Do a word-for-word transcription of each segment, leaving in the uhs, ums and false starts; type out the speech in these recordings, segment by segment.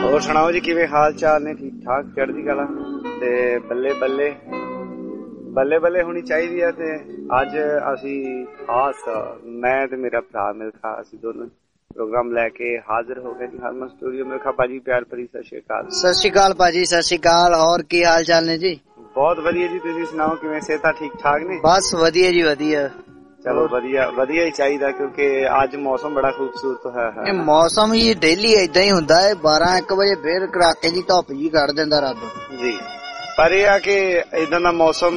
ਹੋਰ ਸੁਣਾਓ ਜੀ, ਕਿਵੇਂ ਹਾਲ ਚਾਲ ਨੇ? ਠੀਕ ਠਾਕ, ਚੜ੍ਹਦੀ ਕਲਾ ਤੇ ਬੱਲੇ ਬੱਲੇ ਬੱਲੇ ਬੱਲੇ ਹੋਣੀ ਚਾਹੀਦੀ ਹੈ। ਤੇ ਅੱਜ ਅਸੀਂ ਖਾਸ, ਮੈਂ ਤੇ ਮੇਰਾ ਭਰਾ ਮਿਲਖਾ, ਅਸੀਂ ਦੋਨੋਂ ਪ੍ਰੋਗਰਾਮ ਲੈ ਕੇ ਹਾਜ਼ਰ ਹੋ ਗਏ ਜੀ ਹਰਮਨ ਸਟੂਡੀਓ। ਮਿਲਖਾ ਭਾਜੀ ਪਿਆਰ ਭਰੀ ਸਤਿ ਸ਼੍ਰੀ ਅਕਾਲ। ਸਤਿ ਸ਼੍ਰੀ ਅਕਾਲ ਭਾਜੀ, ਸਤਿ ਸ਼੍ਰੀ ਅਕਾਲ। ਹੋਰ ਕੀ ਹਾਲ ਚਾਲ ਨੇ ਜੀ? ਬਹੁਤ ਵਧੀਆ ਜੀ, ਤੁਸੀਂ ਸੁਣਾਓ ਕਿਵੇਂ, ਸਿਹਤਾਂ ਠੀਕ ਠਾਕ ਨੇ? ਬਸ ਵਧੀਆ ਜੀ ਵਧੀਆ। ਚਲੋ ਵਧੀਆ ਵਧੀਆ ਹੀ ਚਾਹੀਦਾ, ਕਿਉਂਕਿ ਅੱਜ ਮੌਸਮ ਬੜਾ ਖੂਬਸੂਰਤ ਹੋਇਆ ਹੈ। ਮੌਸਮ ਹੀ ਡੇਲੀ ਏਦਾਂ ਹੀ ਹੁੰਦਾ ਹੈ, ਬਾਰਾਂ ਇੱਕ ਵਜੇ ਫੇਰ ਕੜਾਕੇ ਦੀ ਧੁੱਪ ਜੀ ਕੱਢ ਦਿੰਦਾ ਰੱਬ ਜੀ। ਪਰ ਇਹ ਆ ਕਿ ਏਦਾਂ ਦਾ ਮੌਸਮ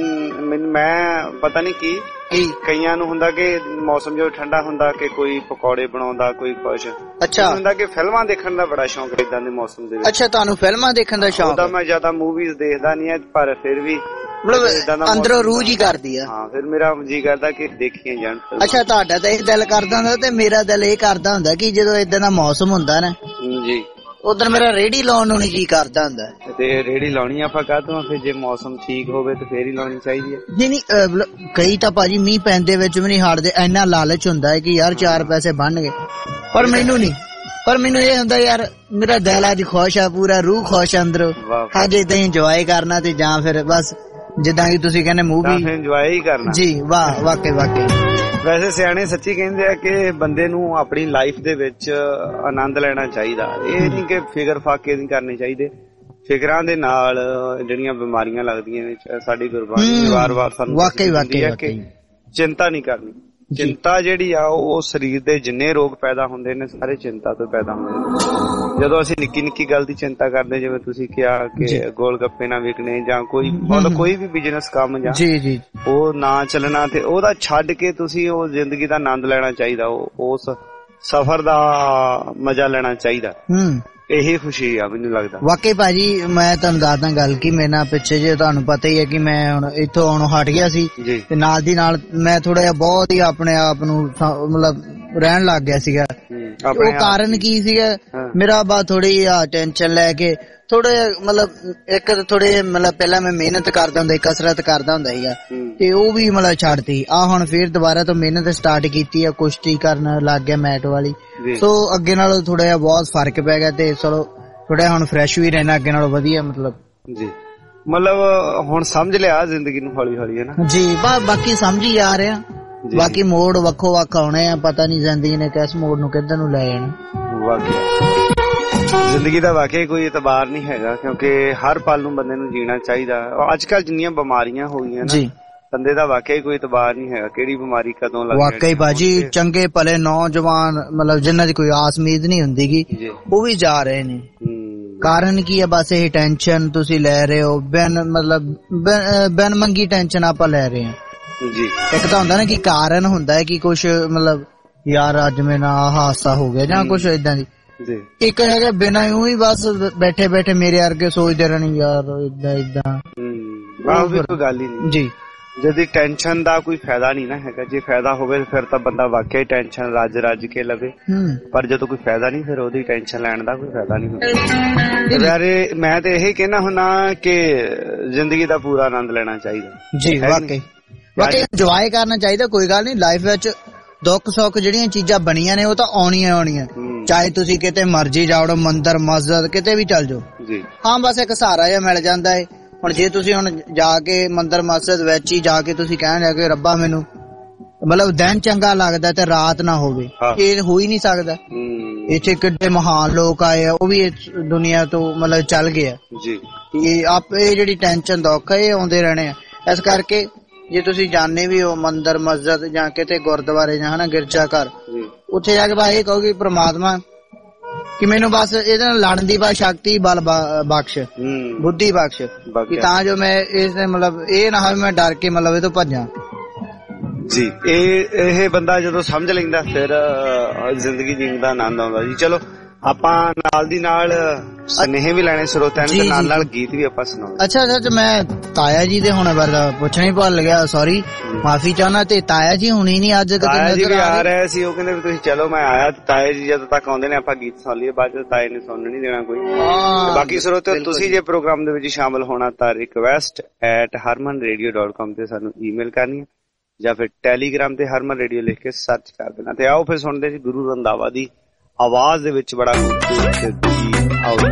ਮੈਂ ਪਤਾ ਨੀ ਕੀ ਕਈਆਂ ਨੂੰ ਹੁੰਦਾ ਕਿ ਮੌਸਮ ਜੋ ਠੰਡਾ ਹੁੰਦਾ ਕਿ ਕੋਈ ਪਕੌੜੇ ਬਣਾਉਂਦਾ, ਕੋਈ ਕੁਛ। ਅੱਛਾ, ਹੁੰਦਾ ਕਿ ਫਿਲਮਾਂ ਦੇਖਣ ਦਾ ਬੜਾ ਸ਼ੌਂਕ ਏਦਾਂ ਦੇ ਮੌਸਮ ਦੇ ਵਿੱਚ। ਅੱਛਾ, ਤੁਹਾਨੂੰ ਫਿਲਮਾਂ ਦੇਖਣ ਦਾ ਸ਼ੌਂਕ? ਉਹਦਾ ਮੈਂ ਜ਼ਿਆਦਾ ਮੂਵੀਜ਼ ਦੇਖਦਾ ਨੀ ਹੈ, ਪਰ ਫਿਰ ਵੀ ਮਤਲਬ ਅੰਦਰੋਂ ਰੂਹ ਜੀ ਕਰਦੀ ਆ। ਹਾਂ, ਫਿਰ ਮੇਰਾ ਜੀ ਕਰਦਾ ਕਿ ਦੇਖੀਆਂ ਜਾਣ। ਅੱਛਾ, ਤੁਹਾਡਾ ਤਾਂ ਇਹ ਦਿਲ ਕਰਦਾ ਹੁੰਦਾ ਤੇ ਮੇਰਾ ਦਿਲ ਇਹ ਕਰਦਾ ਹੁੰਦਾ ਕਿ ਜਦੋਂ ਏਦਾਂ ਦਾ ਮੌਸਮ ਹੁੰਦਾ ਨਾ ਜੀ, ਉਧਰ ਮੇਰਾ ਰੇਹੜੀ ਲਾਉਣ ਨੂੰ ਨੀ ਜੀ ਕਰਦਾ ਹੁੰਦਾ। ਤੇ ਰੇਹੜੀ ਲਾਉਣੀ ਆਪਾਂ ਕਾਹਤੋਂ? ਫਿਰ ਜੇ ਮੌਸਮ ਠੀਕ ਹੋਵੇ ਤੇ ਫੇਰ ਹੀ ਲਾਉਣੀ ਚਾਹੀਦੀ ਹੈ। ਨਹੀਂ ਨਹੀਂ, ਕਈ ਤਾਂ ਭਾਜੀ ਮੀਂਹ ਪੈਂਦੇ ਵਿੱਚ ਵੀ ਨੀ ਹਟਦੇ, ਇੰਨਾ ਲਾਲਚ ਹੁੰਦਾ ਹੈ ਕਿ ਯਾਰ ਚਾਰ ਪੈਸੇ ਬਣ ਗਏ। ਪਰ ਮੈਨੂੰ ਨੀ, ਪਰ ਮੈਨੂੰ ਇਹ ਹੁੰਦਾ ਯਾਰ ਮੇਰਾ ਦਿਲ ਅੱਜ ਖੁਸ਼ ਆ, ਪੂਰਾ ਰੂਹ ਖੁਸ਼ ਅੰਦਰੋਂ, ਅੱਜ ਏਦਾਂ ਇੰਜੋਏ ਕਰਨਾ। ਤੇ ਜਾਂ ਫਿਰ ਬਸ ਜਿੱਦਾਂ ਕਿ ਤੁਸੀਂ ਕਹਿੰਦੇ ਮੂਵੀ ਇੰਜੋਏ ਹੀ ਕਰਨਾ ਜੀ। ਵਾਹ, ਵਾਕਈ ਵਾਕਈ। ਵੈਸੇ ਸਿਆਣੇ ਸੱਚੀ ਕਹਿੰਦੇ ਆ ਕਿ ਬੰਦੇ ਨੂੰ ਆਪਣੀ ਲਾਈਫ ਦੇ ਵਿੱਚ ਆਨੰਦ ਲੈਣਾ ਚਾਹੀਦਾ। ਇਹ ਨਹੀਂ ਕਿ ਫਿਕਰ ਫਾਕੇ ਨਹੀਂ ਕਰਨੇ ਚਾਹੀਦੇ। ਫਿਕਰਾਂ ਦੇ ਨਾਲ ਜਿਹੜੀਆਂ ਬਿਮਾਰੀਆਂ ਲੱਗਦੀਆਂ ਨੇ, ਸਾਡੀ ਗੁਰਬਾਣੀ ਵਾਰ-ਵਾਰ ਸਾਨੂੰ ਵਾਕਈ ਵਾਕਈ ਕਿ ਚਿੰਤਾ ਨਹੀਂ ਕਰਨੀ। ਚਿੰਤਾ ਜਿਹੜੀ ਆ ਉਹ ਸਰੀਰ ਦੇ ਜਿੰਨੇ ਰੋਗ ਪੈਦਾ ਹੁੰਦੇ ਨੇ ਸਾਰੇ ਚਿੰਤਾ ਤੋਂ ਪੈਦਾ ਹੁੰਦੇ ਨੇ। ਜਦੋਂ ਅਸੀਂ ਨਿੱਕੀ ਨਿੱਕੀ ਗੱਲ ਦੀ ਚਿੰਤਾ ਕਰਦੇ, ਜਿਵੇਂ ਤੁਸੀਂ ਕਿਹਾ ਕਿ ਗੋਲ ਗੱਪੇ ਨਾ ਵਿਕਣੇ ਜਾਂ ਕੋਈ ਮਤਲਬ ਕੋਈ ਵੀ ਬਿਜ਼ਨਸ ਕੰਮ ਜਾਂ ਜੀ ਜੀ ਉਹ ਨਾ ਚੱਲਣਾ, ਤੇ ਉਹਦਾ ਛੱਡ ਕੇ ਤੁਸੀਂ ਉਹ ਜ਼ਿੰਦਗੀ ਦਾ ਆਨੰਦ ਲੈਣਾ ਚਾਹੀਦਾ, ਉਸ ਸਫ਼ਰ ਦਾ ਮਜ਼ਾ ਲੈਣਾ ਚਾਹੀਦਾ। ਹੂੰ, ਇਹੀ ਖੁਸ਼ੀ ਆ ਮੈਨੂੰ ਲੱਗਦਾ। ਵਾਕਈ ਭਾਜੀ, ਮੈਂ ਤੁਹਾਨੂੰ ਦੱਸਦਾ ਗੱਲ ਕਿ ਮੇਰੇ ਨਾਲ ਪਿੱਛੇ ਜੇ ਤੁਹਾਨੂੰ ਪਤਾ ਹੀ ਹੈ ਕਿ ਮੈਂ ਹੁਣ ਇੱਥੋਂ ਆਉਣੋਂ ਹਟ ਗਿਆ ਸੀ ਤੇ ਨਾਲ ਦੀ ਨਾਲ ਮੈਂ ਥੋੜਾ ਜਿਹਾ ਬਹੁਤ ਹੀ ਆਪਣੇ ਆਪ ਨੂੰ ਮਤਲਬ ਰਹਿਣ ਲੱਗ ਗਿਆ ਸੀਗਾ। ਉਹ ਕਾਰਨ ਕੀ ਸੀਗਾ ਮੇਰਾ? ਬਸ ਥੋੜੀ ਟੈਨਸ਼ਨ ਲੈ ਕੇ ਥੋੜੇ ਮਤਲਬ ਇੱਕ ਥੋੜੇ ਮਤਲਬ ਪਹਿਲਾਂ ਮੈਂ ਮਿਹਨਤ ਕਰਦਾ ਹੁੰਦਾ, ਕਸਰਤ ਕਰਦਾ ਹੁੰਦਾ ਸੀਗਾ ਤੇ ਉਹ ਵੀ ਮਤਲਬ ਛੱਡਤੀ। ਆ ਹੁਣ ਫੇਰ ਦੁਬਾਰਾ ਤੋਂ ਮਿਹਨਤ ਸਟਾਰਟ ਕੀਤੀ ਆ, ਕੁਸ਼ਤੀ ਕਰਨ ਲੱਗ ਗਿਆ ਮੈਟ ਵਾਲੀ। ਸੋ ਅੱਗੇ ਨਾਲੋਂ ਥੋੜਾ ਜਿਹਾ ਬਹੁਤ ਫਰਕ ਪੈ ਗਿਆ ਤੇ ਚਲੋ ਥੋੜਾ ਹੁਣ ਫਰੈਸ਼ ਵੀ ਰਹਿਣਾ ਅੱਗੇ ਨਾਲੋਂ ਵਧੀਆ। ਮਤਲਬ ਜੀ, ਮਤਲਬ ਹੁਣ ਸਮਝ ਲਿਆ ਜ਼ਿੰਦਗੀ ਨੂੰ ਹੌਲੀ ਹੌਲੀ, ਹੈ ਨਾ ਜੀ। ਬਾਕੀ ਸਮਝ ਹੀ ਆ ਰਿਹਾ, ਬਾਕੀ ਮੋੜ ਵੱਖੋ ਵੱਖ ਆਉਣੇ ਆ, ਪਤਾ ਨੀ ਜ਼ਿੰਦਗੀ ਨੇ ਕਿਸ ਮੋੜ ਨੂੰ ਕਿੱਧਰ ਨੂੰ ਲੈ ਜਾਣਾ। ਜ਼ਿੰਦਗੀ ਦਾ ਵਾਕਿਆ ਕੋਈ ਇਤਬਾਰ ਨਹੀਂ ਹੈਗਾ, ਕਿਉਂਕਿ ਹਰ ਪਲ ਨੂੰ ਬੰਦੇ ਨੂੰ ਜੀਣਾ ਚਾਹੀਦਾ। ਅੱਜ ਕੱਲ ਜਿੰਨੀਆਂ ਬਿਮਾਰੀਆਂ ਹੋ ਗਈਆਂ ਨਾ, ਬੰਦੇ ਦਾ ਵਾਕਿਆ ਕੋਈ ਇਤਬਾਰ ਨਹੀਂ ਹੈਗਾ, ਕਿਹੜੀ ਬਿਮਾਰੀ ਕਦੋਂ ਲੱਗ ਜਾਏ। ਵਾਕਈ ਭਾਜੀ, ਚੰਗੇ ਭਲੇ ਨੌਜਵਾਨ ਮਤਲਬ ਜਿਨ੍ਹਾਂ ਦੀ ਕੋਈ ਆਸ ਉਮੀਦ ਨਹੀਂ ਹੁੰਦੀ ਗੀ, ਉਹ ਵੀ ਜਾ ਰਹੇ ਨੇ। ਕਾਰਨ ਕੀ ਹੈ? ਬਸ ਇਹ ਟੈਨਸ਼ਨ ਤੁਸੀਂ ਲੈ ਰਹੇ ਹੋ, ਬਿਨ ਮਤਲਬ ਬਿਨ ਮੰਗੀ ਟੈਨਸ਼ਨ ਆਪਾਂ ਲੈ ਰਹੇ ਹਾਂ ਜੀ। ਇੱਕ ਤਾਂ ਹੁੰਦਾ ਨਾ ਕਿ ਕਾਰਨ ਹੁੰਦਾ ਹੈ ਕਿ ਕੁਛ ਮਤਲਬ ਯਾਰ ਅੱਜ ਮੇਰੇ ਨਾਲ ਹਾਦਸਾ ਹੋ ਗਿਆ ਜਾਂ ਕੁਛ ਏਦਾਂ ਦੀ। ਇੱਕ ਹੈਗਾ ਬਿਨਾਂ ਊਂ ਹੀ ਬਸ ਬੈਠੇ ਬੈਠੇ ਮੇਰੇ ਵਰਗੇ ਸੋਚਦੇ ਰਹਿਣੇ ਯਾਰ ਏਦਾਂ ਏਦਾਂ। ਕੋਈ ਗੱਲ ਹੀ ਨਹੀਂ ਜੀ। ਜਦੀ ਟੈਨਸ਼ਨ ਦਾ ਕੋਈ ਫਾਇਦਾ ਨਹੀਂ ਨਾ ਹੈਗਾ। ਜੇ ਫਾਇਦਾ ਹੋਵੇ ਫਿਰ ਤਾਂ ਬੰਦਾ ਵਾਕਿਆ ਹੀ ਟੈਨਸ਼ਨ ਰੱਜ ਰੱਜ ਕੇ ਲਵੇ, ਪਰ ਜਦੋਂ ਕੋਈ ਫਾਇਦਾ ਨਹੀਂ ਫਿਰ ਉਹਦੀ ਟੈਨਸ਼ਨ ਲੈਣ ਦਾ ਕੋਈ ਫਾਇਦਾ ਨਹੀਂ ਹੁੰਦਾ। ਯਾਰ ਮੈਂ ਤੇ ਇਹੀ ਕਹਿਣਾ ਹੁੰਦਾ ਕਿ ਜ਼ਿੰਦਗੀ ਦਾ ਪੂਰਾ ਆਨੰਦ ਲੈਣਾ ਚਾਹੀਦਾ ਜੀ। ਵਾਕਈ ਵਾਕਈ ਇੰਜੋਏ ਕਰਨਾ ਚਾਹੀਦਾ। ਕੋਈ ਗੱਲ ਨਹੀਂ, ਲਾਈਫ ਵਿੱਚ ਦੁੱਖ ਸੁੱਖ ਜਿਹੜੀਆਂ ਚੀਜ਼ਾਂ ਬਣੀਆਂ ਨੇ ਉਹ ਤਾਂ ਆਉਣੀਆਂ ਆਉਣੀਆਂ, ਚਾਹੇ ਤੁਸੀਂ ਕਿਤੇ ਮਰਜੀ ਜਾਓ, ਮੰਦਿਰ ਮਸਜਿਦ ਕਿਤੇ ਵੀ ਚੱਲ ਜਾਓ। ਹਾਂ, ਬਸ ਇੱਕ ਸਹਾਰਾ ਜਿਹਾ ਮਿਲ ਜਾਂਦਾ ਹੈ। ਹੁਣ ਜੇ ਤੁਸੀਂ ਹੁਣ ਜਾ ਕੇ ਮੰਦਿਰ ਮਸਜਿਦ ਵਿੱਚ ਹੀ ਜਾ ਕੇ ਤੁਸੀਂ ਕਹਿਣ ਲੱਗੇ ਰੱਬਾ ਮੈਨੂੰ ਮਤਲਬ ਦਿਨ ਚੰਗਾ ਲੱਗਦਾ ਤੇ ਰਾਤ ਨਾ ਹੋਵੇ, ਇਹ ਹੋ ਹੀ ਨਹੀਂ ਸਕਦਾ। ਇੱਥੇ ਕਿੱਡੇ ਮਹਾਨ ਲੋਕ ਆਏ ਆ, ਉਹ ਵੀ ਇਸ ਦੁਨੀਆ ਤੋਂ ਮਤਲਬ ਚੱਲ ਗਏ ਆ ਜੀ। ਇਹ ਆਪ ਇਹ ਜਿਹੜੀ ਟੈਨਸ਼ਨ ਦੁੱਖ ਇਹ ਆਉਂਦੇ ਰਹਿਣੇ ਆ। ਇਸ ਕਰਕੇ ਜੇ ਤੁਸੀਂ ਜਾਣੇ ਵੀ ਹੋ ਮੰਦਿਰ ਮਸਜਿਦ ਜਾਂ ਕਿਤੇ ਗੁਰਦੁਆਰੇ ਜਾਂ ਹਨਾ ਗਿਰਜਾ ਘਰ, ਉੱਥੇ ਜਾ ਕੇ ਬਸ ਇਹ ਕਹੋਗੇ ਪ੍ਰਮਾਤਮਾ ਕਿ ਮੈਨੂੰ ਬਸ ਇਹਦੇ ਨਾਲ ਲੜਨ ਦੀ ਬਸ ਸ਼ਕਤੀ ਬਲ ਬਖਸ਼, ਬੁੱਧੀ ਬਖਸ਼, ਕਿ ਤਾਂ ਜੋ ਮੈਂ ਇਸ ਮਤਲਬ ਇਹ ਨਾ ਹੋਵੇ ਮੈਂ ਡਰ ਕੇ ਮਤਲਬ ਇਹ ਤੋਂ ਭੱਜਾਂ ਜੀ। ਇਹ ਇਹ ਬੰਦਾ ਜਦੋਂ ਸਮਝ ਲੈਂਦਾ ਫਿਰ ਜ਼ਿੰਦਗੀ ਜੀਣ ਦਾ ਆਨੰਦ ਆਉਂਦਾ ਜੀ। ਚਲੋ ਆਪਾਂ ਨਾਲ ਦੀ ਨਾਲ ਸੁਨੇਹੇ ਵੀ ਲੈਣੇ ਸਰੋਤਿਆਂ ਨੂੰ ਤੇ ਨਾਲ ਨਾਲ ਗੀਤ ਵੀ ਆਪਾਂ ਸੁਣਾਉਣੇ। ਅੱਛਾ ਅੱਛਾ, ਮੈਂ ਤਾਇਆ ਜੀ ਦੇ ਹੁਣ ਬਾਰੇ ਪੁੱਛਣਾ ਹੀ ਭੁੱਲ ਗਿਆ, ਸੌਰੀ, ਮਾਫੀ ਚਾਹੁੰਦਾ। ਤੇ ਤਾਇਆ ਜੀ ਹੁਣੀ ਨੀ ਅੱਜ ਤਾਇਆ ਜੀ ਵੀ ਆ ਰਹੇ ਸੀ, ਉਹ ਕਹਿੰਦੇ ਵੀ ਤੁਸੀਂ ਚਲੋ ਮੈਂ ਆਇਆ। ਤਾਇਆ ਜੀ ਜਦੋਂ ਤੱਕ ਆਉਂਦੇ ਨੇ ਆਪਾਂ ਗੀਤ ਸੁਣ ਲਈਏ, ਬਾਅਦ ਚ ਤਾਏ ਨੇ ਸੁਣਨ ਨੀ ਦੇਣਾ ਕੋਈ। ਬਾਕੀ ਸਰੋਤਿਓ ਤੁਸੀਂ ਜੇ ਪ੍ਰੋਗਰਾਮ ਦੇ ਵਿੱਚ ਸ਼ਾਮਲ ਹੋਣਾ ਤਾਂ request at Harman radio dot com ਤੇ ਸਾਨੂੰ ਈਮੇਲ ਕਰਨੀ ਹੈ ਜਾਂ ਫਿਰ ਟੈਲੀਗ੍ਰਾਮ ਤੇ ਹਰਮਨ ਰੇਡੀਓ ਲਿਖ ਕੇ ਸਰਚ ਕਰ ਦੇਣਾ। ਤੇ ਆਓ ਫਿਰ ਸੁਣਦੇ ਜੀ ਗੁਰੂ ਰੰਧਾਵਾ ਦੀ ਆਵਾਜ਼ ਦੇ ਵਿੱਚ ਬੜਾ ਖੂਬਸੂਰਤ ਆਓ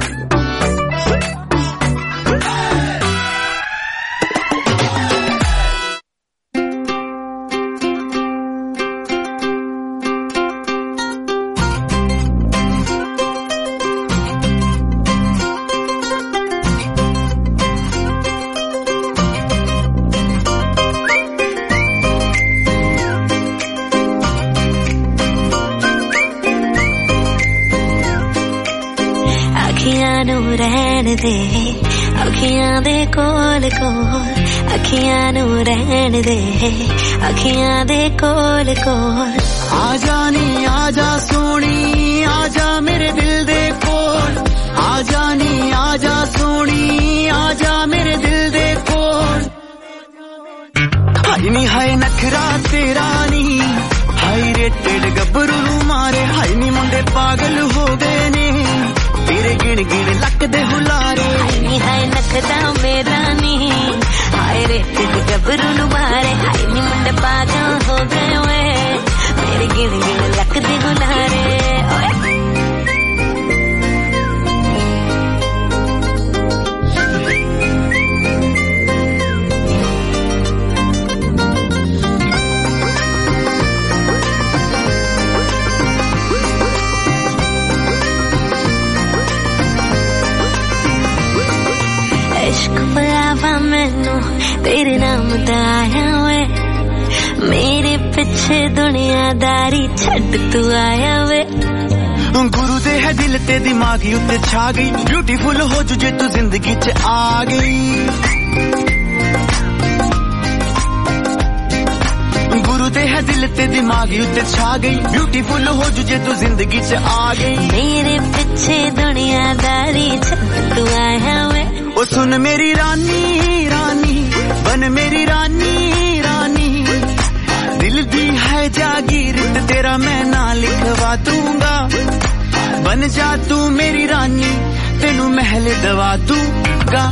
ਰਹਿਣ ਦੇ ਅੱਖੀਆਂ ਦੇ ਕੋਲ ਕੋਲ, ਅੱਖੀਆਂ ਨੂੰ ਰਹਿਣ ਦੇ ਅੱਖੀਆਂ ਦੇ ਕੋਲ ਕੋਲ। ਆ ਜਾ ਨੀ ਆ ਜਾ ਸੋਹਣੀ, ਆ ਜਾ ਮੇਰੇ ਦਿਲ ਦੇ ਕੋਲ, ਆ ਜਾ ਨੀ ਆ ਜਾ ਸੋਹਣੀ, ਆ ਜਾ ਮੇਰੇ ਦਿਲ ਦੇ ਕੋਲ। ਹਾਏ ਨੀ ਹਾਏ ਨਖਰਾ ਤੇਰਾ ਨੀ, ਹਾਏ ਰੇਟਡ ਗੱਭਰੂ ਨੂੰ ਮਾਰੇ, ਹਾਏ ਨੀ ਮੁੰਡੇ ਪਾਗਲ ਹੋ ਗਏ ਨੇ ਤੇਰੇ ਗਿਣ ਗਿਣ ਲੱਕ ਦੇ ਹੁਲਾਰੇ। ਹਾਏ ਨੀ ਹਾਏ ਨਖਦਾ ਮੇਰਾ ਨੀ, ਹਾਏ ਰੇਟਡ ਗੱਭਰੂ ਨੂੰ ਮਾਰੇ, ਹਾਏ ਨੀ ਮੁੰਡੇ ਪਾਗਲ ਹੋ ਗਏ ਓਏ ਮੇਰੇ ਗਿਣ ਗਿਣ ਲੱਕ ਦੇ ਹੁਲਾਰੇ। ਮੈਨੂੰ ਤੇਰੇ ਨਾਮ ਦਾ ਆਇਆ ਵੇ, ਮੇਰੇ ਪਿੱਛੇ ਦੁਨੀਆਦਾਰੀ ਛੱਡ ਤੂੰ ਆਇਆ ਵੇ। ਗੁਰੂ ਦੇ ਹੈ ਦਿਲ ਤੇ ਦਿਮਾਗੀ ਉੱਤੇ ਛਾ ਗਈ, ਬਿਊਟੀਫੁਲ ਹੋ ਜੂ ਜੇ ਤੂੰ ਜ਼ਿੰਦਗੀ ਚ ਆ ਗਈ। ਗੁਰੂ ਦੇ ਹੈ ਦਿਲ ਤੇ ਦਿਮਾਗੀ ਉੱਤੇ ਛਾ ਗਈ, ਬਿਊਟੀਫੁਲ ਹੋ ਜੂ ਜੇ ਤੂੰ ਜ਼ਿੰਦਗੀ ਚ ਆ ਗਈ। ਮੇਰੇ ਪਿੱਛੇ ਦੁਨੀਆਦਾਰੀ ਛੱਡ ਤੂੰ ਆਇਆ ਵੇ। ਉਹ ਸੁਣ ਮੇਰੀ ਰਾਨੀ ਰਾਨੀ ਬਨ ਮੇਰੀ ਰਾਨੀ ਰਾਨੀ, ਦਿਲ ਦੀ ਹੈ ਜਾਗੀਰ ਤੇਰਾ ਮੈਂ ਨਾਂ ਲਿਖਵਾ ਦੂੰਗਾ। ਬਨ ਜਾ ਤੂੰ ਮੇਰੀ ਰਾਨੀ, ਤੈਨੂੰ ਮਹਿਲ ਦਵਾ ਦੂੰਗਾ।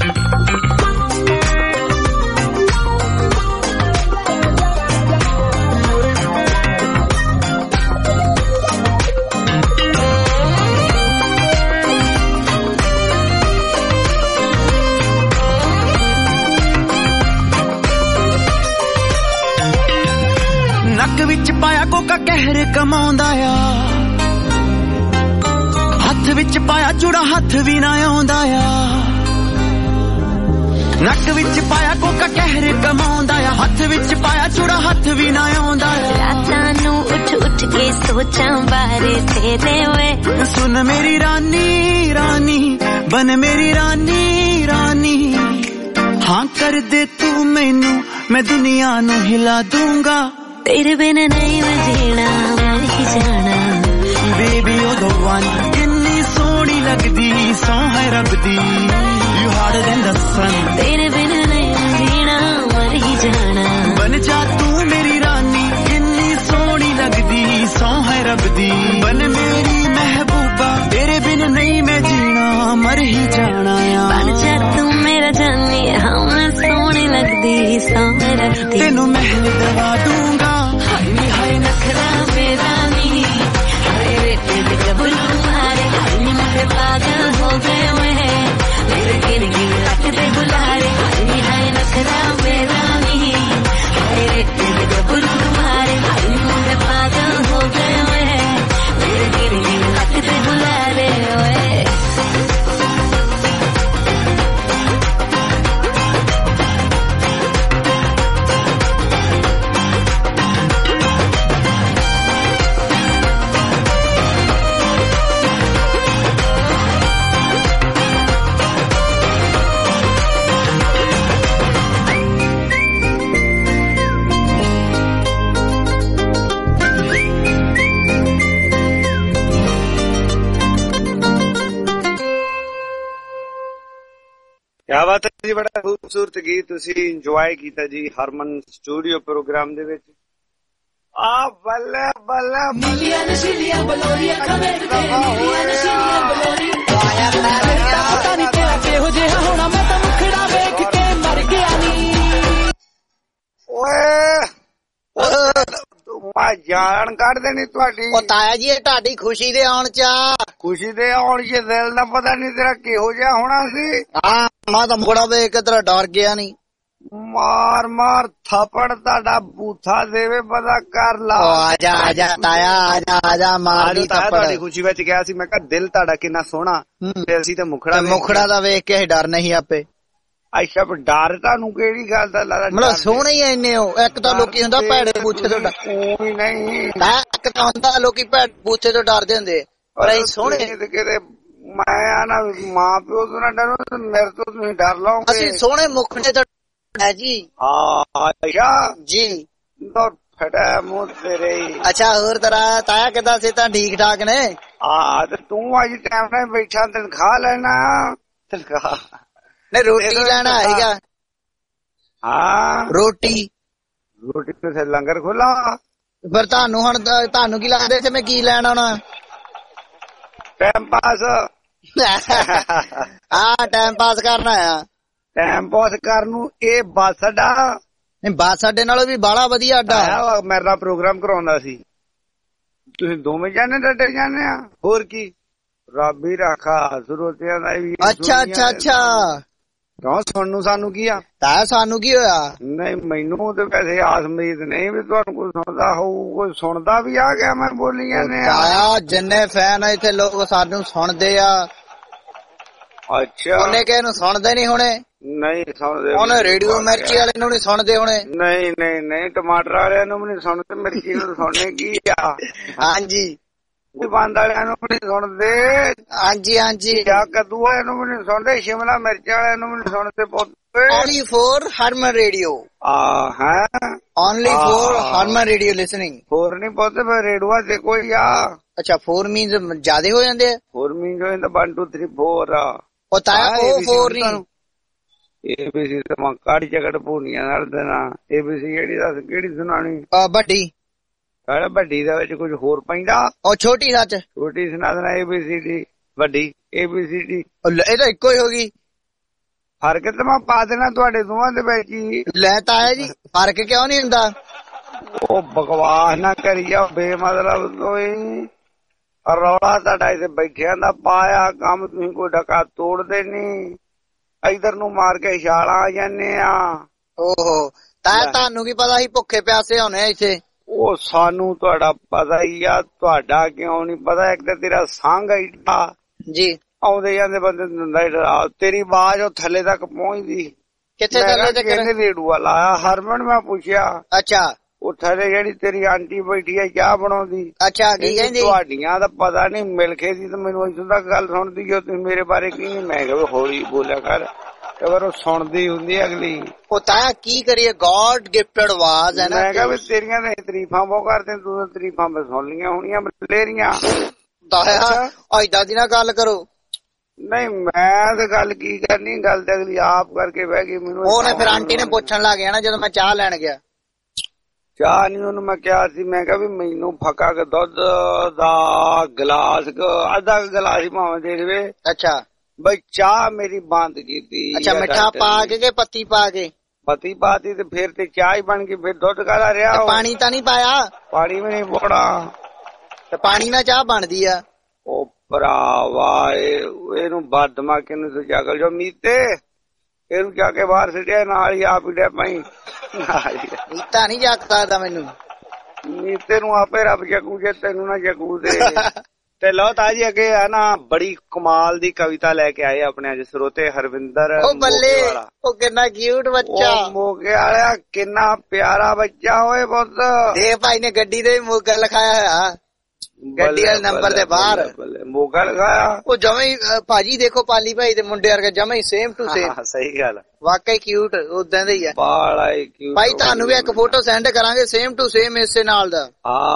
ਨੱਕ ਵਿੱਚ ਪਾਇਆ ਕੋਕਾ ਕਹਿਰ ਕਮਾਉਂਦਾ ਆ, ਹੱਥ ਵਿੱਚ ਪਾਇਆ ਚੂੜਾ ਹੱਥ ਵੀ ਨਾ ਆਉਂਦਾ ਆ। ਨੱਕ ਵਿੱਚ ਪਾਇਆ ਕੋਕਾ ਕਹਿਰ ਕਮਾਉਂਦਾ ਆ, ਹੱਥ ਵਿੱਚ ਪਾਇਆ ਚੂੜਾ ਹੱਥ ਵੀ ਨਾ ਆਉਂਦਾ ਆ। ਰਾਤਾਂ ਨੂੰ ਉੱਠ ਉੱਠ ਕੇ ਸੋਚਾਂ ਬਾਰੇ ਤੇਰੇ ਵੇ। ਸੁਣ ਮੇਰੀ ਰਾਨੀ ਰਾਨੀ ਬਨ ਮੇਰੀ ਰਾਨੀ ਰਾਨੀ, ਹਾਂ ਕਰ ਦੇ ਤੂੰ ਮੈਨੂੰ ਮੈਂ ਦੁਨੀਆ ਨੂੰ ਹਿਲਾ ਦੂੰਗਾ। ਤੇਰੇ ਬਿਨ ਨਹੀਂ ਮੈਂ ਜੀਣਾ ਮਰ ਹੀ ਜਾਣਾ। ਬੇਬੀ ਉਹ the one, ਕਿੰਨੀ ਸੋਹਣੀ ਲੱਗਦੀ ਸੌਂ ਹੈ ਰੱਬ ਦੀ, you harder than the sun। ਤੇਰੇ ਬਿਨ ਨਹੀਂ ਮੈਂ ਜੀਣਾ ਮਰ ਹੀ ਜਾਣਾ। ਬਨ ਜਾ ਤੂੰ ਮੇਰੀ ਰਾਨੀ, ਕਿੰਨੀ ਸੋਹਣੀ ਲੱਗਦੀ ਸੌਂ ਹੈ ਰੱਬ ਦੀ। ਬਨ ਮੇਰੀ ਮਹਿਬੂਬਾ, ਤੇਰੇ ਬਿਨ ਨਹੀਂ ਮੈਂ ਜੀਣਾ ਮਰ ਹੀ ਜਾਣਾ ਆ। ਬਨ ਜਾ ਤੂੰ ਮੇਰਾ ਜਾਨੀ, ਹਾਂ ਮੈਂ ਸੋਹਣੀ ਲੱਗਦੀ ਸੌਂ ਹੈ ਰੱਬ ਦੀ। ਤੈਨੂੰ ਮਹਿਲ ਦਵਾ ਦੂੰਗਾ। ਹਾਏ ਨੀ ਹਾਏ ਨਖਰਾ ਮੇਰਾ ਨੀ, ਹਾਏ ਰੇਟਡ ਗੱਭਰੂ ਮਾਰੇ, ਹਾਏ ਨੀ ਮੁੰਡੇ ਪਾਗਲ ਹੋ ਗਏ ਓਏ ਮੇਰੇ ਗਿਣ ਗਿਣ ਲੱਕ ਦੇ ਹੁਲਾਰੇ। ਹਾਏ ਨੀ ਹਾਏ ਨਖਰਾ ਮੇਰਾ ਨੀ, ਹਾਏ ਰੇਟਡ ਗੱਭਰੂ ਮਾਰੇ, ਹਾਏ ਨੀ ਮੁੰਡੇ ਪਾਗਲ ਹੋ ਗਏ ਓਏ ਮੇਰੇ ਗਿਣ ਗਿਣ ਲੱਕ ਦੇ ਹੁਲਾਰੇ ਓਏ। ਕਿਆ ਬਾਤ ਹੈ ਜੀ, ਬੜਾ ਖੂਬਸੂਰਤ ਗੀਤ ਤੁਸੀਂ ਇੰਜੋਏ ਕੀਤਾ ਜੀ ਹਰਮਨ ਸਟੂਡੀਓ ਪ੍ਰੋਗਰਾਮ ਦੇ ਵਿੱਚ। ਆ ਬੱਲੇ ਬੱਲੇ ਨੀਲੀਆਂ ਨਸ਼ੀਲੀਆਂ ਬਲੋਰੀਆਂ ਖਵੇੜ ਦੇ, ਨੀਲੀਆਂ ਨਸ਼ੀਲੀਆਂ ਬਲੋਰੀਆਂ ਪਤਾ ਨਹੀਂ ਤੇਰਾ ਕਿਹੋ ਜਿਹਾ ਹੋਣਾ, ਮੈਂ ਤਾਂ ਮੁਖੜਾ ਵੇਖ ਕੇ ਮਰ ਗਿਆ ਨੀ। ਓਏ ਜਾਨ ਕੱਢ ਦੇਣੀ ਤੁਹਾਡੀ। ਉਹ ਤਾਇਆ ਜੀ ਇਹ ਤੁਹਾਡੀ ਖੁਸ਼ੀ ਦੇ ਆਉਣ ਚ ਖੁਸ਼ੀ ਦੇ ਆਉਣ ਚ ਦਿਲ ਦਾ ਪਤਾ ਨੀ ਤੇਰਾ ਕਿਹੋ ਜਿਹਾ ਹੋਣਾ ਸੀ। ਹਾਂ ਮੈਂ ਤਾਂ ਮੁਕੜਾ ਵੇਖ ਕੇ ਤੇਰਾ ਡਰ ਗਿਆ ਨੀ। ਮਾਰ ਮਾਰ ਥੱਪੜ ਤੁਹਾਡਾ ਬੂਥਾ ਦੇਵੇ ਪਤਾ ਕਰ ਲਾ। ਆਜਾ ਆਜਾ ਤਾਇਆ ਆਜਾ ਆਜਾ ਮਾਰ ਦੀ ਥੱਪੜ। ਤੁਹਾਡੀ ਖੁਸ਼ੀ ਵਿੱਚ ਗਿਆ ਸੀ ਮੈਂ ਕਿਹਾ ਦਿਲ ਤੁਹਾਡਾ ਕਿੰਨਾ ਸੋਹਣਾ ਤੇ ਅਸੀਂ ਤੇ ਮੁਖੜਾ ਮੁਖੜਾ ਦਾ ਵੇਖ ਕੇ ਡਰ ਨਹੀਂ ਆਪੇ। ਅੱਛਾ ਡਰ ਤੁਹਾਨੂੰ ਕਿਹੜੀ ਗੱਲ ਦਾ ਲੱਗਦਾ? ਮਤਲਬ ਸੋਹਣੇ ਹੀ ਇੰਨੇ ਹੋ। ਇੱਕ ਤਾਂ ਲੋਕੀ ਹੁੰਦਾ ਭੈੜੇ ਬੂਥੇ ਤੋਂ ਡਰ ਨਹੀਂ, ਇੱਕ ਤਾਂ ਹੁੰਦਾ ਲੋਕੀ ਭੈੜੇ ਬੂਥੇ ਤੋਂ ਡਰਦੇ ਹੁੰਦੇ ਪਰ ਅਸੀਂ ਸੋਹਣੇ ਕਿਤੇ ਮੈਂ ਨਾ ਮਾਂ ਪਿਓ ਤੋਂ ਨਾ ਡਰੋ ਮੇਰੇ ਤੋਂ ਤੁਸੀਂ ਡਰ ਲਓਗੇ। ਅਸੀਂ ਸੋਹਣੇ ਮੁਖੜੇ ਤੋਂ ਹੈ ਜੀ। ਹਾਂ ਅੱਛਾ ਜੀ ਫਟਾ ਮੂੰਹ ਤੇਰੇ। ਅੱਛਾ ਹੋਰ ਤਰ੍ਹਾਂ ਤਾਇਆ ਕਿੱਦਾਂ ਸੀ ਤਾਂ ਠੀਕ ਠਾਕ ਨੇ? ਹਾਂ ਤੇ ਤੂੰ ਅੱਜ ਟਾਈਮ ਨਾਲ ਬੈਠਾ ਤਨਖਾਹ ਲੈਣਾ? ਤਨਖਾਹ ਨਹੀਂ ਰੋਟੀ ਲੈਣਾ ਹੈਗਾ। ਹਾਂ ਰੋਟੀ ਰੋਟੀ ਤੇ ਲੰਗਰ ਖੋਲਾ। ਫਿਰ ਤੁਹਾਨੂੰ ਹੁਣ ਤੁਹਾਨੂੰ ਕੀ ਲੱਗਦਾ ਸੀ ਮੈਂ ਕੀ ਲੈਣ ਆਉਣਾ? Time pass. ਹਾਂ ਟਾਈਮ ਪਾਸ ਕਰਨਾ ਆ। ਟਾਈਮ ਪਾਸ ਕਰਨ ਨੂੰ ਇਹ ਬੱਸ ਅੱਡਾ ਨਹੀਂ ਬੱਸ ਅੱਡੇ ਨਾਲੋਂ ਵੀ ਬਾਹਲਾ ਵਧੀਆ ਅੱਡਾ। ਮੇਰੇ ਨਾਲ ਪ੍ਰੋਗਰਾਮ ਕਰਾਉਂਦਾ ਸੀ। ਤੁਸੀਂ ਦੋਵੇਂ ਜਾਣੇ ਡੱਡੇ ਜਾਣੇ ਆ ਹੋਰ ਕੀ। ਰੱਬ ਹੀ ਰਾਖਾ ਸਰੋਤਿਆਂ ਦਾ ਵੀ। ਅੱਛਾ ਅੱਛਾ ਅੱਛਾ ਕਿਉਂ ਸੁਣਨ ਨੂੰ ਸਾਨੂੰ ਕੀ ਆ? ਤਾਂ ਸਾਨੂੰ ਕੀ ਹੋਇਆ? ਨਹੀਂ ਮੈਨੂੰ ਤੇ ਵੈਸੇ ਆਸ ਉਮੀਦ ਨਹੀਂ ਵੀ ਤੁਹਾਨੂੰ ਕੋਈ ਸੁਣਦਾ ਹੋਊ। ਕੋਈ ਸੁਣਦਾ ਵੀ ਆ ਗਿਆ ਮੈਂ ਬੋਲੀ ਜਾਂਦੇ ਆ। ਜਿੰਨੇ ਫੈਨ ਆ ਇੱਥੇ ਲੋਕ ਸਾਨੂੰ ਸੁਣਦੇ ਆ। ਅੱਛਾ ਉਹਨੇ ਕਿਸੇ ਨੂੰ ਸੁਣਦੇ ਨੀ ਹੋਣੇ? ਨਹੀਂ ਸੁਣਦੇ। ਉਹਨੇ ਰੇਡੀਓ ਮਿਰਚੀ ਵਾਲੇ ਨੂੰ ਨੀ ਸੁਣਦੇ ਹੋਣੇ? ਨਹੀਂ ਨਹੀਂ ਨਹੀਂ ਟਮਾਟਰ ਵਾਲਿਆਂ ਨੂੰ ਵੀ ਨੀ ਸੁਣਦੇ। ਮਿਰਚੀ ਨੂੰ ਸੁਣਨੇ ਕੀ ਆ? ਹਾਂਜੀ ਬੰਦ ਵਾਲਿਆਂ ਨੂੰ ਵੀ ਨੀ ਸੁਣਦੇ। ਹਾਂਜੀ ਹਾਂਜੀ ਕਿਆ ਕੱਦੂ ਵਾਲਿਆਂ ਨੂੰ ਵੀ ਨੀ ਸੁਣਦੇ। ਸ਼ਿਮਲਾ ਮਿਰਚ ਵਾਲਿਆਂ ਨੂੰ ਵੀ ਨੀ ਸੁਣਦੇ। Only for Harman Radio. Ah, huh? Only for Harman Radio listening. Four ਨਹੀਂ ਪੁੱਤ ਫਿਰ ਰੇਡੂਆ ਤੇ ਕੋਈ ਆ। ਅੱਛਾ four means ਜ਼ਿਆਦੇ ਹੋ ਜਾਂਦੇ ਆ? four means ਹੋ ਜਾਂਦਾ one two three four ਆ। ਉਹ ਤਾਂ ਉਹ four ਨਹੀਂ। A B C ਤੇ ਮੈਂ ਕਾੜੀ ਝਗੜ ਪੂਨੀਆਂ ਨਾਲ ਦੇਣਾ। A B C ਕਿਹੜੀ ਦੱਸ ਕਿਹੜੀ ਸੁਣਾਣੀ? ਆ ਵੱਡੀ। ਕਾੜਾ ਵੱਡੀ ਦੇ ਵਿੱਚ ਕੁਝ ਹੋਰ ਪੈਂਦਾ? ਉਹ ਛੋਟੀ ਸੱਚ। ਛੋਟੀ ਸੁਣਾ ਦੇਣਾ A B C D। ਵੱਡੀ A B C D। ਇਹ ਤਾਂ ਇੱਕੋ ਹੀ ਹੋ ਗਈ। ਫਰਕ ਤੇ ਮੈਂ ਪਾ ਦੇਣਾ ਤੁਹਾਡੇ ਦੋਵਾਂ ਦੇ ਵਿੱਚ ਹੀ। ਲੈ ਤਾਂ ਹੈ ਜੀ ਫਰਕ ਕਿਉਂ ਨਹੀਂ ਹੁੰਦਾ? ਉਹ ਬਕਵਾਸ ਨਾ ਕਰੀ ਜਾ ਬੇਮਤਲਬ ਕੋਈ ਰੌਲਾ ਤੁਹਾਡਾ ਇੱਥੇ ਬੈਠਿਆਂ ਦਾ ਪਾਇਆ ਕੰਮ। ਤੁਸੀਂ ਕੋਈ ਡਕਾ ਤੋੜਦੇ ਨੀ। ਇਧਰ ਨੂੰ ਮਾਰ ਕੇ ਛਾਲਾਂ ਆ ਜਾਂਦੇ ਆ। ਓਹੋ ਤਾਂ ਤੁਹਾਨੂੰ ਕੀ ਪਤਾ ਸੀ ਭੁੱਖੇ ਪਿਆਸੇ ਹੋਣੇ ਇੱਥੇ? ਉਹ ਸਾਨੂੰ ਤੁਹਾਡਾ ਪਤਾ ਹੀ ਆ। ਤੁਹਾਡਾ ਕਿਉਂ ਨੀ ਪਤਾ? ਇੱਕ ਤਾਂ ਤੇਰਾ ਸੰਗ ਇੱਡਾ ਜੀ ਆਉਂਦੇ ਜਾਂਦੇ ਬੰਦੇ ਦਿੰਦਾ ਡਰਾ। ਤੇਰੀ ਆਵਾਜ਼ ਉਹ ਥੱਲੇ ਤੱਕ ਪਹੁੰਚਦੀ। ਕਿੱਥੇ ਥੱਲੇ ਤੱਕ? ਰੇਡੂਆ ਲਾਇਆ ਹਰਮਨ। ਮੈਂ ਪੁੱਛਿਆ ਅੱਛਾ ਉਹ ਥੱਲੇ ਜਿਹੜੀ ਤੇਰੀ ਆਂਟੀ ਬੈਠੀ ਆ ਚਾਹ ਬਣਾਉਂਦੀ। ਅੱਛਾ ਕੀ ਕਹਿੰਦੀ? ਤੁਹਾਡੀਆਂ ਦਾ ਪਤਾ ਨੀ ਮਿਲ ਕੇ ਦੀ ਤਾਂ ਮੈਨੂੰ ਇੱਥੋਂ ਤੱਕ ਗੱਲ ਸੁਣਦੀ ਕਿ ਤੁਸੀਂ ਮੇਰੇ ਬਾਰੇ ਕੀ ਨੀ। ਮੈਂ ਕਿਹਾ ਹੌਲੀ ਬੋਲਿਆ ਕਰ ਅਗਰ ਉਹ ਸੁਣਦੀ ਹੁੰਦੀ ਅਗਲੀ। ਉਹ ਤਾਂ ਕੀ ਕਰੀਏ ਗॉड ਗਿਫਟਡ ਆਵਾਜ਼ ਹੈ ਨਾ। ਮੈਂ ਕਿਹਾ ਵੀ ਤੇਰੀਆਂ ਤਾਂ ਤਾਰੀਫਾਂ ਬਹੁਤ ਕਰਦੇ। ਤੂੰ ਤਾਂ ਤਾਰੀਫਾਂ ਮੈਂ ਸੁਣ ਲੀਆਂ ਹੋਣੀਆਂ ਬਲੇਰੀਆਂ। ਤਾਇਆ ਏਦਾਂ ਦੀ ਨਾ ਗੱਲ ਕਰੋ। ਨਹੀਂ ਮੈਂ ਤਾਂ ਗੱਲ ਕੀ ਕਰਨੀ। ਗੱਲ ਤੇ ਅਗਲੀ ਆਪ ਕਰਕੇ ਬਹਿ ਗਈ। ਮੈਨੂੰ ਉਹਨੇ ਫਿਰ ਆਂਟੀ ਨੇ ਪੁੱਛਣ ਲੱਗ ਗਿਆ ਨਾ ਜਦੋਂ ਮੈਂ ਚਾਹ ਲੈਣ ਗਿਆ। ਚਾਹ ਨੀ ਉਹਨੂੰ ਮੈਂ ਕਿਹਾ ਸੀ। ਮੈਂ ਕਿਹਾ ਵੀ ਮੈਨੂੰ ਫੱਕਾ ਕੇ ਦੁੱਧ ਦਾ ਗਲਾਸ ਅੱਧਾ ਗਲਾਸ ਹੀ ਭਾਵੇਂ ਦੇ ਦੇਵੇ। ਅੱਛਾ ਬਈ ਚਾਹ ਮੇਰੀ ਬੰਦ ਕੀਤੀ। ਅੱਛਾ ਮਿੱਠਾ ਪਾ ਕੇ ਕਿ ਪੱਤੀ ਪਾ ਕੇ? ਪੱਤੀ ਪਾਤੀ ਤੇ ਫਿਰ ਤੇ ਚਾਹ ਹੀ ਬਣ ਗਈ। ਫਿਰ ਦੁੱਧ ਕਾਹਦਾ ਰਿਹਾ? ਪਾਣੀ ਤਾਂ ਨਹੀਂ ਪਾਇਆ? ਪਾਣੀ ਵੀ ਨਹੀਂ ਪਾਉਣਾ। ਤੇ ਪਾਣੀ ਨਾਲ ਚਾਹ ਬਣਦੀ ਆ? ਉਹ ਭਰਾਵਾ ਇਹਨੂੰ ਬਦਮਾ ਕਿਨੂੰ ਤੂੰ ਜਾਗਲ ਜੋ ਮੀਤੇ ਇਹਨੂੰ ਜਾ ਕੇ ਬਾਹਰ ਸਿੱਟਿਆ ਨਾਲ ਹੀ ਆਪ ਹੀ ਡੈ ਪਾਈ। ਮੀਤਾ ਨਹੀਂ ਜਾਗ ਸਕਦਾ ਮੈਨੂੰ। ਮੀਤੇ ਨੂੰ ਆਪੇ ਰੱਬ ਜਗੂ ਜੇ ਤੈਨੂੰ ਨਾ ਜਗੂ ਦੇ। ਤੇ ਲਓ ਤਾਜੀ ਅੱਗੇ ਆ ਨਾ ਬੜੀ ਕਮਾਲ ਦੀ ਕਵਿਤਾ ਲੈ ਕੇ ਆਏ ਆਪਣੇ ਅੱਜ ਸਰੋਤੇ ਹਰਵਿੰਦਰ। ਉਹ ਬੱਲੇ ਉਹ ਕਿੰਨਾ ਕਿਊਟ ਬੱਚਾ। ਮੋਗੇ ਵਾਲਿਆ ਕਿੰਨਾ ਪਿਆਰਾ ਬੱਚਾ ਹੋਏ ਪੁੱਤ। ਦੇ ਭਾਈ ਨੇ ਗੱਡੀ ਦੇ ਮੋਗਾ ਲਿਖਾਇਆ ਹੋਇਆ। ਗੱਡੀ ਵਾਲੇ ਨੰਬਰ ਦੇ ਬਾਹਰ ਮੋਗਾ ਲਗਾਇਆ। ਉਹ ਜਮਾਂ ਹੀ ਭਾਜੀ ਦੇਖੋ ਪਾਲੀ ਭਾਈ ਦੇ ਮੁੰਡੇ ਵਰਗਾ ਜਮਾਂ ਹੀ ਸੇਮ ਟੂ ਸੇਮ। ਸਹੀ ਗੱਲ ਵਾਕਈ ਕਿਊਟ ਉਦਾਂ ਦੇ ਹੀ ਆ। ਬਾਲਾ ਹੀ ਕਿਊਟ। ਭਾਈ ਤੁਹਾਨੂੰ ਵੀ ਇੱਕ ਫੋਟੋ ਸੈਂਡ ਕਰਾਂਗੇ ਸੇਮ ਟੂ ਸੇਮ ਇਸੇ ਨਾਲ ਦਾ।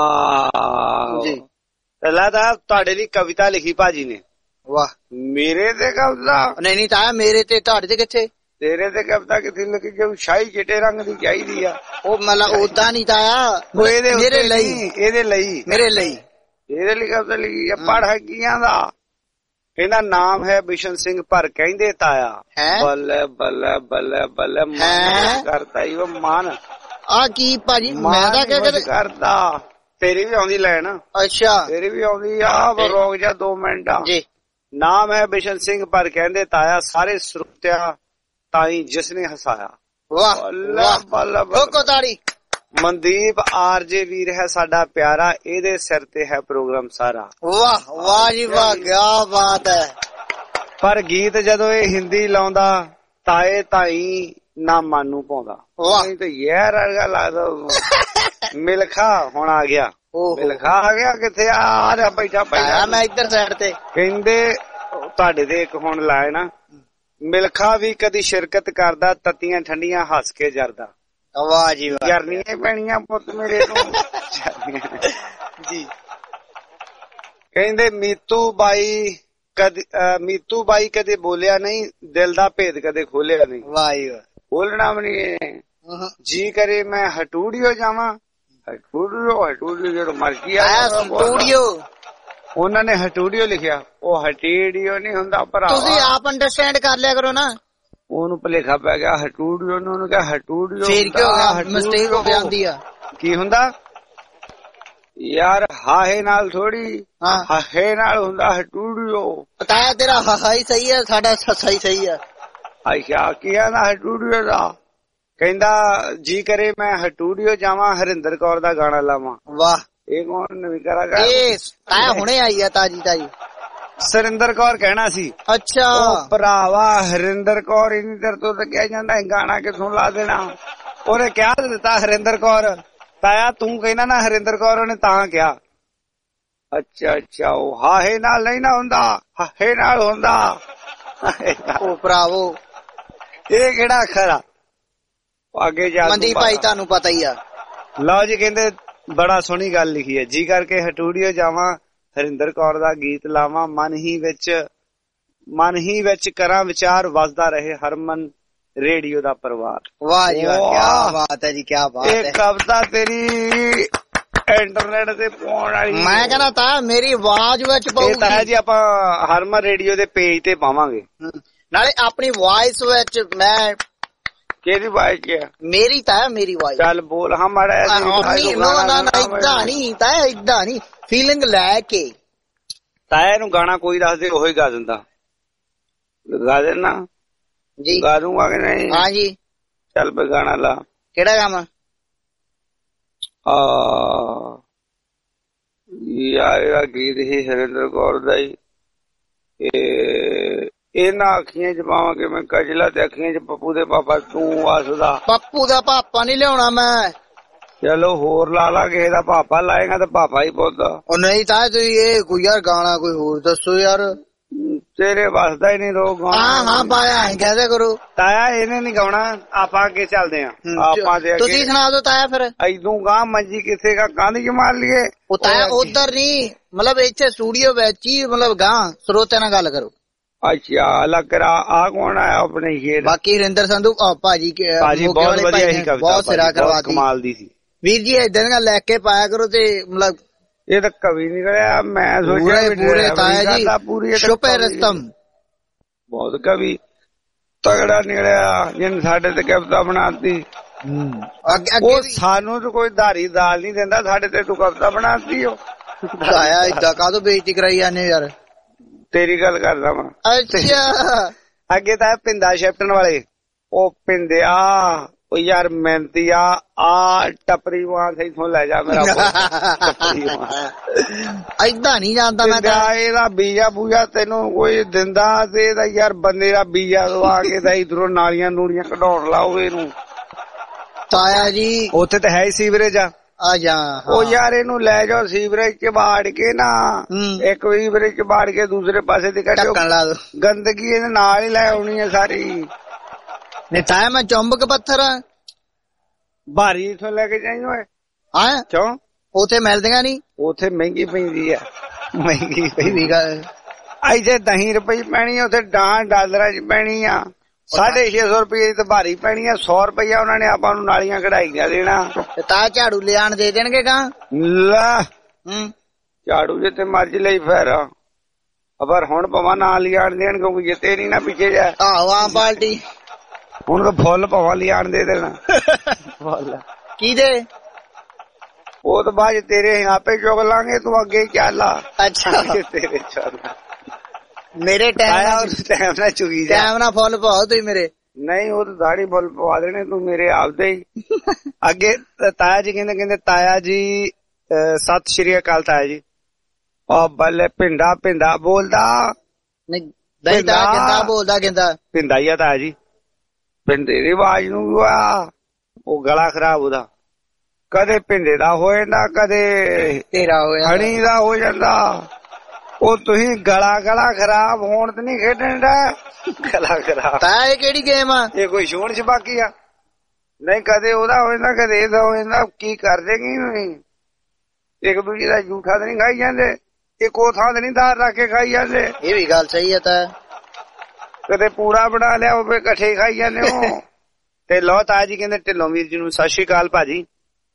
ਹਾਂ ਜੀ ਪਹਿਲਾਂ ਤਾਂ ਤੁਹਾਡੇ ਲਈ ਕਵਿਤਾ ਲਿਖੀ ਭਾਜੀ ਨੇ। ਵਾਹ ਮੇਰੇ ਤੇ ਕਵਿਤਾ? ਨਹੀਂ ਨਹੀਂ ਤਾਂ ਮੇਰੇ ਤੇ ਤੁਹਾਡੇ ਤੇ ਕਿੱਥੇ? ਤੇਰੇ ਤੇ ਕਵਿਤਾ ਕਿੱਥੇ ਲਿਖੀ? ਜੋ ਸ਼ਾਹੀ ਚਿੱਟੇ ਰੰਗ ਦੀ ਚਾਹੀਦੀ ਆ। ਉਹ ਮਤਲਬ ਉਦਾਂ ਨਹੀਂ ਤਾਇਆ ਮੇਰੇ ਲਈ। ਇਹਦੇ ਲਈ ਮੇਰੇ ਲਈ ਇਹਦੇ ਲਈ ਕਵਿਤਾ ਲਿਖੀ ਆ। ਪੜ ਹਕੀਆਂ ਦਾ। ਇਹਦਾ ਨਾਮ ਹੈ ਬਿਸ਼ਨ ਸਿੰਘ ਭਰ ਕਹਿੰਦੇ ਤਾਇਆ। ਬੱਲੇ ਬੱਲੇ ਬੱਲੇ ਬੱਲੇ ਮਨ ਕਰਦਾ ਹੀ ਉਹ ਮਨ। ਆ ਕੀ ਭਾਜੀ ਮੈਂ ਤਾਂ ਕਿਆ ਕਰਦਾ ਤੇਰੀ ਵੀ ਆਉਂਦੀ ਲੈਣ। ਅੱਛਾ ਤੇਰੀ ਵੀ ਆਉਂਦੀ ਆ, ਰੋਕ ਜਾ ਦੋ ਮਿੰਟ ਜੀ। ਨਾਮ ਹੈ ਬਿਸ਼ਨ ਸਿੰਘ ਪਰ ਕਹਿੰਦੇ ਤਾਇਆ ਸਾਰੇ ਸਰੋਤਿਆਂ ਤਾਈ ਜਿਸਨੇ ਹਸਾਇਆ। ਵਾਹ ਵਾਹ ਤਾੜੀ। ਮਨਦੀਪ ਆਰਜੇ ਵੀਰ ਹੈ ਸਾਡਾ ਪਿਆਰਾ, ਇਹਦੇ ਸਿਰ ਤੇ ਹੈ ਪ੍ਰੋਗਰਾਮ ਸਾਰਾ। ਵਾਹ ਵਾਹ ਜੀ ਵਾਹ, ਕਿਆ ਬਾਤ ਹੈ। ਪਰ ਗੀਤ ਜਦੋਂ ਇਹ ਹਿੰਦੀ ਲਾਉਂਦਾ ਤਾਏ ਤਾਈ ਨਾ ਮਾਨੂ ਪਾਉਂਦਾ। ਨਹੀਂ ਤੇ ਯਾਰ ਅਰਗਾ ਲੱਗਦਾ। ਮਿਲਖਾ ਹੁਣ ਆ ਗਿਆ, ਮਿਲਖਾ ਆ ਗਿਆ। ਕਿੱਥੇ ਆ ਰਿਹਾ ਬੈਠਾ ਬੈਠਾ ਮੈਂ ਇੱਧਰ ਸਾਈਡ ਤੇ। ਕਹਿੰਦੇ ਤੁਹਾਡੇ ਦੇ ਇੱਕ ਹੁਣ ਲਾਏ ਨਾ, ਮਿਲਖਾ ਵੀ ਕਦੀ ਸ਼ਿਰਕਤ ਕਰਦਾ ਤੱਤੀਆਂ ਠੰਡੀਆਂ ਹੱਸ ਕੇ ਜਰਦਾ। ਵਾਹ ਜੀ ਵਾਹ, ਜਰਨੀਆਂ ਪੈਣੀਆਂ ਪੁੱਤ ਮੇਰੇ ਤੋਂ ਜੀ। ਕਹਿੰਦੇ ਮੀਤੂ ਬਾਈ ਕਦੇ ਮੀਤੂ ਬਾਈ ਕਦੇ ਬੋਲਿਆ ਨਹੀਂ, ਦਿਲ ਦਾ ਭੇਦ ਕਦੇ ਖੋਲਿਆ ਨਹੀਂ। ਵਾਹ ਜੀ ਵਾਹ, ਬੋਲਣਾ ਵੀ ਨਹੀਂ। ਜੀ ਕਰੇ ਮੈਂ ਹਟੂੜੀਓ ਜਾਵਾਂ, ਹਟੂੜੀਓ ਹਟੂੜੀਓ ਜਦੋਂ ਮਰਜੀ ਆ ਸਟੂਡੀਓ। ਉਹਨਾਂ ਨੇ ਹਟੂੜੀਓ ਲਿਖਿਆ, ਉਹ ਹਟੀੜੀਓ ਨਹੀਂ ਹੁੰਦਾ ਭਰਾ। ਤੁਸੀਂ ਆਪ ਅੰਡਰਸਟੈਂਡ ਕਰ ਲਿਆ ਕਰੋ ਨਾ। ਉਹਨੂੰ ਭੁਲੇਖਾ ਪੈ ਗਿਆ ਹਟੂੜੀਓ ਨੂੰ, ਉਹਨੂੰ ਕਿਹਾ ਹਟੂੜੀਓ। ਫੇਰ ਕੀ ਹੋ ਗਿਆ, ਮਿਸਟੇਕ ਹੋ ਜਾਂਦੀ ਆ। ਕੀ ਹੁੰਦਾ ਯਾਰ, ਹਾਹੇ ਨਾਲ ਥੋੜੀ, ਹਾਹੇ ਨਾਲ ਹੁੰਦਾ ਹਟੂੜੀਓ। ਪਤਾ ਤੇਰਾ ਹਾਈ ਸਹੀ ਹੈ, ਸਾਡਾ ਸਹੀ ਸਹੀ ਹੈ। ਅੱਛਾ ਕੀ ਆ ਨਾ ਹਟੂੜੀਓ ਦਾ। ਕਹਿੰਦਾ ਜੀ ਕਰੇ ਮੈਂ ਹਟੂੜੀਓ ਜਾਵਾਂ, ਹਰਿੰਦਰ ਕੌਰ ਦਾ ਗਾਣਾ ਲਾਵਾਂ। ਵਾਹ, ਇਹ ਕੌਣ ਨਵੀਂ ਕਰਾਂਗਾ? ਇਹ ਤਾਇਆ ਹੁਣੇ ਆਈ ਆ ਤਾਜੀ ਤਾਜੀ। ਸਰਿੰਦਰ ਕੌਰ ਕਹਿਣਾ ਸੀ। ਅੱਛਾ ਭਰਾਵਾ ਹਰਿੰਦਰ ਕੌਰ ਇੰਨੀ ਦੇਰ ਤੋਂ ਤਾਂ ਕਿਹਾ ਜਾਂਦਾ ਗਾਣਾ ਕਿਥੋਂ ਲਾ ਦੇਣਾ। ਉਹਨੇ ਕਿਹਾ ਦਿੱਤਾ ਹਰਿੰਦਰ ਕੌਰ। ਤਾਇਆ ਤੂੰ ਕਹਿੰਦਾ ਨਾ ਹਰਿੰਦਰ ਕੌਰ, ਉਹਨੇ ਤਾਂ ਕਿਹਾ। ਅੱਛਾ ਅੱਛਾ, ਉਹ ਹਾਹੇ ਨਾਲ ਨਹੀਂ ਨਾ ਹੁੰਦਾ, ਹਾਹੇ ਨਾਲ ਹੁੰਦਾ। ਉਹ ਭਰਾਵੋ ਇਹ ਕਿਹੜਾ ਅੱਖਰ ਆ? ਅੱਗੇ ਜਾ ਮਨਦੀਪ ਭਾਈ ਤੁਹਾਨੂੰ ਪਤਾ ਹੀ ਆ। ਲਓ ਜੀ, ਕਹਿੰਦੇ ਬੜਾ ਸੋਹਣੀ ਗੱਲ ਲਿਖੀ ਹੈ। ਜੀ ਕਰਕੇ ਹਟੂੜੀਓ ਜਾਵਾਂ, ਹਰਿੰਦਰ ਕੌਰ ਦਾ ਗੀਤ ਲਾਵਾਂ, ਮਨ ਹੀ ਵਿੱਚ ਮਨ ਹੀ ਵਿੱਚ ਕਰਾਂ ਵਿਚਾਰ, ਵੱਜਦਾ ਰਹੇ ਹਰਮਨ ਰੇਡੀਓ ਦਾ ਪਰਿਵਾਰ। ਵਾਹ ਜੀ ਵਾਹ, ਕਿਆ ਬਾਤ ਹੈ ਜੀ, ਕਿਆ ਬਾਤ ਹੈ। ਇਹ ਕਵਿਤਾ ਤੇਰੀ ਇੰਟਰਨੈਟ ਤੇ ਪਾਉਣ ਵਾਲੀ। ਮੈਂ ਕਹਿੰਦਾ ਤਾਂ ਮੇਰੀ ਆਵਾਜ਼ ਵਿੱਚ ਪਾਉਗੀ ਤਾਂ ਜੀ, ਆਪਾਂ ਹਰਮਨ ਰੇਡੀਓ ਦੇ ਪੇਜ ਤੇ ਪਾਵਾਂਗੇ। ਨਾਲੇ ਆਪਣੀ ਵਾਇਸ ਵਿੱਚ। ਮੈਂ ਕਿਹਦੀ ਵਾਇਸ ਕੀ ਹੈ? ਮੇਰੀ ਤਾਂ ਮੇਰੀ ਵਾਇਸ। ਚੱਲ ਬੋਲ ਹਮਾਰਾ। ਇਦਾਂ ਨੀ ਤਾਂ, ਇਦਾਂ ਨੀ, ਫੀਲਿੰਗ ਲੈ ਕੇ। ਤਾਇਆ ਨੂੰ ਗਾਣਾ ਕੋਈ ਦੱਸ ਦੇ, ਉਹੀ ਗਾ ਦਿੰਦਾ। ਗਾ ਦੇਣਾ ਜੀ, ਗਾ ਦੂੰਗਾ ਕਿ ਨਹੀਂ? ਹਾਂ ਜੀ। ਚੱਲ ਬਈ ਗਾਣਾ ਲਾ। ਕਿਹੜਾ ਗਾਵਾਂ? ਆ ਯਾਰ ਗੀਤ ਹੀ ਹਰਿੰਦਰ ਕੌਰ ਦਾ ਹੀ। ਇਹਨਾਂ ਅੱਖੀਆਂ ਚ ਪਾਵਾਂ ਕਿ ਮੈਂ ਕਜਲਾ ਤੇ ਅੱਖੀਆਂ ਚ ਪੱਪੂ ਦੇ ਪਾਪਾ ਤੂੰ ਵਸਦਾ। ਪੱਪੂ ਦਾ ਪਾਪਾ ਨੀ ਲਿਆਉਣਾ ਮੈਂ। ਚਲੋ ਹੋਰ ਲਾ ਲਾ, ਕਿਸੇ ਦਾ ਪਾਪਾ ਲਾਏਗਾ ਤਾਂ ਪਾਪਾ ਹੀ ਪੁੱਛਦਾ। ਉਹ ਨਹੀਂ ਤਾਂ ਤੁਸੀਂ ਇਹ ਕੋਈ ਯਾਰ ਗਾਣਾ ਕੋਈ ਹੋਰ ਦੱਸੋ ਯਾਰ। ਤੇਰੇ ਵਸਦਾ ਹੀ ਨਹੀਂ ਰੋ ਗਾਣਾ। ਹਾਂ ਹਾਂ ਪਾਇਆ ਕਹਿ ਕਰੋ। ਤਾਇਆ ਇਹਨੇ ਨੀ ਗਾਉਣਾ, ਆਪਾਂ ਅੱਗੇ ਚੱਲਦੇ ਆਂ। ਆਪਾਂ ਤੁਸੀਂ ਸੁਣਾ ਦੋ ਤਾਇਆ ਫਿਰ। ਇਦੋਂ ਗਾਂ ਮੰਜੀ ਕਿਸੇ ਦਾ ਕੰਧ ਚ ਮਾਰ ਲਈਏ। ਉਹ ਤਾਇਆ ਉਧਰ ਨੀ, ਮਤਲਬ ਇੱਥੇ ਸਟੂਡੀਓ ਵਿੱਚ ਹੀ, ਮਤਲਬ ਗਾਂ ਸਰੋਤਿਆਂ ਨਾਲ ਗੱਲ ਕਰੋ। ਅੱਛਾ ਅਲੱਗ ਕਰਾ। ਆ ਕੌਣ ਆਇਆ ਆਪਣੇ ਸ਼ੇਰ? ਬਾਕੀ ਹਰਿੰਦਰ ਸੰਧੂ ਭਾਜੀ ਭਾਜੀ ਬਹੁਤ ਵਧੀਆ ਸੀ ਕਵਿਤਾ, ਬਹੁਤ ਸਿਰਾ ਕਰਵਾਤੀ, ਕਮਾਲ ਦੀ ਸੀ। ਵੀਰ ਜੀ ਏਦਾਂ ਦੀਆਂ ਲੈ ਕੇ ਪਾਇਆ ਕਰੋ। ਤੇ ਮਤਲਬ ਇਹ ਤਾਂ ਕਵੀ ਨਿਕਲਿਆ। ਮੈਂ ਸੋਚਿਆ ਪੂਰੇ ਤਾਇਆ ਜੀ ਸ਼ੁਪੇ ਰਸਤਮ ਬਹੁਤ ਕਵੀ ਤਗੜਾ ਨਿਕਲਿਆ, ਜਿਹਨੇ ਸਾਡੇ ਤੇ ਕਵਿਤਾ ਬਣਾਤੀ। ਉਹ ਸਾਨੂੰ ਤਾਂ ਕੋਈ ਧਾਰੀ ਦਾਲ ਨੀ ਦਿੰਦਾ, ਸਾਡੇ ਤੇ ਤੂੰ ਕਵਿਤਾ ਬਣਾਤੀ। ਉਹ ਤਾਇਆ ਏਦਾਂ ਕਾਹਦੋਂ ਬੇਇੱਜ਼ਤੀ ਕਰਾਈ ਜਾਂਦੇ ਯਾਰ? ਤੇਰੀ ਗੱਲ ਕਰਦਾ ਵਾ। ਅੱਛਾ ਅੱਗੇ ਤਾਂ ਪਿੰਦਾ ਸ਼ੈਪਟਨ ਵਾਲੇ, ਉਹ ਪਿੰਦਿਆ ਉਹ ਯਾਰ ਮਿਹਨਤੀ ਆ, ਆ ਟੱਪਰੀ ਵਾਂ ਇਥੋਂ ਲੈ ਜਾ ਮੇਰਾ। ਏਦਾਂ ਨੀ ਜਾਂਦਾ ਮੈਂ ਤਾਂ। ਇਹਦਾ ਬੀਜਾ ਬੂਜਾ ਤੈਨੂੰ ਕੋਈ ਦਿੰਦਾ ਤੇ ਇਹਦਾ ਯਾਰ ਬੰਦੇ ਦਾ ਬੀਜਾ ਲਵਾ ਕੇ ਤਾਂ ਇਧਰੋਂ ਨਾਲੀਆਂ ਨੂੜੀਆਂ ਕਢਾਉਣ ਲਾਓ ਇਹਨੂੰ। ਤਾਇਆ ਜੀ ਉੱਥੇ ਤਾਂ ਹੈ ਹੀ ਸੀਵਰੇਜ ਆ। ਆ ਜਾ ਉਹ ਯਾਰ ਇਹਨੂੰ ਲੈ ਜਾਓ ਸੀਵਰੇਜ ਚ ਬਾੜ ਕੇ ਨਾ, ਇੱਕ ਸੀਵਰੇਜ ਚ ਬਾੜ ਕੇ ਦੂਸਰੇ ਪਾਸੇ ਤੇ ਕੱਢੋ, ਗੰਦਗੀ ਇਹਦੇ ਨਾਲ ਹੀ ਲੈ ਆਉਣੀ ਹੈ ਸਾਰੀ। ਨਹੀਂ ਤਾਇਆ ਮੈਂ ਚੁੰਬਕ ਪੱਥਰ ਭਾਰੀ ਇਥੋਂ ਲੈ ਕੇ ਜਾਈ ਓਏ। ਹਾਂ ਕਿਉਂ? ਉੱਥੇ ਮਿਲਦੀਆਂ ਨੀ। ਉੱਥੇ ਮਹਿੰਗੀ ਪੈਂਦੀ ਆ, ਮਹਿੰਗੀ ਪੈਂਦੀ ਗੱਲ। ਇੱਥੇ ਦਹੀਂ ਰੁਪਏ ਪੈਣੀ ਆ, ਉੱਥੇ ਡਾਂ ਡਾਲਰਾਂ ਚ ਪੈਣੀ ਆ। ਸਾਢੇ ਛੇ ਸੌ ਰੁਪਏ ਦੀ ਤਾਂ ਭਾਰੀ ਪੈਣੀ ਆ। ਸੌ ਰੁਪਇਆ ਉਹਨਾਂ ਨੇ ਆਪਾਂ ਨੂੰ ਨਾਲੀਆਂ ਕਢਾਈਆਂ ਦੇਣਾ। ਤਾਂ ਝਾੜੂ ਲਿਆਣ ਦੇ ਦੇਣਗੇ ਗਾ। ਲੈ ਹੂੰ ਝਾੜੂ ਜਿੱਥੇ ਮਰਜ਼ੀ ਲਈ ਫੇਰ, ਪਰ ਹੁਣ ਪਵਾ ਨਾ ਲਿਆਣ ਦੇਣ ਕਿਉਂਕਿ ਜਿੱਤੇ ਨੀ ਨਾ ਪਿੱਛੇ ਜਾ। ਆਹੋ ਆਮ ਪਾਰਟੀ ਹੁਣ ਤਾਂ ਫੁੱਲ ਪਵਾ ਲਿਆਣ ਦੇ ਦੇਣਾ। ਕੀ ਦੇ वो तो बाज तेरे यहाँ पे चुग लांगे, तू आगे क्या ला। अच्छा तेरे चल मेरे टाइम और टाइम ना चुगी जा, टाइम ना फुल पाओ तुम मेरे। नहीं वो तो दाढ़ी फुल पवा देने तू मेरे आपदे ही। अगे ताया जी कहते कहते ताया जी सत श्री अकाल ताया जी। और बल्ले पिंडा पिंडा बोलदा नहीं गिंदा बोलदा गिंदा पिंडा ही ताया जी। पिंडे दी आवाज नू वो गला खराब होदा, कदे पिंडे दा हो जांदा कदे तेरा हो जांदा हणी दा हो जांदा। ਉਹ ਤੁਸੀਂ ਗਲਾ ਗਲਾ ਖਰਾਬ ਹੋਣ ਤੇ ਨਹੀਂ ਖੇਡਣ ਦਾ ਗਲਾ ਖਰਾਬ ਤਾਂ ਇਹ ਕਿਹੜੀ ਗੇਮ ਆ? ਇਹ ਕੋਈ ਛੋਣ ਛਬਾਕੀ ਆ? ਨਹੀਂ ਕਦੇ ਉਹਦਾ ਹੋ ਜਾਂਦਾ ਕਦੇ ਇਹਦਾ ਹੋ ਜਾਂਦਾ। ਕੀ ਕਰਦੇ ਕੀ ਨਹੀਂ ਇੱਕ ਦੂਜੇ ਦਾ ਝੂਠਾ ਤੇ ਨਹੀਂ ਖਾਈ ਜਾਂਦੇ, ਇੱਕੋ ਥਾਂ ਤੇ ਨਹੀਂ ਦਾਰ ਰੱਖ ਕੇ ਖਾਈ ਜਾਂਦੇ। ਇਹ ਵੀ ਗੱਲ ਸਹੀ ਹੈ। ਤਾਂ ਕਦੇ ਪੂੜਾ ਬਣਾ ਲਿਆ ਉਹ ਇਕੱਠੇ ਖਾਈ ਜਾਂਦੇ ਹੋ। ਤੇ ਲੋ ਤਾਇਆ ਜੀ ਕਹਿੰਦੇ ਢਿੱਲੋਂ ਵੀਰ ਜੀ ਨੂੰ ਸਤਿ ਸ਼੍ਰੀ ਅਕਾਲ ਭਾਜੀ,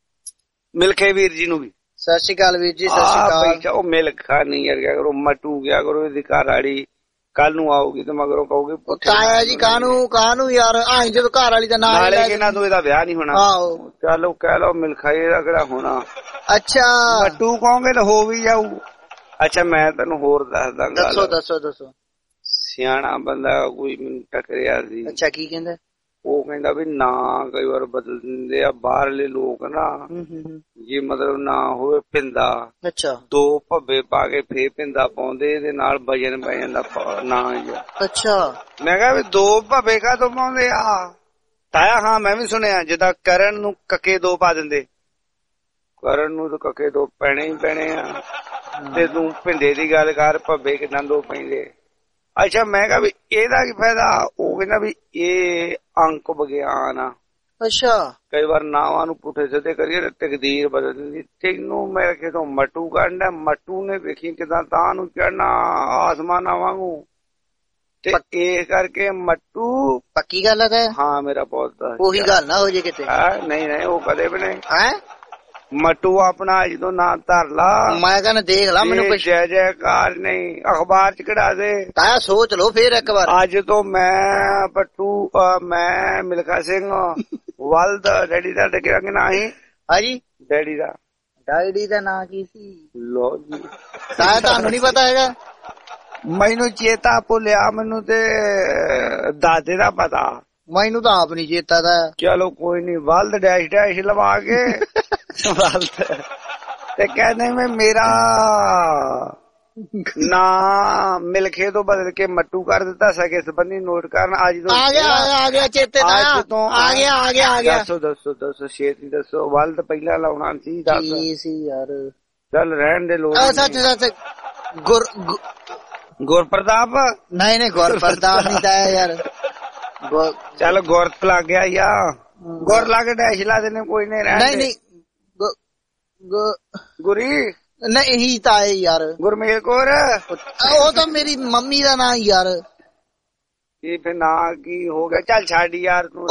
ਮਿਲਖੇ ਵੀਰ ਜੀ ਨੂੰ ਵੀ ਸਤਿ ਸ਼੍ਰੀ ਅਕਾਲ ਵੀਰ ਜੀ। ਸਤਿ ਸ਼੍ਰੀ ਅਕਾਲ। ਉਹ ਮਿਲਕ ਖਾ ਨਹੀਂ ਯਾਰ ਕਿਆ ਕਰੋ, ਮਟੂ ਗਿਆ ਕਰੋ ਇਹਦੀ ਘਰ ਵਾਲੀ ਕੱਲ ਨੂੰ ਆਊਗੀ ਤੇ ਮਗਰੋਂ ਕਹੋਗੇ ਤਾਇਆ ਜੀ ਕਾਹਨੂੰ ਕਾਹਨੂੰ ਯਾਰ ਆਂ ਜਦੋਂ ਘਰ ਵਾਲੀ ਦਾ ਨਾਮ ਨਾਲੇ ਕਿਹਨਾਂ ਤੋਂ ਇਹਦਾ ਵਿਆਹ ਨਹੀਂ ਹੋਣਾ। ਆਹੋ ਚਲੋ ਕਹਿ ਲਓ ਮਿਲਖਾ ਇਹਦਾ ਕਿਹੜਾ ਹੋਣਾ। ਅੱਛਾ ਮਟੂ ਕਹੋਗੇ ਤਾਂ ਹੋ ਵੀ ਜਾਊ। ਅੱਛਾ ਮੈਂ ਤੈਨੂੰ ਹੋਰ ਦੱਸਦਾ, ਦੱਸੋ ਦੱਸੋ ਦੱਸੋ। ਸਿਆਣਾ ਬੰਦਾ ਕੋਈ ਮੈਨੂੰ ਟਕਰਿਆ ਸੀ। ਅੱਛਾ ਕੀ ਕਹਿੰਦਾ? ਉਹ ਕਹਿੰਦਾ ਵੀ ਨਾ ਕਈ ਵਾਰ ਬਦਲ ਦਿੰਦੇ ਆ ਬਾਹਰਲੇ ਲੋਕ ਨਾ, ਜੇ ਮਤਲਬ ਨਾ ਹੋਵੇ ਪਿੰਦਾ। ਅੱਛਾ ਦੋ ਭੱਬੇ ਪਾ ਕੇ ਫੇਰ ਪਿੰਦਾ ਪਾਉਂਦੇ, ਇਹਦੇ ਨਾਲ ਵਜਨ ਪੈ ਜਾਂਦਾ ਨਾ ਜੀ। ਅੱਛਾ ਮੈਂ ਕਿਹਾ ਵੀ ਦੋ ਭੱਬੇ ਕਾ ਤੋਂ ਪਾਉਂਦੇ ਆ ਤਾਇਆ? ਹਾਂ ਮੈਂ ਵੀ ਸੁਣਿਆ ਜਿੱਦਾਂ ਕਰਨ ਨੂੰ ਕੱਕੇ ਦੋ ਪਾ ਦਿੰਦੇ, ਕਰਨ ਨੂੰ ਤਾਂ ਕੱਕੇ ਦੋ ਪੈਣੇ ਹੀ ਪੈਣੇ ਆ। ਤੇ ਤੂੰ ਪਿੰਡੇ ਦੀ ਗੱਲ ਕਰ, ਭੱਬੇ ਕਿੰਨਾ ਦੋ ਪੈਂਦੇ। ਅੱਛਾ ਮੈਂ ਕਿਹਾ ਵੀ ਇਹਦਾ ਕੀ ਫਾਇਦਾ? ਉਹ ਕਹਿੰਦਾ ਵੀ ਇਹ ਅੰਕ ਵਿਗਿਆਨ ਆ। ਅੱਛਾ ਕਈ ਵਾਰ ਨਾਵਾਂ ਨੂੰ ਪੁੱਠੇ ਸਿੱਧੇ ਕਰੀਏ ਤੇ ਤਕਦੀਰ ਬਦਲ ਦਿੰਦੀ। ਤੈਨੂੰ ਮੈਂ ਕਿਤੋਂ ਮਟੂ ਕੱਢਣਾ, ਮਟੂ ਨੇ ਵੇਖੀ ਕਿਦਾਂ ਤਾਂ ਨੂੰ ਚੜਨਾ ਆਸਮਾਨਾਂ ਵਾਂਗੂ। ਤੇ ਇਹ ਕਰਕੇ ਮਟੂ ਪੱਕੀ ਗੱਲ ਹੈ। ਹਾਂ ਮੇਰਾ ਬਹੁਤ ਉਹੀ ਗੱਲ ਨਾ ਹੋ ਜੇ ਕਿਤੇ। ਨਹੀਂ ਨਹੀਂ ਉਹ ਕਦੇ ਵੀ ਨਹੀਂ ਹੈ। ਮਟੂ ਆਪਣਾ ਜਦੋਂ ਨਾਂ ਧਰ ਲਾ, ਮੈਂ ਕਹਿੰਦਾ ਦੇਖ ਲਾ ਮੈਨੂੰ ਕੁਛ ਜੈ ਜੈਕਾਰ ਨਹੀਂ ਅਖਬਾਰ ਚ ਕਢਾ ਦੇ। ਤਾਇਆ ਸੋਚ ਲੋ ਫੇਰ ਇੱਕ ਵਾਰ। ਅੱਜ ਤੋਂ ਮੈਂ ਪੱਟੂ ਮੈਂ ਮਿਲਖਾ ਸਿੰਘ ਵਲਦ ਡੈਡੀ ਦਾ ਟਕਿਆ ਕਿ ਨਾ ਹੀ। ਹਾਂਜੀ ਡੈਡੀ ਦਾ ਡੈਡੀ ਦਾ ਨਾਂ ਕੀ ਸੀ? ਲੋ ਜੀ ਤਾਇਆ ਤੁਹਾਨੂੰ ਨੀ ਪਤਾ ਹੈਗਾ? ਮੈਨੂੰ ਚੇਤਾ ਭੁੱਲਿਆ, ਮੈਨੂੰ ਤੇ ਦਾਦੇ ਦਾ ਪਤਾ, ਮੈਨੂੰ ਤਾਂ ਆਪ ਨੀ ਚੇਤਾ ਦਾ। ਚਲੋ ਕੋਈ ਨੀ ਵਲਦ ਡੈਸ਼ ਡੈਸ਼ ਲਵਾ ਕੇ ਤੇ ਕਹਿੰਦੇ ਮੈਂ ਮੇਰਾ ਨਾ ਮਿਲਖੇ ਤੋਂ ਬਦਲ ਕੇ ਮੱਟੂ ਕਰ ਦਿੱਤਾ। ਸਕੇ ਸੰਬੰਧੀ ਨੋਟ ਕਰਨ। ਅੱਜ ਤੋਂ ਆ ਗਿਆ ਆ ਗਿਆ ਚੇਤੇ ਤਾਂ ਅੱਜ ਤੋਂ ਆ ਗਿਆ ਆ ਗਿਆ ਆ ਗਿਆ। ਦੱਸੋ ਦੱਸੋ ਦੱਸੋ ਛੇਤੀ ਦੱਸੋ। ਵਲਦ ਪਹਿਲਾਂ ਲਾਉਣਾ ਸੀ ਦੱਸ ਕੀ ਸੀ ਯਾਰ? ਚੱਲ ਰਹਿਣ ਦੇ ਲੋੜ। ਸੱਚ ਸੱਚ ਗੁਰ ਗੁਰਪ੍ਰਤਾਪ ਨਹੀਂ ਨਹੀਂ ਗੁਰਪ੍ਰਤਾਪ ਨਹੀਂ ਤਾਂ ਯਾਰ। ਚੱਲ ਗੁਰਤ ਲੱਗ ਗਿਆ ਯਾ ਗੁਰ ਲੱਗ ਡੈਸ਼ ਲਾ ਦੇਣੇ ਕੋਈ ਨਹੀਂ ਰਹਿਣ। ਨਹੀਂ ਨਹੀਂ ਗੁਰੀ ਨਹੀਂ ਤਾਂ ਯਾਰ ਗੁਰਮੇਲ ਕੌਰ। ਉਹ ਤਾਂ ਮੇਰੀ ਮੰਮੀ ਦਾ ਨਾਂ ਯਾਰ। ਇਹ ਫਿਰ ਨਾਂ ਕੀ ਹੋ ਗਿਆ? ਚੱਲ ਛੱਡ ਯਾਰ ਤੂੰ।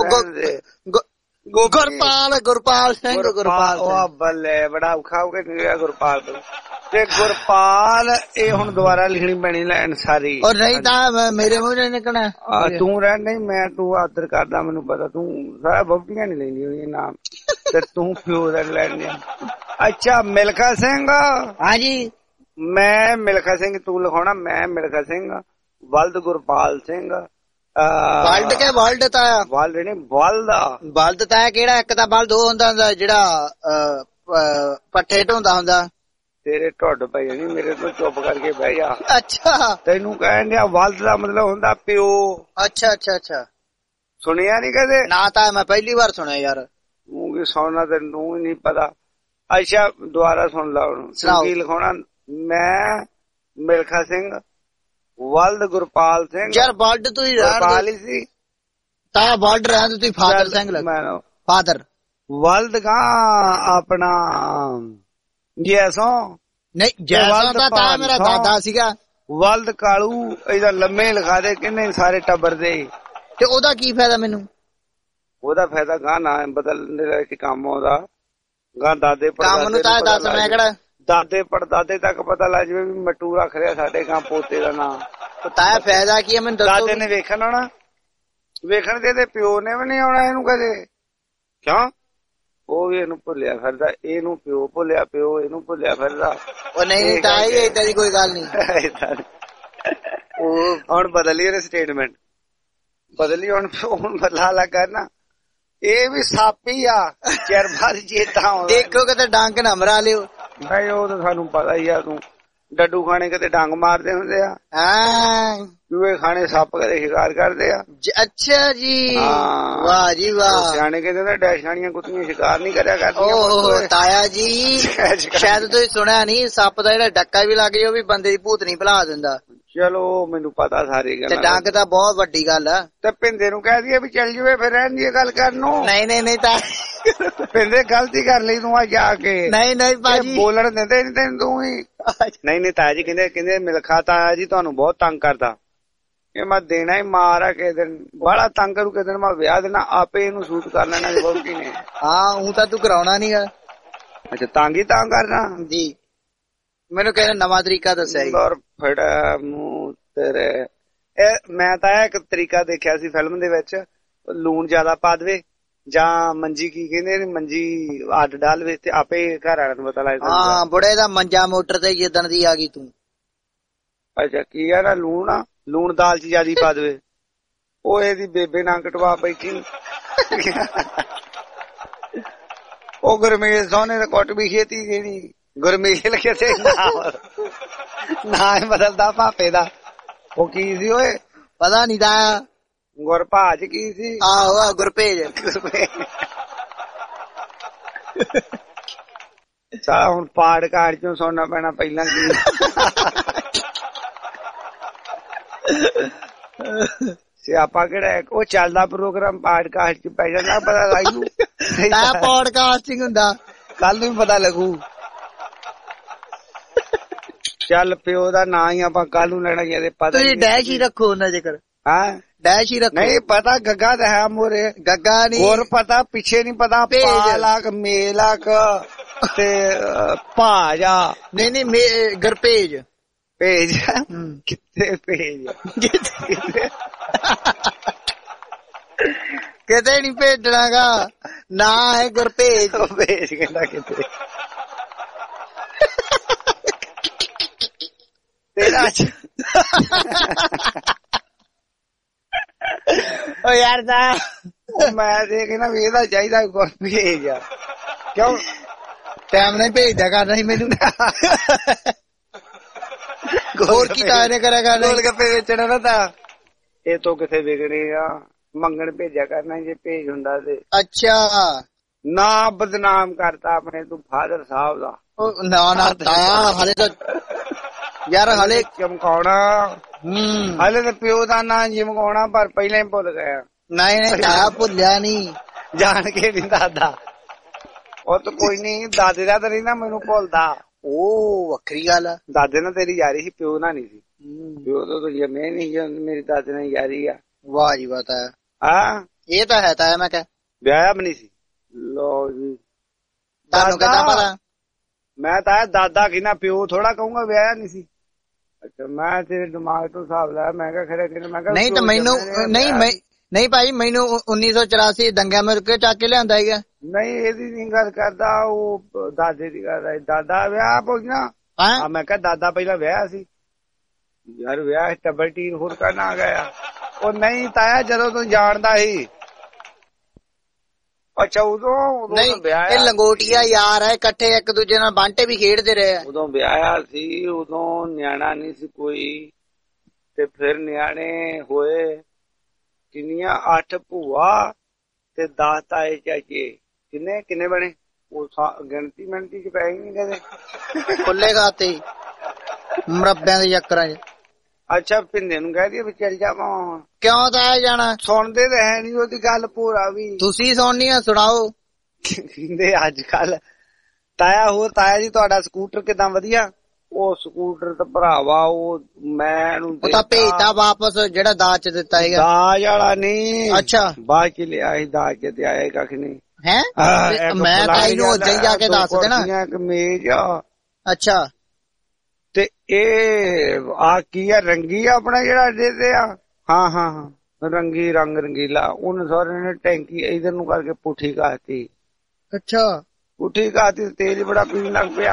ਗੁਰਪਾਲ ਗੁਰਪਾਲ ਸਿੰਘ ਗੁਰਪਾਲ। ਉਹ ਬੱਲੇ ਬੜਾ ਔਖਾ ਹੋ ਗਿਆ ਗੁਰਪਾਲ ਤੇ ਗੁਰਪਾਲ। ਇਹ ਹੁਣ ਦੁਬਾਰਾ ਲਿਖਣੀ ਪੈਣੀ ਲੈਣ ਸਾਰੀ। ਔਰ ਨਹੀਂ ਤਾਂ ਮੇਰੇ ਮੂੰਹ ਨੇ ਨਿਕਲਣਾ। ਤੂੰ ਰਹਿ ਨਹੀਂ ਮੈਂ ਤੂੰ ਆਦਰ ਕਰਦਾ ਮੈਨੂੰ ਪਤਾ। ਤੂੰ ਸਾਰਾ ਵੋਟੀਆਂ ਨੀ ਲੈਂਦੀ ਹੋਣੀ ਨਾਮ ਤੇ ਤੂੰ ਪਿਓ ਦਾ ਲੈਣੇ। ਅੱਛਾ ਮਿਲਖਾ ਸਿੰਘ। ਹਾਂਜੀ ਮੈਂ ਮਿਲਖਾ ਸਿੰਘ ਤੂੰ ਲਿਖਾਉਣਾ ਮੈਂ ਮਿਲਖਾ ਸਿੰਘ ਵਲਦ ਗੁਰਪਾਲ ਸਿੰਘ। ਬਲਦ ਕੇ ਬਲਦ ਤਾਇਆ? ਬਲਦ ਨਹੀਂ ਬਲਦ। ਬਲਦ ਤਾਇਆ ਕਿਹੜਾ? ਇੱਕ ਤਾਂ ਬਲਦ ਉਹ ਹੁੰਦਾ ਹੁੰਦਾ ਜਿਹੜਾ ਪੱਠੇ ਢੋਂਦਾ ਹੁੰਦਾ। ਤੇਰੇ ਢੁੱਡ ਪਈ ਨਹੀਂ ਮੇਰੇ ਤੋਂ ਚੁੱਪ ਕਰਕੇ ਬਹਿ ਜਾ। ਅੱਛਾ ਤੈਨੂੰ ਕਹਿਣ ਡਿਆ ਵਲਦ ਦਾ ਮਤਲਬ ਹੁੰਦਾ ਪਿਓ। ਅੱਛਾ ਅੱਛਾ ਅੱਛਾ ਸੁਣਿਆ ਨੀ ਕਦੇ? ਨਾ ਤਾਂ ਮੈਂ ਪਹਿਲੀ ਵਾਰ ਸੁਣਿਆ ਯਾਰ। ਤੂੰ ਕੀ ਸੁਣਨਾ ਤੈਨੂੰ ਹੀ ਨੀ ਪਤਾ। ਅੱਛਾ ਦੁਬਾਰਾ ਸੁਣ ਲਾ ਉਹਨੂੰ ਕੀ ਲਿਖਾਉਣਾ। ਮੈਂ ਮਿਲਖਾ ਸਿੰਘ ਵਲਦ ਗੁਰਪਾਲ ਸਿੰਘ। ਯਾਰ ਬਲਦ ਤੂੰ ਗੁਰਪਾਲ ਹੀ ਸੀ ਤਾਂ ਬਲਦ ਰਹਿਣ ਤੁਸੀਂ ਫਾਦਰ ਸਿੰਘ ਲੱਗ ਫਾਦਰ ਵਲਦ ਗਾ ਆਪਣਾ ਜੈਸੋਂ ਨਹੀਂ ਜੈਸੋਂ ਤਾਂ ਤਾਂ ਮੇਰਾ ਦਾਦਾ ਸੀਗਾ। ਵਲਦ ਕਾਲੂ ਇਹਦਾ ਲੰਮੇ ਲਿਖਾ ਦੇ ਕਿੰਨੇ ਸਾਰੇ ਟੱਬਰ ਦੇ। ਤੇ ਉਹਦਾ ਕੀ ਫਾਇਦਾ ਮੈਨੂੰ? ਉਹਦਾ ਫਾਇਦਾ ਗਾ ਨਾ ਬਦਲਣ ਦਾ ਕੀ ਕੰਮ ਆਉਂਦਾ ਗਾ। ਦਾਦੇ ਕੰਮ ਨੂੰ ਤਾਂ ਦੱਸ ਮੈਂ ਕਿਹੜਾ ਦਾਦੇ ਪੜਦਾਦੇ ਤੱਕ ਪਤਾ ਲੱਗ ਜਾਵੇ ਵੀ ਮੱਟੂ ਰੱਖ ਰਿਹਾ ਸਾਡੇ ਗਾ ਪੋਤੇ ਦਾ ਨਾਂ। ਤਾਇਆ ਫਾਇਦਾ ਕੀ ਹੈ ਮੈਨੂੰ ਦੱਸੋ। ਦਾਦੇ ਨੇ ਵੇਖਣ ਆਉਣਾ ਵੇਖਣ ਦੇ ਤੇ ਪਿਓ ਨੇ ਵੀ ਨਹੀਂ ਆਉਣਾ ਇਹਨੂੰ ਕਦੇ। ਕਿਉਂ ਉਹ ਵੀ ਇਹਨੂੰ ਭੁੱਲਿਆ ਫਿਰਦਾ, ਇਹਨੂੰ ਪਿਓ ਭੁੱਲਿਆ, ਪਿਓ ਇਹਨੂੰ ਭੁੱਲਿਆ ਫਿਰਦਾ। ਉਹ ਨਹੀਂ ਤਾਂ ਏਦਾਂ ਦੀ ਕੋਈ ਗੱਲ ਨਹੀਂ। ਹੁਣ ਬਦਲੀ ਇਹਨੇ ਸਟੇਟਮੈਂਟ ਬਦਲੀ, ਹੁਣ ਹੁਣ ਬਦਲਾ ਲਾ ਕਰਨਾ, ਇਹ ਵੀ ਸੱਪ ਹੀ ਆ, ਚਿਰ ਬਾਅਦ ਚੇਤਾ ਆਉਂਦਾ। ਦੇਖੋ ਕਿਤੇ ਡੰਗ ਨਾ ਮਰਾ ਲਿਓ। ਨਹੀਂ ਉਹ ਤਾਂ ਸਾਨੂੰ ਪਤਾ ਹੀ ਆ, ਤੂੰ ਡੱਡੂ ਖਾਣੇ ਕਿਤੇ ਡੰਗ ਮਾਰਦੇ ਹੁੰਦੇ ਆ, ਚੂਹੇ ਖਾਣੇ ਸੱਪ ਕਦੇ ਸ਼ਿਕਾਰ ਕਰਦੇ ਆ। ਅੱਛਾ ਜੀ, ਵਾਹ ਜੀ ਵਾਹ। ਸਿਆਣੇ ਕਹਿੰਦੇ ਡੈਸ਼ਾਣੀਆਂ ਕੁੱਤੀਆਂ ਸ਼ਿਕਾਰ ਨਹੀਂ ਕਰਿਆ ਕਰਦੀਆਂ। ਓਹ ਤਾਇਆ ਜੀ, ਸ਼ਾਇਦ ਤੁਸੀਂ ਸੁਣਿਆ ਨੀ, ਸੱਪ ਦਾ ਜਿਹੜਾ ਡੱਕਾ ਵੀ ਲੱਗ ਜਾਏ ਉਹ ਵੀ ਬੰਦੇ ਦੀ ਭੂਤਨੀ ਭੁਲਾ ਦਿੰਦਾ। ਚਲੋ ਮੈਨੂੰ ਪਤਾ ਸਾਰੀ ਗੱਲ, ਡੰਗ ਤਾਂ ਬਹੁਤ ਵੱਡੀ ਗੱਲ ਆ। ਤੇ ਪਿੰਦੇ ਨੂੰ ਕਹਿ ਦਈਏ ਵੀ ਚੱਲ ਜਵੇ, ਫਿਰ ਰਹਿਣ ਦੀ ਗੱਲ ਕਰਨ ਨੂੰ। ਨਹੀਂ ਨਹੀਂ ਨਹੀਂ ਤਾਂ ਪਿੰਦੇ ਗਲਤੀ ਕਰ ਲਈ ਤੂੰ ਆ ਜਾ ਕੇ। ਨਹੀਂ ਨਹੀਂ ਭਾਜੀ, ਬੋਲਣ ਦਿੰਦੇ ਨੀ ਤੈਨੂੰ ਤੂੰ ਹੀ। ਨਹੀਂ ਨਹੀਂ ਤਾਇਆ ਜੀ ਕਹਿੰਦੇ ਕਹਿੰਦੇ ਮਿਲਖਾ ਤਾਇਆ ਜੀ ਤੁਹਾਨੂੰ ਬਹੁਤ ਤੰਗ ਕਰਦਾ, ਇਹ ਮੈਂ ਦੇਣਾ ਹੀ ਮਾਰ ਆ ਕਿਸੇ ਦਿਨ, ਬੜਾ ਤੰਗ ਕਰੂ ਕਿਸੇ ਦਿਨ ਮੈਂ ਵਿਆਹ ਦੇਣਾ, ਆਪੇ ਇਹਨੂੰ ਸੂਟ ਕਰ ਲੈਣਾ ਵਹੁਟੀ ਨੇ। ਹਾਂ ਉਹ ਤਾਂ ਤੂੰ ਕਰਾਉਣਾ ਨੀ ਗਾ। ਅੱਛਾ ਤੰਗ ਹੀ ਤੰਗ ਕਰਨਾ ਜੀ, ਮੈਨੂੰ ਕਹਿੰਦਾ ਨਵਾਂ ਤਰੀਕਾ ਦੱਸਿਆ ਜੀ। ਫੜਾ ਮੂੰਹ ਤੇਰੇ, ਇਹ ਮੈਂ ਤਾਂ ਇੱਕ ਤਰੀਕਾ ਦੇਖਿਆ ਸੀ ਫਿਲਮ ਦੇ ਵਿੱਚ, ਲੂਣ ਜ਼ਿਆਦਾ ਪਾ ਦੇਵੇ ਜਾਂ ਮੰਜੀ ਕੀ ਕਹਿੰਦੇ ਮੰਜੀ ਅੱਡ ਡਾਲਵੇ ਤੇ ਆਪੇ ਘਰ ਵਾਲਿਆਂ ਨੂੰ ਪਤਾ ਲੱਗ ਜਾਂਦਾ। ਹਾਂ ਬੁੜੇ ਦਾ ਮੰਜਾ ਮੋਟਰ ਤੇ ਜਿੱਦਣ ਦੀ ਆ ਗਈ ਤੂੰ। ਅੱਛਾ ਕੀ ਆ ਨਾ ਲੂਣ ਆ, ਲੂਣ ਦਾਲ ਚ ਜਿਆਦੀ ਪਾ ਦੇਵੇ, ਉਹ ਇਹਦੀ ਬੇਬੇ ਨਾਲ ਕਟਵਾ ਬੈਠੀ। ਉਹ ਗੁਰਮੇਲ ਸੋਹਣੇ ਦਾ ਕੁੱਟ ਵੀ ਛੇਤੀ ਦੇਣੀ, ਗੁਰਮੇਲ ਕਿਤੇ ਨਾ ਬਦਲਦਾ ਭਾਪੇ ਦਾ। ਉਹ ਕੀ ਸੀ ਓਏ, ਪਤਾ ਨੀ ਦਾ ਗੁਰਭਾਜ ਕੀ ਸੀ? ਆਹੋ ਗੁਰਪੇਜ। ਚਾ ਹੁਣ ਪਾੜ ਕਾੜ ਚੋਂ ਸੁਣਨਾ ਪੈਣਾ ਪਹਿਲਾਂ ਕੀ। ਸਿਆਪਾ ਕਿਹੜਾ ਉਹ ਚੱਲਦਾ ਪ੍ਰੋਗਰਾਮ ਪਾੜ ਕਾੜ ਚ ਪੈ ਜਾਂਦਾ, ਪਤਾ ਲੱਗੂ ਪੋਡਕਾਸਟਿੰਗ ਹੁੰਦਾ, ਕੱਲ ਨੂੰ ਵੀ ਪਤਾ ਲੱਗੂ। ਚੱਲ ਪਿਓ ਦਾ ਨਾਂ ਹੀ ਆਪਾਂ ਕੱਲ ਨੂੰ ਲੈਣਾ ਚਾਹੀਦਾ। ਪਤਾ ਤੁਸੀਂ ਡੈਸ਼ ਹੀ ਰੱਖੋ ਉਹਨਾਂ ਜੇਕਰ। ਹਾਂ ਡੈਸ਼ ਹੀ ਰੱਖੋ। ਨਹੀਂ ਪਤਾ ਗੱਗਾ ਤਾਂ ਹੈ ਮੋਰੇ, ਗੱਗਾ ਨਹੀਂ ਹੋਰ ਪਤਾ ਪਿੱਛੇ ਨੀ ਪਤਾ, ਪਾਲਾਕ ਮੇਲਾਕ ਤੇ ਭਾਜਾ। ਨਹੀਂ ਨਹੀਂ ਗਰਪੇਜ ਭੇਜ ਕਿੱਥੇ ਭੇਜ, ਕਿਤੇ ਨੀ ਭੇਜਣਾਗਾ, ਨਾ ਹੈ ਗੁਰਪੇਜ। ਭੇਜ ਕਹਿੰਦਾ ਕਿਤੇ ਤੇਰਾ। ਓ ਯਾਰ ਦਾ ਮੈਂ ਦੇਖ ਨਾ ਵੀ ਇਹਦਾ ਚਾਹੀਦਾ ਗੁਰਪੇਜ ਆ, ਕਿਉਂ ਟਾਈਮ ਨਹੀਂ ਭੇਜਦਾ ਕਰਨਾ ਸੀ ਮੈਨੂੰ। ਹੋਰ ਕੀ ਕਾਇਨੇ ਕਰਿਆ ਕਰਨਾ, ਗੋਲ ਗੱਪੇ ਵੇਚਣਾ ਨਾ ਤਾਂ ਇਹ ਤੋਂ ਕਿਥੇ ਵਿਗੜੇ ਆ, ਮੰਗਣ ਭੇਜਿਆ ਕਰਨਾ ਜੇ ਭੇਜ ਹੁੰਦਾ ਤੇ। ਅੱਛਾ ਨਾ ਬਦਨਾਮ ਕਰਤਾ ਆਪਣੇ ਤੂੰ ਫਾਦਰ ਸਾਹਿਬ ਦਾ। ਨਾ ਨਾ ਤਾਇਆ ਹਲੇ ਤਾਂ ਯਾਰ ਹਲੇ ਚਮਕਾਉਣਾ, ਹੂੰ ਹਲੇ ਤਾਂ ਪਿਓ ਦਾ ਨਾਂ ਚਮਕਾਉਣਾ, ਪਰ ਪਹਿਲਾਂ ਹੀ ਭੁੱਲ ਗਿਆ। ਨਹੀਂ ਨਹੀਂ ਤਾਇਆ ਭੁੱਲਿਆ ਨੀ, ਜਾਣ ਕੇ ਨੀ ਦਾਦਾ। ਉਹ ਤਾਂ ਕੋਈ ਨੀ, ਦਾਦੇ ਦਾ ਤਾਂ ਨਹੀਂ ਨਾ ਮੈਨੂੰ ਭੁੱਲਦਾ। ਉਹ ਵੱਖਰੀ ਗੱਲ ਆ, ਦਾਦੇ ਨਾਲ ਤੇਰੀ ਯਾਰੀ ਸੀ, ਪਿਓ ਨਾਲ ਨੀ ਸੀ। ਪਿਓ ਤੋਂ ਜਮੇ ਨੀ, ਮੇਰੀ ਦਾਦੇ ਨਾਲ ਯਾਰੀ ਆ। ਵਾਹ ਜੀ ਵਾਹ ਤਾਇਆ। ਹਾਂ ਇਹ ਤਾਂ ਹੈ ਤਾਇਆ। ਮੈਂ ਕਿਹਾ ਵਿਆਹਿਆ ਵੀ ਨੀ ਸੀ। ਲੋ ਜੀ ਤੁਹਾਨੂੰ ਕਿੱਦਾਂ ਪਤਾ? ਮੈਂ ਤਾਇਆ ਦਾਦਾ ਕਹਿੰਦਾ, ਪਿਓ ਥੋੜਾ ਕਹੂੰਗਾ ਵਿਆਹਿਆ ਨੀ ਸੀ। ਅੱਛਾ ਮੈਂ ਤੇਰੇ ਦਿਮਾਗ ਤੋਂ ਹਿਸਾਬ ਲਾਇਆ, ਮੈਂ ਕਿਹਾ ਖਰੇ ਕਿਹਨੇ, ਮੈਂ ਕਿਹਾ ਨਹੀਂ ਤਾਂ ਮੈਨੂੰ ਨਹੀਂ ਮੈਂ ਨਹੀਂ ਭਾਈ ਮੈਨੂੰ ਉੱਨੀ ਸੌ ਚੁਰਾਸੀ ਦੰਗਿਆਂ ਮਿਲ ਕੇ ਚੱਕ ਕੇ ਲਿਆਂਦਾ ਸੀਗਾ। ਨਹੀਂ ਇਹਦੀ ਨੀ ਗੱਲ ਕਰਦਾ, ਉਹ ਦਾਦੇ ਦੀ ਗੱਲ ਹੈ। ਦਾਦਾ ਵਿਆਹ ਪੁੱਛਣਾ, ਮੈਂ ਕਿਹਾ ਦਾਦਾ ਪਹਿਲਾਂ ਵਿਆਹ ਸੀ ਯਾਰ, ਵਿਆਹ ਟੱਬਰ ਟੀਰ ਹੋਰ ਕਰਨਾ ਆ ਗਿਆ। ਉਹ ਨਹੀਂ ਤਾਇਆ ਜਦੋਂ ਤੂੰ ਜਾਣਦਾ ਸੀ। ਅੱਛਾ ਉਦੋਂ ਨਹੀਂ, ਇਹ ਲੰਗੋਟੀਆ ਯਾਰ ਹੈ, ਇਕੱਠੇ ਇੱਕ ਦੂਜੇ ਨਾਲ ਬਾਂਟੇ ਵੀ ਖੇਡਦੇ ਰਹੇ। ਉਦੋਂ ਵਿਆਹਿਆ ਸੀ, ਉਦੋਂ ਨਿਆਣਾ ਨਹੀਂ ਸੀ ਕੋਈ, ਤੇ ਫਿਰ ਨਿਆਣੇ ਹੋਏ ਕਿੰਨੀਆਂ, ਅੱਠ ਭੂਆ ਤੇ ਦਸ ਤਾਏ ਚਾਚੇ। ਕਿੰਨੇ ਕਿੰਨੇ ਬਣੇ ਉਹ ਗਿਣਤੀ ਮਿਣਤੀ ਚ ਪੈ ਗਈ ਕਦੇ ਖੁੱਲੇ ਖਾਤੇ ਮੁਰੱਬਿਆਂ ਦੇ ਚੱਕਰਾਂ ਚ। ਅੱਛਾ ਪਿੰਦੇ ਨੂੰ ਕਹਿ ਦਈਏ ਵੀ ਚੱਲ ਜਾਵਾਂ। ਕਿਉਂ ਤਾਂ ਜਾਣਾ, ਸੁਣਦੇ ਤਾਂ ਹੈ ਨੀ ਉਹਦੀ ਗੱਲ ਪੂਰਾ ਵੀ। ਤੁਸੀਂ ਸੁਣਨੀ ਆ, ਸੁਣਾਓ। ਕਹਿੰਦੇ ਅੱਜ ਕੱਲ ਤਾਇਆ ਹੋਰ ਤਾਇਆ ਜੀ ਤੁਹਾਡਾ ਸਕੂਟਰ ਕਿਦਾਂ ਵਧੀਆ? ਉਹ ਸਕੂਟਰ ਤਾਂ ਭਰਾਵਾ ਉਹ ਮੈਂ ਉਹ ਤਾਂ ਭੇਜਦਾ ਵਾਪਸ, ਜਿਹੜਾ ਦਾਜ ਚ ਦਿੱਤਾ ਸੀਗਾ। ਦਾਜ ਵਾਲਾ ਨਹੀਂ, ਅੱਛਾ ਬਾਅਦ ਚ ਲਿਆ ਸੀ, ਦਾਜ ਚ ਤੇ ਆਇਆ ਕੱਖ ਨਹੀਂ ਹੈ। ਮੈਂ ਤਾਂ ਇਹਨੂੰ ਉੱਥੇ ਜਾ ਕੇ ਦੱਸ ਦੇਣਾ। ਇੱਕ ਮੇਜ਼ ਆ, ਅੱਛਾ ਤੇ ਇਹ ਆ ਕੀ ਆ, ਰੰਗੀ ਆ ਆਪਣਾ ਜਿਹੜਾ ਦੇ ਆ। ਹਾਂ ਹਾਂ ਹਾਂ ਰੰਗੀ, ਰੰਗ ਰੰਗੀਲਾ। ਉਹਨੇ ਸਾਰੇ ਨੇ ਟੈਂਕੀ ਇਧਰ ਨੂੰ ਕਰਕੇ ਪੁੱਠੀ ਕਰਤੀ, ਅੱਛਾ। ਪੁੱਠੀ ਖਾਤੀ ਤੇਲ ਬੜਾ ਪੀਣ ਲੱਗ ਪਿਆ।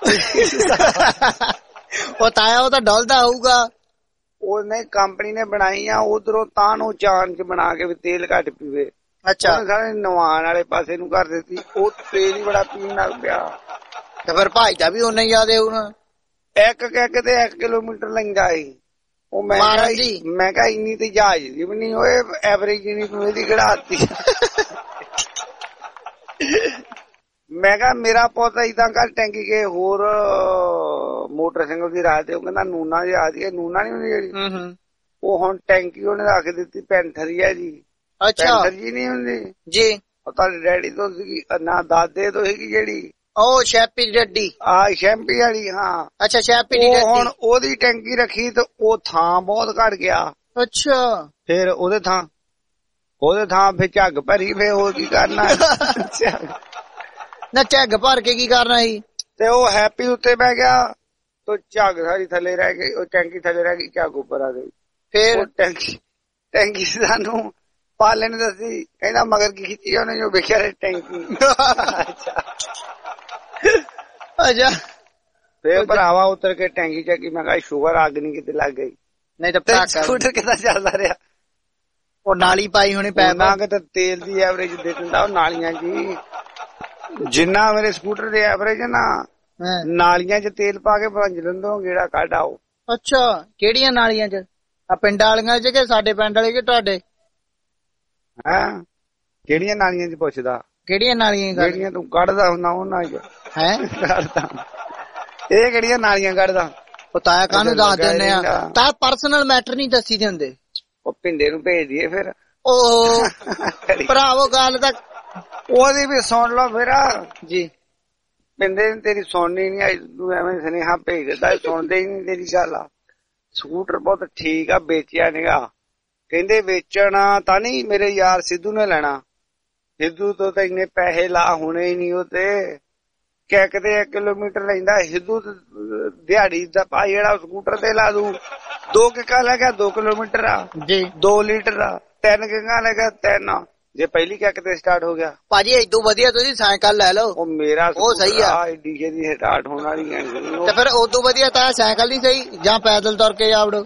ਉਹ ਤਾਇਆ ਉਹ ਤਾਂ ਡੁੱਲਦਾ ਹੋਊਗਾ। ਉਹਨੇ ਕੰਪਨੀ ਨੇ ਬਣਾਈ ਆ ਉਧਰੋਂ ਤਾਂ ਨੂੰ ਚਾਨ ਚ ਬਣਾ ਕੇ ਵੀ ਤੇਲ ਘੱਟ ਪੀਵੇ। ਅੱਛਾ। ਸਾਰੇ ਨਵਾਨ ਵਾਲੇ ਪਾਸੇ ਨੂੰ ਕਰ ਦਿੱਤੀ, ਉਹ ਤੇਲ ਹੀ ਬੜਾ ਪੀਣ ਲੱਗ ਪਿਆ। ਤੇ ਫਿਰ ਭਾਈ ਦਾ ਵੀ ਉਨਾ ਹੀ ਜ਼ਿਆਦੇ ਹੋਣਾ। ਇੱਕ ਕਹਿ ਤੇ ਇੱਕ ਕਿਲੋਮੀਟਰ ਲੈਂਦਾ ਸੀ ਉਹ। ਮੈਂ ਮੈਂ ਕਿਹਾ ਇੰਨੀ ਤੇ ਜਹਾਜ਼ ਦੀ ਵੀ ਨਹੀਂ ਹੋਏ, ਐਵਰੇਜ ਨਹੀਂ ਤੂੰ ਇਹਦੀ ਕਢਾਤੀ। ਮੈਂ ਕਿਹਾ ਮੇਰਾ ਪੁੱਤ ਏਦਾਂ ਕਰ ਟੈਂਕੀ ਕੇ ਹੋਰ ਮੋਟਰਸਾਈਕਲ ਦੀ ਰਾਹ ਤੇ ਉਹ ਕਹਿੰਦਾ ਨੂਨਾ ਜੀ ਆ ਦੀ ਨੂਨਾ ਨੀ ਹੁੰਦੀ ਜਿਹੜੀ, ਉਹ ਹੁਣ ਟੈਂਕੀ ਉਹਨੇ ਰੱਖ ਦਿੱਤੀ ਪੈਂਥਰ ਹੀ ਹੈ ਜੀ। ਪੈਂਥਰ ਜੀ ਨੀ ਹੁੰਦੀ ਜੀ, ਉਹ ਤੁਹਾਡੇ ਡੈਡੀ ਤੋਂ ਸੀਗੀ ਨਾ ਦਾਦੇ ਤੋਂ ਸੀਗੀ ਜਿਹੜੀ, ਉਹ ਸ਼ੈਪੀ ਡੱਡੀ। ਆ ਸ਼ੈਂਪੀ ਵਾਲੀ। ਹਾਂ ਅੱਛਾ ਸ਼ੈਪੀ ਦੀ ਡੱਡੀ। ਹੁਣ ਉਹਦੀ ਟੈਂਕੀ ਰੱਖੀ ਤੇ ਉਹ ਥਾਂ ਬਹੁਤ ਘਟ ਗਿਆ। ਅੱਛਾ। ਫਿਰ ਉਹਦੇ ਥਾਂ ਉਹਦੇ ਥਾਂ ਫਿਰ ਝੱਗ ਭਰੀ, ਫਿਰ ਹੋਰ ਕੀ ਕਰਨਾ। ਨਾ ਝੱਗ ਭਰ ਕੇ ਕੀ ਕਰਨਾ ਸੀ? ਤੇ ਉਹ ਹੈਪੀ ਉੱਤੇ ਬਹਿ ਗਿਆ ਤੇ ਝੱਗ ਸਾਰੀ ਥੱਲੇ ਰਹਿ ਗਈ, ਉਹ ਟੈਂਕੀ ਥੱਲੇ ਰਹਿ ਗਈ, ਝੱਗ ਉੱਪਰ ਆ ਗਈ। ਫਿਰ ਟੈਂਕੀ ਟੈਂਕੀ ਸਾਨੂੰ ਪਾਲੇ ਨੇ ਦੱਸੀ, ਕਹਿੰਦਾ ਮਗਰ ਕੀ ਖਿੱਚੀ ਉਹਨੇ ਜੋ ਵੇਖਿਆ ਟੈਂਕੀ। ਅੱਛਾ। ਫੇਰ ਭਰਾਵਾ ਉਤਰ ਕੇ ਟੈਂਕੀ ਚੱਕੀ, ਮੈਂ ਕਿਹਾ ਸ਼ੂਗਰ ਅੱਗ ਨੀ ਕਿਤੇ ਲੱਗ ਗਈ। ਨਹੀਂ ਤਾਂ ਸਕੂਟਰ ਕਿੱਦਾਂ ਚੱਲਦਾ ਰਿਹਾ। ਉਹ ਨਾਲੀ ਪਾਈ ਹੋਣੀ ਪੈਪ ਨਾ ਕਿਤੇ ਤੇਲ ਦੀ ਐਵਰੇਜ ਦੇ ਦਿੰਦਾ ਉਹ ਨਾਲੀਆਂ ਜੀ। ਜਿੰਨਾ ਮੇਰੇ ਸਕੂਟਰ ਦੀ ਐਵਰੇਜ ਨਾ ਨਾਲੀਆਂ ਚ ਤੇਲ ਪਾ ਕੇ ਭੰਜ ਲੈਂਦਾ ਗੇੜਾ ਕੱਢ ਆਓ। ਅੱਛਾ ਕਿਹੜੀਆਂ ਨਾਲੀਆਂ ਚ? ਆ ਪਿੰਡ ਵਾਲੀਆਂ ਚ ਕਿ ਸਾਡੇ ਪਿੰਡ ਵਾਲੇ ਕਿ ਤੁਹਾਡੇ? ਹਾਂ ਕਿਹੜੀਆਂ ਨਾਲੀਆਂ ਚ ਪੁੱਛਦਾ? ਕਿਹੜੀਆਂ ਨਾਲੀਆਂ? ਜਿਹੜੀਆਂ ਤੂੰ ਕੱਢਦਾ ਹੁੰਦਾ ਉਹਨਾਂ ਚ। ਹੈ ਕੱਢਦਾ ਇਹ ਕਿਹੜੀਆਂ ਨਾਲੀਆਂ ਕੱਢਦਾ? ਉਹ ਤਾਇਆ ਕਾਹਨੂੰ ਦੱਸ ਦਿੰਦੇ ਆ, ਤਾਂ ਪਰਸਨਲ ਮੈਟਰ ਨਹੀਂ ਦੱਸੀ ਦੇ ਹੁੰਦੇ। ਉਹ ਪਿੰਡੇ ਨੂੰ ਭੇਜ ਦਈਏ ਫਿਰ। ਉਹ ਭਰਾਵੋ ਗੱਲ ਤਾਂ ਉਹਦੀ ਵੀ ਸੁਣ ਲਓ ਫਿਰ ਜੀ। ਪਿੰਦੇ ਨੇ ਤੇਰੀ ਸੁਣਨੀ ਨੀ, ਤੂੰ ਐਵੇਂ ਸੁਨੇਹਾ ਭੇਜ ਦਿੱਤਾ, ਸੁਣਦੇ ਹੀ ਨੀ ਤੇਰੀ ਗੱਲ। ਆ ਸਕੂਟਰ ਬਹੁਤ ਠੀਕ ਆ, ਵੇਚਿਆ ਨੀਗਾ। ਕਹਿੰਦੇ ਵੇਚਣਾ ਤਾਂ ਨਹੀਂ, ਮੇਰੇ ਯਾਰ ਸਿੱਧੂ ਨੇ ਲੈਣਾ। ਸਿੱਧੂ ਤੋਂ ਤਾਂ ਇੰਨੇ ਪੈਸੇ ਲਾ ਹੋਣੇ ਹੀ ਨਹੀਂ। ਉਹ ਤੇ ਕਿਤੇ ਇੱਕ ਕਿਲੋਮੀਟਰ ਲੈਂਦਾ ਸਿੱਧੂ, ਦਿਹਾੜੀ ਦਾ ਭਾਈ ਜਿਹੜਾ ਸਕੂਟਰ ਤੇ ਲਾ ਦੂ। ਦੋ ਕਿੱਕਾ ਲੈ ਗਿਆ ਦੋ ਕਿਲੋਮੀਟਰ ਆ ਜੀ, ਦੋ ਲੀਟਰ ਆ। ਤਿੰਨ ਕਿੱਕਾ ਲੈ ਗਿਆ ਤਿੰਨ। ਜੇ ਪਹਿਲੀ ਕਿੱਕ ਤੇ ਸਟਾਰਟ ਹੋ ਗਿਆ ਭਾਜੀ ਏਦੂ ਵਧੀਆ ਤੁਸੀਂ ਸਾਈਕਲ ਲੈ ਲਓ। ਉਹ ਮੇਰਾ ਉਹ ਸਹੀ ਆ, ਏਡੀ ਛੇਤੀ ਸਟਾਰਟ ਹੋਣ ਵਾਲੀ ਹੈ। ਤੇ ਫਿਰ ਉਦੋਂ ਵਧੀਆ ਤਾਂ ਸਾਈਕਲ ਨਹੀਂ ਸਹੀ, ਜਾਂ ਪੈਦਲ ਤੁਰ ਕੇ ਜਾਵੜੋ।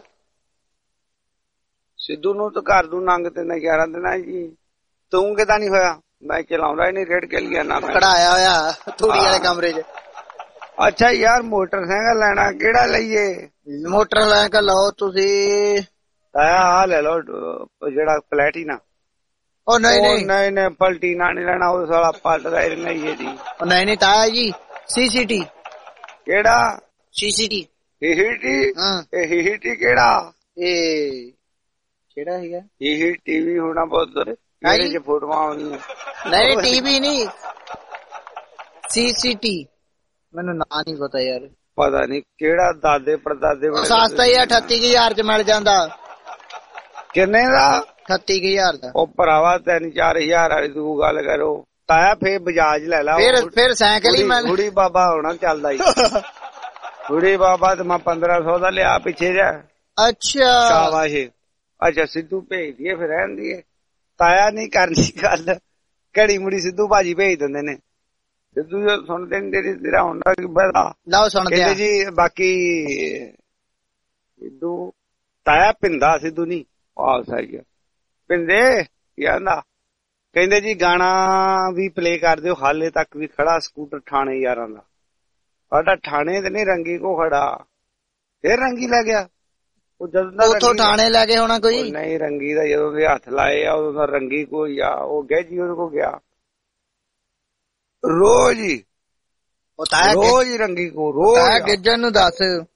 ਸਿੱਧੂ ਨੂੰ ਤਾਂ ਘਰ ਨੂੰ ਨੰਗ ਤੇ ਨਜ਼ਾਰਾ ਦੇਣਾ ਜੀ। ਤੂੰ ਕਿਦਾਂ ਨੀ ਹੋਇਆ? ਮੈਂ ਚਲਾਉਂਦਾ ਹੀ ਨਹੀਂ, ਰੇੜ ਕੇ ਲਿਆ ਨਾ ਕਢਾਇਆ ਹੋਇਆ ਥੋੜੀ ਵਾਲੇ ਕਮਰੇ ਚ। ਅੱਛਾ ਯਾਰ ਮੋਟਰਸਾਈਕਲ ਲੈਣਾ, ਕਿਹੜਾ ਲਈਏ? ਮੋਟਰਸਾਈਕਲ ਲਓ ਤੁਸੀਂ। ਆ ਲੈ ਲਓ ਜਿਹੜਾ ਪਲੈਟੀਨਾ। ਉਹ ਨਹੀਂ ਨਹੀਂ ਨਹੀਂ ਨਹੀਂ ਪਲਟੀਨਾ ਨੀ ਲੈਣਾ, ਉਹ ਸਾਲਾ ਪਲਟਦਾ ਹੀ ਨਹੀਂ ਹੈ ਜੀ। ਨਹੀਂ ਨਹੀਂ ਤਾਇਆ ਜੀ ਸੀਸੀਟੀ। ਕਿਹੜਾ ਸੀਸੀਟੀ? ਹੀਹੀਟੀ? ਹਾਂ ਇਹ ਹੀਹੀਟੀ ਕਿਹੜਾ? ਇਹ ਕਿਹੜਾ ਹੈਗਾ? ਇਹ ਟੀਵੀ ਹੋਣਾ ਬਹੁਤ ਇਹਦੇ ਚ ਫੋਟੋਆਂ ਆਉਣੀਆਂ। ਨਹੀਂ ਟੀਵੀ ਨਹੀਂ, ਸੀਸੀਟੀ। ਮੈਨੂੰ ਨਾਂ ਨਹੀਂ ਪਤਾ ਯਾਰ। ਪਤਾ ਨੀ ਕਿਹੜਾ, ਦਾਦੇ ਪੜਦਾਦੇ। ਸਸਤਾ ਹੀ ਅਠੱਤੀ ਹਜ਼ਾਰ ਚ ਮਿਲ ਜਾਂਦਾ। ਕਿੰਨੇ ਦਾ? ਅਠੱਤੀ ਹਜ਼ਾਰ ਦਾ। ਉਹ ਭਰਾਵਾ ਤਿੰਨ ਚਾਰ ਹਜ਼ਾਰ ਵਾਲੀ ਤੂੰ ਗੱਲ ਕਰੋ ਤਾਇਆ। ਫੇਰ ਬਜਾਜ ਲੈ ਲਾ। ਫਿਰ ਫਿਰ ਸਾਈਕਲ ਹੀ ਮੈਂ ਗੁੜੀ ਬਾਬਾ ਹੋਣਾ ਚੱਲਦਾ ਹੀ। ਗੁੜੀ ਬਾਬਾ ਤੇ ਮੈਂ ਪੰਦਰਾਂ ਸੌ ਦਾ ਲਿਆ ਪਿੱਛੇ ਜਾ। ਅੱਛਾ ਸ਼ਾਬਾਸ਼। ਅੱਛਾ ਸਿੱਧੂ ਭੇਜ ਦੀਏ ਫਿਰ ਰਹਿਣ ਦੀਏ। ਤਾਇਆ ਨਹੀਂ ਕਰਨੀ ਗੱਲ, ਘੜੀ ਮੁੜੀ ਸਿੱਧੂ ਭਾਜੀ ਭੇਜ ਦਿੰਦੇ ਨੇ। ਸਿੱਧੂ ਜੋ ਸੁਣਦੇ ਨੀ ਤੇਰੀ ਤੇਰਾ ਹੁੰਦਾ ਕੀ ਬੜਾ ਲਓ ਸੁਣਦੇ ਆ ਜੀ। ਬਾਕੀ ਸਿੱਧੂ ਤਾਇਆ ਪਿੰਦਾ, ਸਿੱਧੂ ਨੀ। ਆਹ ਸਹੀ ਆ ਪਿੰਦੇ ਕੀ ਆਂਦਾ। ਕਹਿੰਦੇ ਜੀ ਗਾਣਾ ਵੀ ਪਲੇ ਕਰ ਦਿਓ, ਹਾਲੇ ਤੱਕ ਵੀ ਖੜਾ ਸਕੂਟਰ ਠਾਣੇ ਯਾਰਾਂ ਦਾ। ਸਾਡਾ ਠਾਣੇ ਤੇ ਨਹੀਂ ਰੰਗੀ ਕੋ ਖੜਾ, ਫੇਰ ਰੰਗੀ ਲੈ ਗਿਆ। ਉਹ ਜਦੋਂ ਉੱਥੋਂ ਠਾਣੇ ਲੈ ਕੇ ਹੋਣਾ ਕੋਈ। ਨਹੀਂ ਰੰਗੀ ਦਾ ਜਦੋਂ ਦੇ ਹੱਥ ਲਾਏ ਆ ਉਦੋਂ ਦਾ ਰੰਗੀ ਕੋਈ ਆ। ਉਹ ਗਏ ਜੀ ਉਹਦੇ ਕੋ ਗਿਆ ਰੋਜ਼ ਹੀ, ਰੋਜ਼ ਹੀ ਰੰਗੀ ਕੋ ਰੋਜ਼। ਗਿੱਜਣ ਨੂੰ ਦੱਸ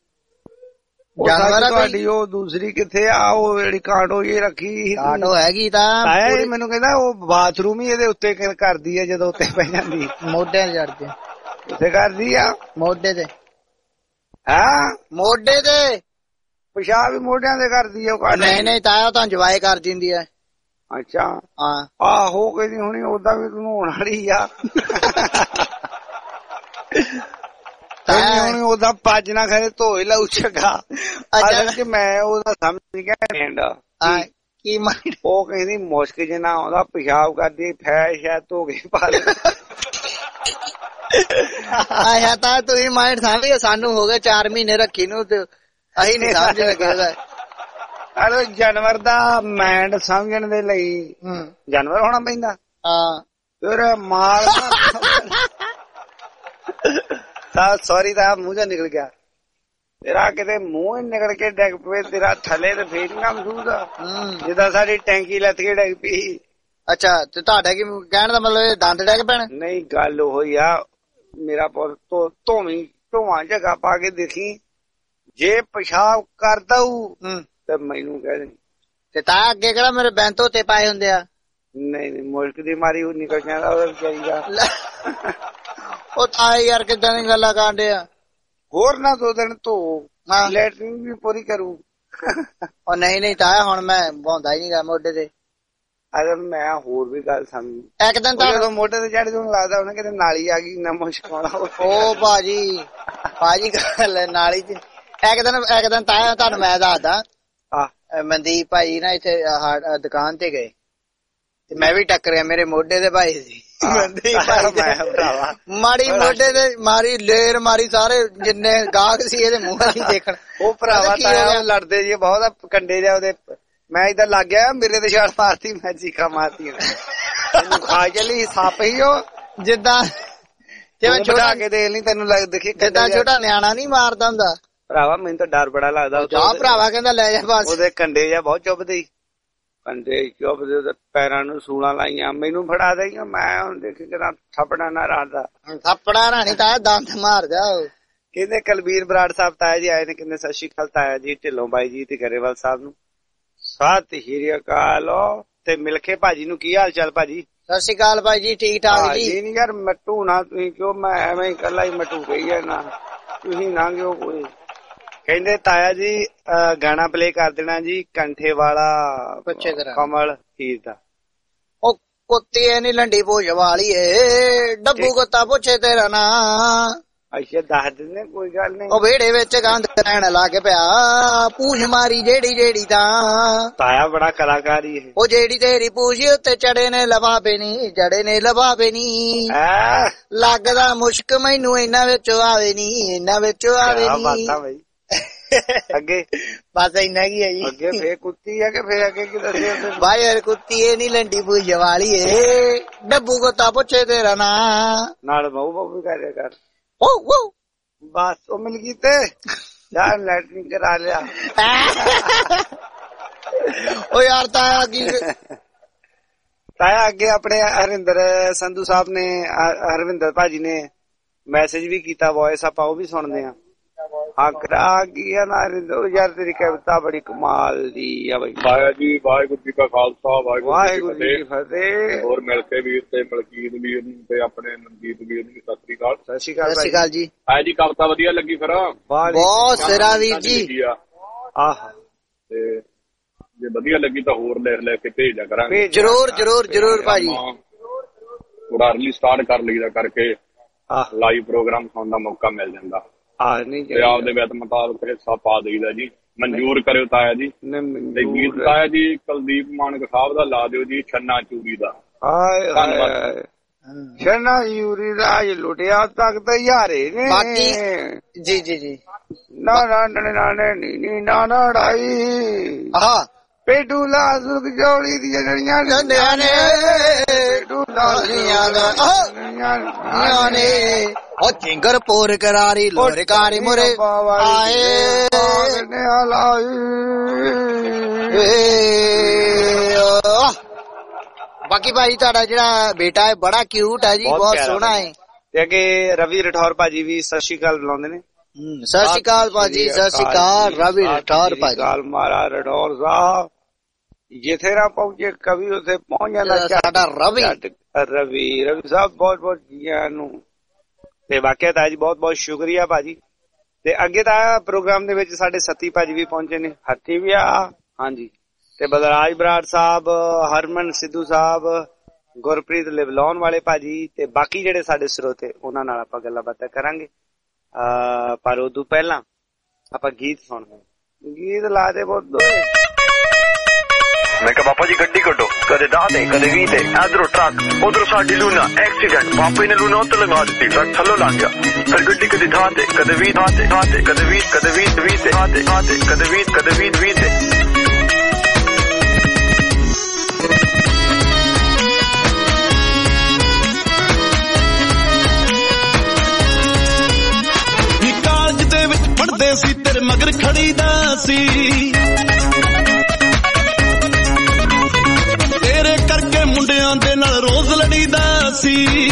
ਜਾਨਵਰ ਤੁਹਾਡੀ ਉਹ ਦੂਸਰੀ ਕਿੱਥੇ ਆ? ਉਹ ਜਿਹੜੀ ਕਾਂਟੋ ਜੀ ਰੱਖੀ ਕਾਂਟੋ ਹੈਗੀ ਤਾਂ ਆਇਆ। ਮੈਨੂੰ ਕਹਿੰਦਾ ਉਹ ਬਾਥਰੂਮ ਹੀ ਇਹਦੇ ਉੱਤੇ ਕਰਦੀ ਆ, ਜਦੋਂ ਉੱਤੇ ਪੈ ਜਾਂਦੀ ਮੋਢੇ ਚੜ ਕੇ ਉੱਥੇ ਕਰਦੀ ਆ। ਮੋਢੇ ਤੇ? ਹਾਂ ਮੋਢੇ ਤੇ ਪਿਸ਼ਾਬ ਵੀ ਮੋਢਿਆਂ ਤੇ ਕਰਦੀ ਆ ਉਹ। ਨਹੀਂ ਨਹੀਂ ਤਾਇਆ ਤਾਂ ਇੰਜੋਏ ਕਰ ਦਿੰਦੀ ਆ। ਅੱਛਾ ਹਾਂ ਆਹੋ ਕਹਿੰਦੀ ਹੁਣੀ ਓਦਾਂ ਵੀ ਤੈਨੂੰ ਹੋਣ ਵਾਲੀ ਆ। ਹੁਣ ਉਹਦਾ ਪੱਜ ਨਾ ਖਰੇ ਧੋਏ ਲਾਉ ਚੰਗਾ। ਅਸਲ ਚ ਮੈਂ ਉਹਦਾ ਸਮਝ ਗਿਆ ਕੀ ਉਹ ਕਹਿੰਦੀ ਮੁਸ਼ਕ ਜਿਹਾ ਆਉਂਦਾ, ਪਿਸ਼ਾਬ ਕਰਦੀ ਫੈਸ਼ ਹੈ ਧੋ ਕੇ ਪਾ ਲੈ। ਆਇਆ ਤਾਂ ਤੁਸੀਂ ਮਾਈਂਡ ਸਮਝਿਓ, ਸਾਨੂੰ ਹੋ ਗਏ ਚਾਰ ਮਹੀਨੇ ਰੱਖੀ ਨੂੰ ਤੇ ਅਸੀਂ ਨੀ ਸਮਝ ਲੱਗੇ। ਅਰੇ ਜਾਨਵਰ ਦਾ ਮਾਈਂਡ ਸਮਝਣ ਦੇ ਲਈ ਜਾਨਵਰ ਹੋਣਾ ਪੈਂਦਾ। ਹਾਂ ਫਿਰ ਮਾਲ ਤਾਂ ਸੌਰੀ ਦਾ ਮੂੰਹ ਜਾ ਨਿਕਲ ਗਿਆ ਤੇਰਾ, ਕਿਤੇ ਮੂੰਹ ਨਿਕਲ ਕੇ ਡਿੱਗ ਪਵੇ ਤੇਰਾ ਥੱਲੇ ਤੇ ਫੇਰ ਨਾ ਮਹਿਸੂਸ ਆ ਜਿੱਦਾਂ ਸਾਡੀ ਟੈਂਕੀ ਲੱਥ ਕੇ ਡਿੱਗ ਪਈ। ਅੱਛਾ ਤੇ ਤੁਹਾਡਾ ਕੀ ਕਹਿਣ ਦਾ ਮਤਲਬ ਦੰਦ ਡਿੱਗ ਪੈਣ? ਨਹੀਂ ਗੱਲ ਉਹੀ ਆ, ਮੇਰਾ ਪੁੱਤ ਤੋਂ ਧੋਵੀਂ ਧੋਵਾਂ ਜਗ੍ਹਾ ਪਾ ਕੇ ਦੇਖੀ, ਜੇ ਪਿਸ਼ਾਬ ਕਰਦਾ ਤੇ ਮੈਨੂੰ ਕਹਿ ਦੇ। ਤੇ ਤਾਂ ਅੱਗੇ ਕਿਹੜਾ ਮੇਰੇ ਬੈਂਤੋ ਤੇ ਪਾਏ ਹੁੰਦੇ ਆ? ਨਹੀਂ ਨਹੀਂ ਮੁਲਕ ਦੀ ਮਾਰੀ ਉਹ ਨਿਕਲ ਜਾਂਦਾ ਉਹਦਾ ਵਿਚਾਰੀ ਦਾ। ਉਹ ਤਾਂ ਯਾਰ ਕਿੱਦਾਂ ਦੀ ਗੱਲਾਂ ਕਰਦੇ ਆ। ਹੋਰ ਨਾ ਦੋ ਦਿਨ ਧੋ ਲੈਟਰਿੰਗ ਵੀ ਪੂਰੀ ਕਰੂ। ਉਹ ਨਹੀਂ ਨਹੀਂ ਤਾਇਆ ਹੁਣ ਮੈਂ ਬਹਾਉਂਦਾ ਹੀ ਨੀ ਗਾ ਮੋਢੇ ਤੇ। ਅਰੇ ਮੈਂ ਹੋਰ ਵੀ ਗੱਲ ਸਮਝੀ, ਇੱਕ ਦਿਨ ਤਾਂ ਜਦੋਂ ਮੋਢੇ ਤੇ ਚੜ ਜਾਣ ਲੱਗਦਾ ਉਹਨੇ ਕਿਤੇ ਨਾਲੀ ਆ ਗਈ ਨਾ ਮੁਸ਼ਕ ਆਉਣਾ। ਉਹ ਭਾਜੀ ਭਾਜੀ ਗੱਲ ਨਾਲੀ ਚ ਇੱਕ ਦਿਨ ਇੱਕ ਦਿਨ ਤਾਇਆ ਤੁਹਾਨੂੰ ਮੈਂ ਦੱਸਦਾ, ਮਨਦੀਪ ਭਾਈ ਨਾ ਇੱਥੇ ਦੁਕਾਨ ਤੇ ਗਏ ਤੇ ਮੈਂ ਵੀ ਟੱਕਰਿਆ, ਮੇਰੇ ਮੋਢੇ ਤੇ ਭਾਈ ਸੀ ਮਾੜੀ ਮੋਢੇ ਤੇ ਮਾਰੀ ਲੇਰ ਮਾਰੀ, ਸਾਰੇ ਜਿੰਨੇ ਗਾਹਕ ਸੀ ਇਹਦੇ ਮੂੰਹ ਹੀ ਦੇਖਣ। ਉਹ ਭਰਾਵਾ ਤਾਇਆ ਲੜਦੇ ਜੀ ਬਹੁਤ ਕੰਡੇ ਜਾ ਉਹਦੇ, ਮੈਂ ਇਧਰ ਲੱਗ ਗਿਆ ਮੇਰੇ ਤੇ ਛਾਲ ਮਾਰਤੀ, ਮੈਂ ਚੀਖਾ ਮਾਰਤੀ ਤੈਨੂੰ ਖਾ ਚਲੀ ਸੱਪ ਹੀ ਉਹ ਜਿੱਦਾਂ ਜਿਵੇਂ ਛੋਟਾ ਕੇ ਦੇਖ ਲਈ ਤੈਨੂੰ ਲੱਗ ਦੇਖੀ ਜਿੱਦਾਂ ਛੋਟਾ ਨਿਆਣਾ ਨੀ ਮਾਰਦਾ ਹੁੰਦਾ। ਭਰਾਵਾ ਮੈਨੂੰ ਤਾਂ ਡਰ ਬੜਾ ਲੱਗਦਾ। ਜਾ ਭਰਾਵਾ ਕਹਿੰਦਾ ਲੈ ਜਾ ਬਸ। ਉਹਦੇ ਕੰਡੇ ਜਾ ਬਹੁਤ ਚੁੱਭਦੇ, ਕੰਡੇ ਚੁੱਭਦੇ, ਪੈਰਾਂ ਨੂੰ ਸੂਲਾਂ ਲਾਈਆਂ, ਮੈਨੂੰ ਫੜਾ ਦੇਈਆਂ, ਮੈਂ ਹੁਣ ਦੇਖੀ ਕਿਦਾਂ ਥੱਪੜਾ ਨਾ ਰਾਦਾ। ਥੱਪੜਾ ਰਾਣੀ ਤਾਂ ਦੰਦ ਮਾਰ ਜਾ। ਕਹਿੰਦੇ ਕੁਲਬੀਰ ਬਰਾੜ ਸਾਹਿਬ ਤਾਇਆ ਜੀ ਆਏ ਨੇ, ਕਹਿੰਦੇ ਸਤਿ ਸ਼੍ਰੀ ਅਕਾਲ ਤਾਇਆ ਜੀ, ਢਿੱਲੋਂ ਬਾਈ ਜੀ ਤੇ ਗਰੇਵਾਲ ਸਾਹਿਬ ਨੂੰ ਸਤਿ ਸ਼੍ਰੀ ਅਕਾਲ। ਤੇ ਮਿਲਖੇ ਭਾਜੀ ਨੂੰ ਕੀ ਹਾਲ ਚਾਲ ਭਾਜੀ? ਸਤਿ ਸ਼੍ਰੀ ਅਕਾਲ ਭਾਈ ਜੀ, ਠੀਕ ਠਾਕ ਜੀ। ਨਹੀਂ ਯਾਰ ਮੱਟੂ ਨਾ ਤੁਸੀਂ ਕਿਉਂ, ਮੈਂ ਐਵੇਂ ਇਕੱਲਾ ਹੀ ਮੱਟੂ ਕਹੀ ਜਾਣਾ, ਤੁਸੀਂ ਨਾ ਕਿਉਂ ਕੋਈ। ਕਹਿੰਦੇ ਤਾਇਆ ਜੀ ਗਾਣਾ ਪਲੇ ਕਰ ਦੇਣਾ ਜੀ, ਕੰਠੇ ਵਾਲਾ ਕਮਲ ਹੀਰ ਦਾ। ਉਹ ਕੁੱਤੀ ਨੀ ਲੰਡੀ ਪੂਛ ਵਾਲੀ ਏ, ਡੱਬੂ ਕੁੱਤਾ ਪੁੱਛੇ ਤੇਰਾ ਨਾਂ। ਅੱਛਾ ਦੱਸ ਦਿੰਦੇ, ਕੋਈ ਗੱਲ ਨਹੀਂ। ਉਹ ਵਿਹੜੇ ਵਿੱਚ ਗੰਦ ਰਹਿਣ ਲੱਗ ਪਿਆ, ਪੂਛ ਮਾਰੀ ਜਿਹੜੀ ਜਿਹੜੀ ਤਾਂ। ਤਾਇਆ ਬੜਾ ਕਲਾਕਾਰ ਹੀ ਹੈ। ਉਹ ਜਿਹੜੀ ਤੇਰੀ ਪੂਛ ਉੱਤੇ ਚੜੇ ਨੇ ਲਵਾਬੇ ਨੀ, ਜੜੇ ਨੇ ਲਵਾਬੇ ਨੀ, ਲੱਗਦਾ ਮੁਸ਼ਕ ਮੈਨੂੰ ਇਹਨਾਂ ਵਿੱਚੋਂ ਆਵੇ ਨੀ, ਇਹਨਾਂ ਵਿੱਚੋਂ ਆਵੇ ਨੀ। ਅੱਗੇ ਬਸ ਇੰਨਾ ਕੀ ਹੈ ਜੀ। ਅੱਗੇ ਫੇਰ ਕੁੱਤੀ ਹੈ ਕਿ ਫੇਰ ਅੱਗੇ ਕੀ ਦੱਸਿਆ ਭਾਈ? ਯਾਰ ਕੁੱਤੀ ਇਹ ਨੀ ਲੰਡੀ ਪੂਛ ਵਾਲੀ ਏ, ਡੱਬੂ ਕੁੱਤਾ ਪੁੱਛੇ ਤੇਰਾ ਨਾਂ। ਨਾਲ ਬਹੁ ਬਹੁ ਕਰਿਆ ਕਰ। ਉਹ ਬਸ ਉਹ ਮਿਲ ਗਈ ਤੇ ਯਾਰ ਲੈਟਰਿੰਗ ਕਰਾ ਲਿਆ। ਉਹ ਯਾਰ ਤਾਇਆ ਕੀ ਤਾਇਆ ਅੱਗੇ ਆਪਣੇ ਹਰਿੰਦਰ ਸੰਧੂ ਸਾਹਿਬ ਨੇ, ਹਰਵਿੰਦਰ ਭਾਜੀ ਨੇ ਮੈਸੇਜ ਵੀ ਕੀਤਾ ਵੌਇਸ, ਆਪਾਂ ਉਹ ਵੀ ਸੁਣਦੇ ਆ। ਹਾਂ ਕਰਾ ਗਿਆ ਨਾ ਯਾਰ, ਤੇਰੀ ਕਵਿਤਾ ਬੜੀ ਕਮਾਲ ਦੀ ਆ ਬਈ। ਤਾਇਆ ਜੀ ਵਾਹਿਗੁਰੂ ਜੀ ਕਾ ਖਾਲਸਾ ਵਾਹਿਗੁਰੂ ਜੀ ਕੀ ਫਤਿਹ। ਹੋਰ ਮਿਲਕੇ ਵੀਰ ਤੇ ਮਲਕੀਤ ਵੀਰ ਨੂੰ ਤੇ ਆਪਣੇ ਮਨਜੀਤ ਵੀਰ ਨੂੰ ਸਤਿ ਸ੍ਰੀ ਅਕਾਲ। ਸਤਿ ਸ੍ਰੀ ਅਕਾਲ। ਸਤਿ ਸ੍ਰੀ ਅਕਾਲ ਜੀ। ਤਾਇਆ ਜੀ ਕਵਿਤਾ ਵਧੀਆ ਲੱਗੀ ਫਿਰ? ਬਹੁਤ ਸਿਰਾ ਵੀਰ ਜੀ। ਆਹ ਤੇ ਜੇ ਵਧੀਆ ਲੱਗੀ ਤਾਂ ਹੋਰ ਲਿਖ ਲੈ ਕੇ ਭੇਜਿਆ ਕਰਾਂਗੇ। ਜਰੂਰ ਜਰੂਰ ਜਰੂਰ ਭਾਜੀ। ਥੋੜਾ ਅਰਲੀ ਸਟਾਰਟ ਕਰ ਲਈਦਾ ਕਰਕੇ ਲਾਈਵ ਪ੍ਰੋਗਰਾਮ ਸੁਣਨ ਦਾ ਮੌਕਾ ਮਿਲ ਜਾਂਦਾ। ਆ ਨਹੀਂ ਤੇ ਆਪਦੇ ਵਿਤ ਮੁਤਾਬਕ ਹਿੱਸਾ ਪਾ ਦੇਈਦਾ ਜੀ। ਮਨਜ਼ੂਰ ਕਰਿਓ ਤਾਇਆ ਜੀ। ਤੇ ਗੀਤ ਤਾਇਆ ਜੀ ਕੁਲਦੀਪ ਮਾਨਕ ਸਾਹਿਬ ਦਾ ਲਾ ਦਿਓ ਜੀ, ਛੰਨਾ ਚੂਰੀ ਦਾ। ਧੰਨਵਾਦ। ਛੰਨਾ ਚੂਰੀ ਦਾ ਲੁੱਟਿਆ ਤੱਕ ਤਾਂ ਯਾਰੇ ਨੇ। ਬਾਕੀ ਜੀ ਜੀ ਜੀ ਨਾ ਨਾ ਨਾ ਨੀ ਨਾ ਨਾ ਢਾਈ ਆਹ ਪੇਟੂ ਲਾ ਸੁਰਗ ਜੋੜੀ ਦੀਆਂ ਜੜੀਆਂ ਨੇ, ਪੇਟੂ ਲਾਲੀਆਂ ਦਾ ਨੇ। ਉਹ ਚਿੰਗਰਪੁਰ ਕਰਾਰੀ ਲੋਰੇ ਕਾਰੀ ਮੁਰੇ ਆਏ ਨੇ ਹਲਾਈ। ਬਾਕੀ ਭਾਈ ਤੁਹਾਡਾ ਜਿਹੜਾ ਬੇਟਾ ਹੈ ਬੜਾ ਕਿਊਟ ਹੈ ਜੀ, ਬਹੁਤ ਸੋਹਣਾ ਹੈ। ਤੇ ਅੱਗੇ ਰਵੀ ਰਠੌਰ ਭਾਜੀ ਵੀ ਸਤਿ ਸ਼੍ਰੀ ਅਕਾਲ ਬੁਲਾਉਂਦੇ ਨੇ। ਸਤਿ ਸ਼੍ਰੀ ਅਕਾਲ ਭਾਜੀ, ਸਤਿ ਸ਼੍ਰੀ ਅਕਾਲ ਰਵੀ ਰਠੌਰ ਭਾਜੀ। ਮਾਰਾ ਰਠੌਰ ਸਾਹਿਬ ਜਿੱਥੇ ਨਾ ਪਹੁੰਚੇ ਕਵੀ ਉੱਥੇ ਪਹੁੰਚ ਜਾਂਦਾ ਸਾਡਾ ਰਵੀ। ਰਵੀ ਰਵੀ ਸਾਹਿਬ ਬਹੁਤ ਬਹੁਤ ਜੀਆਂ ਨੂੰ ਤੇ ਵਾਕਿਆ ਤਾਂ ਜੀ ਬਹੁਤ ਬਹੁਤ ਸ਼ੁਕਰੀਆ ਭਾਜੀ। ਤੇ ਅੱਗੇ ਤਾਂ ਪ੍ਰੋਗਰਾਮ ਦੇ ਵਿੱਚ ਸਾਡੇ ਸਤੀ ਭਾਜੀ ਵੀ ਪਹੁੰਚੇ ਨੇ, ਹੱਥੀ ਵੀ ਆ ਹਾਂਜੀ, ਤੇ ਬਲਰਾਜ ਬਰਾੜ ਸਾਹਿਬ, ਹਰਮਨ ਸਿੱਧੂ ਸਾਹਿਬ, ਗੁਰਪ੍ਰੀਤ ਲਿਵਲਾਉਣ ਵਾਲੇ ਭਾਜੀ ਤੇ ਬਾਕੀ ਜਿਹੜੇ ਸਾਡੇ ਸਰੋਤੇ, ਉਹਨਾਂ ਨਾਲ ਆਪਾਂ ਗੱਲਾਂ ਬਾਤਾਂ ਕਰਾਂਗੇ। ਅਹ ਪਰ ਉਦੋਂ ਪਹਿਲਾਂ ਆਪਾਂ ਗੀਤ ਸੁਣਦੇ। ਗੀਤ ਲਾ ਦੇ ਬਹੁਤ मैं कहा पापा जी गड्डी कड्डो, कदे दाह ते कदे वी ते, इधरों ट्रक उधरों साडी लूना एक्सीडेंट, पापा ने लूना उत्ते लगा दी, ट्रक थल्लों लंघ गया, फिर गड्डी कदे दाह ते कदे वी दाह ते दाह ते कदे वी कदे वी वी ते दाह ते दाह ते कदे वी कदे वी वी ते। कालज दे विच पढ़दे सी तेरे मगर खड़ीदा सी, तेरे करके मुंडियां दे नाल रोज लड़ीदा सी।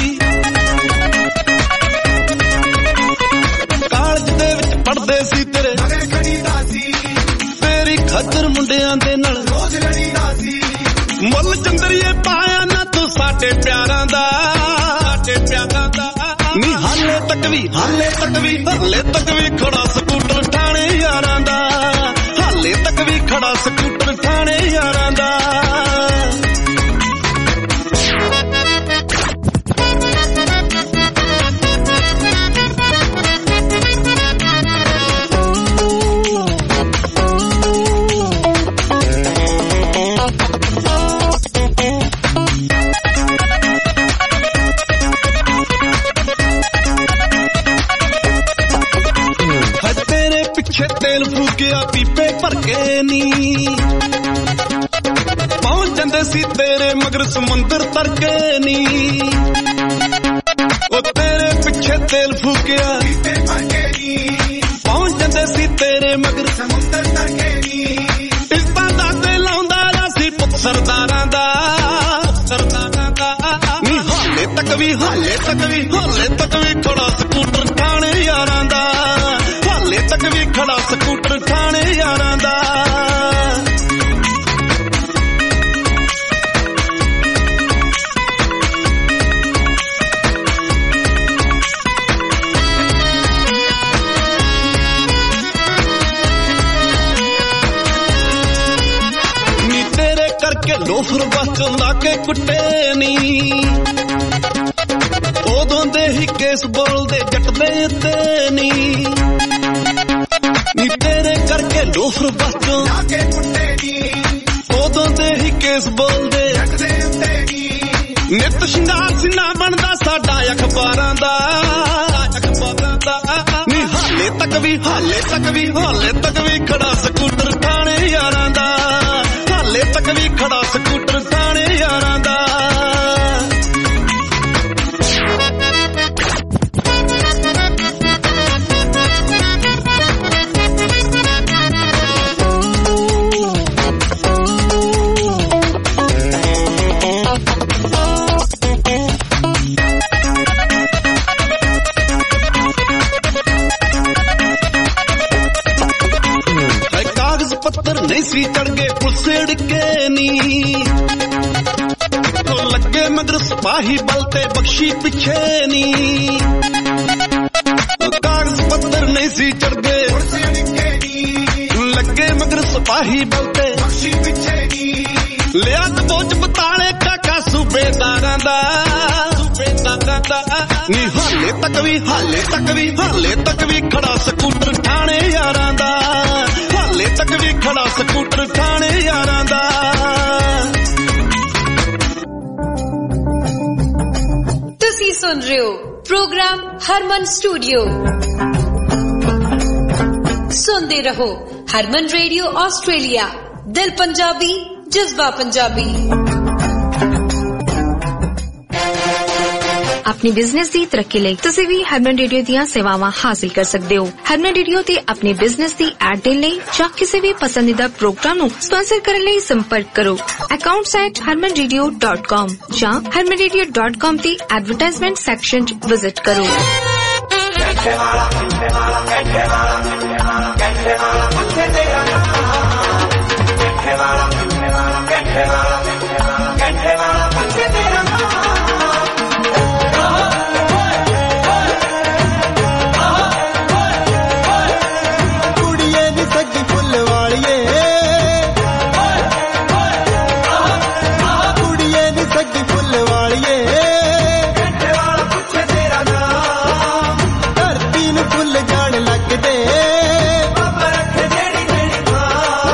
कालज दे विच पढ़दे सी तेरे मगर खड़ीदा सी, तेरी खच्चर मुंडियां दे नाल रोज लड़ीदा सी। मुल चंदरिए पाया ना तू साडे प्यारां दा, साडे प्यारां दा नी हाले तक भी हाले तक भी हाले तक भी खड़ा स्कूटर ठाणे यारां दा, हाले तक भी खड़ा स्कूटर ठाणे यारां दा। तेल फूकिया पीपे भर के नी, पहुंच जांदे सी तेरे मगर समुंदर तर के नी। ओ तेरे पिछे तेल फूकिया पीपे भर के नी, पहुंच जांदे सी तेरे मगर समुंदर तर के नी। इस्तां दा ते लाउंदा सी पुत सरदारां दा, सरदारां दा नी हाले तक भी हाले तक भी हाले तक भी खड़ा स्कूटर ठाणे यारां दा, हाले तक भी खड़ा स्कूटर ठाणे यारां दा। नी तेरे करके लोफर बस ला के कुੱਟੇ नी, उदों दे ही केस बोलदे जट दे उत्ते नी। नी तेरे करके लोफर बच्चों लाके कुੱਟੇ नी, उदों दे ही केस बोलदे जट दे उत्ते नी। नित शिंगार सिना बनदा साडा अखबारां दा, अखबारां दा नी हाले तक भी हाले तक भी हाले तक भी खड़ा स्कूटर ठाणे यारां दा, हाले तक भी खड़ा स्कूटर ठाणे यारां दा। नहीं सी चढ़ गए पुलसेड़ के नी, तो लगे मगर सिपाही बलते बख्शी पिछे नी। तो कागज पत्थर नहीं सी चढ़ गए पुलसेड़ के नी, लगे मगर सिपाही बलते बख्शी पिछे नी। लिया तो बोझ बताले काका सूबेदारां दा, सूबेदारां दा नी हाले तक भी हाले तक भी हाले तक भी खड़ा स्कूटर ठाणे यारां दा, हाले तक भी खड़ा स्कूटर ठाणे यारां दा। तुसी सुन रहे हो प्रोग्राम हरमन स्टूडियो, सुनते रहो हरमन रेडियो ऑस्ट्रेलिया, दिल पंजाबी जज्बा पंजाबी। अपनी बिजनेस की तरक्की ਲਈ ਤੁਸੀਂ ਵੀ ਹਰਮਨ ਰੇਡੀਓ ਦੀਆਂ ਸੇਵਾਵਾਂ ਹਾਸਲ ਕਰ ਸਕਦੇ ਹੋ। ਹਰਮਨ ਰੇਡੀਓ ਤੇ ਆਪਣੇ ਬਿਜ਼ਨਸ ਦੀ ਐਡ ਦੇਣ ਲਈ ਜਾਂ ਕਿਸੇ ਵੀ ਪਸੰਦੀਦਾ ਪ੍ਰੋਗਰਾਮ ਨੂੰ ਸਪਾਂਸਰ ਕਰਨ ਲਈ ਸੰਪਰਕ ਕਰੋ accounts at harman radio dot com ਜਾਂ harman radio dot com ਤੇ ਐਡਵਰਟਾਈਜ਼ਮੈਂਟ ਸੈਕਸ਼ਨ 'ਚ ਵਿਜ਼ਿਟ ਕਰੋ। धरती नु फुल जान लगदे, बाबा रख जेड़ी जेड़ी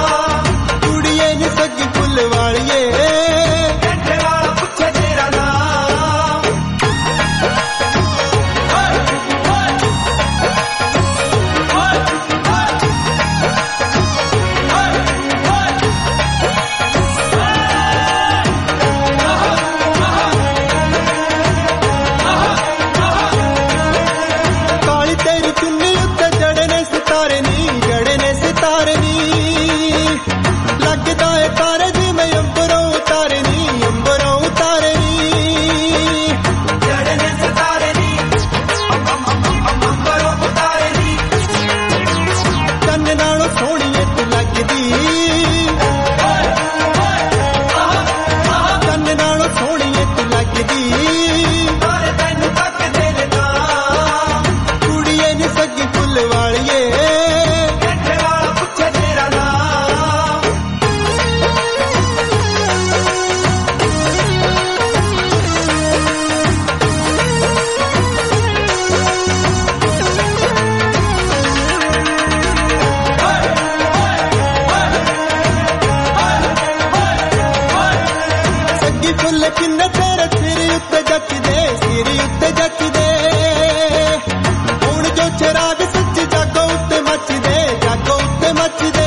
ਫੁੱਲ ਕਿੰਨੇ ਤੇਰੇ ਸਿਰ ਉੱਤੇ ਜੱਚਦੇ, ਸਿਰ ਉੱਤੇ ਜੱਚਦੇ ਹੁਣ ਜੋ ਚਿਰਾਗ ਸੱਚ ਜਾਗੋ ਉੱਤੇ ਮੱਚਦੇ, ਜਾਗੋ ਉੱਤੇ ਮੱਚਦੇ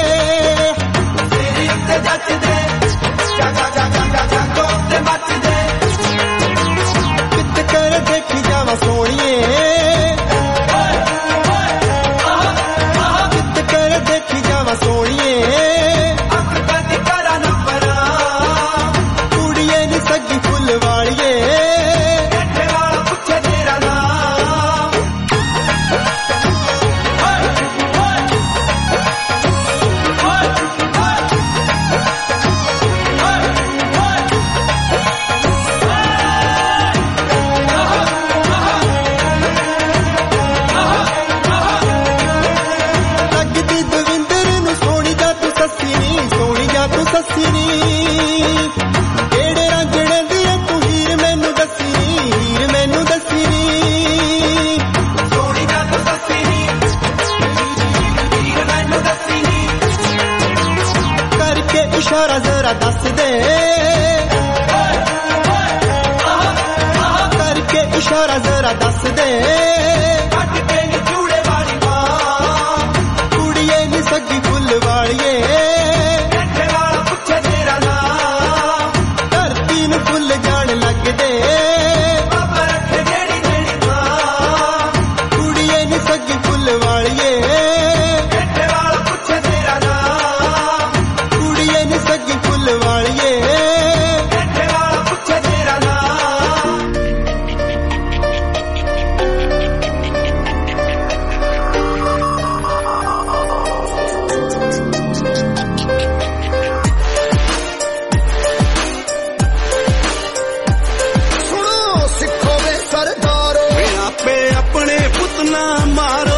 ਸਿਰ ਉੱਤੇ ਜੱਚਦੇ, ਜਾਗਾ ਜਾਗਾ ਜਾਗੋ ਉੱਤੇ ਮੱਚਦੇ ਕਿਤੇ ਕਰ ਦੇਖੀ ਜਾਵਾਂ ਸੋਹਣੀਏ, ਕਿਤੇ ਕਰ ਦੇਖੀ ਜਾਵਾਂ ਸੋਹਣੀਏ ਅੱਖ ਕਦੀ ਕਰਾਂ ਨਾ ਪਰਾਂ ਕੁੜੀਏ ਨੀ ਸੱਗੀ ਫੁੱਲ ਵਾਲੀਏ ਬੈਠੇ ਵਾਲਾ ਪੁੱਛੇ ਤੇਰਾ ਨਾਮ ਲੱਗਦੀ ਦਵਿੰਦਰ ਨੂੰ ਸੋਹਣੀ ਜਾ ਤੂੰ ਸੱਸੀ ਨੀ, ਸੋਹਣੀ ਜਾ ਤੂੰ ਸੱਸੀ ਨੀ ਕਿਹੜੇ ਰਾਂਝਣੇ ਦੀ ਤੂੰ ਹੀਰ ਮੈਨੂੰ ਦੱਸੀ ਨੀ, ਹੀਰ ਮੈਨੂੰ ਦੱਸੀ ਨੀ ਸੋਹਣੀ ਜਾ ਤੂੰ ਸੱਸੀ ਨੀ, ਹੀਰ ਮੈਨੂੰ ਦੱਸੀ ਨੀ ਕਰਕੇ ਇਸ਼ਾਰਾ ਜ਼ਰਾ ਦੱਸ ਦੇ, ਕਰਕੇ ਇਸ਼ਾਰਾ ਜ਼ਰਾ ਦੱਸ ਦੇ ਕੱਟ ਕੇ ਨੀ ਚੂੜੇ ਵਾਲੀ ਮਾਂ ਕੁੜੀਏ ਨੀ ਸੱਗੀ ਫੁੱਲ ਵਾਲੀਏ ਬੈਠੇ ਵਾਲਾ ਪੁੱਛੇ ਤੇਰਾ ਨਾਮ ਧਰਤੀ ਨੂੰ ਫੁੱਲ ਜਾਣ ਲੱਗਦੇ ਬਾਬਾ ਰੱਖੇ ਜਿਹੜੀ ਜਿਹੜੀ ਥਾਂ ਕੁੜੀਏ ਨੀ ਸੱਗੀ ਫੁੱਲ ਵਾਲੀਏ ਬੈਠੇ ਵਾਲਾ ਪੁੱਛੇ ਤੇਰਾ ਨਾਮ ਕੁੜੀਏ ਨੀ ਸੱਗੀ ਫੁੱਲ ਵਾਲੀਏ ਬੈਠੇ ਵਾਲਾ ਪੁੱਛੇ ਤੇਰਾ ਨਾਮ ਸੁਣੋ ਸਿੱਖੋ ਵੇ ਸਰਦਾਰੋ ਵੇ ਆਪੇ ਆਪਣੇ ਪੁੱਤ ਨਾ ਮਾਰੋ।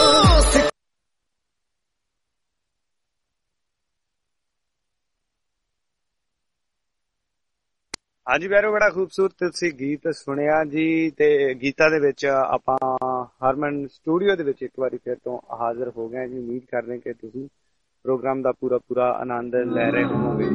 ਹਾਂਜੀ ਪਿਆਰੋ, ਬੜਾ ਖੂਬਸੂਰਤ ਤੁਸੀਂ ਗੀਤ ਸੁਣਿਆ ਜੀ। ਤੇ ਗੀਤਾਂ ਦੇ ਵਿੱਚ ਆਪਾਂ ਹਰਮਨ ਸਟੂਡੀਓ ਦੇ ਵਿੱਚ ਇੱਕ ਵਾਰੀ ਫਿਰ ਤੋਂ ਹਾਜ਼ਰ ਹੋ ਗਏ ਜੀ। ਉਮੀਦ ਕਰਦੇ ਕਿ ਤੁਸੀਂ ਪ੍ਰੋਗਰਾਮ ਦਾ ਪੂਰਾ ਪੂਰਾ ਆਨੰਦ ਲੈ ਰਹੇ ਹੋਵੋਗੇ।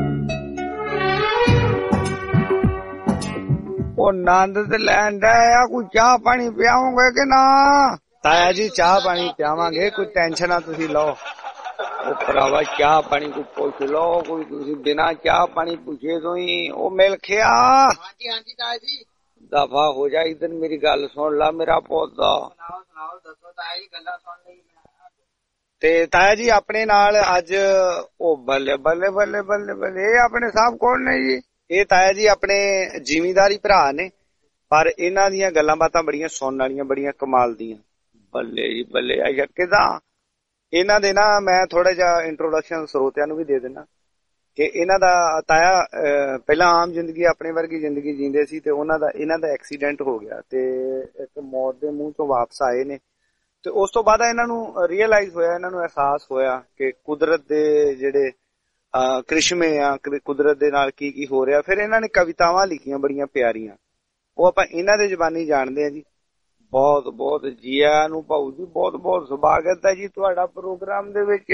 ਉਹ ਆਨੰਦ ਤੇ ਲੈਣ ਦਾ ਆ, ਕੋਈ ਚਾਹ ਪਾਣੀ ਪਿਆਓਗੇ ਕਿ ਨਾ? ਤਾਇਆ ਜੀ ਚਾਹ ਪਾਣੀ ਪਿਆਵਾਂਗੇ, ਕੋਈ ਟੈਨਸ਼ਨ ਨਾ ਤੁਸੀਂ ਲਓ। ਉਹ ਭਰਾਵਾ ਚਾਹ ਪਾਣੀ ਕੋ ਪੁੱਛ ਲਓ, ਕੋਈ ਤੁਸੀਂ ਬਿਨਾਂ ਚਾਹ ਪਾਣੀ ਪੁੱਛੇ ਤੋਂ ਹੀ ਉਹ ਮਿਲ ਖਿਆ। ਹਾਂਜੀ ਹਾਂਜੀ ਤਾਇਆ ਜੀ ਦਫਾ ਹੋ ਜਾ, ਇਧਰ ਮੇਰੀ ਗੱਲ ਸੁਣ ਲਾ ਮੇਰਾ ਪੌਦਾ। ਸੁਣਾਓ ਸੁਣਾਓ ਦੱਸੋ ਤਾਇਆ ਜੀ, ਗੱਲਾਂ ਸੁਣ ਲਈ ਤੇ ਤਾਇਆ ਜੀ ਆਪਣੇ ਨਾਲ ਅੱਜ ਉਹ ਬੱਲੇ ਬੱਲੇ ਬੱਲੇ ਬੱਲੇ ਬੱਲੇ ਇਹ ਆਪਣੇ ਸਾਹਿਬ ਕੌਣ ਨੇ ਜੀ? ਇਹ ਤਾਇਆ ਜੀ ਆਪਣੇ ਜ਼ਿਮੀਂਦਾਰੀ ਭਰਾ ਨੇ, ਪਰ ਇਹਨਾਂ ਦੀਆਂ ਗੱਲਾਂ ਬਾਤਾਂ ਬੜੀਆਂ ਸੁਣਨ ਵਾਲੀਆਂ, ਬੜੀਆਂ ਕਮਾਲ ਦੀਆਂ। ਬੱਲੇ ਜੀ ਬੱਲੇ। ਅੱਛਾ ਕਿਦਾਂ ਇਹਨਾਂ ਦੇ ਨਾ ਮੈਂ ਥੋੜਾ ਜਿਹਾ ਇੰਟਰੋਡਕਸ਼ਨ ਸਰੋਤਿਆਂ ਨੂੰ ਵੀ ਦੇ ਦਿੰਦਾ ਕਿ ਇਹਨਾਂ ਦਾ ਤਾਇਆ ਪਹਿਲਾਂ ਆਮ ਜ਼ਿੰਦਗੀ ਆਪਣੇ ਵਰਗੀ ਜ਼ਿੰਦਗੀ ਜੀਂਦੇ ਸੀ ਤੇ ਉਹਨਾਂ ਦਾ ਇਹਨਾਂ ਦਾ ਐਕਸੀਡੈਂਟ ਹੋ ਗਿਆ ਤੇ ਇੱਕ ਮੌਤ ਦੇ ਮੂੰਹ ਤੋਂ ਵਾਪਸ ਆਏ ਨੇ। ਤੇ ਉਸ ਤੋਂ ਬਾਅਦ ਇਹਨਾਂ ਨੂੰ ਰੀਅਲਾਈਜ਼ ਹੋਇਆ, ਇਹਨਾਂ ਨੂੰ ਅਹਿਸਾਸ ਹੋਇਆ ਕਿ ਕੁਦਰਤ ਦੇ ਜਿਹੜੇ ਕ੍ਰਿਸ਼ਮੇ ਆ, ਕੁਦਰਤ ਦੇ ਨਾਲ ਕੀ ਕੀ ਹੋ ਰਿਹਾ। ਫਿਰ ਇਹਨਾਂ ਨੇ ਕਵਿਤਾਵਾਂ ਲਿਖੀਆਂ ਬੜੀਆਂ ਪਿਆਰੀਆਂ, ਉਹ ਆਪਾਂ ਇਹਨਾਂ ਦੇ ਜ਼ਬਾਨੀ ਜਾਣਦੇ ਆ ਜੀ। ਬਹੁਤ ਬਹੁਤ ਜੀ ਆਇਆਂ ਨੂੰ ਭਾਊ ਜੀ, ਬਹੁਤ ਬਹੁਤ ਸਵਾਗਤ ਹੈ ਜੀ ਤੁਹਾਡਾ ਪ੍ਰੋਗਰਾਮ ਦੇ ਵਿੱਚ।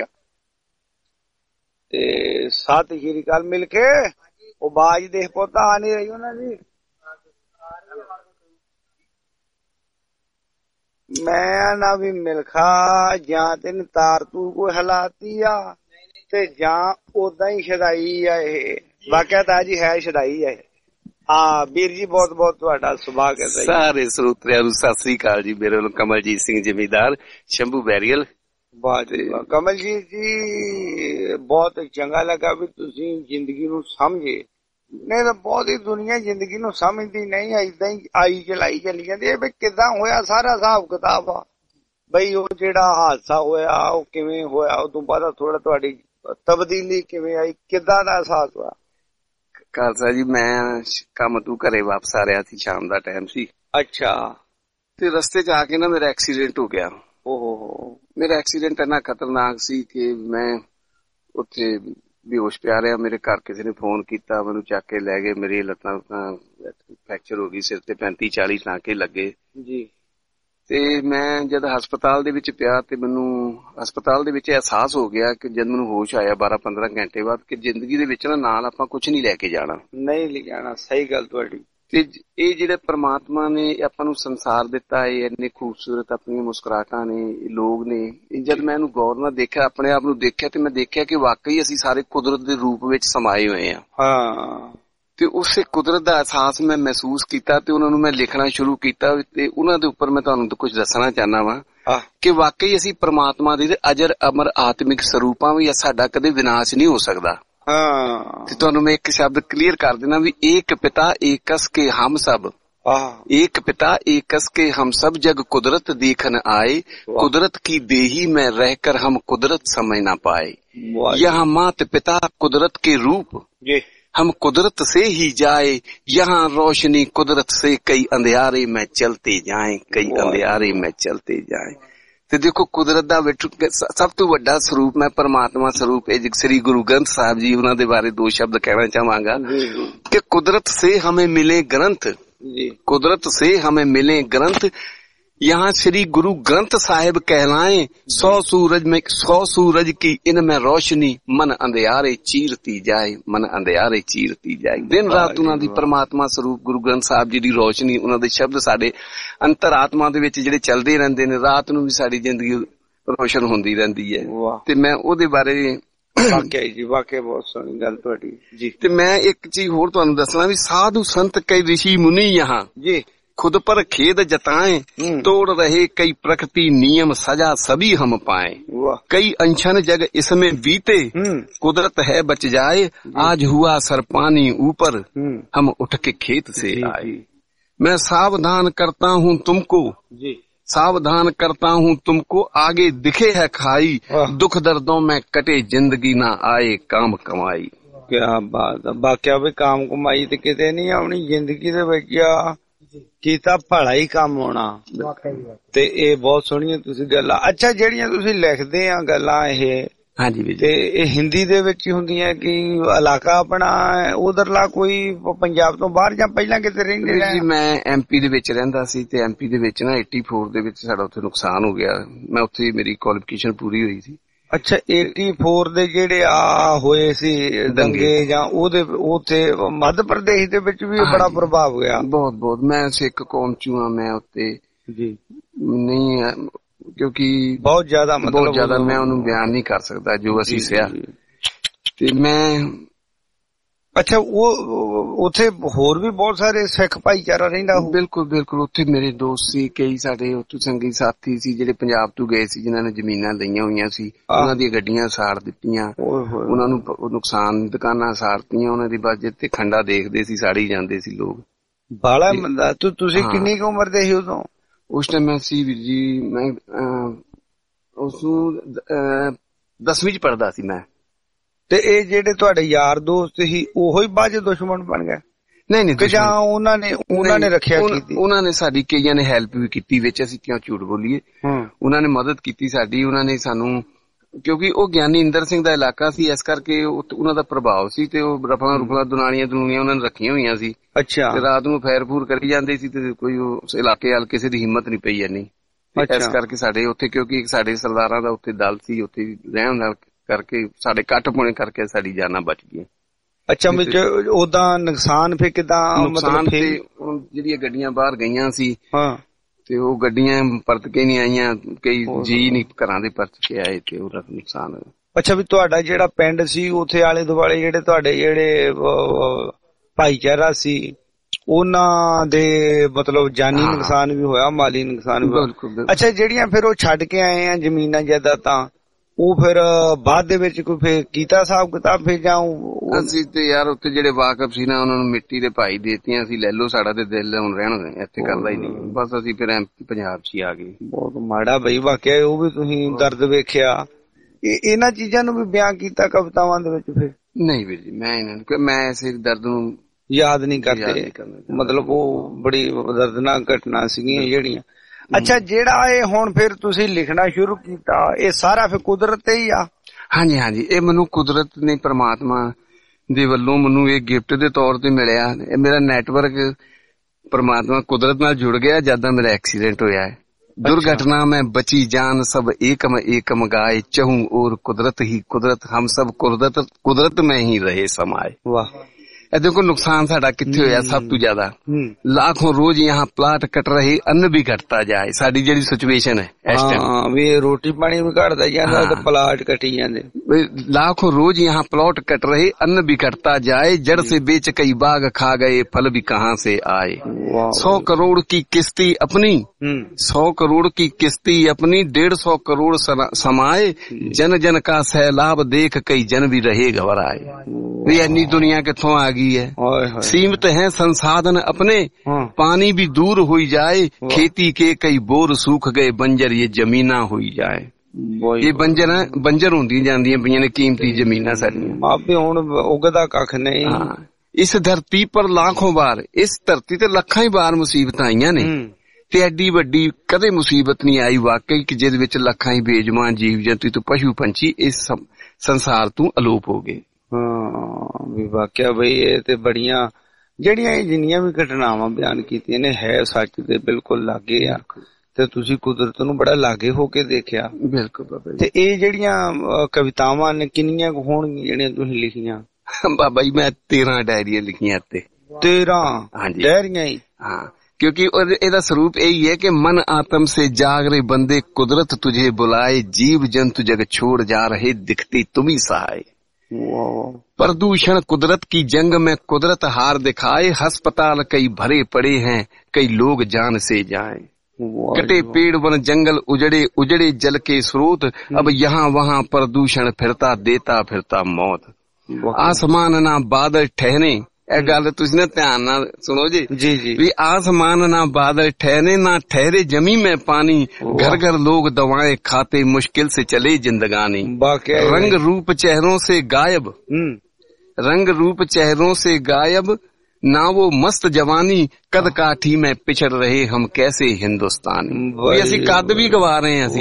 ਤੇ ਸਤਿ ਸ਼੍ਰੀ ਅਕਾਲ ਮਿਲ ਕੇ। ਉਹ ਬਾਜ ਦੇਖ ਪੋਤਾ ਆ ਨਹੀਂ ਰਹੀ ਉਹਨਾਂ ਦੀ। ਮੈਂ ਨਾ ਵੀ ਮਿਲਖਾ ਜਾਂ ਤੈਨੂੰ ਤਾਰ ਤੂੰ ਕੋਈ ਹਲਾਤੀ ਆ ਤੇ ਜਾਂ ਓਦਾਂ ਹੀ ਸ਼ਦਾਈ ਆ ਇਹ। ਵਾਕਿਆ ਤਾਂ ਜੀ ਹੈ ਸ਼ਦਾਈ ਆ ਇਹ। ਹਾਂ ਵੀਰ ਜੀ ਬਹੁਤ ਬਹੁਤ ਤੁਹਾਡਾ ਸਵਾਗਤ ਹੈ। ਸਾਰੇ ਸਰੋਤਿਆਂ ਨੂੰ ਸਤਿ ਸ੍ਰੀ ਅਕਾਲ ਜੀ। ਮੇਰੇ ਵੱਲੋਂ ਕਮਲਜੀਤ ਸਿੰਘ ਜ਼ਿਮੀਂਦਾਰ, ਸ਼ੰਭੂ ਬੈਰੀਅਲ। ਬਹੁਤ ਕਮਲਜੀਤ ਜੀ ਬਹੁਤ ਚੰਗਾ ਲੱਗਾ ਵੀ ਤੁਸੀਂ ਜ਼ਿੰਦਗੀ ਨੂੰ ਸਮਝੇ। ਨਹੀਂ ਤਾਂ ਬਹੁਤ ਹੀ ਦੁਨੀਆ ਜ਼ਿੰਦਗੀ ਨੂੰ ਸਮਝਦੀ ਨਹੀਂ, ਏਦਾਂ ਹੀ ਆਈ ਚਲਾਈ ਚੱਲੀ ਜਾਂਦੀ ਹੈ। ਵੀ ਕਿੱਦਾਂ ਹੋਇਆ ਸਾਰਾ ਹਿਸਾਬ ਕਿਤਾਬ ਆ ਬਈ। ਉਹ ਜਿਹੜਾ ਹਾਦਸਾ ਹੋਇਆ ਉਹ ਕਿਵੇਂ ਹੋਇਆ, ਉਹ ਤੋਂ ਬਾਅਦ ਥੋੜਾ ਤੁਹਾਡੀ ਤਬਦੀਲੀ ਕਿਵੇਂ ਆਈ, ਕਿੱਦਾਂ ਦਾ ਅਹਿਸਾਸ ਹੋਇਆ? ਖਾਲਸਾ ਜੀ ਮੈਂ ਕੰਮ ਤੋਂ ਘਰੇ ਵਾਪਸ ਆ ਰਿਹਾ ਸੀ, ਸ਼ਾਮ ਦਾ ਟਾਈਮ ਸੀ। ਅੱਛਾ। ਤੇ ਰਸਤੇ ਚ ਆ ਕੇ ਨਾ ਮੇਰਾ ਐਕਸੀਡੈਂਟ ਹੋ ਗਿਆ। ਓਹੋ। ਮੇਰਾ ਐਕਸੀਡੈਂਟ ਇੰਨਾ ਖਤਰਨਾਕ ਸੀ ਕਿ ਮੈਂ ਉੱਥੇ ਬੇਹੋਸ਼ ਪਿਆ ਰਿਹਾ। ਮੇਰੇ ਘਰ ਕਿਸੇ ਨੇ ਫੋਨ ਕੀਤਾ, ਮੈਨੂੰ ਚੱਕ ਕੇ ਲੈ ਗਏ। ਮੇਰੀ ਲੱਤਾਂ ਫ੍ਰੈਕਚਰ ਹੋ ਗਈ, ਸਿਰ ਤੇ ਪੈਂਤੀ ਚਾਲੀ ਟਾਂਕੇ ਲੱਗੇ ਜੀ। ਤੇ ਮੈਂ ਜਦ ਹਸਪਤਾਲ ਦੇ ਵਿੱਚ ਪਿਆ ਤੇ ਮੈਨੂੰ ਹਸਪਤਾਲ ਦੇ ਵਿੱਚ ਅਹਿਸਾਸ ਹੋ ਗਿਆ ਕਿ ਜਦ ਮੈਨੂੰ ਹੋਸ਼ ਆਇਆ ਬਾਰਾਂ ਪੰਦਰਾਂ ਘੰਟੇ ਬਾਅਦ ਕਿ ਜ਼ਿੰਦਗੀ ਦੇ ਵਿੱਚ ਨਾ ਨਾਲ ਆਪਾਂ ਕੁਝ ਨਹੀਂ ਲੈ ਕੇ ਜਾਣਾ, ਨਹੀਂ ਲੈ ਜਾਣਾ। ਸਹੀ ਗੱਲ ਤੁਹਾਡੀ। ਤੇ ਇਹ ਜਿਹੜੇ ਪ੍ਰਮਾਤਮਾ ਨੇ ਆਪਾਂ ਨੂੰ ਸੰਸਾਰ ਦਿੱਤਾ ਹੈ, ਇੰਨੇ ਖੂਬਸੂਰਤ ਆਪਣੀਆਂ ਮੁਸਕਰਾਹਟਾਂ ਨੇ, ਲੋਕ ਨੇ, ਜਦ ਮੈਂ ਇਹਨੂੰ ਗੌਰ ਨਾਲ ਦੇਖਿਆ, ਆਪਣੇ ਆਪ ਨੂੰ ਦੇਖਿਆ ਤੇ ਮੈਂ ਦੇਖਿਆ ਕਿ ਵਾਕਈ ਅਸੀਂ ਸਾਰੇ ਕੁਦਰਤ ਦੇ ਰੂਪ ਵਿੱਚ ਸਮਾਏ ਹੋਏ ਹਾਂ। ਹਾਂ। ਤੇ ਉਸੇ ਕੁਦਰਤ ਦਾ ਅਹਿਸਾਸ ਮੈਂ ਮਹਿਸੂਸ ਕੀਤਾ ਤੇ ਉਹਨਾਂ ਨੂੰ ਮੈਂ ਲਿਖਣਾ ਸ਼ੁਰੂ ਕੀਤਾ ਤੇ ਉਹਨਾਂ ਦੇ ਉੱਪਰ ਮੈਂ ਤੁਹਾਨੂੰ ਕੁਝ ਦੱਸਣਾ ਚਾਹੁੰਦਾ ਵਾਂ ਕਿ ਵਾਕਈ ਅਸੀਂ ਪ੍ਰਮਾਤਮਾ ਦੇ ਅਜਰ ਅਮਰ ਆਤਮਿਕ ਸਰੂਪਾਂ ਵੀ, ਸਾਡਾ ਕਦੇ ਵਿਨਾਸ਼ ਨਹੀਂ ਹੋ ਸਕਦਾ। ਹਾਂ। ਤੇ ਤੁਹਾਨੂੰ ਮੈਂ ਇੱਕ ਸ਼ਬਦ ਕਲੀਅਰ ਕਰ ਦੇਣਾ ਵੀ ਏਕ ਪਿਤਾ ਏਕਸ ਕੇ ਹਮ ਸਭ, एक पिता एकस के हम सब जग कुदरत देखन आए, कुदरत की देही में रहकर हम कुदरत समझ ना पाए। यहाँ मात पिता कुदरत के रूप, हम कुदरत से ही जाए, यहाँ रोशनी कुदरत से कई अंधियारे में चलते जाएं, कई अंधियारे में चलते जाएं। ਤੇ ਦੇਖੋ ਕੁਦਰਤ ਦਾ ਵਿੱਚ ਸਭ ਤੋਂ ਵੱਡਾ ਸਰੂਪ ਮੈਂ ਪਰਮਾਤਮਾ ਸਰੂਪ ਹੈ ਸ੍ਰੀ ਗੁਰੂ ਗ੍ਰੰਥ ਸਾਹਿਬ ਜੀ, ਉਹਨਾਂ ਦੇ ਬਾਰੇ ਦੋ ਸ਼ਬਦ ਕਹਿਣਾ ਚਾਹਾਂਗਾ ਕਿ ਕੁਦਰਤ ਸੇ ਹਮੇ ਮਿਲੇ ਗ੍ਰੰਥ, कुदरत से हमें मिले ग्रंथ, यहाँ श्री गुरु ग्रंथ साहिब कहलाएं, सौ सूरज में सौ सूरज की इनमें रोशनी, मन अंधियारे चीरती जाए, मन अंधियारे चीरती जाए। दिन रात उन्हां दी परमात्मा स्वरूप गुरु ग्रंथ साहिब जी दी रोशनी, उन्हां दे शब्द साडे अंतर आत्मा दे विच जिहड़े चलदे रहिंदे ने, रात नूं भी साडी जिंदगी रोशन हुंदी रहिंदी है। ते मैं ओहदे बारे वाकई जी वाकई बहुत सोहनी गल तुहाडी जी। ते मैं एक चीज होर तुहानूं दसना भी साधु संत कई ऋषि मुनि यहाँ जी खुद पर खेद जताएं, तोड़ रहे कई प्रकृति नियम, सजा सभी हम पाए, कई अनशन जग इसमें बीते, कुदरत है बच जाए, आज हुआ सर पानी ऊपर, हम उठ के खेत से आए। मैं सावधान करता हूँ तुमको जी, सावधान करता हूँ तुमको, आगे दिखे है खाई, दुख दर्दों में कटे जिंदगी ना आए काम कमाई। क्या बात है, बाकिया भी काम कमाई ते किते नहीं आउणी जिंदगी दे विच ਕੀਤਾ ਭਲਾ ਹੀ ਕੰਮ ਹੋਣਾ। ਤੇ ਇਹ ਬਹੁਤ ਸੋਹਣੀਆਂ ਤੁਸੀਂ ਗੱਲਾਂ। ਅੱਛਾ ਜਿਹੜੀਆਂ ਤੁਸੀਂ ਲਿਖਦੇ ਆ ਗੱਲਾਂ ਇਹ ਹਾਂਜੀ ਤੇ ਇਹ ਹਿੰਦੀ ਦੇ ਵਿੱਚ ਹੀ ਹੁੰਦੀਆਂ ਕਿ ਇਲਾਕਾ ਆਪਣਾ ਉਧਰਲਾ ਕੋਈ ਪੰਜਾਬ ਤੋਂ ਬਾਹਰ ਜਾਂ ਪਹਿਲਾਂ ਕਿਤੇ ਰਹਿੰਦੇ ਰਹੇ? ਮੈਂ ਐਮਪੀ ਦੇ ਵਿੱਚ ਰਹਿੰਦਾ ਸੀ ਤੇ ਐਮਪੀ ਦੇ ਵਿੱਚ ਨਾ ਚੌਰਾਸੀ ਦੇ ਵਿੱਚ ਸਾਡਾ ਉੱਥੇ ਨੁਕਸਾਨ ਹੋ ਗਿਆ। ਮੈਂ ਉੱਥੇ ਮੇਰੀ ਕੁਆਲੀਫਿਕੇਸ਼ਨ ਪੂਰੀ ਹੋਈ ਸੀ। ਅੱਛਾ ਚੌਰਾਸੀ ਦੇ ਜਿਹੜੇ ਆ ਹੋਏ ਸੀ ਦੰਗੇ ਜਾਂ ਉਹਦੇ ਉੱਥੇ ਮੱਧ ਪ੍ਰਦੇਸ਼ ਦੇ ਵਿੱਚ ਵੀ ਬੜਾ ਪ੍ਰਭਾਵ ਗਿਆ? ਬਹੁਤ ਬਹੁਤ। ਮੈਂ ਸਿੱਖ ਕੌਮ ਚੋਂ ਆ, ਮੈਂ ਉੱਤੇ ਜੀ ਨਹੀਂ ਕਿਉਂਕਿ ਬਹੁਤ ਜ਼ਿਆਦਾ ਮਤਲਬ ਬਹੁਤ ਜ਼ਿਆਦਾ ਮੈਂ ਉਹਨੂੰ ਬਿਆਨ ਨਹੀਂ ਕਰ ਸਕਦਾ ਜੋ ਅਸੀਂ ਸਿਆ। ਤੇ ਮੈਂ ਅੱਛਾ ਉਹ ਉੱਥੇ ਹੋਰ ਵੀ ਬਹੁਤ ਸਾਰੇ ਸਿੱਖ ਭਾਈਚਾਰਾ ਰਹਿੰਦਾ? ਬਿਲਕੁਲ ਬਿਲਕੁਲ। ਉੱਥੇ ਮੇਰੇ ਦੋਸਤ ਸੀ, ਕਈ ਸਾਡੇ ਉੱਥੇ ਸੰਗੀ ਸਾਥੀ ਸੀ ਜਿਹੜੇ ਪੰਜਾਬ ਤੋਂ ਗਏ ਸੀ, ਜਿਨ੍ਹਾਂ ਨੇ ਜ਼ਮੀਨਾਂ ਲਈਆਂ ਹੋਈਆਂ ਸੀ, ਉਹਨਾਂ ਦੀਆਂ ਗੱਡੀਆਂ ਸਾੜ ਦਿੱਤੀਆਂ, ਉਹਨਾਂ ਨੂੰ ਨੁਕਸਾਨ, ਦੁਕਾਨਾਂ ਸਾੜਤੀਆਂ, ਉਹਨਾਂ ਦੀ ਬਜਟ ਤੇ ਖੰਡਾ ਦੇਖਦੇ ਸੀ, ਸਾੜੀ ਜਾਂਦੇ ਸੀ ਲੋਕ। ਬਾਲਾ ਬੰਦਾ। ਤੁਸੀਂ ਕਿੰਨੀ ਕੁ ਉਮਰ ਦੇ ਸੀ ਉਦੋਂ? ਉਸ ਟਾਈਮ ਮੈਂ ਸੀ ਵੀਰ ਜੀ, ਮੈਂ ਉਸ ਨੂੰ ਦਸਵੀਂ ਚ ਪੜ੍ਹਦਾ ਸੀ ਮੈਂ। ਤੇ ਇਹ ਜਿਹੜੇ ਤੁਹਾਡੇ ਯਾਰ ਦੋਸਤ ਸੀ ਉਹੋ ਹੀ ਬਾਅਦ ਚ ਦੁਸ਼ਮਣ ਬਣ ਗਏ? ਨਹੀਂ ਨਹੀਂ, ਜਾਂ ਉਹਨਾਂ ਨੇ ਉਹਨਾਂ ਨੇ ਰੱਖਿਆ ਕੀਤੀ? ਉਹਨਾਂ ਨੇ ਸਾਡੀ ਕਈਆਂ ਨੇ ਹੈਲਪ ਵੀ ਕੀਤੀ ਵਿੱਚ, ਅਸੀਂ ਕਿਉਂ ਝੂਠ ਬੋਲੀਏ। ਉਹਨਾਂ ਨੇ ਮਦਦ ਕੀਤੀ ਸਾਡੀ, ਉਹਨਾਂ ਨੇ ਸਾਨੂੰ, ਕਿਉਂਕਿ ਉਹ ਗਿਆਨੀ ਇੰਦਰ ਸਿੰਘ ਦਾ ਇਲਾਕਾ ਸੀ, ਇਸ ਕਰਕੇ ਉਹਨਾਂ ਦਾ ਪ੍ਰਭਾਵ ਸੀ ਤੇ ਉਹ ਰਫਲਾਂ ਰੁਫਲਾਂ ਦੁਨਾਣੀਆਂ ਦੁਨੀਆਂ ਉਹਨਾਂ ਨੇ ਰੱਖੀਆਂ ਹੋਈਆਂ ਸੀ। ਅੱਛਾ। ਤੇ ਰਾਤ ਨੂੰ ਫੈਰ ਫੂਰ ਕਰੀ ਜਾਂਦੇ ਸੀ ਤੇ ਕੋਈ ਉਸ ਇਲਾਕੇ ਵਾਲ ਕਿਸੇ ਦੀ ਹਿੰਮਤ ਨਹੀਂ ਪਈ ਇੰਨੀ, ਇਸ ਕਰਕੇ ਸਾਡੇ ਉੱਥੇ, ਕਿਉਂਕਿ ਸਾਡੇ ਸਰਦਾਰਾਂ ਦਾ ਉੱਥੇ ਦਲ ਸੀ, ਉੱਥੇ ਰਹਿਣ ਦਾ ਕਰਕੇ ਸਾਡੇ ਕੱਟ ਪੁਣੇ ਕਰਕੇ ਸਾਡੀ ਜਾਨਾਂ ਬਚ ਗਈਆਂ। ਅੱਛਾ। ਉਦਾਂ ਨੁਕਸਾਨ ਫਿਰ ਕਿਦਾਂ? ਨੁਕਸਾਨ ਤੇ ਜਿਹੜੀਆਂ ਗੱਡੀਆਂ ਬਾਹਰ ਗਈਆਂ ਸੀ ਤੇ ਉਹ ਗੱਡੀਆਂ ਪਰਤ ਕੇ ਨਹੀਂ ਆਈਆਂ, ਕਈ ਜੀ ਨਹੀਂ ਘਰਾਂ ਦੇ ਪਰਤ ਕੇ ਆਏ ਤੇ ਉਹਦਾ ਨੁਕਸਾਨ ਹੋਇਆ। ਅੱਛਾ। ਵੀ ਤੁਹਾਡਾ ਜਿਹੜਾ ਪਿੰਡ ਸੀ ਉੱਥੇ ਆਲੇ ਦੁਆਲੇ ਜਿਹੜੇ ਤੁਹਾਡੇ ਜਿਹੜੇ ਭਾਈਚਾਰਾ ਸੀ ਉਹਨਾਂ ਦੇ ਮਤਲਬ ਜਾਨੀ ਨੁਕਸਾਨ ਵੀ ਹੋਇਆ, ਮਾਲੀ ਨੁਕਸਾਨ ਵੀ ਹੋਇਆ? ਅੱਛਾ। ਜਿਹੜੀਆਂ ਫਿਰ ਉਹ ਛੱਡ ਕੇ ਆਏ ਆ ਜ਼ਮੀਨਾਂ ਜਾਇਦਾਦਾਂ, ਉਹ ਫਿਰ ਬਾਅਦ ਦੇ ਵਿੱਚ ਕੋਈ ਫਿਰ ਕੀਤਾ ਹਿਸਾਬ ਕਿਤਾਬ? ਫਿਰ ਜਾਂ ਅਸੀਂ ਤੇ ਯਾਰ ਉੱਥੇ ਜਿਹੜੇ ਵਾਕਫ ਸੀ ਨਾ ਉਹਨਾਂ ਨੂੰ ਮਿੱਟੀ ਦੇ ਭਾਈ ਦੇਤੀਆਂ ਸੀ, ਲੈ ਲਓ, ਸਾਡਾ ਤੇ ਦਿਲ ਹੁਣ ਰਹਿਣ ਇੱਥੇ ਕਰਦਾ ਹੀ ਨਹੀਂ, ਬਸ ਅਸੀਂ ਫਿਰ ਪੰਜਾਬ ਚ ਹੀ ਆ ਗਏ। ਬਹੁਤ ਮਾੜਾ ਬਈ ਵਾਕਿਆ। ਉਹ ਵੀ ਤੁਸੀਂ ਦਰਦ ਵੇਖਿਆ, ਇਹਨਾਂ ਚੀਜ਼ਾਂ ਨੂੰ ਵੀ ਬਿਆਨ ਕੀਤਾ ਕਵਿਤਾਵਾਂ ਦੇ ਵਿੱਚ? ਫਿਰ ਨਹੀਂ ਵੀਰ ਜੀ, ਮੈਂ ਇਹਨਾਂ ਨੂੰ ਮੈਂ ਇਸੇ ਦਰਦ ਨੂੰ ਯਾਦ ਨਹੀਂ ਕਰਦੇ, ਮਤਲਬ ਉਹ ਬੜੀ ਦਰਦਨਾਕ ਘਟਨਾ ਸੀਗੀਆਂ ਜਿਹੜੀਆਂ। ਅੱਛਾ। ਜਿਹੜਾ ਇਹ ਹੁਣ ਫਿਰ ਤੁਸੀਂ ਲਿਖਣਾ ਸ਼ੁਰੂ ਕੀਤਾ, ਇਹ ਸਾਰਾ ਫਿਰ ਕੁਦਰਤ ਤੇ ਹੀ ਆ? ਹਾਂਜੀ ਹਾਂਜੀ, ਇਹ ਮੈਨੂੰ ਕੁਦਰਤ ਨੇ, ਪ੍ਰਮਾਤਮਾ ਦੇ ਵੱਲੋਂ ਮੈਨੂੰ ਇਹ ਗਿਫਟ ਦੇ ਤੌਰ ਤੇ ਮਿਲਿਆ। ਇਹ ਮੇਰਾ ਨੈਟਵਰਕ ਪ੍ਰਮਾਤਮਾ ਕੁਦਰਤ ਨਾਲ ਜੁੜ ਗਿਆ ਜਦ ਦਾ ਮੇਰਾ ਐਕਸੀਡੈਂਟ ਹੋਇਆ ਹੈ। दुर्घटना में बची जान सब एकम एकम गाए, चहूं और कुदरत ही कुदरत, हम सब कुदरत कुदरत में ही रहे समाए। वाह। देखो नुकसान साडा किथे होया सब तो ज्यादा, लाखों रोज यहाँ प्लाट कट रहे, अन्न भी घटता जाए। साडी जेडी सिचुएशन है इस टाइम, वे रोटी पानी भी घटदा जांदा ते प्लाट कटी जांदे। लाखों रोज यहाँ प्लॉट कट रहे, अन्न भी घटता जाए, जड़ से बेच कई बाग खा गए, फल भी कहाँ से आए। सौ करोड़ की किस्ती अपनी, सौ करोड़ की किस्ती अपनी, डेढ़ सौ करोड़ समाए, जन जन का सैलाब देख कई जन भी रहे घबराए। ये अन्नी दुनिया किथों आ गई है। सीमित है संसाधन अपने, पानी भी दूर हुई जाए, खेती के कई बोर सूख गए, बंजर ये जमीना हुई जाए। ये बंजर बंजर होंदी जांदियां पईयां ने कीमती जमीना साडियां, मापे हुण उगदा कख नहीं। इस धरती पर लाखों बार, इस धरती ते लखां ही बार मुसीबतां आईयां ने, ते एडी वड्डी कदे मुसीबत नहीं आई वाकई कि जिहदे विच लखां ही बेजुबान जीव जंतु तो पशु पंछी इस संसार तो अलोप हो गए। हाँ भी वाकया बई ये ते बड़ियां ਜਿਹੜੀਆਂ ਜਿੰਨੀਆਂ ਵੀ ਘਟਨਾਵਾਂ ਬਿਆਨ ਕੀਤੀਆਂ ਨੇ ਹੈ ਸੱਚ ਦੇ ਬਿਲਕੁਲ ਲਾਗੇ ਆ, ਤੇ ਤੁਸੀਂ ਕੁਦਰਤ ਨੂੰ ਬੜਾ ਲਾਗੇ ਹੋ ਕੇ ਦੇਖਿਆ। ਬਿਲਕੁਲ ਬਾਬਾ ਜੀ। ਤੇ ਇਹ ਜਿਹੜੀਆਂ ਕਵਿਤਾਵਾਂ ਨੇ ਕਿੰਨੀਆਂ ਹੋਣਗੀਆਂ ਜਿਹੜੀਆਂ ਤੁਸੀਂ ਲਿਖੀਆਂ? ਬਾਬਾ ਜੀ ਮੈਂ ਤੇਰਾਂ ਡਾਇਰੀਆਂ ਲਿਖੀਆਂ ਤੇ। ਤੇਰਾਂ ਡਾਇਰੀਆਂ ਹੀ? ਹਾਂ, क्योंकि ਇਹਦਾ ਸਰੂਪ यही है कि मन आत्म से जाग रहे बंदे, कुदरत तुझे बुलाए, जीव जंतु जग छोड़ जा रहे, दिखते तुम ही सहाय। प्रदूषण कुदरत की जंग में कुदरत हार दिखाए, अस्पताल कई भरे पड़े हैं, कई लोग जान से जाए। कटे पेड़ वन जंगल उजड़े उजड़े जल के स्रोत, अब यहाँ वहाँ प्रदूषण फिरता देता फिरता मौत। आसमान ना बादल ठहरे, ए गल तुसी ना ध्यान नाल सुनो जी जी जी भी आसमान ना बादल ठहरे, ना ठहरे जमी में पानी, घर घर लोग दवाएं खाते, मुश्किल से चले जिंदगानी। रंग रूप चेहरों से गायब, रंग रूप चेहरों से गायब, ना वो मस्त जवानी, कद काठी में पिछड़ रहे हम कैसे हिंदुस्तानी। असी कद भी गवा रहे हैं,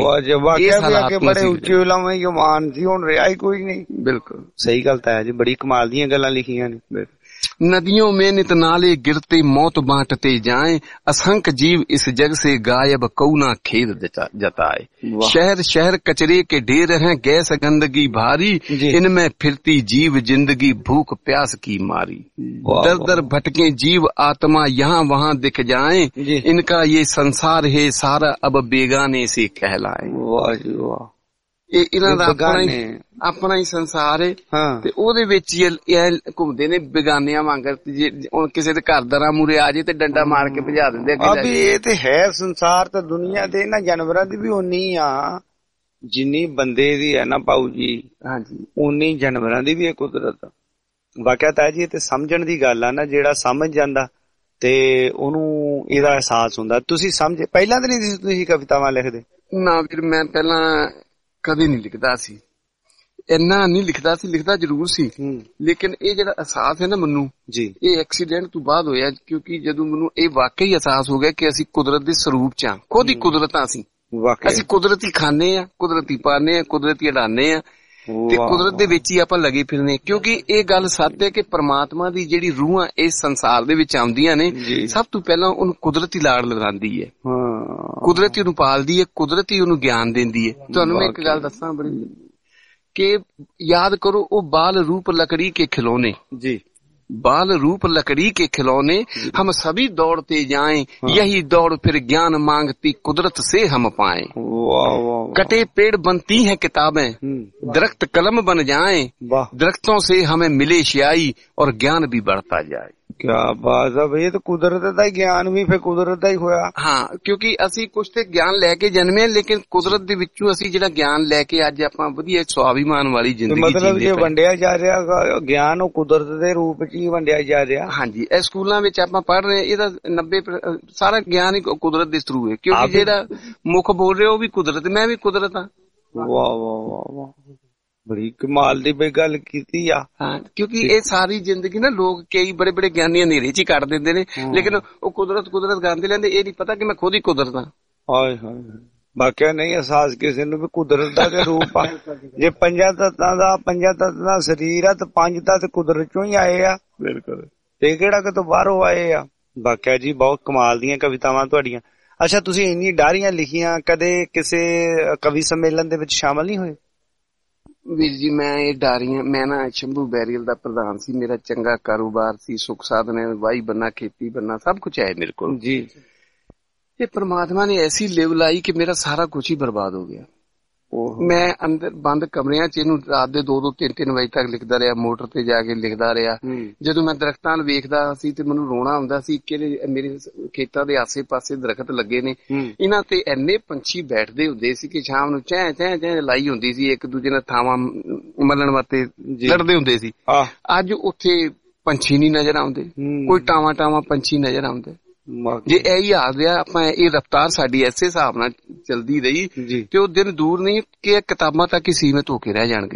बड़े उच्चे उलमे मान सी हुण रिहा ही कोई नहीं। बिल्कुल सही गल है जी, बड़ी कमाल दी गल्लां लिखियां ने। नदियों में नित नाले गिरते, मौत बांटते जाएं, असंख्य जीव इस जग से गायब, कौना खेद जताए। शहर शहर कचरे के ढेर हैं, गैस गंदगी भारी, इनमें फिरती जीव जिंदगी, भूख प्यास की मारी। दर दर भटके जीव आत्मा, यहाँ वहाँ दिख जाएं, इनका ये संसार है सारा, अब बेगाने से कहलाए। वाह जी वाह। इन्हां दा अपना ही अपना ही संसार है, ते ओदे विच ही घुमदे ने बेगानियां वांगर। जे हुण किसे दे घर दरा मूरे आ जे ते डंडा मार के भजा दिंदे अगे। अभी ये ते है संसार, ते दुनिया ते इन्हां जानवरां दी भी उन्नी आ जिन्नी बंदे दी है ना पाऊ जी। हां जी, उन्नी जानवरां दी भी है कुदरत। वाकया तां जी ते समझण दी गल आ ना, जेड़ा समझ जांदा ते ओनू इहदा एहसास हुंदा। तुसीं समझ पहिलां ते नहीं तुसीं कवितावां लिखदे? ना वीर, मैं पहलां कभी नहीं लिखता सी, इन्ना नहीं लिखता सी, लिखता जरूर सी, लेकिन ये जेड़ा एहसास है ना मनु जी, ये एक्सीडेंट तो बाद होया। क्योंकि जदों मनु ये वाकई एहसास हो गया कि असी कुदरत दे स्वरूप च हां, खुद ही कुदरत हां। असी असी कुदरती खाने आ, कुदरती पाने आ, कुदरती हटाने आ, ते कुदरत दे विच ही आपां लगे फिरने। क्योंकि ये गल सत्य है कि परमात्मा दी जेड़ी रूहां इस संसार दे विच आउंदियां ने, सब तो पहला उन्हें कुदरती लाड़ लगांदी है, कुदरती उन्हें पालदी है, कुदरती उन्हें ज्ञान देंदी है। तुहानूं मैं एक गल दस्सां बड़ी कि याद करो, वो बाल रूप लकड़ी के खिलौने जी, बाल रूप लकड़ी के खिलौने, हम सभी दौड़ते जाएं, यही दौड़ फिर ज्ञान मांगती कुदरत से हम पाएं। कटे पेड़ बनती हैं किताबें, दरख्त कलम बन जाएं, दरख्तों से हमें मिले स्याही और ज्ञान भी बढ़ता जाए। क्या बात है भई, तो कुदरत दा ज्ञान भी फिर कुदरत दा ही होया। हाँ, क्योंकि असी कुछ ते ज्ञान लैके जन्मे, लेकिन कुदरत दे विचों असी जिहड़ा ज्ञान लैके अज आपां वधिया स्वाभिमान वाली जिंदगी जींदे। मतलब ये वंडिया जा रहा ज्ञान ओ कुदरत दे रूप च ही वंडिया जा रहा। हाँ जी, ए स्कूलां विच आपां पढ़ रहे, इहदा नब्बे सारा ज्ञान ही कुदरत दे थ्रू है। क्योंकि जिहड़ा मुख बोल रहे हो भी कुदरत, मैं भी कुदरत हां। वाह वाह वाह वाह, बड़ी कमाल दी बई गल कीती आ। हाँ, क्योंकि ये सारी जिंदगी ना लोग कई बड़े बड़े ज्ञानी अंधेरे च ही कट देंदे ने, लेकिन वो कुदरत कुदरत गांदे लैंदे, ये नहीं पता कि मैं खुद ही कुदरत हां। हाय हाय, वाकया नहीं एहसास किसी नूं भी कुदरत दा ते रूप आ। जे पंजां तत्तां दा पंजां तत्तां दा शरीर आ ते पंज तत्त कुदरत चों ही आए आ। बिल्कुल, ते किहड़ा कितों बाहरों आए आ। वाकया जी बहुत कमाल दीयां कवितावां तुहाडीआं। ਅੱਛਾ, ਤੁਸੀਂ ਇੰਨੀ ਡਾਇਰੀਆਂ ਲਿਖੀਆਂ, ਕਦੇ ਕਿਸੇ ਕਵੀ ਸੰਮੇਲਨ ਦੇ ਵਿੱਚ ਸ਼ਾਮਲ ਨਹੀਂ ਹੋਏ? ਵੀਰ ਜੀ ਮੈਂ ਇਹ ਡਾਰੀਆਂ, ਮੈਂ ਨਾ ਸ਼ੰਭੂ ਬੈਰੀਅਲ ਦਾ ਪ੍ਰਧਾਨ ਸੀ, ਮੇਰਾ ਚੰਗਾ ਕਾਰੋਬਾਰ ਸੀ, ਸੁੱਖ ਸਾਧਨ ਹੈ, ਵਾਹੀ ਬੰਨਾ, ਖੇਤੀ ਬੰਨਾ, ਸਭ ਕੁਝ ਹੈ ਮੇਰੇ ਕੋਲ ਜੀ। ਇਹ ਪ੍ਰਮਾਤਮਾ ਨੇ ਐਸੀ ਲਿਵ ਲਾਈ ਕਿ ਮੇਰਾ ਸਾਰਾ ਕੁਝ ਹੀ ਬਰਬਾਦ ਹੋ ਗਿਆ। ਮੈਂ ਅੰਦਰ ਬੰਦ ਕਮਰਿਆਂ ਚ ਇਹਨੂੰ ਰਾਤ ਦੇ ਦੋ ਦੋ ਤਿੰਨ ਤਿੰਨ ਵਜੇ ਤੱਕ ਲਿਖਦਾ ਰਿਹਾ, ਮੋਟਰ ਤੇ ਜਾ ਕੇ ਲਿਖਦਾ ਰਿਹਾ। ਜਦੋਂ ਮੈਂ ਦਰਖਤਾਂ ਨੂੰ ਵੇਖਦਾ ਸੀ ਤੇ ਮੈਨੂੰ ਰੋਣਾ ਆਉਂਦਾ ਸੀ ਕਿ ਮੇਰੇ ਖੇਤਾਂ ਦੇ ਆਸੇ ਪਾਸੇ ਦਰਖਤ ਲੱਗੇ ਨੇ, ਇਹਨਾਂ ਤੇ ਇੰਨੇ ਪੰਛੀ ਬੈਠਦੇ ਹੁੰਦੇ ਸੀ ਕਿ ਸ਼ਾਮ ਨੂੰ ਚੈਂ ਚੈਂ ਚੈਂ ਲਾਈ ਹੁੰਦੀ ਸੀ, ਇੱਕ ਦੂਜੇ ਨਾਲ ਥਾਵਾਂ ਮੱਲਣ ਵਾਸਤੇ ਲੜਦੇ ਹੁੰਦੇ ਸੀ। ਅੱਜ ਉੱਥੇ ਪੰਛੀ ਨਹੀਂ ਨਜ਼ਰ ਆਉਂਦੇ, ਕੋਈ ਟਾਵਾਂ ਟਾਵਾਂ ਪੰਛੀ ਨਜ਼ਰ ਆਉਂਦੇ। ਜੇ ਇਹੀ ਹਾਲ ਰਿਹਾ, ਆਪਾਂ ਇਹ ਰਫ਼ਤਾਰ ਸਾਡੀ ਐਸੇ ਹਿਸਾਬ ਨਾਲ ਚਲਦੀ ਰਹੀ ਤੇ ਉਹ ਦਿਨ ਦੂਰ ਨਹੀਂ ਕਿ ਕਿਤਾਬਾਂ ਤੱਕ ਹੀ ਸੀਮਿਤ ਹੋ ਕੇ ਰਹਿ ਜਾਣਗੇ।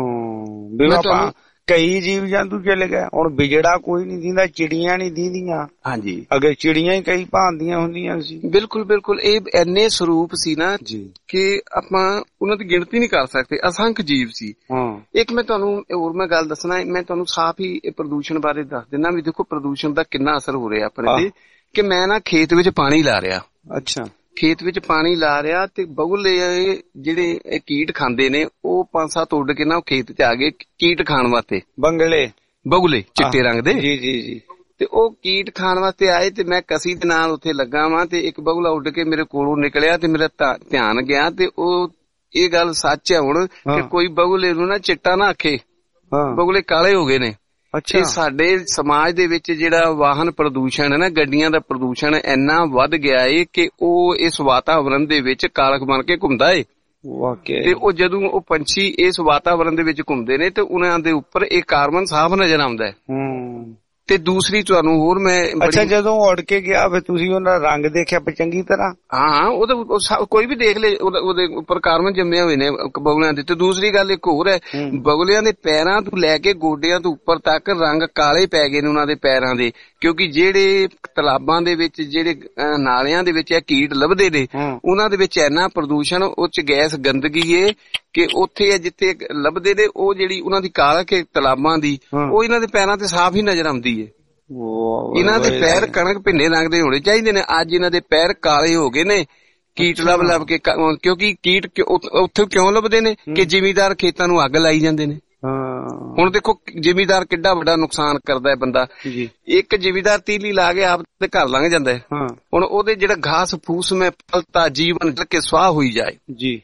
ਕਈ ਜੀਵ ਜੰਤੂ ਚਲੇ ਗਏ, ਹੁਣ ਵਿਜੜਾ ਕੋਈ ਨਹੀਂ ਦਿੰਦਾ, ਚਿੜੀਆਂ ਨਹੀਂ ਦਿੰਦੀਆਂ। ਹਾਂਜੀ, ਅੱਗੇ ਚਿੜੀਆਂ ਹੀ ਕਈ ਭਾਂਦੀਆਂ ਹੁੰਦੀਆਂ ਸੀ। ਬਿਲਕੁਲ ਬਿਲਕੁਲ, ਇਹ ਇੰਨੇ ਸਰੂਪ ਸੀ ਨਾ ਕਿ ਆਪਾਂ ਉਹਨਾਂ ਦੀ ਗਿਣਤੀ ਨਹੀਂ ਕਰ ਸਕਦੇ, ਅਸੰਖ ਜੀਵ ਸੀ। ਇੱਕ ਮੈਂ ਤੁਹਾਨੂੰ ਹੋਰ ਮੈਂ ਗੱਲ ਦੱਸਣਾ, ਮੈਂ ਤੁਹਾਨੂੰ ਸਾਫ਼ ਹੀ ਪ੍ਰਦੂਸ਼ਣ ਬਾਰੇ ਦੱਸ ਦਿੰਦਾ ਵੀ ਦੇਖੋ ਪ੍ਰਦੂਸ਼ਣ ਦਾ ਕਿੰਨਾ ਅਸਰ ਹੋ ਰਿਹਾ ਆਪਣੇ ਤੇ। ਕਿ ਮੈਂ ਨਾ ਖੇਤ ਵਿੱਚ ਪਾਣੀ ਲਾ ਰਿਹਾ, ਅੱਛਾ ਖੇਤ ਵਿੱਚ ਪਾਣੀ ਲਾ ਰਿਹਾ ਤੇ ਬਗੁਲੇ ਜਿਹੜੇ ਕੀਟ ਖਾਂਦੇ ਨੇ ਉਹ ਪੰਜ ਸੱਤ ਉੱਡ ਕੇ ਨਾ ਉਹ ਖੇਤ ਚ ਆ ਗਏ ਕੀਟ ਖਾਣ ਵਾਸਤੇ। ਬੰਗਲੇ ਬਗੁਲੇ ਚਿੱਟੇ ਰੰਗ ਦੇ, ਜੀ ਜੀ ਜੀ। ਤੇ ਉਹ ਕੀਟ ਖਾਣ ਵਾਸਤੇ ਆਏ ਤੇ ਮੈਂ ਕਸੀ ਦੇ ਨਾਲ ਉੱਥੇ ਲੱਗਾ ਵਾਂ ਤੇ ਇੱਕ ਬਗੁਲਾ ਉੱਡ ਕੇ ਮੇਰੇ ਕੋਲੋਂ ਨਿਕਲਿਆ ਤੇ ਮੇਰਾ ਧਿਆਨ ਗਿਆ ਤੇ ਉਹ ਇਹ ਗੱਲ ਸੱਚ ਹੈ ਹੁਣ ਕਿ ਕੋਈ ਬਗੁਲੇ ਨੂੰ ਨਾ ਚਿੱਟਾ ਨਾ ਆਖੇ, ਬਗੁਲੇ ਕਾਲੇ ਹੋ ਗਏ ਨੇ। ਅੱਛਾ, ਸਾਡੇ ਸਮਾਜ ਦੇ ਵਿੱਚ ਜਿਹੜਾ ਵਾਹਨ ਪ੍ਰਦੂਸ਼ਣ ਹੈ ਨਾ, ਗੱਡੀਆਂ ਦਾ ਪ੍ਰਦੂਸ਼ਣ ਇੰਨਾ ਵੱਧ ਗਿਆ ਏ ਕਿ ਉਹ ਇਸ ਵਾਤਾਵਰਨ ਦੇ ਵਿੱਚ ਕਾਲਖ ਬਣ ਕੇ ਘੁੰਮਦਾ ਏ। ਤੇ ਉਹ ਜਦੋਂ ਉਹ ਪੰਛੀ ਇਸ ਵਾਤਾਵਰਨ ਦੇ ਵਿੱਚ ਘੁੰਮਦੇ ਨੇ ਤੇ ਉਹਨਾਂ ਦੇ ਉੱਪਰ ਇਹ ਕਾਰਬਨ ਸਾਫ਼ ਨਜ਼ਰ ਆਉਂਦਾ ਹੈ। ਤੇ ਦੂਸਰੀ ਤੁਹਾਨੂੰ ਹੋਰ ਮੈਂ, ਅੱਛਾ ਜਦੋਂ ਉੜ ਕੇ ਗਿਆ ਫਿਰ ਤੁਸੀਂ ਉਹਨਾਂ ਦਾ ਰੰਗ ਦੇਖਿਆ ਚੰਗੀ ਤਰ੍ਹਾਂ? ਹਾਂ, ਉਹਦਾ ਕੋਈ ਵੀ ਦੇਖ ਲੈ, ਉਹਦੇ ਉੱਪਰ ਕਾਰਬਨ ਜੰਮੇ ਹੋਏ ਨੇ ਬਗੁਲਿਆਂ ਦੇ। ਤੇ ਦੂਸਰੀ ਗੱਲ ਇੱਕ ਹੋਰ ਹੈ, ਬਗੁਲਿਆਂ ਦੇ ਪੈਰਾਂ ਤੋਂ ਲੈ ਕੇ ਗੋਡਿਆਂ ਤੋਂ ਉੱਪਰ ਤੱਕ ਰੰਗ ਕਾਲੇ ਪੈ ਗਏ ਨੇ ਉਹਨਾਂ ਦੇ ਪੈਰਾਂ ਦੇ, ਕਿਉਂਕਿ ਜਿਹੜੇ ਤਲਾਬਾਂ ਦੇ ਵਿੱਚ ਜਿਹੜੇ ਨਾਲਿਆਂ ਦੇ ਵਿੱਚ ਇਹ ਕੀਟ ਲੱਭਦੇ ਨੇ ਉਹਨਾਂ ਦੇ ਵਿੱਚ ਇੰਨਾ ਪ੍ਰਦੂਸ਼ਣ, ਉਹ ਚ ਗੈਸ ਗੰਦਗੀ ਏ ਕਿ ਉੱਥੇ ਜਿੱਥੇ ਲੱਭਦੇ ਨੇ ਉਹ ਜਿਹੜੀ ਉਹਨਾਂ ਦੀ ਕਾਲਖ ਤਲਾਬਾਂ ਦੀ ਉਹ ਇਹਨਾਂ ਦੇ ਪੈਰਾਂ ਤੇ ਸਾਫ਼ ਹੀ ਨਜ਼ਰ ਆਉਂਦੀ ਏ। ਇਹਨਾਂ ਦੇ ਪੈਰ ਕਣਕ ਭਿੰਨੇ ਰੰਗ ਦੇ ਹੋਣੇ ਚਾਹੀਦੇ ਨੇ, ਅੱਜ ਇਹਨਾਂ ਦੇ ਪੈਰ ਕਾਲੇ ਹੋ ਗਏ ਨੇ ਕੀਟ ਲੱਭ ਲੱਭ ਕੇ। ਕਿਉਂਕਿ ਕੀਟ ਉੱਥੇ ਕਿਉਂ ਲੱਭਦੇ ਨੇ ਕਿ ਜ਼ਿਮੀਦਾਰ ਖੇਤਾਂ ਨੂੰ ਅੱਗ ਲਾਈ ਜਾਂਦੇ ਨੇ। ਹੁਣ ਦੇਖੋ ਜ਼ਿਮੀਦਾਰ ਕਿੱਡਾ ਵੱਡਾ ਨੁਕਸਾਨ ਕਰਦਾ ਹੈ ਬੰਦਾ। ਇੱਕ ਜ਼ਿਮੀਦਾਰ ਤੀਲੀ ਲਾ ਕੇ ਆਪ ਤੇ ਘਰ ਲੰਘ ਜਾਂਦਾ ਹੈ, ਹੁਣ ਉਹਦੇ ਜਿਹੜਾ ਘਾਸ ਫੂਸ ਮੈਂ ਪਲਤਾ ਜੀਵਨ ਕੇ ਸਵਾਹ ਹੋਈ ਜਾਏ ਜੀ।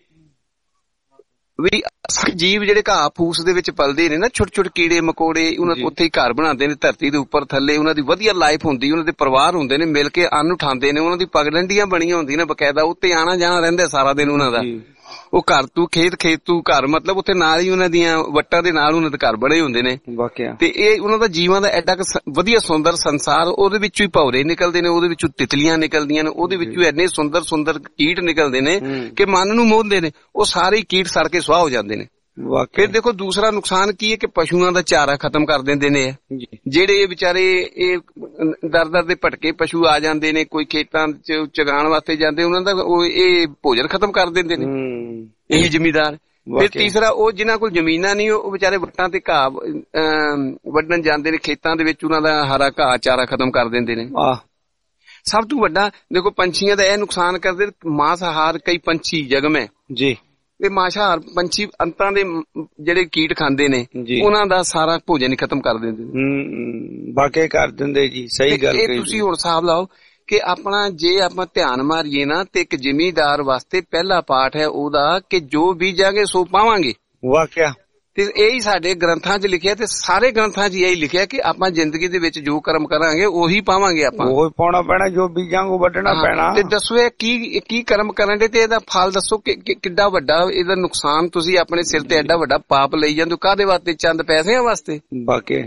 ਵੀ ਜੀਵ ਜਿਹੜੇ ਘਾਹ ਫੂਸ ਦੇ ਵਿੱਚ ਪਲਦੇ ਨੇ ਨਾ, ਛੋਟੇ ਛੋਟੇ ਕੀੜੇ ਮਕੌੜੇ, ਉਹਨਾਂ ਉੱਥੇ ਹੀ ਘਰ ਬਣਾਉਂਦੇ ਨੇ ਧਰਤੀ ਦੇ ਉੱਪਰ ਥੱਲੇ, ਉਹਨਾਂ ਦੀ ਵਧੀਆ ਲਾਈਫ ਹੁੰਦੀ, ਉਹਨਾਂ ਦੇ ਪਰਿਵਾਰ ਹੁੰਦੇ ਨੇ, ਮਿਲ ਕੇ ਅੰਨ ਉਠਾਉਂਦੇ ਨੇ, ਉਹਨਾਂ ਦੀ ਪਗਡੰਡੀਆਂ ਬਣੀਆਂ ਹੁੰਦੀਆਂ ਨੇ ਬਕਾਇਦਾ, ਉੱਤੇ ਆਣਾ ਜਾਣਾ ਰਹਿੰਦਾ ਸਾਰਾ ਦਿਨ ਉਹਨਾਂ ਦਾ। ਉਹ ਘਰ ਤੂੰ ਖੇਤ, ਖੇਤ ਤੂੰ ਘਰ, ਮਤਲਬ ਉੱਥੇ ਨਾਲ ਹੀ ਉਹਨਾਂ ਦੀਆਂ ਵੱਟਾਂ ਦੇ ਨਾਲ ਉਹਨਾਂ ਦੇ ਘਰ ਬਣੇ ਹੁੰਦੇ ਨੇ। ਤੇ ਇਹ ਉਹਨਾਂ ਦਾ ਜੀਵਾਂ ਦਾ ਐਡਾ ਵਧੀਆ ਸੁੰਦਰ ਸੰਸਾਰ, ਉਹਦੇ ਵਿੱਚੋਂ ਹੀ ਭੌਰੇ ਨਿਕਲਦੇ ਨੇ, ਉਹਦੇ ਵਿੱਚੋਂ ਤਿਤਲੀਆਂ ਨਿਕਲਦੀਆਂ ਨੇ, ਉਹਦੇ ਵਿੱਚੋਂ ਇੰਨੇ ਸੁੰਦਰ ਸੁੰਦਰ ਕੀਟ ਨਿਕਲਦੇ ਨੇ ਕਿ ਮਨ ਨੂੰ ਮੋਹਦੇ ਨੇ। ਉਹ ਸਾਰੇ ਕੀਟ ਸੜ ਕੇ ਸੁਆਹ ਹੋ ਜਾਂਦੇ ਨੇ। ਫਿਰ ਦੇਖੋ ਦੂਸਰਾ ਨੁਕਸਾਨ ਕੀ ਹੈ ਕਿ ਪਸ਼ੂਆਂ ਦਾ ਚਾਰਾ ਖਤਮ ਕਰ ਦਿੰਦੇ ਨੇ। ਜਿਹੜੇ ਇਹ ਵਿਚਾਰੇ ਇਹ ਦਰ ਦਰ ਦੇ ਭਟਕੇ ਪਸ਼ੂ ਆ ਜਾਂਦੇ ਨੇ, ਕੋਈ ਖੇਤਾਂ ਚ ਚਗਾਉਣ ਵਾਸਤੇ ਜਾਂਦੇ, ਉਹਨਾਂ ਦਾ ਉਹ ਇਹ ਭੋਜਨ ਖਤਮ ਕਰ ਦਿੰਦੇ ਨੇ ਇਹ ਜ਼ਿਮੀਦਾਰ। ਫਿਰ ਤੀਸਰਾ ਉਹ ਜਿਨ੍ਹਾਂ ਕੋਲ ਜ਼ਮੀਨਾਂ ਨਹੀਂ, ਉਹ ਵਿਚਾਰੇ ਵੱਟਾਂ ਤੇ ਘਾਹ ਵੱਢਣ ਜਾਂਦੇ ਨੇ ਖੇਤਾਂ ਦੇ ਵਿੱਚ, ਉਹਨਾਂ ਦਾ ਹਰਾ ਘਾਹ ਚਾਰਾ ਖਤਮ ਕਰ ਦਿੰਦੇ ਨੇ। ਸਭ ਤੋਂ ਵੱਡਾ ਦੇਖੋ ਪੰਛੀਆਂ ਦਾ ਇਹ ਨੁਕਸਾਨ ਕਰਦੇ, ਮਾਂਸਾਹਾਰ ਕਈ ਪੰਛੀ ਜਗਮ ਹੈ ਜੀ, ਤੇ ਮਾਂਸਾਹਾਰ ਪੰਛੀ ਅੰਤਾਂ ਦੇ ਜਿਹੜੇ ਕੀਟ ਖਾਂਦੇ ਨੇ ਉਹਨਾਂ ਦਾ ਸਾਰਾ ਭੋਜਨ ਹੀ ਖਤਮ ਕਰ ਦਿੰਦੇ ਨੇ। ਵਾਕਈ ਕਰ ਦਿੰਦੇ ਜੀ, ਸਹੀ ਗੱਲ ਕਹੀ। ਇਹ ਤੁਸੀਂ ਹੁਣ ਹਿਸਾਬ ਲਾਓ ਕਿ ਆਪਣਾ ਜੇ ਆਪਾਂ ਧਿਆਨ ਮਾਰੀਏ ਨਾ ਤੇ ਇੱਕ ਜ਼ਿਮੀਦਾਰ ਵਾਸਤੇ ਪਹਿਲਾ ਪਾਠ ਹੈ ਉਹਦਾ ਕਿ ਜੋ ਬੀਜਾਂਗੇ ਸੋ ਪਾਵਾਂਗੇ। ਵਾਕਿਆ ਤੇ ਇਹ ਹੀ ਸਾਡੇ ਗ੍ਰੰਥਾਂ 'ਚ ਲਿਖਿਆ, ਤੇ ਸਾਰੇ ਗ੍ਰੰਥਾਂ 'ਚ ਇਹੀ ਲਿਖਿਆ ਕਿ ਆਪਾਂ ਜ਼ਿੰਦਗੀ ਦੇ ਵਿੱਚ ਜੋ ਕਰਮ ਕਰਾਂਗੇ ਉਹੀ ਪਾਵਾਂਗੇ, ਆਪਾਂ ਉਹੀ ਪਾਉਣਾ ਪੈਣਾ, ਜੋ ਬੀਜਾਂਗੇ ਵੱਢਣਾ ਪੈਣਾ। ਤੇ ਦੱਸੋ ਇਹ ਕੀ ਕੀ ਕਰਮ ਕਰਨ ਦੇ ਤੇ ਇਹਦਾ ਫਲ ਦੱਸੋ ਕਿੱਡਾ ਵੱਡਾ, ਇਹਦਾ ਨੁਕਸਾਨ ਤੁਸੀਂ ਆਪਣੇ ਸਿਰ ਤੇ ਐਡਾ ਵੱਡਾ ਪਾਪ ਲਈ ਜਾਂਦੇ ਹੋ, ਕਾਹਦੇ ਵਾਸਤੇ? ਚੰਦ ਪੈਸਿਆਂ ਵਾਸਤੇ। ਬਾਕੀ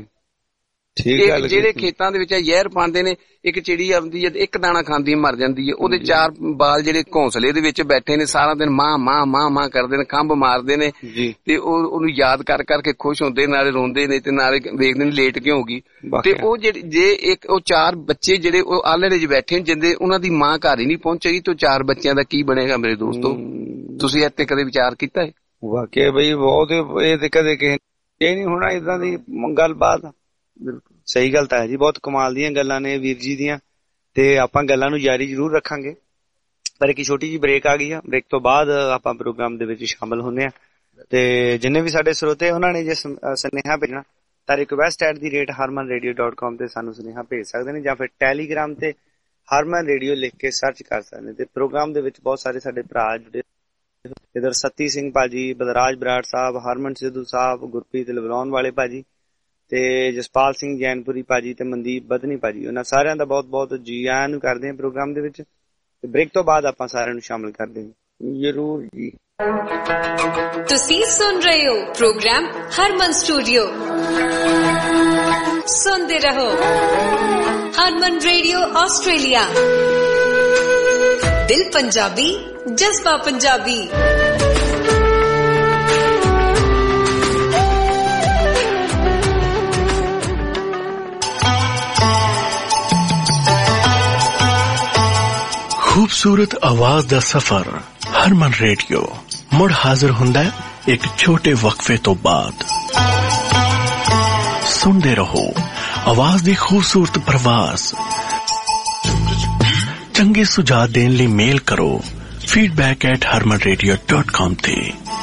ਜਿਹੜੇ ਖੇਤਾਂ ਦੇ ਵਿੱਚ ਜ਼ਹਿਰ ਪਾਉਂਦੇ ਨੇ, ਇੱਕ ਚਿੜੀ ਆਉਂਦੀ ਹੈ ਇੱਕ ਦਾਣਾ ਖਾਂਦੀ ਮਰ ਜਾਂਦੀ ਹੈ, ਉਹਦੇ ਚਾਰ ਬਾਲ ਜਿਹੜੇ ਘੋਂਸਲੇ ਦੇ ਵਿੱਚ ਬੈਠੇ ਨੇ ਸਾਰਾ ਦਿਨ ਮਾਂ ਮਾਂ ਮਾਂ ਮਾਂ ਕਰਦੇ ਨੇ, ਖੰਭ ਮਾਰਦੇ ਨੇ ਤੇ ਉਹ ਉਹਨੂੰ ਯਾਦ ਕਰ ਕਰਕੇ ਖੁਸ਼ ਹੁੰਦੇ, ਨਾਲੇ ਰੋਂਦੇ ਨੇ ਤੇ ਨਾਲੇ ਵੇਖਦੇ ਨੇ ਲੇਟ ਕਿਉਂ ਹੋ ਗਈ। ਤੇ ਉਹ ਜਿਹੜੇ ਜੇ ਇੱਕ ਉਹ ਚਾਰ ਬੱਚੇ ਜਿਹੜੇ ਉਹ ਆਲੜੇ 'ਚ ਬੈਠੇ ਨੇ, ਜਿੰਦੇ ਉਹਨਾਂ ਦੀ ਮਾਂ ਘਰ ਹੀ ਨਹੀਂ ਪਹੁੰਚੇਗੀ ਤਾਂ ਚਾਰ ਬੱਚਿਆਂ ਦਾ ਕੀ ਬਣੇਗਾ ਮੇਰੇ ਦੋਸਤੋ? ਤੁਸੀਂ ਇੱਥੇ ਕਦੇ ਵਿਚਾਰ ਕੀਤਾ ਹੈ? ਵਾਕਿਆ ਬਈ ਬਹੁਤ, ਇਹ ਤੇ ਕਦੇ ਕਿਸੇ ਇਹ ਨਹੀਂ ਹੋਣਾ ਏਦਾਂ ਦੀ ਗੱਲਬਾਤ। ਬਿਲਕੁਲ ਸਹੀ ਗੱਲ ਤਾਂ ਹੈ ਜੀ, ਬਹੁਤ ਕਮਾਲ ਦੀਆਂ ਗੱਲਾਂ ਨੇ ਵੀਰ ਜੀ ਦੀਆਂ, ਤੇ ਆਪਾਂ ਗੱਲਾਂ ਨੂੰ ਜਾਰੀ ਜ਼ਰੂਰ ਰੱਖਾਂਗੇ। ਪਰ ਇੱਕ ਛੋਟੀ ਜਿਹੀ ਬ੍ਰੇਕ ਆ ਗਈ ਆ। ਬ੍ਰੇਕ ਤੋਂ ਬਾਅਦ ਆਪਾਂ ਪ੍ਰੋਗਰਾਮ ਦੇ ਵਿੱਚ ਸ਼ਾਮਲ ਹੁੰਦੇ ਆ ਤੇ ਜਿੰਨੇ ਵੀ ਸਾਡੇ ਸਰੋਤੇ ਉਹਨਾਂ ਨੇ ਜੇ ਸੁਨੇਹਾ ਭੇਜਣਾ ਤਾਂ request at the rate Harman radio dot com ਤੇ ਸਾਨੂੰ ਸੁਨੇਹਾ ਭੇਜ ਸਕਦੇ ਨੇ ਜਾਂ ਫਿਰ ਟੈਲੀਗ੍ਰਾਮ ਤੇ ਹਰਮਨ ਰੇਡੀਓ ਲਿਖ ਕੇ ਸਰਚ ਕਰ ਸਕਦੇ ਨੇ। ਤੇ ਪ੍ਰੋਗਰਾਮ ਦੇ ਵਿੱਚ ਬਹੁਤ ਸਾਰੇ ਸਾਡੇ ਭਰਾ ਜੁੜੇ, ਇਧਰ ਸੱਤੀ ਸਿੰਘ ਭਾਜੀ, ਬਲਰਾਜ ਬਰਾੜ ਸਾਹਿਬ, ਹਰਮਨ ਸਿੱਧੂ ਸਾਹਿਬ, ਗੁਰਪ੍ਰੀਤ ਲਵਲਾਉਣ ਵਾਲੇ ਭਾਜੀ ਤੇ ਜਸਪਾਲ ਸਿੰਘ ਜੈਨਪੁਰੀ ਭਾਜੀ ਤੇ ਮਨਦੀਪ ਬਦਨੀ ਭਾਜੀ, ਉਹਨਾਂ ਸਾਰਿਆਂ ਦਾ ਬਹੁਤ ਬਹੁਤ ਜੀ ਆਇਆਂ ਨੂੰ ਕਰਦੇ ਹਾਂ ਪ੍ਰੋਗਰਾਮ ਦੇ ਵਿੱਚ। ਤੇ ਬ੍ਰੇਕ ਤੋਂ ਬਾਅਦ ਆਪਾਂ ਸਾਰਿਆਂ ਨੂੰ ਸ਼ਾਮਿਲ ਕਰਦੇ ਹਾਂ ਜ਼ਰੂਰ ਜੀ। ਤੁਸੀਂ ਸੁਣ ਰਹੇ ਹੋ ਪ੍ਰੋਗਰਾਮ ਹਰਮਨ ਸਟੂਡੀਓ, ਸੁਣਦੇ ਰਹੋ ਹਰਮਨ ਰੇਡੀਓ ਆਸਟ੍ਰੇਲੀਆ। ਦਿਲ ਪੰਜਾਬੀ, ਜਜ਼ਬਾ ਪੰਜਾਬੀ। खूबसूरत आवाज दा सफर हरमन रेडियो मुड़ हाजिर हुंदा है एक छोटे वक्फे तो बाद। सुनते रहो आवाज दी खूबसूरत प्रवास। चंगे सुझाव देने लिए मेल करो feedback at Harman radio dot com ते।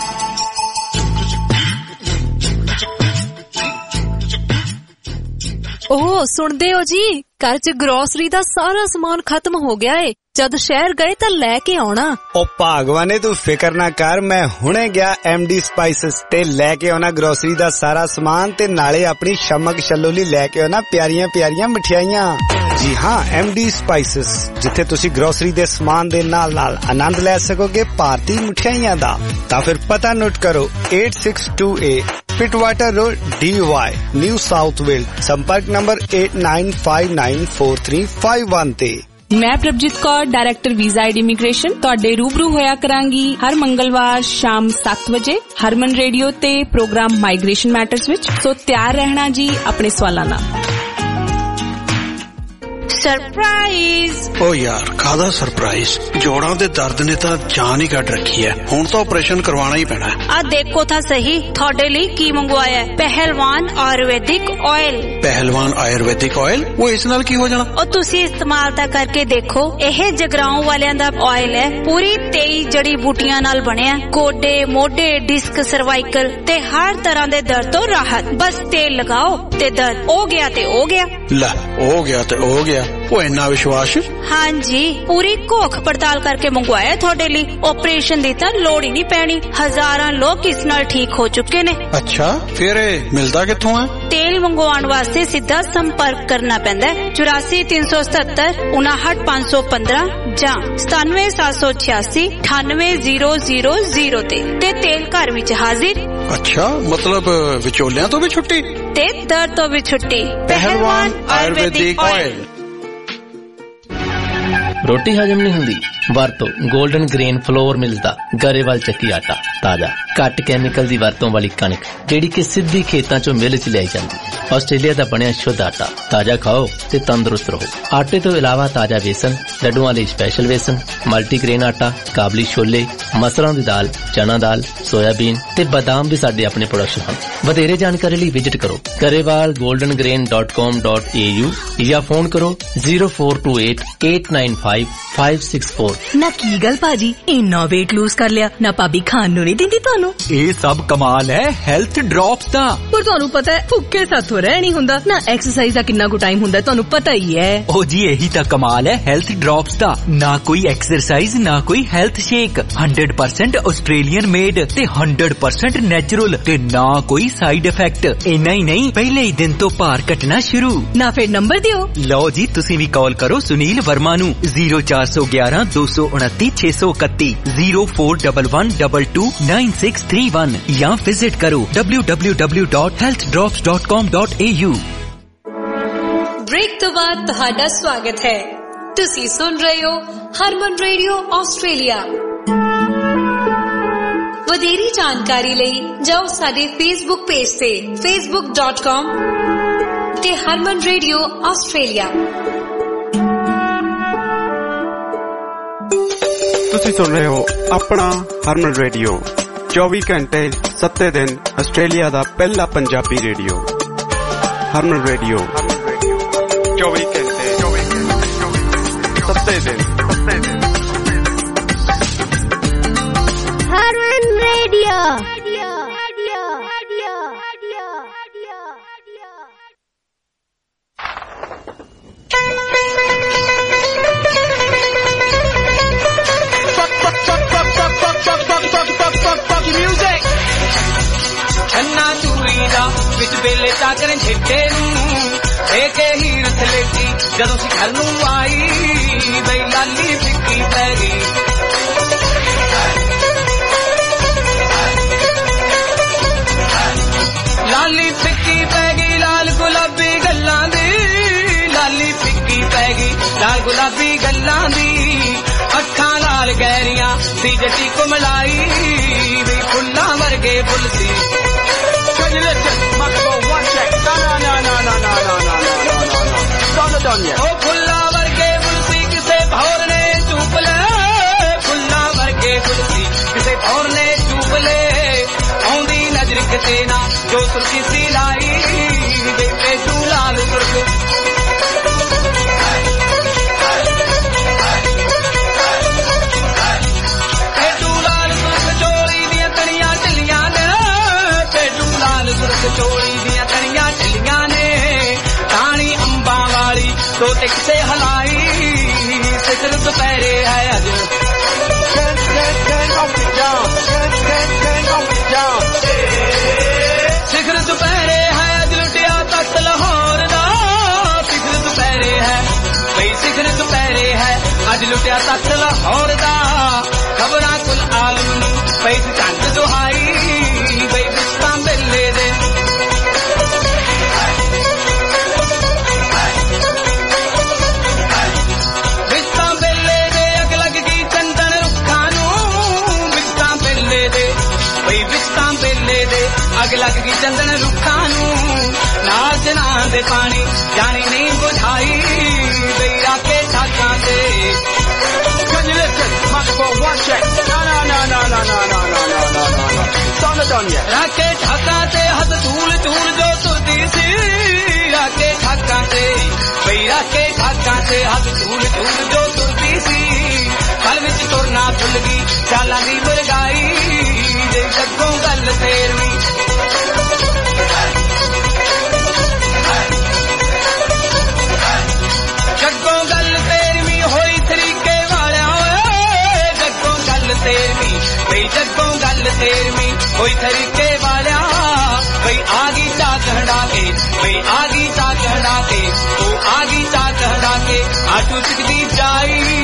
ओह सुनदे हो जी, घर च ग्रोसरी दा सारा सामान खत्म हो गया है। जद शहर गए तो लैके आना। ओ भागवाने तू फिकर ना कर, मैं हुणे गया एमडी स्पाइसेस ते लैके आना ग्रोसरी दा सारा सामान ते नाले अपनी शमक शलोली लैके आना प्यारियां प्यारियां मिठाइयां। जी हाँ, एमडी स्पाइसेस जिथे तुसी ग्रोसरी दे सामान दे नाल नाल आनंद ले सकोगे भारतीय मिठाइयां दा। तां फिर पता नोट करो eight six two eight Pittwater Road Dee Why New South Wales. संपर्क number eight nine five nine four three five one ते। मैं Prabhjeet Kaur, director visa and immigration ਤੁਹਾਡੇ रूबरू होया करांगी हर मंगलवार शाम सात बजे हरमन रेडियो ते प्रोग्राम माइग्रेशन मैटर्स विच। सो तैयार रहना जी अपने सवालां नाल। सरप्राइज। ओ यार कादा सरप्राइज? जोड़ां दे दर्द ने तां जान ही कट रखी है, हुण तो ऑपरेशन करवाना ही पैना है। आ देखो था सही थोड़े लिए की मंगवाया है, पहलवान आयुर्वेदिक ऑयल। पहलवान आयुर्वेदिक ऑयल, वो इस नाल की हो जाना? और तुसी इस्तेमाल ता करके देखो, यह जगराओं वालियां दा ऑयल है, पूरी तेई जड़ी बूटियां नाल बनिया। गोडे मोढे डिस्क सर्वाइकल ते हर तरह दे दर्द तो राहत। बस तेल लगाओ ते दर्द हो गया ते हो गया। ला हो गया ते हो गया, वो इन्ना विश्वास? हाँ जी, पूरी घोख पड़ताल करके मंगवाया थोड़े लिए। ऑपरेशन दी तां लोड़ ही नहीं पैनी, हजारां लोग इस नाल ठीक हो चुके ने। अच्छा फिर मिलदा कित्थों है? तेल मंगवाउण वास्ते सीधा संपर्क करना पैंदा है चौरासी तीन सौ सतहत्तर उनाहठ पांच सौ पंद्रह जां सतानवे सात सौ छियासी अठानवे जीरो जीरो जीरो ते। ते तेल घर विच हाजिर। अच्छा मतलब विचोलियां तो भी छुट्टी ते दर्द तो भी छुट्टी। पहलवान आयुर्वेदिक ऑयल। रोटी हजम नहीं हुंदी? वरतो गोल्डन ग्रेन फ्लोर मिलदा गरेवाल ਚੱਕੀ ਆਟਾ। ताजा घट कैमिकल दी वरतों वाली कणक ਜਿਹੜੀ कि सिद्धी खेतां चों मिल च लियाई जांदी। ਆਸਟ੍ਰੇਲੀਆ ਦਾ ਬਣਿਆ ਸ਼ੁੱਧ ਆਟਾ। ਤਾਜ਼ਾ ਖਾਓ ਤੇ ਤੰਦਰੁਸਤ ਰਹੋ। ਆਟੇ ਤੋਂ ਇਲਾਵਾ ਤਾਜ਼ਾ ਵੇਸਣ, ਲੱਡੂਆਂ ਲਈ ਸਪੈਸ਼ਲ ਵੇਸਣ, ਮਲਟੀਗ੍ਰੇਨ ਆਟਾ, ਕਾਬਲੀ ਛੋਲੇ, ਮਸਰਾਂ ਦੀ ਦਾਲ, ਚਨਾ ਦਾਲ, ਸੋਇਆਬੀਨ ਤੇ ਬਾਦਾਮ ਵੀ ਸਾਡੇ ਆਪਣੇ ਪ੍ਰੋਡਕਸ਼ਨ ਹਨ। ਵਧੇਰੇ ਜਾਣਕਾਰੀ ਲਈ ਵਿਜ਼ਿਟ ਕਰੋ Grewal golden grain dot com dot a u ਜਾਂ ਫੋਨ ਕਰੋ zero four two eight eight nine five five six four। ਨਾ ਕੀ ਗੱਲ ਭਾਜੀ, ਇੰਨਾ weight lose ਕਰ ਲਿਆ ਨਾ, ਭਾਬੀ ਖਾਣ ਨੂੰ ਨਹੀਂ ਦਿੰਦੀ ਤੁਹਾਨੂੰ? ਇਹ ਸਭ ਕਮਾਲ ਹੈ ਹੈਲਥ ਡ੍ਰੌਪਸ ਦਾ। ਪਰ ਤੁਹਾਨੂੰ ਪਤਾ ਹੈ ਭੁੱਖੇ ਸਾਥੋਂ ਰਹਿ ਨਹੀਂ ਹੁੰਦਾ ਨਾ। ਐਕਸਰਸਾਈਜ਼ ਦਾ ਕਿੰਨਾ ਕੁ ਟਾਈਮ ਹੁੰਦਾ ਤੁਹਾਨੂੰ ਪਤਾ ਹੀ ਹੈ। ਉਹ ਜੀ ਇਹੀ ਤਾਂ ਕਮਾਲ ਹੈ ਹੈਲਥ ਡ੍ਰੌਪਸ ਦਾ। ਨਾ ਕੋਈ ਐਕਸਰਸਾਈਜ਼ ਨਾ ਕੋਈ health shake, hundred percent Australian made ਤੇ हंड्रेड परसेंट ਨੈਚੁਰਲ ਤੇ ਨਾ ਕੋਈ ਸਾਈਡ ਇਫੈਕਟ। ਇੰਨਾ ਹੀ ਨਹੀਂ ਪਹਿਲੇ ਹੀ ਦਿਨ ਤੋਂ ਭਾਰ ਘਟਣਾ ਸ਼ੁਰੂ। ਨਾ ਫਿਰ ਨੰਬਰ ਦਿਓ। ਲਓ ਜੀ ਤੁਸੀਂ ਵੀ ਕਾਲ ਕਰੋ ਸੁਨੀਲ ਵਰਮਾ ਨੂੰ ਜ਼ੀਰੋ ਚਾਰ ਸੌ ਗਿਆਰਾਂ ਦੋ ਸੌ ਉਨੱਤੀ ਛੇ ਸੌ ਇਕੱਤੀ zero four one one two two nine six three one या विजिट करो W W W dot health drops dot com dot A U. Break तो बाद ਤੁਹਾਡਾ ਸਵਾਗਤ ਹੈ। ਤੁਸੀਂ ਸੁਣ ਰਹੇ ਹੋ ਹਰਮਨ ਰੇਡੀਓ ਆਸਟ੍ਰੇਲੀਆ। ਵਧੇਰੀ ਜਾਣਕਾਰੀ ਲਈ ਜਾਓ ਸਾਡੇ ਫੇਸਬੁੱਕ ਪੇਜ ਤੇ facebook dot com ਤੇ ਹਰਮਨ ਰੇਡੀਓ ਆਸਟ੍ਰੇਲੀਆ। ਤੁਸੀਂ ਸੁਣ ਰਹੇ ਹੋ ਆਪਣਾ ਹਰਮਨ ਰੇਡੀਓ चौबीस घंटे सत्ते दिन आस्ट्रेलिया ਦਾ ਪਹਿਲਾ ਪੰਜਾਬੀ ਰੇਡੀਓ ਹਰਮਨ ਰੇਡੀਓ चौबीस घंटे सत्ते दिन ਲਿਆ ਕਰੇ ਛੇਟੇ ਨੂੰ ਦੇ ਕੇ ਹੀਰ ਥਲੇਟੀ ਜਦੋਂ ਸੀ ਘਰ ਨੂੰ ਆਈ ਬਈ ਲਾਲੀ ਫਿੱਕੀ ਪੈ ਗਈ ਲਾਲੀ ਫਿੱਕੀ ਪੈ ਗਈ ਲਾਲ ਗੁਲਾਬੀ ਗੱਲਾਂ ਦੀ ਲਾਲੀ ਫਿੱਕੀ ਪੈ ਗਈ ਲਾਲ ਗੁਲਾਬੀ ਗੱਲਾਂ ਦੀ ਅੱਖਾਂ ਲਾਲ ਗਹਿਰੀਆਂ ਸੀ ਜੱਟੀ ਕੁਮਲਾਈ ਵੀ ਫੁੱਲਾਂ ਵਰਗੇ ਫੁੱਲ ਸੀ ਉਹ ਫੁੱਲਾਂ ਵਰਗੇ ਫੁੱਲ ਸੀ ਕਿਸੇ ਭੌਰ ਨੇ ਚੂਪ ਲੈ ਫੁੱਲਾਂ ਵਰਗੇ ਫੁੱਲ ਸੀ ਕਿਸੇ ਭੌਰ ਨੇ ਚੂਪ ਲੈ ਆਉਂਦੀ ਨਜ਼ਰ ਕਿਤੇ ਨਾ ਜੋ ਸੁਰਖੀ ਸੀ ਲਾਈ ਦੇਖੇ ਤੂੰ ਲਾਲ ਸੁਰਖ ਚੋਲੀ ਦੀਆਂ ਤਣੀਆਂ ਢਿੱਲੀਆਂ ਨੇ ਟਾਣੀ ਅੰਬਾਂ ਵਾਲੀ ਦੋ ਟਿਕਸੇ ਹਲਾਈ ਸਿਖਰ ਦੁਪਹਿਰੇ ਹੈ ਅੱਜ ਸਿਖਰ ਦੁਪਹਿਰੇ ਹੈ ਅੱਜ ਲੁੱਟਿਆ ਤਖਤ ਲਾਹੌਰ ਦਾ ਸਿਖਰ ਦੁਪਹਿਰੇ ਹੈ ਬਈ ਸਿਖਰ ਦੁਪਹਿਰੇ ਹੈ ਅੱਜ ਲੁੱਟਿਆ ਤਖਤ ਲਾਹੌਰ ਦਾ ਖਬਰਾਂ ਕੁਲ ਆਲਮ ਨੂੰ ਪਈ ਝੰਡ ਦੁਹਾਈ ਬਈ ਬਿਸਤਾਂ ਬੇਲੇ ਦੇ ਅੱਗ ਲੱਗ ਗਈ ਚੰਦਨ ਰੁੱਖਾਂ ਨੂੰ ਨਾਲ ਜਨਾਂ ਦੇ ਪਾਣੀ ਜਾਣੀ ਨਹੀਂ ਬੁਝਾਈ ਬਈ ਰਾਕੇ ਠਾਕਾਂ ਤੇ ਰਾਕੇ ਠਾਕਾਂ ਤੇ ਹੱਥ ਧੂਲ ਧੂਲ ਜੋ ਤੁਰਦੀ ਸੀ ਰਾਕੇ ਠਾਕਾਂ ਤੇ ਬਈ ਰਾਕੇ ਠਾਕਾਂ ਤੇ ਹੱਥ ਧੂਲ ਧੂਲ ਜੋ ਤੁਰਦੀ ਸੀ ਘਰ ਵਿੱਚ ਤੁਰਨਾ ਭੁੱਲ ਗਈ ਚਾਲਾਂ ਦੀ ਬਰਗਾਈ ਜੇ ਜੱਗੋਂ ਗੱਲ ਤੇਰਵੀਂ ਜੱਗੋਂ ਗੱਲ ਤੇਰਵੀਂ ਹੋਈ ਤਰੀਕੇ ਵਾਲਿਆਂ ਓਏ ਜੱਗੋਂ ਗੱਲ ਤੇਰਵੀਂ ਬਈ ਜੱਗੋਂ ਗੱਲ ਤੇਰਵੀਂ ਹੋਈ ਤਰੀਕੇ ਵਾਲਿਆਂ ਬਈ ਆ ਗਈ ਚਾਕ ਹੰਡਾ ਕੇ ਬਈ ਆ ਗਈ ਚਾਕ ਹੰਡਾ ਕੇ ਉਹ ਆ ਗਈ ਚਾਕ ਹੰਡਾ ਕੇ ਆਟੂ ਸਿੱਧੀ ਜਾਈ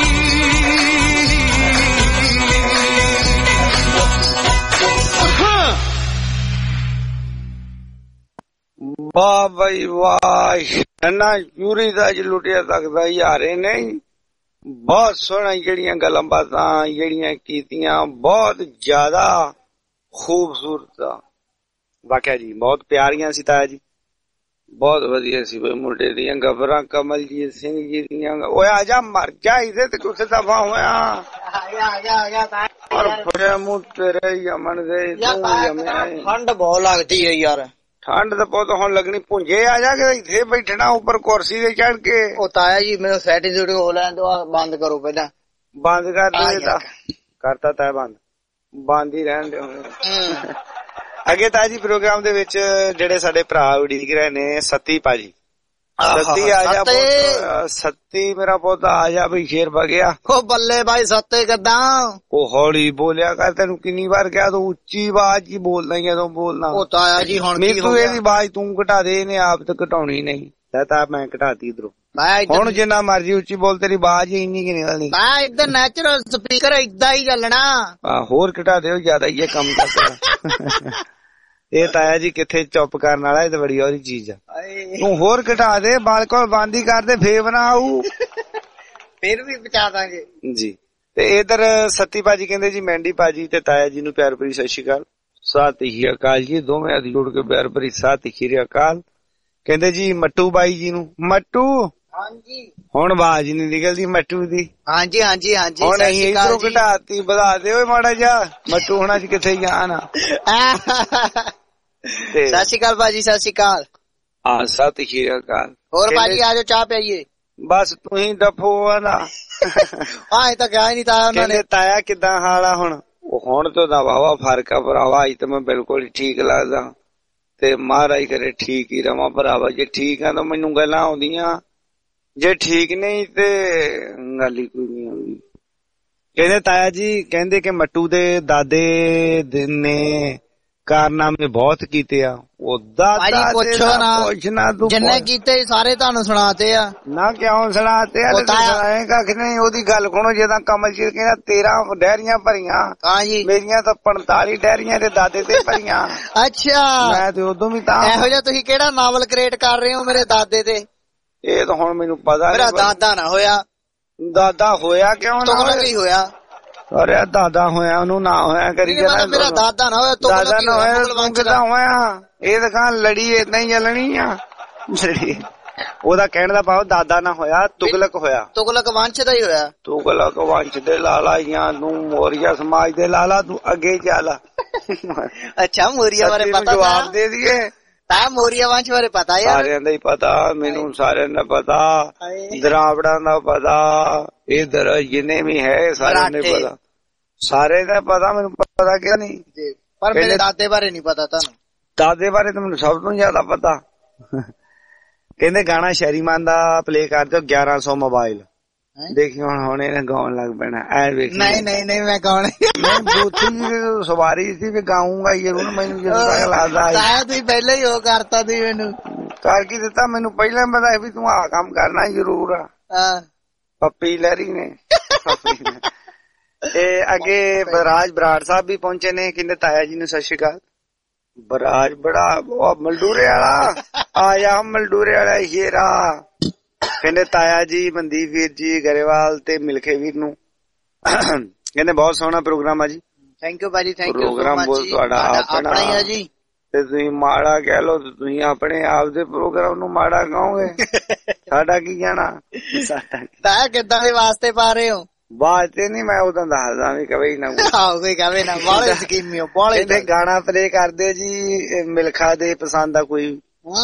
ਵਾਹ ਬਈ ਵਾਹ ਇੰਨਾ ਚੂਰੀ ਦਾ ਜ ਲੁੱਟਿਆ ਸਕਦਾ ਯਾਰੇ ਨਹੀਂ ਬਹੁਤ ਸੋਹਣਾ ਜਿਹੜੀਆਂ ਗੱਲਾਂ ਬਾਤਾਂ ਜਿਹੜੀਆਂ ਕੀਤੀਆਂ ਬਹੁਤ ਜ਼ਿਆਦਾ ਖੂਬਸੂਰਤ ਵਾਕਿਆ ਜੀ ਬਹੁਤ ਪਿਆਰੀਆਂ ਸੀ ਤਾਇਆ ਜੀ ਬਹੁਤ ਵਧੀਆ ਸੀ ਬਈ ਮੁੰਡੇ ਦੀਆਂ ਗਬਰਾਂ ਕਮਲਜੀਤ ਸਿੰਘ ਜੀ ਦੀਆਂ ਓਏ ਆ ਜਾ ਮਰ ਜਾ ਇਹਦੇ ਤੇ ਕੁਛ ਦਫਾ ਹੋਇਆ ਆ ਗਿਆ ਆ ਗਿਆ ਆ ਗਿਆ ਤਾਂ ਔਰ ਫੜੇ ਮੂੰਹ ਤੇਰੇ ਯਮਨ ਦੇ ਤੂੰ ਯਮਿਆ ਠੰਡ ਬਹੁਤ ਲੱਗਦੀ ਹੈ ਯਾਰ ਠੰਡ ਤਾਂ ਬਹੁਤ ਹੁਣ ਲੱਗਣੀ ਪੁੰਜੇ ਆ ਜਾ ਕੇ ਇੱਥੇ ਬੈਠਣਾ ਉੱਪਰ ਕੁਰਸੀ ਤੇ ਚੜ ਕੇ ਉਹ ਤਾਇਆ ਜੀ ਮੈਨੂੰ ਸੈਟਿਸਫਾਈਡ ਹੋ ਲੈਣ ਦੋ ਬੰਦ ਕਰੋ ਪਹਿਲਾਂ ਬੰਦ ਕਰ ਦੇ ਕਰਤਾ ਤਾਇਆ ਬੰਦ ਬੰਦ ਹੀ ਰਹਿਣ ਦਿਓ ਅੱਗੇ ਤਾਇਆ ਜੀ ਪ੍ਰੋਗਰਾਮ ਦੇ ਵਿੱਚ ਜਿਹੜੇ ਸਾਡੇ ਭਰਾ ਉਡੀਕ ਰਹੇ ਨੇ ਸੱਤੀ ਭਾਜੀ ਸੱਤੀ ਆ ਜਾ ਸੱਤੀ ਮੇਰਾ ਪੁੱਤ ਆ ਜਾ ਬਈ ਸ਼ੇਰ ਵਗਿਆ ਉਹ ਬੱਲੇ ਬਾਈ ਸੱਤੇ ਕਿੱਦਾਂ ਉਹ ਹੌਲੀ ਬੋਲਿਆ ਕਰ ਤੈਨੂੰ ਕਿੰਨੀ ਵਾਰ ਕਿਹਾ ਤੂੰ ਉੱਚੀ ਆਵਾਜ਼ ਹੀ ਬੋਲਦਾ ਹੀ ਜਦੋਂ ਬੋਲਣਾ ਉਹ ਤਾਇਆ ਜੀ ਹੁਣ ਕੀ ਹੋ ਗਿਆ ਇਹਦੀ ਆਵਾਜ਼ ਤੂੰ ਘਟਾ ਦੇ ਇਹਨੇ ਆਪ ਤਾਂ ਘਟਾਉਣੀ ਨਹੀਂ ਤਾਂ ਮੈਂ ਘਟਾਤੀ ਇਧਰੋਂ ਹੁਣ ਜਿੰਨਾ ਮਰਜੀ ਉੱਚੀ ਬੋਲ ਤੇਰੀ ਆਵਾਜ਼ ਹੀ ਇੰਨੀ ਕਿ ਨਿਕਲਣੀ ਮੈਂ ਇੱਧਰ ਨੈਚੁਰਲ ਸਪੀਕਰ ਏਦਾਂ ਹੀ ਚੱਲਣਾ ਹੋਰ ਘਟਾ ਦਿਓ ਜਿਆਦਾ ਹੀ ਇਹ ਕੰਮ ਕਰਦਾ ਇਹ ਤਾਇਆ ਜੀ ਕਿੱਥੇ ਚੁੱਪ ਕਰਨ ਵਾਲਾ ਇਹ ਤਾਂ ਬੜੀ ਉਹਦੀ ਚੀਜ਼ ਆ ਤੂੰ ਹੋਰ ਘਟਾ ਦੇ ਬਾਲਕੋਲ ਬੰਦ ਹੀ ਕਰਦੇ ਫੇਰ ਬਣਾ ਆਊ ਫੇਰ ਵੀ ਬਚਾ ਦਾਂਗੇ ਜੀ ਤੇ ਇਧਰ ਸੱਤੀ ਭਾਜੀ ਕਹਿੰਦੇ ਜੀ ਮੈਂਡੀ ਭਾਜੀ ਤੇ ਤਾਇਆ ਜੀ ਨੂੰ ਪਿਆਰ ਭਰੀ ਸਤਿ ਸ਼੍ਰੀ ਅਕਾਲ ਸਤਿ ਸ਼੍ਰੀ ਅਕਾਲ ਜੀ ਦੋਵੇਂ ਹੱਥ ਜੋੜ ਕੇ ਪਿਆਰ ਭਰੀ ਸਤਿ ਸ਼੍ਰੀ ਅਕਾਲ ਕਹਿੰਦੇ ਜੀ ਮੱਟੂ ਬਾਈ ਜੀ ਨੂੰ ਮੱਟੂ ਹਾਂਜੀ ਹੁਣ ਆਵਾਜ਼ ਨਹੀਂ ਨਿਕਲਦੀ ਮੱਟੂ ਦੀ ਹਾਂਜੀ ਹਾਂਜੀ ਹਾਂਜੀ ਹੁਣ ਅਸੀਂ ਇਧਰੋਂ ਘਟਾਤੀ ਵਧਾ ਦੇ ਓਏ ਮਾੜਾ ਜਾ ਮੱਟੂ ਹੋਣਾ ਚ ਕਿੱਥੇ ਜਾਣਾ ਸਤਿ ਸ਼੍ਰੀ ਅਕਾਲ ਭਾਜੀ ਸਤਿ ਸ਼੍ਰੀ ਅਕਾਲ ਹਾਂ ਸਤਿ ਸ਼੍ਰੀ ਅਕਾਲ ਹੋਰ ਭਾਜੀ ਆਜੋ ਚਾਹ ਪਿਆਈਏ ਬਸ ਤੂੰ ਹੀ ਡੱਫੋ ਆ ਨਾ ਆਏ ਤਾਂ ਗਿਆ ਹੀ ਨਹੀਂ ਤਾਇਆ ਉਹਨਾਂ ਨੇ ਤਾਇਆ ਕਿੱਦਾਂ ਹਾਲ ਆ ਹੁਣ ਉਹ ਹੁਣ ਤੋਂ ਦਾ ਵਾਵਾ ਫਰਕ ਆ ਭਰਾਵਾ ਅੱਜ ਤਾਂ ਮੈਂ ਬਿਲਕੁਲ ਠੀਕ ਲੱਗਦਾ ਤੇ ਮਹਾਰਾਜ ਕਰੇ ਠੀਕ ਹੀ ਰਵਾਂ ਭਰਾਵਾ ਜੇ ਠੀਕ ਆ ਤਾਂ ਮੈਨੂੰ ਗੱਲਾਂ ਆਉਂਦੀਆਂ ਜੇ ਠੀਕ ਨਹੀਂ ਤੇ ਗੱਲ ਹੀ ਕੋਈ ਨਹੀਂ ਆਉਂਦੀ ਕਹਿੰਦੇ ਤਾਇਆ ਜੀ ਕਹਿੰਦੇ ਕਿ ਮੱਟੂ ਦੇ ਦਾਦੇ ਨੇ ਕਾਰਨਾਮੇ ਬਹੁਤ ਕੀਤੇ ਆ। ਭਾਜੀ ਪੁੱਛੋ ਨਾ, ਪੁੱਛਣਾ ਤੂੰ ਜਿੰਨੇ ਕੀਤੇ ਸਾਰੇ ਤੁਹਾਨੂੰ ਸੁਣਾਤੇ ਆ ਨਾ। ਕਿਉਂ ਸੁਣਾਤੇ ਆ? ਸੁਣਾਏ ਕੱਖ ਨਹੀਂ। ਉਹਦੀ ਗੱਲ ਸੁਣੋ, ਜਿੱਦਾਂ ਕਮਲਜੀਤ ਕਹਿੰਦਾ ਤੇਰਾਂ ਡੈਰੀਆਂ ਭਰੀਆਂ, ਹਾਂਜੀ ਮੇਰੀਆਂ ਤਾਂ ਪੰਤਾਲੀ ਡੈਰੀਆਂ ਤੇ ਦਾਦੇ ਤੇ ਭਰੀਆਂ। ਅੱਛਾ, ਮੈਂ ਤੇ ਉਦੋਂ ਵੀ ਤਾਂ ਇਹੋ ਜਿਹਾ ਤੁਸੀਂ ਕਿਹੜਾ ਨਾਵਲ ਕ੍ਰੀਏਟ ਕਰ ਰਹੇ ਹੋ ਮੇਰੇ ਦਾਦੇ ਤੇ? ਇਹ ਤਾਂ ਹੁਣ ਮੈਨੂੰ ਪਤਾ ਮੇਰਾ ਦਾਦਾ ਨਾ ਹੋਇਆ। ਦਾਦਾ ਹੋਇਆ ਕਿਉਂ ਨਾ ਹੋਇਆ? ਅਰੇ ਦਾਦਾ ਹੋਇਆ, ਉਹਨੂੰ ਨਾ ਹੋਇਆ ਕਰੀ ਜਾਣਾ। ਮੇਰਾ ਦਾਦਾ ਨਾ ਹੋਇਆ, ਦਾਦਾ ਨਾ ਹੋਇਆ ਤੂੰ ਕਿੱਦਾਂ ਹੋਇਆ? ਇਹ ਤਾਂ ਲੜੀ ਏਦਾਂ ਹੀ ਚੱਲਣੀ ਆ। ਉਹਦਾ ਕਹਿਣ ਦਾ ਭਾਵ ਦਾਦਾ ਨਾ ਹੋਇਆ, ਤੁਗਲਕ ਹੋਇਆ। ਤੁਗਲਕ ਵੰਸ਼ ਦਾ ਹੀ ਹੋਇਆ। ਤੁਗਲਕ ਵੰਸ਼ ਦੇ ਲਾਲਾ ਜਾਂ ਤੂੰ ਮੌਰੀਆ ਸਮਾਜ ਦੇ ਲਾਲਾ, ਤੂੰ ਅੱਗੇ ਚੱਲ। ਅੱਛਾ, ਮੌਰੀਆ ਬਾਰੇ ਪਤਾ? ਜਵਾਬ ਦੇ ਦਈਏ ਤਾਂ ਮੌਰੀਆ ਵੰਸ਼ ਬਾਰੇ ਪਤਾ ਯਾਰ? ਸਾਰਿਆਂ ਦਾ ਹੀ ਪਤਾ ਮੈਨੂੰ, ਸਾਰਿਆਂ ਦਾ ਪਤਾ। ਦਰਾਵੜਾਂ ਦਾ ਪਤਾ, ਇਧਰ ਜਿੰਨੇ ਵੀ ਹੈ ਸਾਰਿਆਂ ਦਾ ਪਤਾ, ਸਾਰੇ ਦਾ ਪਤਾ। ਮੈਨੂੰ ਪਤਾ ਕਿਉਂ ਨਹੀਂ? ਪਰ ਮੇਰੇ ਦਾਦੇ ਬਾਰੇ ਨਹੀਂ ਪਤਾ ਤੁਹਾਨੂੰ? ਦਾਦੇ ਬਾਰੇ ਤਾਂ ਮੈਨੂੰ ਸਭ ਤੋਂ ਜ਼ਿਆਦਾ ਪਤਾ। ਕਹਿੰਦੇ ਗਾਣਾ ਸ਼ਹਿਰੀਮਾਨ ਦਾ ਪਲੇ ਕਰ ਦਿਓ, ਗਿਆਰਾਂ ਸੌ ਮੋਬਾਈਲ। ਦੇਖੀ ਹੁਣ ਹੁਣ ਇਹਨੇ ਗਾਉਣ ਲੱਗ ਪੈਣਾ। ਐ ਵੇਖ ਨਹੀਂ ਨਹੀਂ ਨਹੀਂ ਮੈਂ ਗਾਉਣਾ ਬੂਥੀ ਸਵਾਰੀ ਸੀ ਵੀ ਗਾਉਂਗਾ ਜ਼ਰੂਰ। ਮੈਨੂੰ ਜਦੋਂ ਲੱਗਦਾ ਤੁਸੀਂ ਪਹਿਲਾਂ ਹੀ ਉਹ ਕਰਤਾ ਸੀ। ਮੈਨੂੰ ਕਰ ਕੀ ਦਿੱਤਾ? ਮੈਨੂੰ ਪਹਿਲਾਂ ਪਤਾ ਵੀ ਤੂੰ ਆਹ ਕੰਮ ਕਰਨਾ ਜ਼ਰੂਰ ਆ। ਪੱਪੀ ਲਹਿਰੀ ਨੇ। ਤੇ ਅੱਗੇ ਬਰਾਜ ਬਰਾੜ ਸਾਹਿਬ ਵੀ ਪਹੁੰਚੇ ਨੇ, ਕਹਿੰਦੇ ਤਾਇਆ ਜੀ ਨੂੰ ਸਤਿ ਸ਼੍ਰੀ ਅਕਾਲ। ਬਰਾਜ ਬੜਾ ਮਲਡੂਰੇ ਵਾਲਾ ਆਇਆ, ਮਲਡੂਰੇ ਵਾਲਾ ਸ਼ੇਰਾ। ਕਹਿੰਦੇ ਤਾਇਆ ਜੀ, ਮਨਦੀਪ ਵੀਰ ਜੀ ਗਰੇਵਾਲ ਤੇ ਮਿਲਖੇ ਵੀਰ ਨੂੰ ਕਹਿੰਦੇ ਬਹੁਤ ਸੋਹਣਾ ਪ੍ਰੋਗਰਾਮ ਆ ਜੀ। ਥੈਂਕ ਯੂ ਭਾਜੀ, ਥੈਂਕ ਯੂ। ਪ੍ਰੋਗਰਾਮ ਬਹੁਤ ਤੁਹਾਡਾ ਆਪਣਾ ਹੀ ਆ ਜੀ, ਤੇ ਤੁਸੀਂ ਮਾੜਾ ਕਹਿ ਲਓ, ਤੁਸੀਂ ਆਪਣੇ ਆਪ ਦੇ ਪ੍ਰੋਗਰਾਮ ਨੂੰ ਮਾੜਾ ਕਹੋਗੇ। ਸਾਡਾ ਕੀ ਕਹਿਣਾ? ਤਾਇਆ ਕਿੱਦਾਂ ਦੇ ਵਾਸਤੇ ਪਾ ਰਹੇ ਹੋ? ਵਾਸਤੇ ਨਹੀਂ, ਮੈਂ ਉਦੋਂ ਦੱਸਦਾ ਵੀ ਕਵੇ ਨਾ ਕੋਈ ਕਵੇ ਨਾ। ਬਾਲੇ ਸਕੀਮੀ ਹੋ ਬਾਲੇ। ਕਹਿੰਦੇ ਗਾਣਾ ਪਲੇ ਕਰਦੇ ਜੀ ਮਿਲਖਾ ਦੇ ਪਸੰਦ ਆ ਕੋਈ?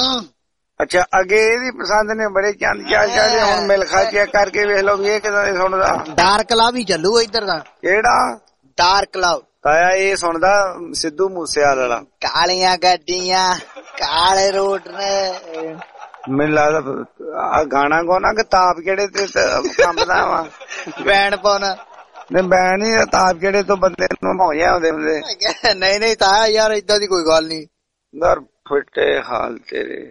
ਅੱਛਾ, ਅੱਗੇ ਇਹਦੀ ਪਸੰਦ ਨੇ ਬੜੇ ਚੰਦ ਚਾਚਾ। ਹੁਣ ਮਿਲਖਾ ਚੈੱਕ ਕਰਕੇ ਵੇਖ ਲਓ ਵੀ ਇਹ ਕਿਦਾਂ ਦੇ ਸੁਣਦਾ। ਡਾਰਕ ਲਵ ਹੀ ਚੱਲੂ ਇੱਧਰ ਦਾ। ਕਿਹੜਾ ਡਾਰਕ ਲਵ? ਤਾਇਆ ਇਹ ਸੁਣਦਾ ਸਿੱਧੂ ਮੂਸੇਵਾਲੇ ਵਾਲਾ। ਕਾਲੀਆਂ ਗੱਡੀਆਂ ਕਾਲੇ ਰੋਡ ਨੇ। ਮੈਨੂੰ ਲੱਗਦਾ ਗਾਣਾ ਗਾਉਣਾ ਕਿ ਤਾਪ ਕਿਹੜੇ ਤੇ ਕੰਬਦਾ ਵਾ? ਬੈਣ ਪਾਉਣਾ ਨਹੀਂ, ਬੈਣ ਨੀ, ਤਾਪ ਕਿਹੜੇ ਤੋਂ ਬੰਦੇ ਨੂੰ ਮੌਜਿਆ ਹੁੰਦੇ ਹੁੰਦੇ। ਨਹੀਂ ਨਹੀਂ ਤਾਇਆ ਯਾਰ ਏਦਾਂ ਦੀ ਕੋਈ ਗੱਲ ਨੀ। ਦਰ ਫਿੱਟੇ ਹਾਲ ਤੇਰੇ।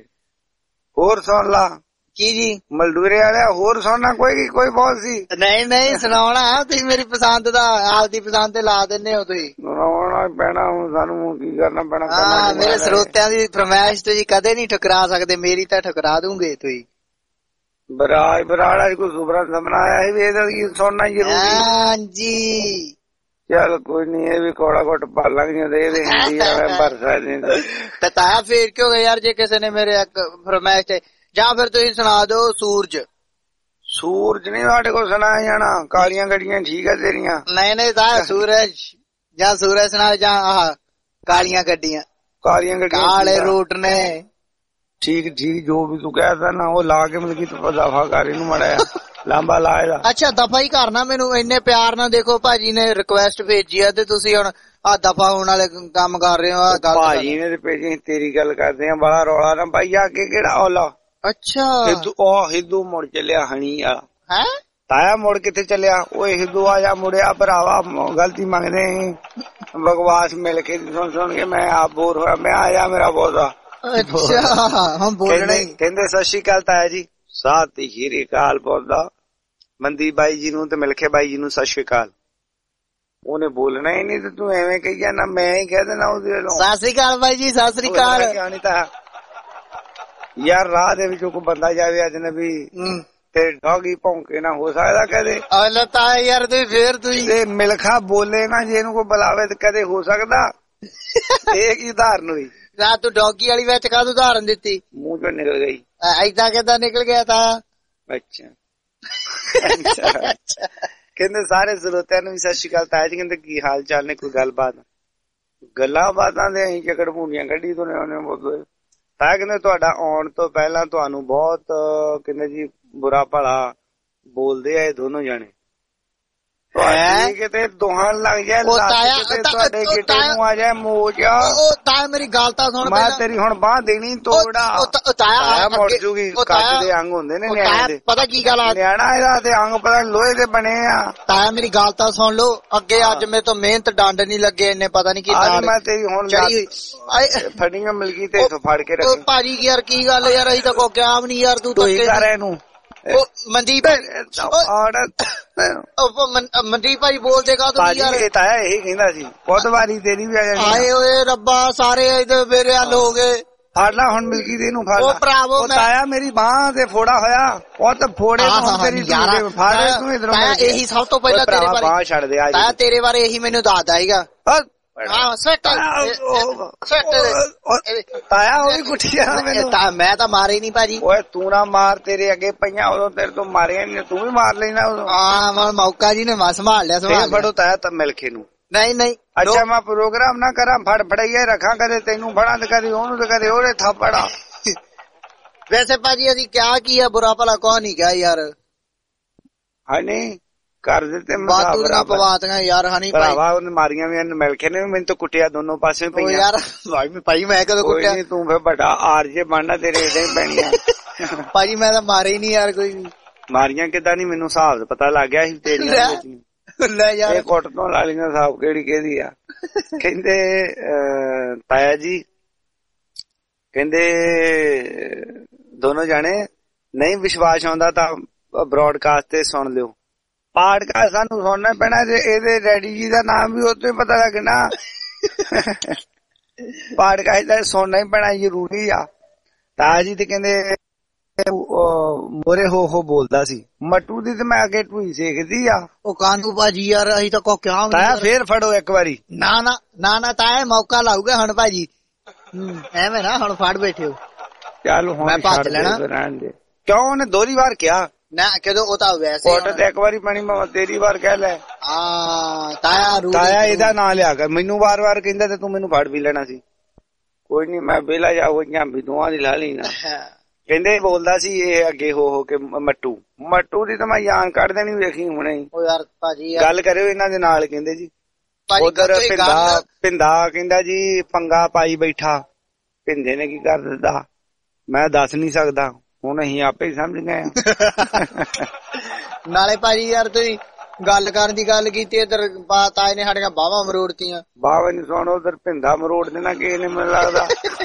ਹੋਰ ਸੁਣ ਲਾ। ਕੀ ਜੀ? ਮਲਡੂਰੇ ਵਾਲਿਆ ਹੋਰ ਸੁਣਨਾ ਕੋਈ ਕੋਈ ਬਹੁਤ ਸੀ? ਨਹੀਂ ਨਹੀਂ ਸੁਣਾਉਣਾ, ਤੁਸੀਂ ਮੇਰੀ ਪਸੰਦ ਦਾ ਆਪਦੀ ਪਸੰਦ ਤੇ ਲਾ ਦਿੰਦੇ ਹੋ। ਤੁਸੀਂ ਸੁਣਾਉਣਾ ਪੈਣਾ, ਹੁਣ ਸਾਨੂੰ ਕੀ ਕਰਨਾ ਪੈਣਾ? ਹਾਂ, ਮੇਰੇ ਸਰੋਤਿਆਂ ਦੀ ਫਰਮਾਇਸ਼ ਤੁਸੀਂ ਕਦੇ ਨਹੀਂ ਠੁਕਰਾ ਸਕਦੇ, ਮੇਰੀ ਤਾਂ ਠੁਕਰਾ ਦੂੰਗੇ ਤੁਸੀਂ। ਬਰਾਜ ਬਰਾੜਾ ਕੋਈ ਸੁਪਨਾ ਸੁਪਨਾ ਆਇਆ ਸੀ ਵੀ ਇਹਦਾ ਕੀ ਸੁਣਨਾ ਜ਼ਰੂਰੀ? ਹਾਂਜੀ ਚੱਲ ਕੋਈ ਨੀ, ਇਹ ਵੀ ਕੋੜਾ ਘੁੱਟ ਪਾ ਲਾਂਗੇ ਤੇ ਇਹਦੇ ਹਿੰਦੀ ਆ ਭਰ ਸਕਦੇ। ਤੇ ਤਾਇਆ ਫੇਰ ਕਿਉਂ ਗਏ ਯਾਰ ਜੇ ਕਿਸੇ ਨੇ ਮੇਰੇ ਫਰਮਾਇਸ਼ ਤੇ? ਜਾਂ ਫਿਰ ਤੁਸੀਂ ਸੁਣਾ ਦਿਓ ਸੂਰਜ। ਸੂਰਜ ਨਹੀਂ ਸਾਡੇ ਕੋਲ ਸੁਣਾਇਆ ਜਾਣਾ। ਕਾਲੀਆਂ ਗੱਡੀਆਂ ਠੀਕ ਆ ਤੇਰੀਆਂ? ਨਹੀਂ ਨਹੀਂ ਤਾਇਆ ਸੂਰਜ ਜਾਂ ਸੂਰਜ ਸੁਣਾ, ਜਾਂ ਆਹ ਕਾਲੀਆਂ ਗੱਡੀਆਂ। ਕਾਲੀਆਂ ਗੱਡੀਆਂ ਕਾਲੇ ਰੂਟ ਨੇ। ਠੀਕ ਠੀਕ, ਜੋ ਵੀ ਤੂੰ ਕਹਿਦਾ ਨਾ ਉਹ ਲਾ ਕੇ ਮਤਲਬ ਕਿ ਤੂੰ ਦਫਾ ਕਰ ਇਹਨੂੰ ਮਾੜਾ ਲਾਂਬਾ ਲਾ ਇਹਦਾ। ਅੱਛਾ ਦਫਾ ਹੀ ਕਰਨਾ ਮੈਨੂੰ? ਇੰਨੇ ਪਿਆਰ ਨਾਲ ਦੇਖੋ ਭਾਜੀ ਨੇ ਰਿਕੁਐਸਟ ਭੇਜੀ ਆ ਤੇ ਤੁਸੀਂ ਹੁਣ ਆ ਦਫਾ ਹੋਣ ਵਾਲੇ ਕੰਮ ਕਰ ਰਹੇ ਹੋ। ਭਾਜੀ ਨੇ ਤੇ ਭੇਜੀ, ਤੇਰੀ ਗੱਲ ਕਰਦੇ ਆ। ਬੜਾ ਰੌਲਾ ਨਾ ਪਾਈ। ਆ ਕੇ ਕਿਹੜਾ ਔਲਾ? ਅੱਛਾ ਹਿੱਦੂ, ਉਹ ਹਿੱਦੂ ਮੁੜ ਚੱਲਿਆ ਹਣੀ ਵਾਲਾ। ਹੈ ਤਾਇਆ ਮੁੜ ਕਿੱਥੇ ਚੱਲਿਆ? ਉਹ ਹਿੱਦੂ ਆ ਜਾ ਮੁੜਿਆ ਭਰਾਵਾ, ਗਲਤੀ ਮੰਗਦੇ ਬਕਵਾਸ ਮਿਲ ਕੇ ਸੁਣ ਸੁਣ ਕੇ ਮੈਂ ਆਪ ਬੋਰ ਹੋਇਆ। ਮੈਂ ਆਇਆ ਮੇਰਾ ਬਹੁਤਾ। ਅੱਛਾ ਹਮ ਬੋਲਣਾ ਹੀ। ਕਹਿੰਦੇ ਸਤਿ ਸ਼੍ਰੀ ਅਕਾਲ ਤਾਇਆ ਜੀ। ਸਤਿ ਸ਼੍ਰੀ ਅਕਾਲ ਬੋਲਦਾ ਮਨਦੀਪ ਬਾਈ ਜੀ ਨੂੰ ਤੇ ਮਿਲਖੇ ਬਾਈ ਜੀ ਨੂੰ ਸਤਿ ਸ਼੍ਰੀ ਅਕਾਲ। ਉਹਨੇ ਬੋਲਣਾ ਹੀ ਨਹੀਂ ਤੇ ਤੂੰ ਐਵੇਂ ਕਹੀ ਜਾਣਾ, ਮੈਂ ਹੀ ਕਹਿ ਦੇਣਾ ਉਹਦੇ ਵੱਲੋਂ ਸਤਿ ਸ਼੍ਰੀ ਅਕਾਲ ਬਾਈ ਜੀ। ਸਤਿ ਸ਼੍ਰੀ ਅਕਾਲ। ਯਾਰ ਰਾਹ ਦੇ ਵਿੱਚੋਂ ਕੋਈ ਬੰਦਾ ਜਾਵੇ ਅਜਨਬੀ ਤੇ ਡੌਗੀ ਭੌਂਕੇ ਨਾ ਹੋ ਸਕਦਾ ਕਦੇ? ਤਾਇਆ ਯਾਰ ਤੁਸੀਂ ਫੇਰ ਤੁਸੀਂ ਤੇ ਮਿਲਖਾ ਬੋਲੇ ਨਾ ਜੇ ਇਹਨੂੰ ਕੋਈ ਬੁਲਾਵੇ ਤੇ ਕਦੇ ਹੋ ਸਕਦਾ? ਇਹ ਕੀ ਉਦਾਹਰਨ ਹੋਈ? ਨਾ ਤੂੰ ਡੌਗੀ ਵਾਲੀ ਵਿੱਚ ਕਾਹਦੀ ਉਦਾਹਰਨ ਦਿੱਤੀ? ਮੂੰਹ ਚੋਂ ਨਿਕਲ ਗਈ। ਏਦਾਂ ਕਿੱਦਾਂ ਨਿਕਲ ਗਿਆ ਤਾਇਆ? ਅੱਛਾ ਕਹਿੰਦੇ ਸਾਰੇ ਸਰੋਤਿਆਂ ਨੂੰ ਵੀ ਸਤਿ ਸ਼੍ਰੀ ਅਕਾਲ ਤਾਇਆ ਜੀ। ਕਹਿੰਦੇ ਕੀ ਹਾਲ ਚਾਲ ਨੇ? ਕੋਈ ਗੱਲਬਾਤ? ਗੱਲਾਂ ਬਾਤਾਂ ਦੇ ਅਸੀਂ ਝਗੜ ਭੂੰਡੀਆਂ ਕੱਢੀ ਤੋਂ ਨੇ ਬਹੁਤ। ਤਾਇਆ ਕਹਿੰਦੇ ਤੁਹਾਡਾ ਆਉਣ ਤੋਂ ਪਹਿਲਾਂ ਤੁਹਾਨੂੰ ਬਹੁਤ ਕਹਿੰਦੇ ਜੀ ਬੁਰਾ ਭਲਾ ਬੋਲਦੇ ਆ ਇਹ ਦੋਨੋਂ ਜਾਣੇ। ਕਿਤੇ ਦੋਹਾਂ ਲੱਗ ਜਾਏ ਤੁਹਾਡੇ ਗਿੱਟੇ ਨੂੰ ਆ ਜਾਏ ਮੋਜਾ। ਉਹ ਤਾਇਆ ਮੇਰੀ ਗੱਲ ਤਾਂ ਸੁਣ, ਮੈਂ ਤੇਰੀ ਹੁਣ ਬਾਂਹ ਦੇਣੀ ਤੋੜਾ। ਤਾਇਆ ਮੁੜ ਜੂਗੀ, ਕੱਚ ਦੇ ਅੰਗ ਹੁੰਦੇ ਨੇ ਨਿਆਣੇ ਦੇ। ਪਤਾ ਕੀ ਗੱਲ ਆ, ਨਿਆਣਾ ਇਹਦਾ ਤੇ ਅੰਗ ਪਤਾ ਲੋਹੇ ਦੇ ਬਣੇ ਆ। ਤਾਇਆ ਮੇਰੀ ਗੱਲ ਤਾਂ ਸੁਣ ਲੋ, ਅੱਗੇ ਅੱਜ ਮੇਰੇ ਤੋਂ ਮਿਹਨਤ ਡੰਡ ਨੀ ਲੱਗੇ ਇੰਨੇ, ਪਤਾ ਨੀ ਕੀ ਨਾਲ ਮੈਂ ਤੇਰੀ ਹੁਣ ਫੜੀਆਂ ਮਿਲਗੀ ਤੇ ਫੜ ਕੇ ਰੱਖੀ। ਭਾਜੀ ਯਾਰ ਕੀ ਗੱਲ ਯਾਰ, ਅਸੀਂ ਤਾਂ ਕੋ ਕਿਹਾ ਵੀ ਨੀ ਯਾਰ, ਤੂੰ ਧੱਕੇ ਕਰ ਇਹਨੂੰ। ਮਨਦੀਪ ਮਨਦੀਪ ਭਾਈ ਬੋਲ ਦੇਗਾ ਤੂੰ ਯਾਰ। ਇਹ ਤਾਂ ਇਹੀ ਕਹਿੰਦਾ ਸੀ ਬਹੁਤ ਵਾਰੀ ਤੇਰੀ ਵੀ ਆ ਜਾਣੀ। ਆਏ ਓਏ ਰੱਬਾ, ਸਾਰੇ ਮੇਰੇ ਹੱਲ ਹੋ ਗਏ। ਫੜ ਲਾ ਹੁਣ ਮਿਲਗੀ ਦੇ ਇਹਨੂੰ ਫੜ ਲਾ। ਉਹ ਭਰਾਵੋ ਤਾਇਆ ਮੇਰੀ ਬਾਂਹ ਤੇ ਫੋੜਾ ਹੋਇਆ, ਉਹ ਤਾਂ ਫੋੜੇ ਨੂੰ ਤੇਰੀ ਫੜ ਤੂੰ ਇਧਰੋਂ। ਇਹੀ ਸਭ ਤੋਂ ਪਹਿਲਾਂ ਤੇਰੇ ਬਾਰੇ ਬਾਂਹ ਛੱਡ ਦੇ ਆ। ਤਾਇਆ ਤੇਰੇ ਬਾਰੇ ਇਹੀ ਮੈਨੂੰ ਦੱਸਦਾ ਸੀਗਾ। ਹਾਂ ਸੱਟ ਤਾਇਆ ਉਹ ਵੀ ਕੁੱਟਿਆ ਮੈਨੂੰ। ਮੈਂ ਤਾਂ ਮਾਰੇ ਹੀ ਨੀ ਭਾਜੀ। ਓਏ ਤੂੰ ਨਾ ਮਾਰ, ਤੇਰੇ ਅੱਗੇ ਪਈਆਂ ਉਦੋਂ ਤੇਰੇ ਤੋਂ ਮਾਰਿਆ ਨੀ, ਤੂੰ ਵੀ ਮਾਰ ਲੈਣਾ ਉਦੋਂ। ਹਾਂ ਮੌਕਾ ਜੀ ਨੇ ਮੈਂ ਸੰਭਾਲ ਲਿਆ। ਸੰਭਾਲ ਫੜੋ ਤਾਇਆ ਤਾਂ ਮਿਲਖੇ ਨੂੰ। ਨਹੀਂ ਨਹੀਂ ਅੱਛਾ ਮੈਂ ਪ੍ਰੋਗਰਾਮ ਨਾ ਕਰਾਂ, ਫੜ ਫੜਾਈਏ ਰੱਖਾਂ, ਕਦੇ ਤੈਨੂੰ ਫੜਾਂ ਤੇ ਕਦੇ ਉਹਨੂੰ ਤੇ ਕਦੇ ਉਹਦੇ ਥਾਪੜਾ। ਵੈਸੇ ਭਾਜੀ ਅਸੀਂ ਕਿਆ ਕੀ ਆ, ਬੁਰਾ ਭਲਾ ਕੌਣ ਨਹੀਂ ਗਿਆ ਯਾਰ। ਹਾਂ ਨਹੀਂ ਕਰ ਦਿੱਤੇ ਬਾਤੂ ਦੀਆਂ ਪਵਾਤੀਆਂ ਯਾਰ। ਹਨੀ ਭਰਾਵਾ ਉਹਨੇ ਮਾਰੀਆਂ ਵੀ ਮਿਲਖੇ ਨੇ, ਮੈਨੂੰ ਤਾਂ ਕੁੱਟਿਆ ਦੋਨੋਂ ਪਾਸੇ ਪਈਆਂ ਯਾਰ। ਭਾਈ ਮੈਂ ਕਦੋਂ ਕੁੱਟਿਆ? ਤੂੰ ਫਿਰ ਵੱਡਾ ਆਰਜੇ ਬਣਨਾ, ਤੇਰੇ ਏਦਾਂ ਹੀ ਪੈਣੀਆਂ। ਭਾਜੀ ਮੈਂ ਤਾਂ ਮਾਰੇ ਹੀ ਨੀ ਯਾਰ ਕੋਈ। ਮਾਰੀਆਂ ਕਿੱਦਾਂ ਨੀ, ਮੈਨੂੰ ਹਿਸਾਬ ਪਤਾ ਲੱਗ ਗਿਆ ਸੀ ਤੇਰੀਆਂ। ਲੈ ਯਾਰ ਇਹ ਕੁੱਟ ਤੋਂ ਲਾ ਲਈਆਂ ਹਿਸਾਬ ਕਿਹੜੀ ਕਿਹਦੀ ਆ। ਕਹਿੰਦੇ ਤਾਇਆ ਜੀ ਕਹਿੰਦੇ ਦੋਨੋਂ ਜਾਣੇ ਨਹੀਂ ਵਿਸ਼ਵਾਸ ਆਉਂਦਾ ਤਾਂ ਬ੍ਰੌਡਕਾਸਟ ਤੇ ਸੁਣ ਲਿਓ। ਪਾਡਕਾਸਟ ਸਾਨੂੰ ਸੁਣਨਾ ਪੈਣਾ ਤੇ ਇਹਦੇ ਡੈਡੀ ਜੀ ਦਾ ਨਾਮ ਵੀ ਉੱਥੇ ਪਤਾ ਲੱਗਣਾ। ਪਾਡਕਾਸਟ ਦਾ ਸੁਣਨਾ ਹੀ ਪੈਣਾ, ਜ਼ਰੂਰੀ ਆ। ਤਾਇਆ ਜੀ ਤੇ ਕਹਿੰਦੇ ਮੋਰੇ ਹੋ ਹੋ ਬੋਲਦਾ ਸੀ। ਮਟੂ ਦੀ ਤੇ ਮੈਂ ਅੱਗੇ ਟੂਈ ਸਿੱਖਦੀ ਆ। ਉਹ ਕਾਨੂੰ ਭਾਜੀ ਯਾਰ ਅਸੀਂ ਤਾਂ ਕੋ ਕਿਹਾ ਤਾਇਆ ਫੇਰ ਫੜੋ ਇੱਕ ਵਾਰੀ। ਨਾ ਨਾ ਨਾ ਨਾ ਤਾਇਆ ਮੌਕਾ ਲਾਊਗਾ ਹੁਣ ਭਾਜੀ। ਐਵੇਂ ਨਾ ਹੁਣ ਫੜ ਬੈਠੇ ਹੋ। ਚੱਲ ਹੁਣ ਮੈਂ ਭੱਜ ਲੈਣਾ। ਕਿਉਂ ਉਹਨੇ ਦੋਹਰੀ ਵਾਰ ਕਿਹਾ ਨਾ, ਕਦੋਂ ਉਹ ਤਾਂ ਵੈਸੇ ਕੋਟ ਤੇ ਇੱਕ ਵਾਰੀ ਪਾਣੀ ਮੈਂ ਤੇਰੀ ਵਾਰ ਕਹਿ ਲੈ। ਹਾਂ ਤਾਇਆ ਰੂ ਤਾਇਆ ਇਹਦਾ ਨਾਂ ਲਿਆ ਕਰ, ਮੈਨੂੰ ਵਾਰ ਵਾਰ ਕਹਿੰਦਾ ਤੇ ਤੂੰ ਮੈਨੂੰ ਫੜ ਵੀ ਲੈਣਾ ਸੀ। ਕੋਈ ਨੀ ਮੈਂ ਵਿਹਲਾ ਜਾ ਹੋ ਜਾਂਭੀ ਦੋਹਾਂ ਦੀ ਲਾ ਲਈ ਨਾ। ਕਹਿੰਦੇ ਬੋਲਦਾ ਸੀ ਇਹ ਅੱਗੇ ਹੋ ਹੋ ਕੇ ਮੱਟੂ ਮੱਟੂ ਦੀ ਤਾਂ ਮੈਂ ਜਾਨ ਕੱਢ ਦੇਣੀ ਵੇਖੀ ਹੁਣੇ। ਉਹ ਯਾਰ ਭਾਜੀ ਗੱਲ ਕਰਿਓ ਇਹਨਾਂ ਦੇ ਨਾਲ। ਕਹਿੰਦੇ ਜੀ ਉਧਰ ਪਿੰਦਾ ਪਿੰਦਾ ਕਹਿੰਦਾ ਜੀ ਪੰਗਾ ਪਾਈ ਬੈਠਾ। ਪਿੰਦੇ ਨੇ ਕੀ ਕਰ ਦਿੱਤਾ ਮੈਂ ਦੱਸ ਨੀ ਸਕਦਾ, ਹੁਣ ਅਸੀਂ ਆਪੇ ਹੀ ਸਮਝ ਗਏ। ਨਾਲੇ ਭਾਜੀ ਯਾਰ ਤੁਸੀਂ ਗੱਲ ਕਰਨ ਦੀ ਗੱਲ ਕੀਤੀ, ਇਧਰ ਤਾਏ ਨੇ ਸਾਡੀਆਂ ਬਾਹਾਂ ਮਰੋੜਤੀਆਂ। ਬਾਹਾਂ ਨੀ ਸੁਣ, ਉਧਰ ਪਿੰਦਾ ਮਰੋੜ ਦੇਣਾ ਕਿਸੇ ਨੇ ਮੈਨੂੰ ਲੱਗਦਾ।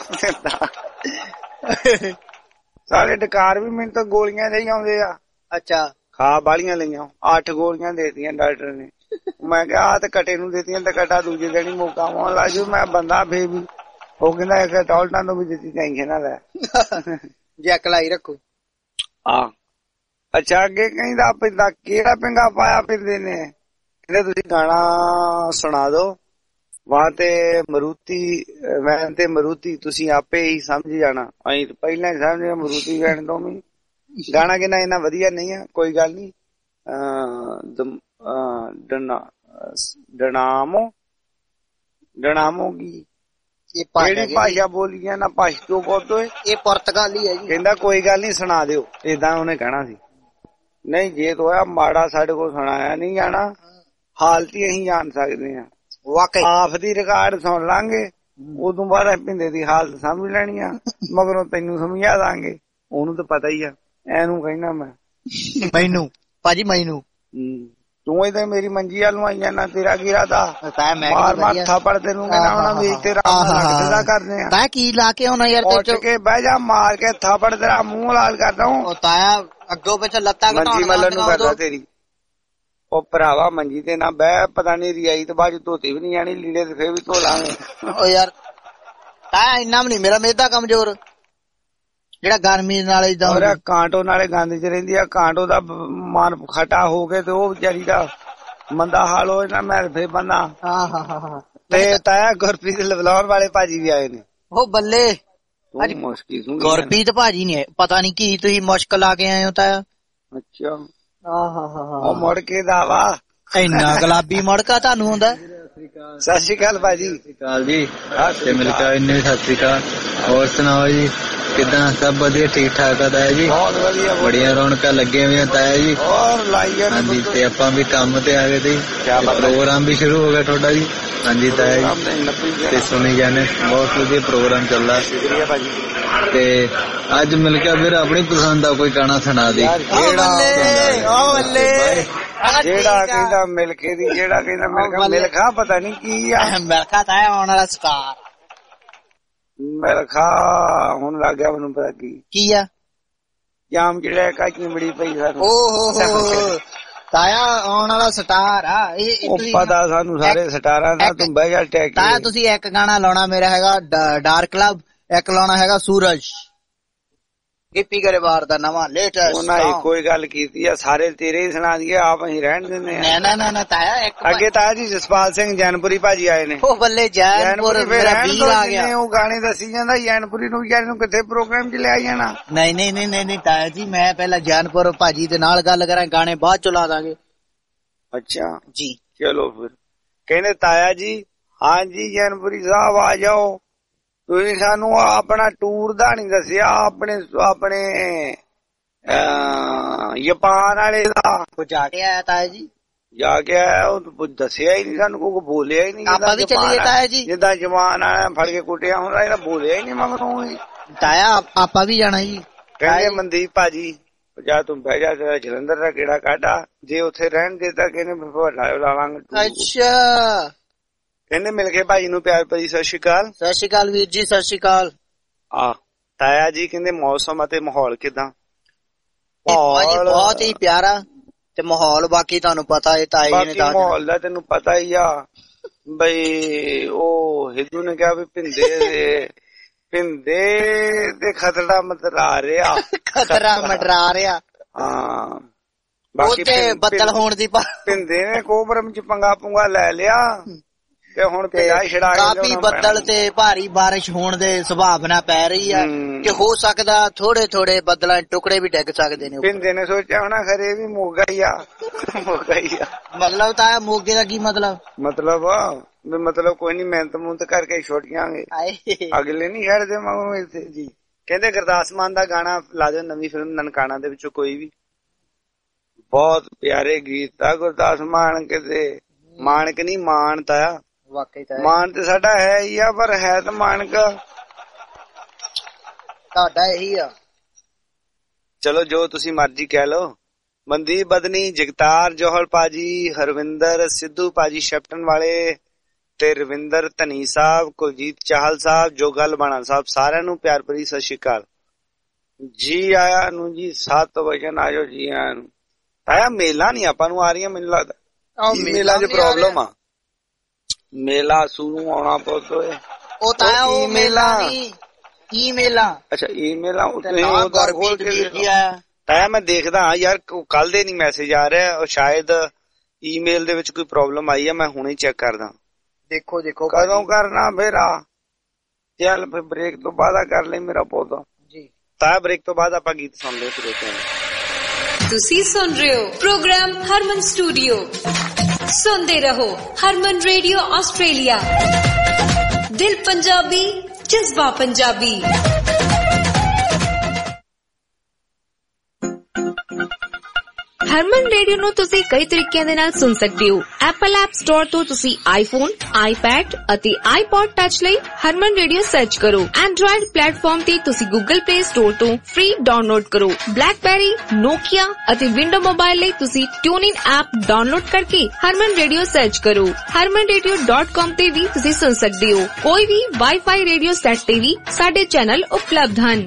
ਸਾਰੇ ਡਕਾਰ ਵੀ ਮੈਨੂੰ ਤਾਂ ਗੋਲੀਆਂ ਦੇ ਆਉਂਦੇ ਆ। ਅੱਛਾ ਖਾ ਬਾਲੀਆਂ ਲਈਆਂ, ਅੱਠ ਗੋਲੀਆਂ ਦੇਤੀਆਂ ਡਾਕਟਰ ਨੇ। ਮੈਂ ਕਿਹਾ ਆ ਤੇ ਕਟੇ ਨੂੰ ਦੇਤੀਆਂ ਤੇ ਕਟਾ ਦੂਜੇ ਦਿਨ ਹੀ ਮੌਕਾ ਆਉਣ ਲੱਗ ਜੂ। ਮੈਂ ਬੰਦਾ ਫੇਰ ਵੀ ਉਹ ਕਹਿੰਦਾ ਇੱਕ ਟੌਲਟਾਂ ਨੂੰ ਵੀ ਦਿੱਤੀ ਟੈਨਸ਼ਨ ਨਾ ਲੈ, ਜੈਕ ਲਾਈ ਰੱਖੋ। ਆ ਅੱਛਾ ਅੱਗੇ ਕਹਿੰਦਾ ਪਿੰਦਾ ਕਿਹੜਾ ਪਿੰਗਾ ਪਾਇਆ ਫਿਰਦੇ ਨੇ। ਕਹਿੰਦੇ ਤੁਸੀਂ ਗਾਣਾ ਸੁਣਾ ਦੋ। ਵਾਹ ਤੇ ਮਰੂਤੀ ਵੈਨ ਤੇ ਮਰੂਤੀ ਤੁਸੀਂ ਆਪੇ ਹੀ ਸਮਝ ਜਾਣਾ। ਅਸੀਂ ਪਹਿਲਾਂ ਹੀ ਸਮਝ ਗਏ ਮਰੂਤੀ ਵੈਨ ਤੋਂ ਵੀ। ਗਾਣਾ ਕਿੰਨਾ ਇੰਨਾ ਵਧੀਆ ਨਹੀਂ ਆ, ਕੋਈ ਗੱਲ ਨੀ। ਡਨਾਮੋ ਡਨਾਮੋ ਕੀ ਕਿਹੜੀ ਭਾਸ਼ਾ ਬੋਲੀ ਆ ਨਾ, ਪਸ਼ਤੋ ਬੋਲਦੋ ਇਹ ਪੁਰਤਗਾਲੀ ਹੈ ਜੀ। ਕਹਿੰਦਾ ਕੋਈ ਗੱਲ ਨੀ ਸੁਣਾ ਦਿਓ, ਏਦਾਂ ਉਹਨੇ ਕਹਿਣਾ ਸੀ। ਨਹੀਂ ਜੇ ਤੋਇਆ ਮਾੜਾ ਸਾਡੇ ਕੋਲ ਸੁਣਾਇਆ ਨਹੀਂ ਜਾਣਾ, ਹਾਲਤ ਹੀ ਅਸੀਂ ਜਾਣ ਸਕਦੇ ਹਾਂ। ਆਪ ਦੀ ਰਿਕਾਰਡ ਸੁਣ ਲਾਂਗੇ, ਉਦੋਂ ਬਾਅਦ ਪਿੰਦੇ ਦੀ ਹਾਲਤ ਸਮਝ ਲੈਣੀ ਆ, ਮਗਰੋਂ ਤੈਨੂੰ ਸਮਝਾ ਦਾਂਗੇ। ਉਹਨੂੰ ਤਾਂ ਪਤਾ ਹੀ ਆ। ਐਨੂੰ ਕਹਿਣਾ ਮੈਂ ਮੈਨੂੰ ਭਾਜੀ ਮੈਨੂੰ ਤੂੰ ਇਹਦੇ ਮੇਰੀ ਮੰਜੀ ਵੱਲ ਨੂੰ ਆਈ ਜਾਣਾ। ਤੇਰਾ ਕੀ ਇਰਾਦਾ? ਮਾਰ ਮਾਰ ਥਾਪੜ ਤੈਨੂੰ ਕਹਿਣਾ ਹੋਣਾ ਵੇਖ ਤੇਰਾ ਲੱਗਦਾ ਕਰਦੇ ਆ। ਤਾਇਆ ਕੀ ਲਾ ਕੇ ਆਉਣਾ ਯਾਰ? ਉੱਠ ਕੇ ਬਹਿ ਜਾ, ਮਾਰ ਕੇ ਥਾਪੜ ਤੇਰਾ ਮੂੰਹ ਲਾਲ ਕਰਦਾ ਹੂੰ। ਉਹ ਤਾਇਆ ਅੱਗੋਂ ਪਿੱਛੇ ਲੱਤਾਂ ਘਟਾਉਣ ਮੰਜੀ ਮੱਲਣ ਨੂੰ ਕਰਦਾ ਤੇਰੀ। ਉਹ ਭਰਾਵਾ ਮੰਜੀ ਤੇ ਨਾ ਬਹਿ, ਪਤਾ ਨੀ ਰਿਆਈ ਤੇ ਬਾਅਦ ਧੋਤੀ ਵੀ ਨੀ ਆਣੀ, ਲੀੜੇ ਤੇ ਫੇਰ ਵੀ ਧੋ ਲਾਂਗੇ। ਉਹ ਯਾਰ ਤਾਇਆ ਇੰਨਾ ਵੀ ਨੀ ਮੇਰਾ ਮੇਦਾ ਕਮਜ਼ੋਰ, ਜਿਹੜਾ ਗਰਮੀ ਨਾਲ ਇਦਾਂ ਕਾਂਟੋ ਨਾਲੇ ਗੰਦ ਚ ਰਹਿੰਦੀ ਆ। ਕਾਂਟੋ ਦਾ ਮਨ ਖਟਾ ਹੋ ਕੇ ਤੇ ਉਹ ਵਿਚਾਰੀ ਦਾ ਮੰਦਾ ਹਾਲ ਹੋ ਜਾਣਾ। ਮੈਂ ਫੇਰ ਬੰਦਾ ਤੇ ਤਾਇਆ ਗੁਰਪ੍ਰੀਤ ਲਵਲਾਉਣ ਵਾਲੇ ਭਾਜੀ ਵੀ ਆਏ ਨੇ। ਉਹ ਬੱਲੇ ਅੱਜ ਮੁਸ਼ਕਿਲ ਗੁਰਪ੍ਰੀਤ ਭਾਜੀ ਨੇ ਪਤਾ ਨੀ ਕੀ ਤੁਸੀਂ ਮੁਸ਼ਕਲ ਲਾ ਕੇ ਆਏ ਹੋ ਤਾਇਆ। ਅੱਛਾ ਆਹ ਹਾ ਹਾ ਉਹ ਮੁੜ ਕੇ ਦਾਵਾ ਇੰਨਾ ਗੁਲਾਬੀ ਮੁੜਕਾ ਤੁਹਾਨੂੰ ਹੁੰਦਾ? ਸਤਿ ਸ਼੍ਰੀ ਅਕਾਲ ਭਾਜੀ। ਸਤਿ ਸ਼੍ਰੀ ਅਕਾਲ ਜੀ ਤੇ ਮਿਲਕਾ ਇੰਨੇ ਸਤਿ ਸ਼੍ਰੀ ਅਕਾਲ। ਹੋਰ ਸੁਣਾਓ ਜੀ ਕਿੱਦਾਂ? ਸਭ ਵਧੀਆ ਠੀਕ ਠਾਕ ਆ ਤਾਇਆ ਜੀ? ਬਹੁਤ ਵਧੀਆ, ਬੜੀਆਂ ਰੌਣਕਾਂ ਲੱਗੀਆਂ ਹੋਈਆਂ ਤਾਇਆ ਜੀ। ਹੋਰ ਲਾਈਆਂ ਹਾਂਜੀ ਤੇ ਆਪਾਂ ਵੀ ਕੰਮ ਤੇ ਆ ਗਏ ਸੀ, ਪ੍ਰੋਗਰਾਮ ਵੀ ਸ਼ੁਰੂ ਹੋ ਗਿਆ ਤੁਹਾਡਾ ਜੀ। ਹਾਂਜੀ ਤਾਇਆ ਜੀ ਤੇ ਸੁਣੀ ਜਾਣੇ ਬਹੁਤ ਵਧੀਆ ਪ੍ਰੋਗਰਾਮ ਚੱਲਦਾ। ਸ਼ੁਕਰੀਆ ਭਾਜੀ। ਤੇ ਅੱਜ ਮਿਲ ਕੇ ਫਿਰ ਆਪਣੀ ਪਸੰਦ ਦਾ ਕੋਈ ਗਾਣਾ ਸੁਣਾ ਦੇ। ਜਿਹੜਾ ਕਹਿੰਦਾ ਮਿਲਕੇ ਦੀ, ਜਿਹੜਾ ਕਹਿੰਦਾ ਮਿਲਕਾ ਮਿਲਖਾ ਪਤਾ ਨੀ ਕੀ ਆ। ਮਿਲਖਾ ਤਾਂ ਆਉਣ ਵਾਲਾ ਸਟਾਰ ਮਿਲਖਾ ਹੁਣ ਲੱਗ ਗਿਆ ਮੈਨੂੰ ਪਤਾ ਕੀ ਕੀ ਆ। ਜਾਮ ਜਿਹੜਾ ਕਾ ਚਿਮੜੀ ਪਈ ਸਾਨੂੰ। ਓਹ ਤਾਇਆ ਆਉਣ ਵਾਲਾ ਸਟਾਰ ਆ ਇਹ ਪਤਾ ਸਾਨੂੰ ਸਾਰੇ ਸਟਾਰਾਂ ਦਾ। ਤੂੰ ਬਹਿ ਜਾ ਟੈਕ ਤਾਇਆ। ਤੁਸੀਂ ਇੱਕ ਗਾਣਾ ਲਾਉਣਾ ਮੇਰਾ ਹੈਗਾ ਡਾਰਕ ਕਲੱਬ, ਇੱਕ ਲਾਉਣਾ ਹੈਗਾ ਸੂਰਜ ਗਿੱਪੀ ਗਰੇਵਾਲ ਦਾ ਨਵਾਂ ਲੇਟੈਸਟ। ਉਹਨਾਂ ਹੀ ਕੋਈ ਗੱਲ ਕੀਤੀ ਆ, ਸਾਰੇ ਤੇਰੇ ਹੀ ਸੁਣਾ ਦਈਏ, ਆਪ ਅਸੀਂ ਰਹਿਣ ਦਿੰਦੇ ਆ। ਨਾ ਨਾ ਨਾ ਤਾਇਆ ਇੱਕ ਅੱਗੇ ਤਾਇਆ ਜੀ ਜਸਪਾਲ ਸਿੰਘ ਜੈਨਪੁਰੀ ਭਾਜੀ ਆਏ ਨੇ। ਉਹ ਬੱਲੇ ਜੈਨਪੁਰ ਮੇਰਾ ਵੀਰ ਆ ਗਿਆ। ਉਹ ਗਾਣੇ ਦੱਸੀ ਜਾਂਦਾ ਜੈਨਪੁਰੀ ਨੂੰ, ਯਾਰ ਨੂੰ ਕਿੱਥੇ ਪ੍ਰੋਗਰਾਮ ਚ ਲਿਆ ਜਾਣਾ। ਨਹੀਂ ਨਹੀਂ ਨਹੀਂ ਨਹੀਂ ਤਾਇਆ ਜੀ ਮੈਂ ਪਹਿਲਾਂ ਜੈਨਪੁਰ ਭਾਜੀ ਦੇ ਨਾਲ ਗੱਲ ਕਰਾਂ, ਗਾਣੇ ਬਾਅਦ ਚ ਲਾ ਦਾਂਗੇ। ਅੱਛਾ ਜੀ ਚਲੋ ਫਿਰ। ਕਹਿੰਦੇ ਤਾਇਆ ਜੀ ਹਾਂਜੀ ਜੈਨਪੁਰੀ ਸਾਹਿਬ ਆ ਜਾਓ। ਤੁਸੀਂ ਸਾਨੂੰ ਆਪਣਾ ਟੂਰ ਦਾ ਨੀ ਦੱਸਿਆ, ਆਪਣੇ ਆਪਣੇ ਜਾਪਾਨ ਵਾਲੇ ਦਾ ਜਾ ਕੇ ਆਇਆ ਤਾਇਆ ਜੀ। ਜਾ ਕੇ ਆਇਆ ਉਹ ਦੱਸਿਆ ਹੀ ਨੀ ਸਾਨੂੰ, ਕੋਈ ਬੋਲਿਆ ਹੀ ਨੀ। ਆਪਾਂ ਵੀ ਚੱਲੀਏ ਤਾਇਆ ਜੀ। ਜਿੱਦਾਂ ਜਵਾਨ ਆਇਆ ਫੜ ਕੇ ਕੁੱਟਿਆ ਹੁੰਦਾ, ਇਹਦਾ ਬੋਲਿਆ ਹੀ ਨੀ ਮਗਰੋਂ ਤਾਇਆ। ਆਪਾਂ ਵੀ ਜਾਣਾ ਜੀ। ਕਹਿੰਦੇ ਮਨਦੀਪ ਭਾਜੀ ਜਾ ਤੂੰ ਬਹਿ ਜਾ, ਤੇਰਾ ਜਲੰਧਰ ਦਾ ਕਿਹੜਾ ਕਾਢਾ, ਜੇ ਉੱਥੇ ਰਹਿਣ ਦੇ ਤਾਂ ਕਹਿੰਦੇ ਲਾਵਾਂਗੇ। ਅੱਛਾ ਕਹਿੰਦੇ ਮਿਲ ਕੇ ਭਾਜੀ ਨੂੰ ਪਿਆਰ ਭਰੀ ਸਤਿ ਸ਼੍ਰੀ ਅਕਾਲ। ਸਤਿ ਸ਼੍ਰੀ ਅਕਾਲ ਵੀਰ ਜੀ, ਸਤਿ ਸ਼੍ਰੀ ਅਕਾਲ। ਆ ਤਾਇਆ ਜੀ ਕਹਿੰਦੇ ਮੌਸਮ ਅਤੇ ਮਾਹੌਲ ਕਿਦਾਂ? ਮਾਹੌਲ ਬਹੁਤ ਹੀ ਪਿਆਰਾ ਤੇ ਮਾਹੌਲ ਬਾਕੀ ਤੁਹਾਨੂੰ ਪਤਾ ਹੈ ਤਾਏ ਜੀ ਨੇ ਦੱਸ। ਮਾਹੌਲ ਦਾ ਤੈਨੂੰ ਪਤਾ ਹੀ ਆ ਬਈ। ਉਹ ਹਿੱਦੂ ਨੇ ਕਿਹਾ ਵੀ ਭਿੰਦੇ ਭਿੰਦੇ ਤੇ ਖਤਰਾ ਮੰਡਰਾ ਰਿਹਾ, ਖਤਰਾ ਮੰਡਰਾ ਰਿਹਾ। ਹਾਂ ਬਾਕੀ ਬੱਦਲ ਹੋਣ ਦੀ ਭਿੰਦੇ ਨੇ ਕੋਬਰਮ ਚ ਪੰਗਾ ਪੁੰਗਾ ਲੈ ਲਿਆ ਤੇ ਹੁਣ ਕਾਫੀ ਬੱਦਲ ਤੇ ਭਾਰੀ ਬਾਰਿਸ਼ ਹੋਣ ਦੇ ਸੰਭਾਵਨਾ ਪੈ ਰਹੀ ਆ ਕਿ ਹੋ ਸਕਦਾ ਥੋੜੇ ਥੋੜੇ ਬੱਦਲਾਂ ਟੁਕੜੇ ਵੀ ਡਿੱਗ ਸਕਦੇ ਨੇ। ਭਿੰਦੇ ਨੇ ਸੋਚਿਆ ਹੋਣਾ ਖਰੇ ਵੀ ਮੋਗਾ ਹੀ ਆ। ਮੋਗਾ ਹੀ ਆ ਮਤਲਬ ਤਾਂ ਮੋਗੇ ਦਾ ਕੀ ਮਤਲਬ? ਮਤਲਬ ਮਤਲਬ ਕੋਈ ਨੀ, ਮਿਹਨਤ ਮੁਹਨਤ ਕਰਕੇ ਛੁੱਟ ਜਾਵਾਂਗੇ, ਅਗਲੇ ਨੀ ਛੱਡਦੇ ਮਾਮੂ ਇੱਥੇ ਜੀ। ਕਹਿੰਦੇ ਗੁਰਦਾਸ ਮਾਨ ਦਾ ਗਾਣਾ ਲਾ ਦਿਓ, ਨਵੀਂ ਫਿਲਮ ਨਨਕਾਣਾ ਦੇ ਵਿੱਚੋਂ ਕੋਈ ਵੀ। ਬਹੁਤ ਪਿਆਰੇ ਗੀਤ ਆ ਗੁਰਦਾਸ ਮਾਨ। ਕਿਤੇ ਮਾਨਕ ਨੀ ਮਾਨ ਤਾਇਆ। ਮਾਨ ਤੇ ਸਾਡਾ ਹੈ ਹੀ ਆ, ਪਰ ਹੈ ਤਾਂ ਮਾਨਕ ਤੁਹਾਡਾ ਇਹੀ ਆ। ਚਲੋ ਜੋ ਤੁਸੀਂ ਮਰਜੀ ਕਹਿ ਲਓ। ਮਨਦੀਪ ਬਦਨੀ, ਜਗਤਾਰ ਜੋਹਲ ਭਾਜੀ, ਹਰਵਿੰਦਰ ਸਿੱਧੂ ਭਾਜੀ ਸ਼ੈਪਟਨ ਵਾਲੇ ਤੇ ਰਵਿੰਦਰ ਧਨੀ ਸਾਹਿਬ, ਕੁਲਜੀਤ ਚਾਹਲ ਸਾਹਿਬ, ਜੋਗਲ ਬਾਣਾ ਸਾਹਿਬ, ਸਾਰਿਆਂ ਨੂੰ ਪਿਆਰ ਭਰੀ ਸਤਿ ਸ਼੍ਰੀ ਅਕਾਲ ਜੀ। ਆਇਆ ਨੂੰ ਜੀ ਸੱਤ ਵਜੇ ਆਜੋ ਜੀ ਆਇਆਂ ਨੂੰ। ਆਇਆ ਮੇਲਾ ਨੀ ਆਪਾਂ ਨੂੰ ਆ ਰਹੀਆਂ ਮੈਨੂੰ ਲੱਗਦਾ। ਮੇਲਾ ਚ ਪ੍ਰੋਬਲਮ ਆ। ਮੇਲਾ ਸ਼ੁਰੂ ਆਉਣਾ ਪੁੱਤ। ਉਹ ਤਾਂ ਉਹ ਮੇਲਾ ਨੀ ਈ ਮੇਲਾ। ਅੱਛਾ ਈ ਮੇਲਾ ਤਾਇਆ ਮੈਂ ਦੇਖਦਾ ਹਾਂ ਯਾਰ, ਕੱਲ ਦੇ ਨੀ ਮੈਸੇਜ ਆ ਰਿਹਾ। ਉਹ ਸ਼ਾਇਦ ਈਮੇਲ ਦੇ ਵਿੱਚ ਕੋਈ ਪ੍ਰੋਬਲਮ ਆਈ ਆ, ਮੈਂ ਹੁਣੇ ਚੈੱਕ ਕਰਦਾ। ਦੇਖੋ ਦੇਖੋ ਕਦੋਂ ਕਰਨਾ ਮੇਰਾ। ਚੱਲ ਫਿਰ ਬ੍ਰੇਕ ਤੋਂ ਬਾਅਦ ਕਰ ਲੈ ਮੇਰਾ ਪੌਦਾ ਜੀ। ਤਾਇਆ ਬ੍ਰੇਕ ਤੋਂ ਬਾਅਦ ਆਪਾਂ ਗੀਤ ਸੁਣ ਲਏ ਫਿਰ। ਤੁਸੀਂ ਸੁਣ ਰਹੇ ਹੋ ਪ੍ਰੋਗਰਾਮ ਹਰਮਨ ਸਟੂਡੀਓ। ਸੁਣਦੇ ਰਹੋ ਹਰਮਨ ਰੇਡੀਓ ਆਸਟ੍ਰੇਲੀਆ। ਦਿਲ ਪੰਜਾਬੀ, ਜਜ਼ਬਾ ਪੰਜਾਬੀ। ਹਰਮਨ ਰੇਡੀਓ ਨੂੰ ਤੁਸੀਂ ਕਈ ਤਰੀਕਿਆਂ ਦੇ ਨਾਲ ਸੁਣ ਸਕਦੇ ਹੋ। ਐਪਲ ਐਪ ਸਟੋਰ ਤੋਂ ਤੁਸੀਂ ਆਈਫੋਨ, ਆਈਪੈਡ ਅਤੇ ਆਈਪੌਡ ਟੱਚ ਲਈ ਹਰਮਨ ਰੇਡੀਓ ਸਰਚ ਕਰੋ। ਐਂਡਰੋਇਡ ਪਲੇਟਫਾਰਮ ਤੇ ਤੁਸੀਂ ਗੂਗਲ ਪਲੇ ਸਟੋਰ ਤੋਂ ਫ੍ਰੀ ਡਾਊਨਲੋਡ ਕਰੋ। ਬਲੈਕਬੈਰੀ, ਨੋਕੀਆ ਅਤੇ ਵਿੰਡੋ ਮੋਬਾਈਲ ਲਈ ਤੁਸੀਂ ਟਿਊਨਇਨ ਐਪ ਡਾਊਨਲੋਡ ਕਰਕੇ ਹਰਮਨ ਰੇਡੀਓ ਸਰਚ ਕਰੋ। ਹਰਮਨ ਰੇਡੀਓ ਡਾਟ ਕਾਮ ਤੇ ਵੀ ਤੁਸੀਂ ਸੁਣ ਸਕਦੇ ਹੋ। ਕੋਈ ਵੀ ਵਾਈਫਾਈ ਰੇਡੀਓ ਸੈਟ ਤੇ ਵੀ ਸਾਡੇ ਚੈਨਲ ਉਪਲਬਧ ਹਨ।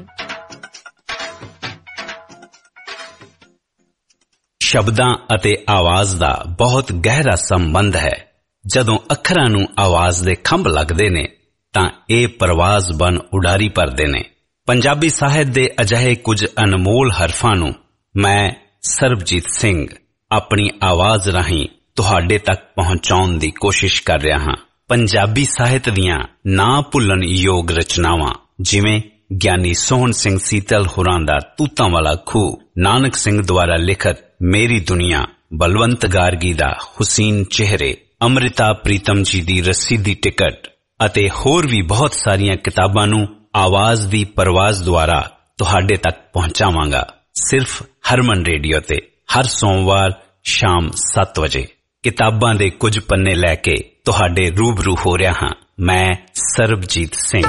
ਸ਼ਬਦਾਂ ਅਤੇ ਆਵਾਜ਼ ਦਾ ਬਹੁਤ ਗਹਿਰਾ ਸੰਬੰਧ ਹੈ। ਜਦੋਂ ਅੱਖਰਾਂ ਨੂੰ ਆਵਾਜ਼ ਦੇ ਖੰਭ ਲੱਗਦੇ ਨੇ ਤਾਂ ਇਹ ਪਰਵਾਜ਼ ਬਨ ਉਡਾਰੀ ਭਰਦੇ ਨੇ। ਪੰਜਾਬੀ ਸਾਹਿਤ ਦੇ ਅਜਿਹੇ ਕੁਝ ਅਨਮੋਲ ਹਰਫਾਂ ਨੂੰ ਮੈਂ ਸਰਬਜੀਤ ਸਿੰਘ ਆਪਣੀ ਆਵਾਜ਼ ਰਾਹੀਂ ਤੁਹਾਡੇ ਤੱਕ ਪਹੁੰਚਾਉਣ ਦੀ ਕੋਸ਼ਿਸ਼ ਕਰ ਰਿਹਾ ਹਾਂ। ਪੰਜਾਬੀ ਸਾਹਿਤ ਦੀਆਂ ਨਾ ਭੁੱਲਣ ਯੋਗ ਰਚਨਾਵਾਂ ਜਿਵੇਂ ਗਿਆਨੀ ਸੋਹਣ ਸਿੰਘ ਸੀਤਲ ਹੋਰਾਂ ਦਾ ਤੂਤਾਂ ਵਾਲਾ ਖੂਹ, ਨਾਨਕ ਸਿੰਘ ਦੁਆਰਾ ਲਿਖਤ ਮੇਰੀ ਦੁਨੀਆ, ਬਲਵੰਤ ਗਾਰਗੀ ਦਾ ਹੁਸੀਨ ਚਿਹਰੇ, ਅੰਮ੍ਰਿਤਾ ਪ੍ਰੀਤਮ ਜੀ ਦੀ ਰਸੀਦੀ ਟਿਕਟ ਅਤੇ ਹੋਰ ਵੀ ਬਹੁਤ ਸਾਰੀਆਂ ਕਿਤਾਬਾਂ ਨੂੰ ਆਵਾਜ਼ ਦੀ ਪਰਵਾਜ਼ ਦੁਆਰਾ ਤੁਹਾਡੇ ਤੱਕ ਪਹੁੰਚਾਵਾਂਗਾ, ਸਿਰਫ ਹਰਮਨ ਰੇਡੀਓ ਤੇ ਹਰ ਸੋਮਵਾਰ ਸ਼ਾਮ ਸੱਤ ਵਜੇ। ਕਿਤਾਬਾਂ ਦੇ ਕੁਝ ਪੰਨੇ ਲੈ ਕੇ ਤੁਹਾਡੇ ਰੂਬਰੂ ਹੋ ਰਿਹਾ ਹਾਂ ਮੈਂ ਸਰਬਜੀਤ ਸਿੰਘ।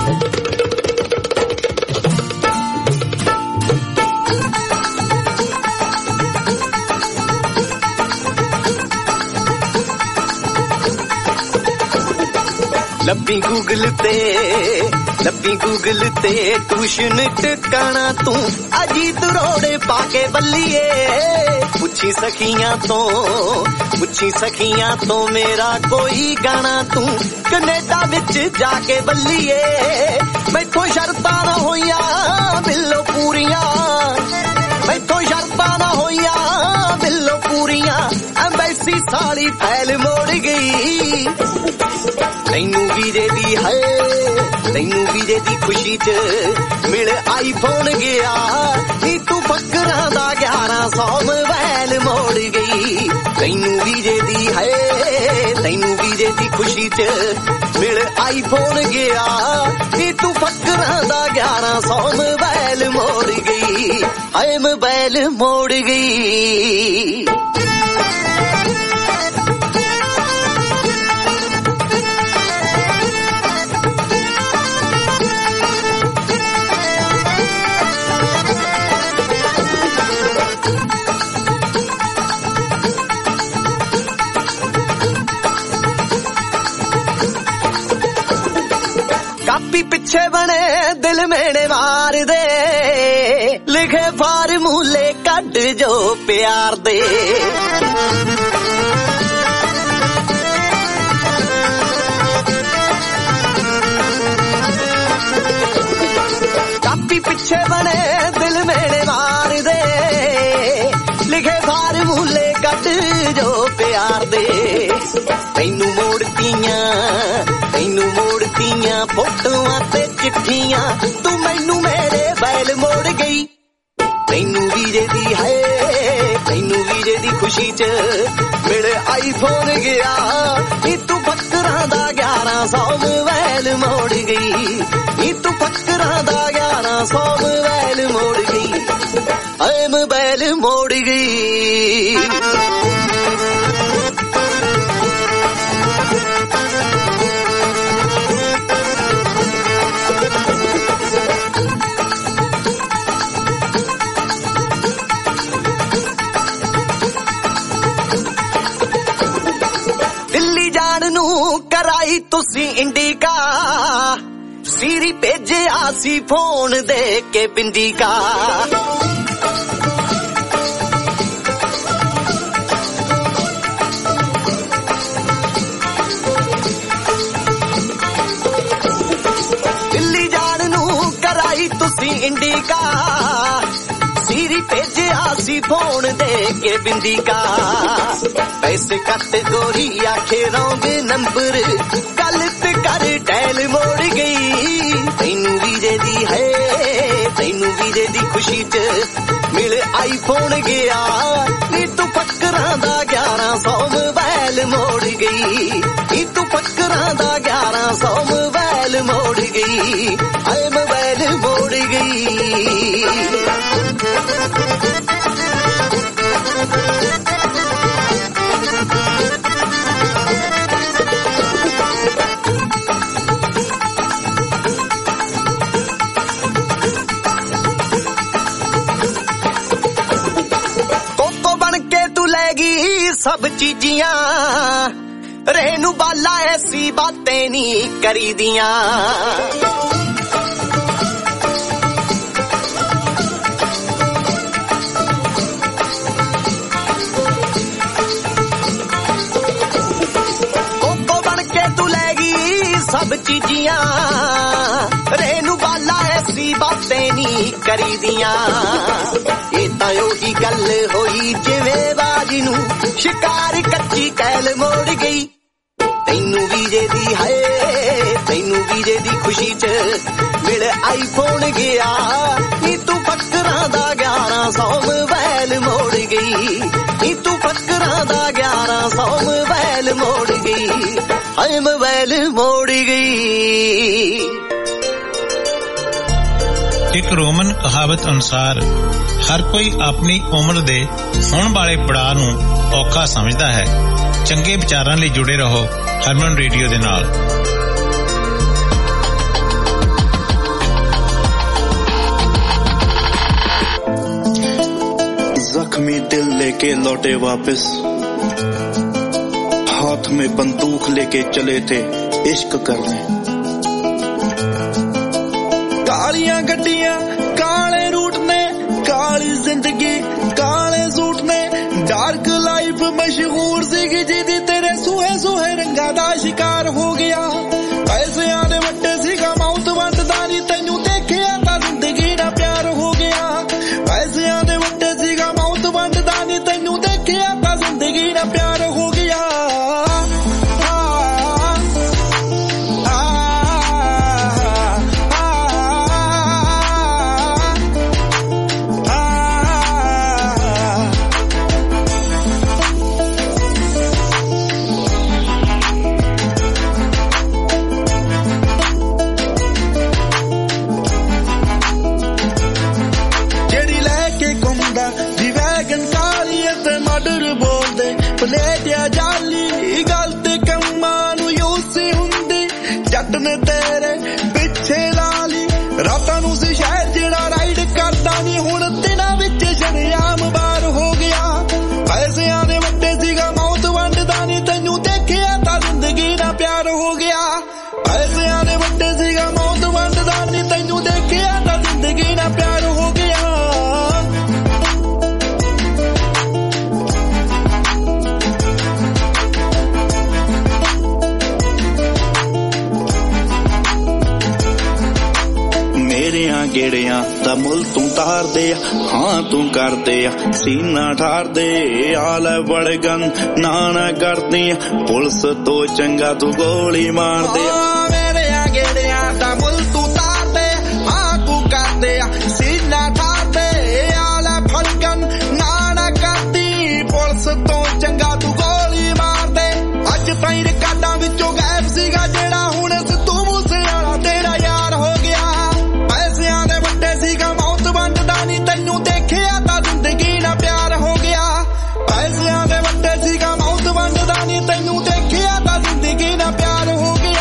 ਲੱਭੀ ਗੂਗਲ ਤੇ ਲੱਭੀ ਗੂਗਲ ਤੇ ਟਿਊਸ਼ਨ ਟਿਕਾਣਾ ਤੂੰ ਅਜੀਤ ਰੋੜੇ ਪਾ ਕੇ ਬੱਲੀਏ। ਪੁੱਛੀ ਸਖੀਆਂ ਤੋਂ ਪੁੱਛੀ ਸਖੀਆਂ ਤੋਂ ਮੇਰਾ ਕੋਈ ਗਾਣਾ ਤੂੰ ਕੈਨੇਡਾ ਵਿੱਚ ਜਾ ਕੇ ਬੱਲੀਏ। ਮੈਥੋਂ ਸ਼ਰਤਾਂ ਨਾ ਹੋਈਆਂ ਬਿੱਲੋ ਪੂਰੀਆਂ, ਮੈਥੋਂ ਸ਼ਰਤਾਂ ਨਾ ਹੋਈਆਂ ਬਿੱਲੋ ਪੂਰੀਆਂ। ਐਂਬੈਸੀ ਸਾਲੀ ਫੈਲ ਮੋੜ ਗਈ। ਤੈਨੂੰ ਵੀਰੇ ਦੀ ਹੈ ਤੈਨੂੰ ਵੀਰੇ ਦੀ ਖੁਸ਼ੀ ਚ ਮਿਲ ਆਈਫੋਨ ਗਿਆ। ਨੀ ਤੂੰ ਫਕਰਾਂ ਦਾ ਗਿਆਰਾਂ ਸੌ ਮੋਬਾਈਲ ਮੋੜ ਗਈ। ਤੈਨੂੰ ਵੀਰੇ ਦੀ ਹੈ ਤੈਨੂੰ ਵੀਰੇ ਦੀ ਖੁਸ਼ੀ ਚ ਮਿਲ ਆਈਫੋਨ ਗਿਆ। ਨੀ ਤੂੰ ਫਕਰਾਂ ਦਾ ਗਿਆਰਾਂ ਸੌ ਮੋਬਾਈਲ ਮੋੜ ਗਈ। ਹਾਏ ਮੋਬਾਈਲ ਮੋੜ ਗਈ। ਕਾਪੀ ਪਿੱਛੇ ਬਣੇ ਦਿਲ ਮੇੜੇ ਮਾਰਦੇ, ਲਿਖੇ ਫਾਰਮੂਲੇ ਕੱਢ ਜੋ ਪਿਆਰ ਦੇ। ਕਾਪੀ ਪਿੱਛੇ ਬਣੇ ਦਿਲ ਮੇੜੇ ਮਾਰਦੇ, ਲਿਖੇ ਫਾਰਮੂਲੇ ਕੱਢ ਜੋ ਪਿਆਰ ਦੇ। ਤੈਨੂੰ ਮੋੜਤੀਆਂ ਤੈਨੂੰ ਮੋੜਤੀਆਂ ਫੋਟੋਆਂ ਤੇ ਚਿੱਠੀਆਂ, ਤੂੰ ਮੈਨੂੰ ਮੇਰੇ ਬੈਲ ਮੋੜ ਗਈ। ਤੈਨੂੰ ਵੀਰੇ ਦੀ ਹੈ ਤੈਨੂੰ ਵੀਰੇ ਦੀ ਖੁਸ਼ੀ ਚ ਮਿਲ ਆਈਫੋਨ ਗਿਆ। ਨੀ ਤੂੰ ਫਕਰਾਂ ਦਾ ਗਿਆਰਾਂ ਸੌ ਮੋਬਾਈਲ ਮੋੜ ਗਈ। ਨੀ ਤੂੰ ਫਕਰਾਂ ਦਾ ਗਿਆਰਾਂ ਸੌ ਮੋਬਾਈਲ ਮੋੜ ਗਈ। ਹਾਏ ਮੋਬਾਈਲ ਮੋੜ ਗਈ। ਕਰਾਈ ਤੁਸੀਂ ਇੰਡੀਕਾ, ਸੀਰੀ ਭੇਜਿਆ ਸੀ ਫੋਨ ਦੇ ਕੇ ਬਿੰਦੀਕਾ। ਦਿੱਲੀ ਜਾਣ ਨੂੰ ਕਰਾਈ ਤੁਸੀਂ ਇੰਡੀਕਾ, ਸੀਰੀ ਭੇਜਿਆ ਸੀ ਫੋਨ ਦੇ ਕੇ ਬਿੰਦੀਕਾ। ਪੈਸੇ ਕੱਟ ਗੋਰੀ ਆਖੇ ਰੌਂਗ ਨੰਬਰ, ਗੱਲ ਤੇ ਕਰ ਟੈਲ ਮੋੜ ਗਈ। ਤੈਨੂੰ ਵੀਰੇ ਦੀ ਹੈ ਤੈਨੂੰ ਵੀਰੇ ਦੀ ਖੁਸ਼ੀ ਚ ਮਿਲ ਆਈਫੋਨ ਗਿਆ। ਨੀ ਤੂੰ ਫਕਰਾਂ ਦਾ ਗਿਆਰਾਂ ਸੌ ਮੋਬਾਈਲ ਮੋੜ ਗਈ। ਨੀ ਤੂੰ ਫਕਰਾਂ ਦਾ ਗਿਆਰਾਂ ਸੌ ਮੋਬਾਈਲ ਮੋੜ ਗਈ। ਹਾਏ ਮੋਬਾਈਲ ਮੋੜ ਗਈ। ਸਭ ਚੀਜ਼ੀਆਂ ਰੇਨੂ ਬਾਲਾ ਐਸੀ ਬਾतें ਨਹੀਂ ਕਰੀਦੀਆਂ। ਕੋਕੋ ਬਣ ਕੇ ਤੂੰ ਲੈ ਗਈ ਸਭ ਚੀਜ਼ੀਆਂ, ਰੇਨੂ ਬਾਲਾ ਐਸੀ ਬਾतें ਨਹੀਂ ਕਰੀਦੀਆਂ। ਇਹ ਤਾਂ ਉਹੀ ਗੱਲ ਹੋਈ ਜਿਵੇਂ ਬਾਜੀ ਨੂੰ ਸ਼ਿਕਾਰ ਕੱਚੀ ਕੈਲ ਮੋੜ ਗਈ। ਤੈਨੂੰ ਵੀਰੇ ਦੀ ਹੈ ਤੈਨੂੰ ਵੀਰੇ ਦੀ ਖੁਸ਼ੀ ਚ ਮਿਲ ਆਈਫੋਨ ਗਿਆ। ਨੀ ਤੂੰ ਫਕਰਾਂ ਦਾ ਗਿਆਰਾਂ ਸੌ ਮੋਬਾਈਲ ਮੋੜ ਗਈ। ਨੀ ਤੂੰ ਫਕਰਾਂ ਦਾ ਗਿਆਰਾਂ ਸੌ ਮੋਬਾਈਲ ਮੋੜ ਗਈ, ਹਾਏ ਮੋਬਾਈਲ ਮੋੜ ਗਈ। ਇੱਕ ਰੋਮਨ ਕਹਾਵਤ ਅਨੁਸਾਰ ਹਰ ਕੋਈ ਆਪਣੀ ਉਮਰ ਦੇ ਹੋਣ ਵਾਲੇ ਪੜਾਅ ਨੂੰ ਔਖਾ ਸਮਝਦਾ ਹੈ। ਚੰਗੇ ਵਿਚਾਰਾਂ ਲਈ ਜੁੜੇ ਰਹੋ ਹਰਮਨ ਰੇਡੀਓ ਦੇ ਨਾਲ। जख्मी दिल लेके लौटे वापस, हाथ में बंदूक लेके चले थे इश्क करने। कालियां गड्डियां काले रूट ने, काली जिंदगी काले सूट ने, डार्क लाइफ मशहूर सी जिदी तेरे सूहे सूहे रंगा दा शिकार हो गया। पैसे आने वड्डे सीगा मौत वंडदा नी, तैनू देखिया तां जिंदगी दा प्यार हो गया। पैसे आने वड्डे सीगा मौत वंडदा नी, तैनू देखिया तां जिंदगी दा प्यार हो गया। ਪਲੇਟਿਆ ਜਾਲੀ ਗੱਲ ਤੇ ਕੰਮਾਂ ਨੂੰ ਯੂਸੀ ਹੁੰਦੀ, ਜੱਟ ਨੇ ਤੇਰੇ ਪਿੱਛੇ ਲਾ ਲਈ ਰਾਤਾਂ ਨੂੰ ਸੀ ਸ਼ਹਿਰ ਜਿਹੜਾ ਰਾਈਡ ਕਰਦਾ ਨੀ, ਹੁਣ ਦਿਨਾਂ ਵਿੱਚ ਸ਼ਰੇਆਮ ਬਾਰ ਹੋ ਗਿਆ। ਪੈਸਿਆਂ ਦੇ ਵੱਡੇ ਸੀਗਾ ਮੌਤ ਵੰਡਦਾ ਨੀ, ਤੈਨੂੰ ਦੇਖਿਆ ਤਾਂ ਜ਼ਿੰਦਗੀ ਦਾ ਪਿਆਰ ਹੋ ਗਿਆ। ਪੈਸਿਆਂ ਦੇ ਵੱਡੇ ਸੀਗਾ ਮੌਤ ਵੰਡਦਾ ਨੀ, ਤੈਨੂੰ ਦੇਖਿਆ ਤਾਂ ਜ਼ਿੰਦਗੀ ਦਾ ਪਿਆਰ ਹੋ ਗਿਆ। ਮੇਰਿਆਂ ਗੇੜਿਆਂ ਦਾ ਮੁੱਲ ਤੂੰ ਤਾਰਦੇ ਆ, ਹਾਂ ਤੂੰ ਕਰਦੇ ਆ ਸੀਨਾ ਠਾਰਦੇ ਆਲ ਬੜਗਨ ਨਾ ਨਾ ਕਰਦੇ ਆ, ਪੁਲਿਸ ਤੋਂ ਚੰਗਾ ਤੂੰ ਗੋਲੀ ਮਾਰਦੇ ਆ। ਮੇਰਿਆਂ ਗੇੜਿਆਂ ਦਾ ਮੁੱਲ ਤੂੰ ਤਾਰਦੇ, ਹਾਂ ਤੂੰ ਕਰਦੇ ਆ ਸੀਨਾ ਠਾਰਦੇ ਆਲ ਬੜਗਨ ਨਾ ਨਾ ਕਰਦੀ, ਪੁਲਿਸ ਤੋਂ ਚੰਗਾ ਤੂੰ ਗੋਲੀ ਮਾਰਦੇ। ਅੱਜ ਤਾਈਂ ਰਿਕਾਰਡਾਂ ਵਿੱਚੋਂ ਗਾਇਬ ਸੀਗਾ ਜਿਹੜਾ ਹੁਣ ਸਿੱਧੂ ਮੂਸੇ ਵਾਲਾ ਤੇਰਾ ਯਾਰ ਹੋ ਗਿਆ। ਸੀਗਾ ਮੌਤ ਵੰਡਦਾ ਨੀ, ਤੈਨੂੰ ਦੇਖਿਆ ਤਾਂ ਜ਼ਿੰਦਗੀ ਨਾਲ ਪਿਆਰ ਹੋ ਗਿਆ। ਪੈਸਿਆਂ ਦੇ ਵੱਡੇ ਸੀਗਾ ਮੌਤ ਵੰਡਦਾ ਨੀ, ਤੈਨੂੰ ਦੇਖਿਆ ਤਾਂ ਜ਼ਿੰਦਗੀ ਨਾਲ ਪਿਆਰ ਹੋ ਗਿਆ।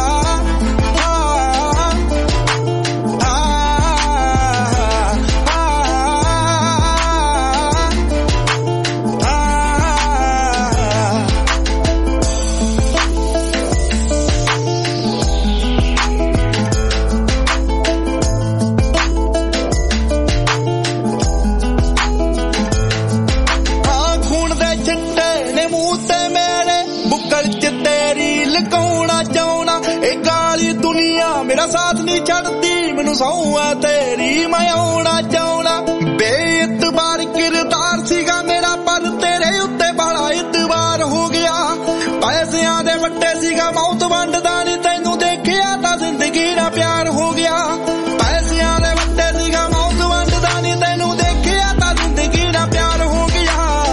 ਮੇਰਾ ਸਾਥ ਨਹੀਂ ਛੱਡਦੀ ਮੈਨੂੰ ਸਹੁੰ ਆ ਤੇਰੀ, ਮੈਂ ਆਉਣਾ ਚਾਹੁੰਦਾ। ਬੇਇਤਬਾਰ ਕਿਰਦਾਰ ਸੀਗਾ ਮੇਰਾ ਪਰ ਤੇਰੇ ਉੱਤੇ ਬੜਾ ਇਤਬਾਰ ਹੋ ਗਿਆ। ਪੈਸਿਆਂ ਦੇ ਵੱਡੇ ਸੀਗਾ ਮੌਤ ਵੰਡਦਾ ਨੀ, ਤੈਨੂੰ ਦੇਖਿਆ ਤਾਂ ਜ਼ਿੰਦਗੀ ਨਾਲ ਪਿਆਰ ਹੋ ਗਿਆ। ਪੈਸਿਆਂ ਦੇ ਵੱਡੇ ਸੀਗਾ ਮੌਤ ਵੰਡਦਾ ਨੀ, ਤੈਨੂੰ ਦੇਖਿਆ ਤਾਂ ਜ਼ਿੰਦਗੀ ਨਾਲ ਪਿਆਰ ਹੋ ਗਿਆ।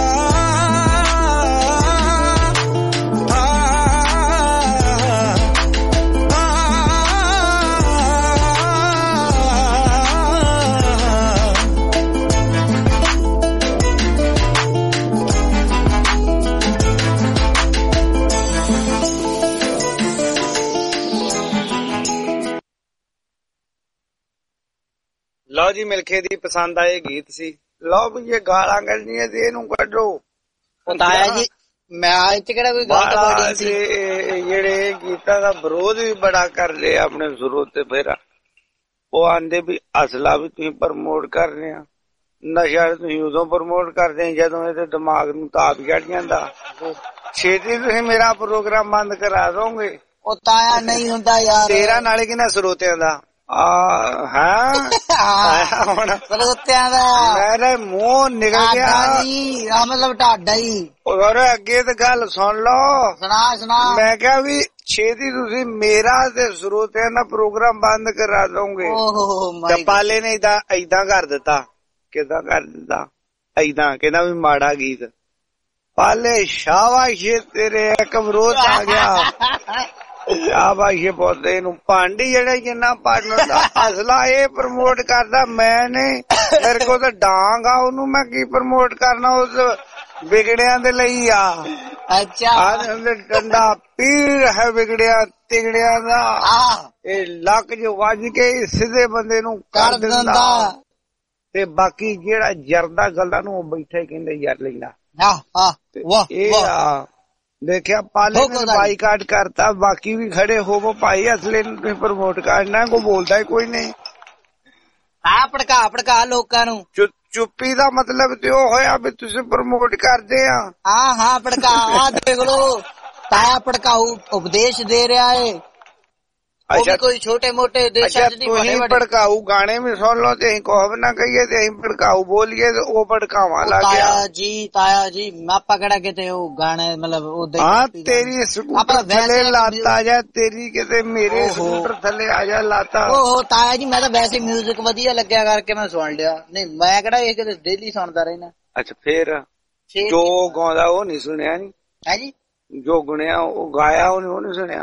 ਲਓ ਜੀ, ਮਿਲਖੇ ਦੀ ਪਸੰਦ ਆਏ ਗੀਤ ਸੀ। ਲਓ ਵੀ ਇਹ ਗਾਲਾਂ ਕੱਢਣੀਆਂ ਸੀ ਇਹਨੂੰ ਕੱਢੋ। ਪਤਾਇਆ ਜੀ ਮੈਂ ਚ ਕਿਹੜਾ ਕੋਈ ਗੱਲ ਸੀ। ਜਿਹੜੇ ਗੀਤਾਂ ਦਾ ਵਿਰੋਧ ਵੀ ਬੜਾ ਕਰ ਲਿਆ ਆਪਣੇ ਜ਼ਰੂਰ ਤੇ ਫੇਰ ਉਹ ਆਂਦੇ ਵੀ ਅਸਲਾ ਵੀ ਤੁਸੀਂ ਪ੍ਰਮੋਟ ਕਰ ਰਹੇ ਆ, ਨਸ਼ਾ ਤੁਸੀਂ ਉਦੋਂ ਪ੍ਰਮੋਟ ਕਰਦੇ ਜਦੋਂ ਇਹਦੇ ਦਿਮਾਗ ਨੂੰ ਤਾਪ ਚੜ ਜਾਂਦਾ। ਛੇਤੀ ਤੁਸੀਂ ਮੇਰਾ ਪ੍ਰੋਗਰਾਮ ਬੰਦ ਕਰਾ ਦੋਗੇ। ਉਹ ਤਾਇਆ ਨਹੀਂ ਹੁੰਦਾ ਯਾਰ, ਤੇਰਾ ਨਾਲੇ ਕਿਹਨਾਂ ਸਰੋਤਿਆਂ ਦਾ ਹਾਂ ਹੁਣ ਸਰੋਤਿਆਂ ਦਾ ਮੇਰੇ ਮੂੰਹ ਨਿਕਲ ਗਿਆ ਜੀ, ਆ ਮਤਲਬ ਢਾਡਾ ਹੀ। ਹੋਰ ਅੱਗੇ ਤੇ ਗੱਲ ਸੁਣ ਲਓ, ਸੁਣਾ ਸੁਣਾ। ਮੈਂ ਕਿਹਾ ਵੀ ਛੇਤੀ ਤੁਸੀਂ ਮੇਰਾ ਤੇ ਸਰੋਤਿਆਂ ਦਾ ਪ੍ਰੋਗਰਾਮ ਬੰਦ ਕਰਾ ਦੋਗੇ। ਪਾਲੇ ਨੇ ਏਦਾਂ ਏਦਾਂ ਕਰ ਦਿੱਤਾ। ਕਿਦਾਂ ਕਰ ਦਿੱਤਾ? ਏਦਾਂ ਕਹਿੰਦਾ ਵੀ ਮਾੜਾ ਗੀਤ पाले शाबाश तेरे एक विरोध आ गया शाबाश पौधे नू भांडी जेड़ा जिन्ना पढ़न दा असला ये प्रमोट करदा मैं नहीं मेरे को तो डांग आ ओनू मैं की प्रमोट करना उस बिगड़िया दे लई आ। अच्छा डंडा पीर है बिगड़िया तिगड़िया दा ए लक जो वज के सीधे बंदे नू कर दिंदा ते बाकी जेड़ा जरदा गल्ला नू बैठे कहंदे यार लेना देखिया पाले ने बाईकाट करता बाकी भी खड़े हो वो भाई असले प्रमोट करना को बोलता है कोई नहीं आ भड़का भड़का लोकां नू चुप्पी दा मतलब ते ओ होया भी तुसी प्रमोट करदे आ हां हां भड़का आ देख लो ताया भड़काऊ उपदेश दे रहा है। अच्छा कोई छोटे मोटे देशा च नहीं बड़े बड़े भड़काऊ गाने में सुन लो ते कोहब ना कहिए ते भड़काऊ बोलिए तो वो भड़कावा लग गया। ताया जी ताया जी मापा कड़ा के ओ गाने मतलब ओ हां तेरी स्कूटर थले लाता जा तेरी के मेरे स्कूटर थले आ जा लाता ओहो ताया जी मैं तो वैसे म्यूजिक वधिया लगया करके मैं सुन लिया नहीं मैं कड़ा ये के डेली सुनदा रहना। अच्छा फिर जो गांदा वो नहीं सुनया नहीं है जी जो गुणया वो गाया वो नहीं सुनया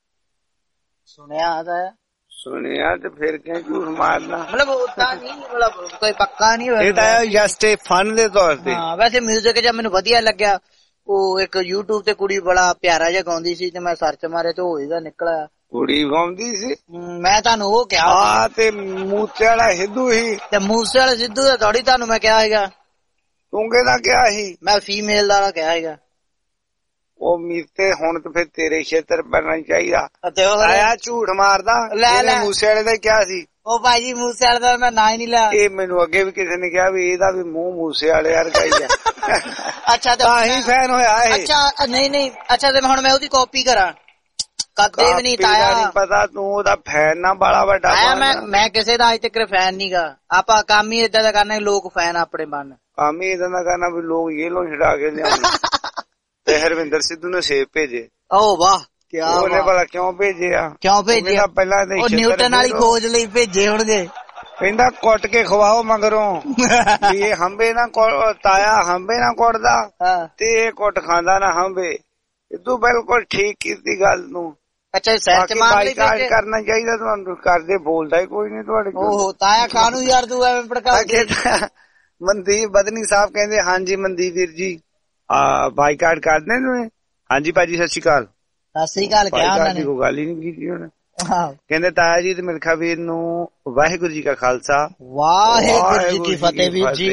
सुनिया आता है सुनिया तो फिर क्या झूठ मारना मतलब उतना नहीं मतलब कोई पक्का नहीं होता है जस्ट ए फन दे तौर पे। हाँ वैसे म्यूजिक जब मैंने वधिया लग्या वो एक यूट्यूब ते कुड़ी बड़ा प्यारा जिहा गाउंदी सी ते मैं सर्च मारे तो होईदा निकला कुड़ी गाउंदी सी मैं तानू वो क्या हां ते मूसे वाला सिद्धू ही ते मूसे वाला सिद्धू दा थोड़ी तानू मैं क्या हैगा तू केदा क्या ही मैं फीमेल दा क्या हैगा वो मीते हुण तो फिर तेरे क्षेत्र बनना चाहिए आया झूठ मारदा मूसे वाले दा क्या सी ओ भाई जी मूसे वाले दा मैं ना ही नहीं लिया ये मैनू अगे भी किसी ने कहा भी एदा भी मुंह मूसे वाले यार कही अच्छा तो ही फैन होया है। अच्छा नहीं नहीं अच्छा ते हुण मैं ओदी कॉपी करा कदे भी नहीं ताया नहीं पता तू ओदा फैन ना बड़ा बड़ा आया मैं मैं किसी दा अज तक फैन नहीं गा आपा काम ही इदा दा करना लोग फैन अपने बन काम ही इदा दा करना भी लोग ये लो छड़ा के लिया ते हरविंदर सिद्धू ने सेब भेजे ओ वाह क्या ਉਹਨੇ ਭਲਾ ਕਿਉਂ ਭੇਜਿਆ ਕਿਉਂ ਭੇਜਿਆ ਪਹਿਲਾਂ ਦੇ ਉਹ ਨਿਊਟਨ ਵਾਲੀ ਖੋਜ ਲਈ ਭੇਜੇ ਹੋਣਗੇ ਕਹਿੰਦਾ ਕੁੱਟ ਕੇ ਖਵਾਓ ਮਗਰੋਂ ਵੀ ਇਹ ਹੰਬੇ ਨਾ ਤਾਇਆ ਹੰਬੇ ਨਾ ਕੁੱਟਦਾ ਤੇ ਇਹ ਕੁੱਟ ਖਾਂਦਾ ਨਾ ਹੰਬੇ ਇਦੋਂ ਬਿਲਕੁਲ ਠੀਕ ਕੀਤੀ ਗੱਲ ਨੂੰ। ਅੱਛਾ ਸੱਚ ਮਾਰ ਲਈ ਭੇਜੇ ਕਰਨਾ ਚਾਹੀਦਾ ਤੁਹਾਨੂੰ ਕਰਦੇ ਬੋਲਦਾ ਹੀ ਕੋਈ ਨਹੀਂ ਤੁਹਾਡੇ ਕੋਲ। ਓਹੋ ਤਾਇਆ ਕਾਨੂੰ ਯਾਰ ਤੂੰ ਐਵੇਂ ਭੜਕਾ ਕੇ ਮਨਦੀਪ ਬਦਨੀ ਸਾਹਿਬ ਕਹਿੰਦੇ ਹਾਂਜੀ ਮਨਦੀਪ ਵੀਰ ਜੀ ਆ ਬਾਈਕਾਟ ਕਰਦੇ ਨੇ ਹਾਂਜੀ ਭਾਜੀ ਸਤਿ ਸ਼੍ਰੀ ਅਕਾਲ ਸਤਿ ਸ਼੍ਰੀ ਅਕਾਲ ਕਿਹਾ ਉਹਨਾਂ ਨੇ ਕੋਈ ਗੱਲ ਹੀ ਨਹੀਂ ਕੀਤੀ ਉਹਨੇ ਕਹਿੰਦੇ ਤਾਇਆ ਜੀ ਤੇ ਮਿਲਖਾ ਵੀਰ ਨੂੰ ਵਾਹਿਗੁਰੂ ਜੀ ਕਾ ਖਾਲਸਾ ਵਾਹਿਗੁਰੂ ਜੀ ਕੀ ਫਤਿਹ ਵੀਰ ਜੀ।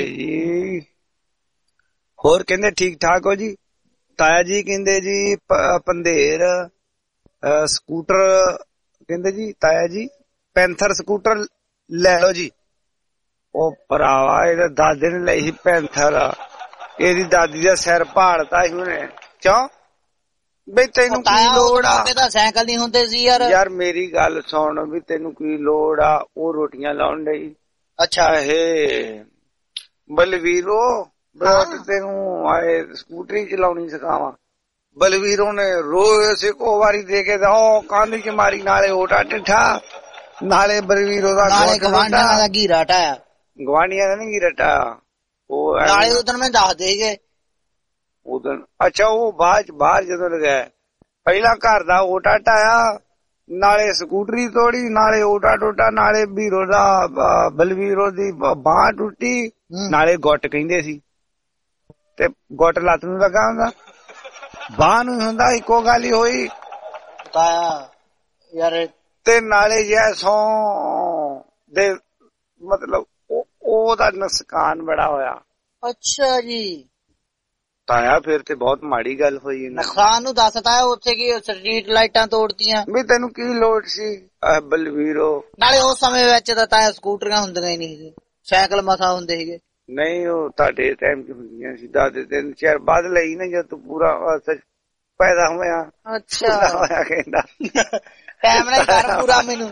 ਹੋਰ ਕਹਿੰਦੇ ਠੀਕ ਠਾਕ ਹੋ ਜੀ ਤਾਇਆ ਜੀ ਕਹਿੰਦੇ ਜੀ ਪੰਧੇਰ ਸਕੂਟਰ ਕਹਿੰਦੇ ਜੀ ਤਾਇਆ ਜੀ ਪੈਂਥਰ ਸਕੂਟਰ ਲੈ ਲਓ ਜੀ। ਉਹ ਭਰਾਵਾ ਇਹਦੇ ਦਾਦੇ ਨੇ ਲਈ ਸੀ ਪੈਂਥਰ ਇਹਦੀ ਦਾਦੀ ਦਾ ਸਿਰ ਭਾੜਤਾ ਸੀ ਉਹਨੇ ਕਿਉਂ ਬਈ ਤੈਨੂੰ ਕੀ ਲੋੜ ਆ ਸਾਈਕਲ ਨਹੀਂ ਹੁੰਦੇ ਸੀ ਯਾਰ ਯਾਰ ਮੇਰੀ ਗੱਲ ਸੁਣ ਵੀ ਤੈਨੂੰ ਕੀ ਲੋੜ ਆ ਉਹ ਰੋਟੀਆਂ ਲਾਉਣ ਲਈ। ਅੱਛਾ ਇਹ ਬਲਵੀਰੋ ਤੈਨੂੰ ਆਏ ਸਕੂਟਰੀ ਚਲਾਉਣੀ ਸਿਖਾਵਾਂ। ਬਲਵੀਰੋ ਨੇ ਰੋਜ਼ ਇੱਕੋ ਵਾਰੀ ਦੇ ਕੇ ਉਹ ਕੰਧ ਚ ਮਾਰੀ ਨਾਲੇ ਓਟਾ ਟਿੱਠਾ ਨਾਲੇ ਬਲਵੀਰੋ ਦਾ ਗਵਾਂਢੀਆਂ ਦਾ ਘੀਰਾ ਟਾਇਆ ਗਵਾਂਢੀਆਂ ਦਾ ਨਹੀਂ ਘੀਰਾ ਟਾਇਆ ਉਹ ਨਾਲੇ ਉਦੋਂ ਮੈਂ ਦੱਸ ਦੇਗੇ ਉਦੋਂ ਅੱਛਾ ਉਹ ਬਾਅਦ ਬਾਹਰ ਜਦੋਂ ਲਗਾਇਆ ਪਹਿਲਾਂ ਘਰ ਦਾ ਓਟਾ ਟਾਇਆ ਨਾਲੇ ਸਕੂਟਰੀ ਤੋੜੀ ਨਾਲੇ ਓਟਾ ਟੋਟਾ ਨਾਲੇ ਵੀਰੋ ਦਾ ਬਲਵੀਰੋ ਦੀ ਬਾਂਹ ਟੁੱਟੀ ਨਾਲੇ ਗੁੱਟ ਕਹਿੰਦੇ ਸੀ ਤੇ ਗੁੱਟ ਲੱਤ ਨੂੰ ਲੱਗਾ ਹੁੰਦਾ ਬਾਂਹ ਨੂੰ ਹੁੰਦਾ ਇੱਕੋ ਗੱਲ ਹੀ ਹੋਈ ਯਾਰ ਤੇ ਨਾਲੇ ਜੈਸੋਂ ਦੇ ਮਤਲਬ ਉਹਦਾ ਨੁਕਸਾਨ ਬੜਾ ਹੋਇਆ। ਅੱਛਾ ਜੀ ਤਾਇਆ ਫਿਰ ਤੇ ਬਹੁਤ ਮਾੜੀ ਗੱਲ ਹੋਈ। ਨੁਕਸਾਨ ਨੂੰ ਦੱਸਦਾ ਉੱਥੇ ਕੀ ਸਟਰੀਟ ਲਾਈਟਾਂ ਤੋੜਤੀਆਂ ਵੀ ਤੈਨੂੰ ਕੀ ਲੋੜ ਸੀ ਬਲਵੀਰੋ ਨਾਲੇ ਉਸ ਸਮੇਂ ਵਿੱਚ ਤਾਂ ਤਾਇਆ ਸਕੂਟਰੀਆਂ ਹੁੰਦੀਆਂ ਹੀ ਨਹੀਂ ਸੀ ਸਾਈਕਲ ਮਸਾ ਹੁੰਦੇ ਸੀਗੇ। ਨਹੀਂ ਉਹ ਤੁਹਾਡੇ ਟਾਈਮ ਚ ਹੁੰਦੀਆਂ ਸੀ ਦਾਦੇ ਤਿੰਨ ਚਾਰ ਬਾਅਦ ਲਈ ਨਾ ਜਦ ਤੂੰ ਪੂਰਾ ਪੈਦਾ ਹੋਇਆ। ਅੱਛਾ ਹੋਇਆ ਕਹਿੰਦਾ ਟਾਈਮ ਨਾਲ ਕਰ ਪੂਰਾ ਮੈਨੂੰ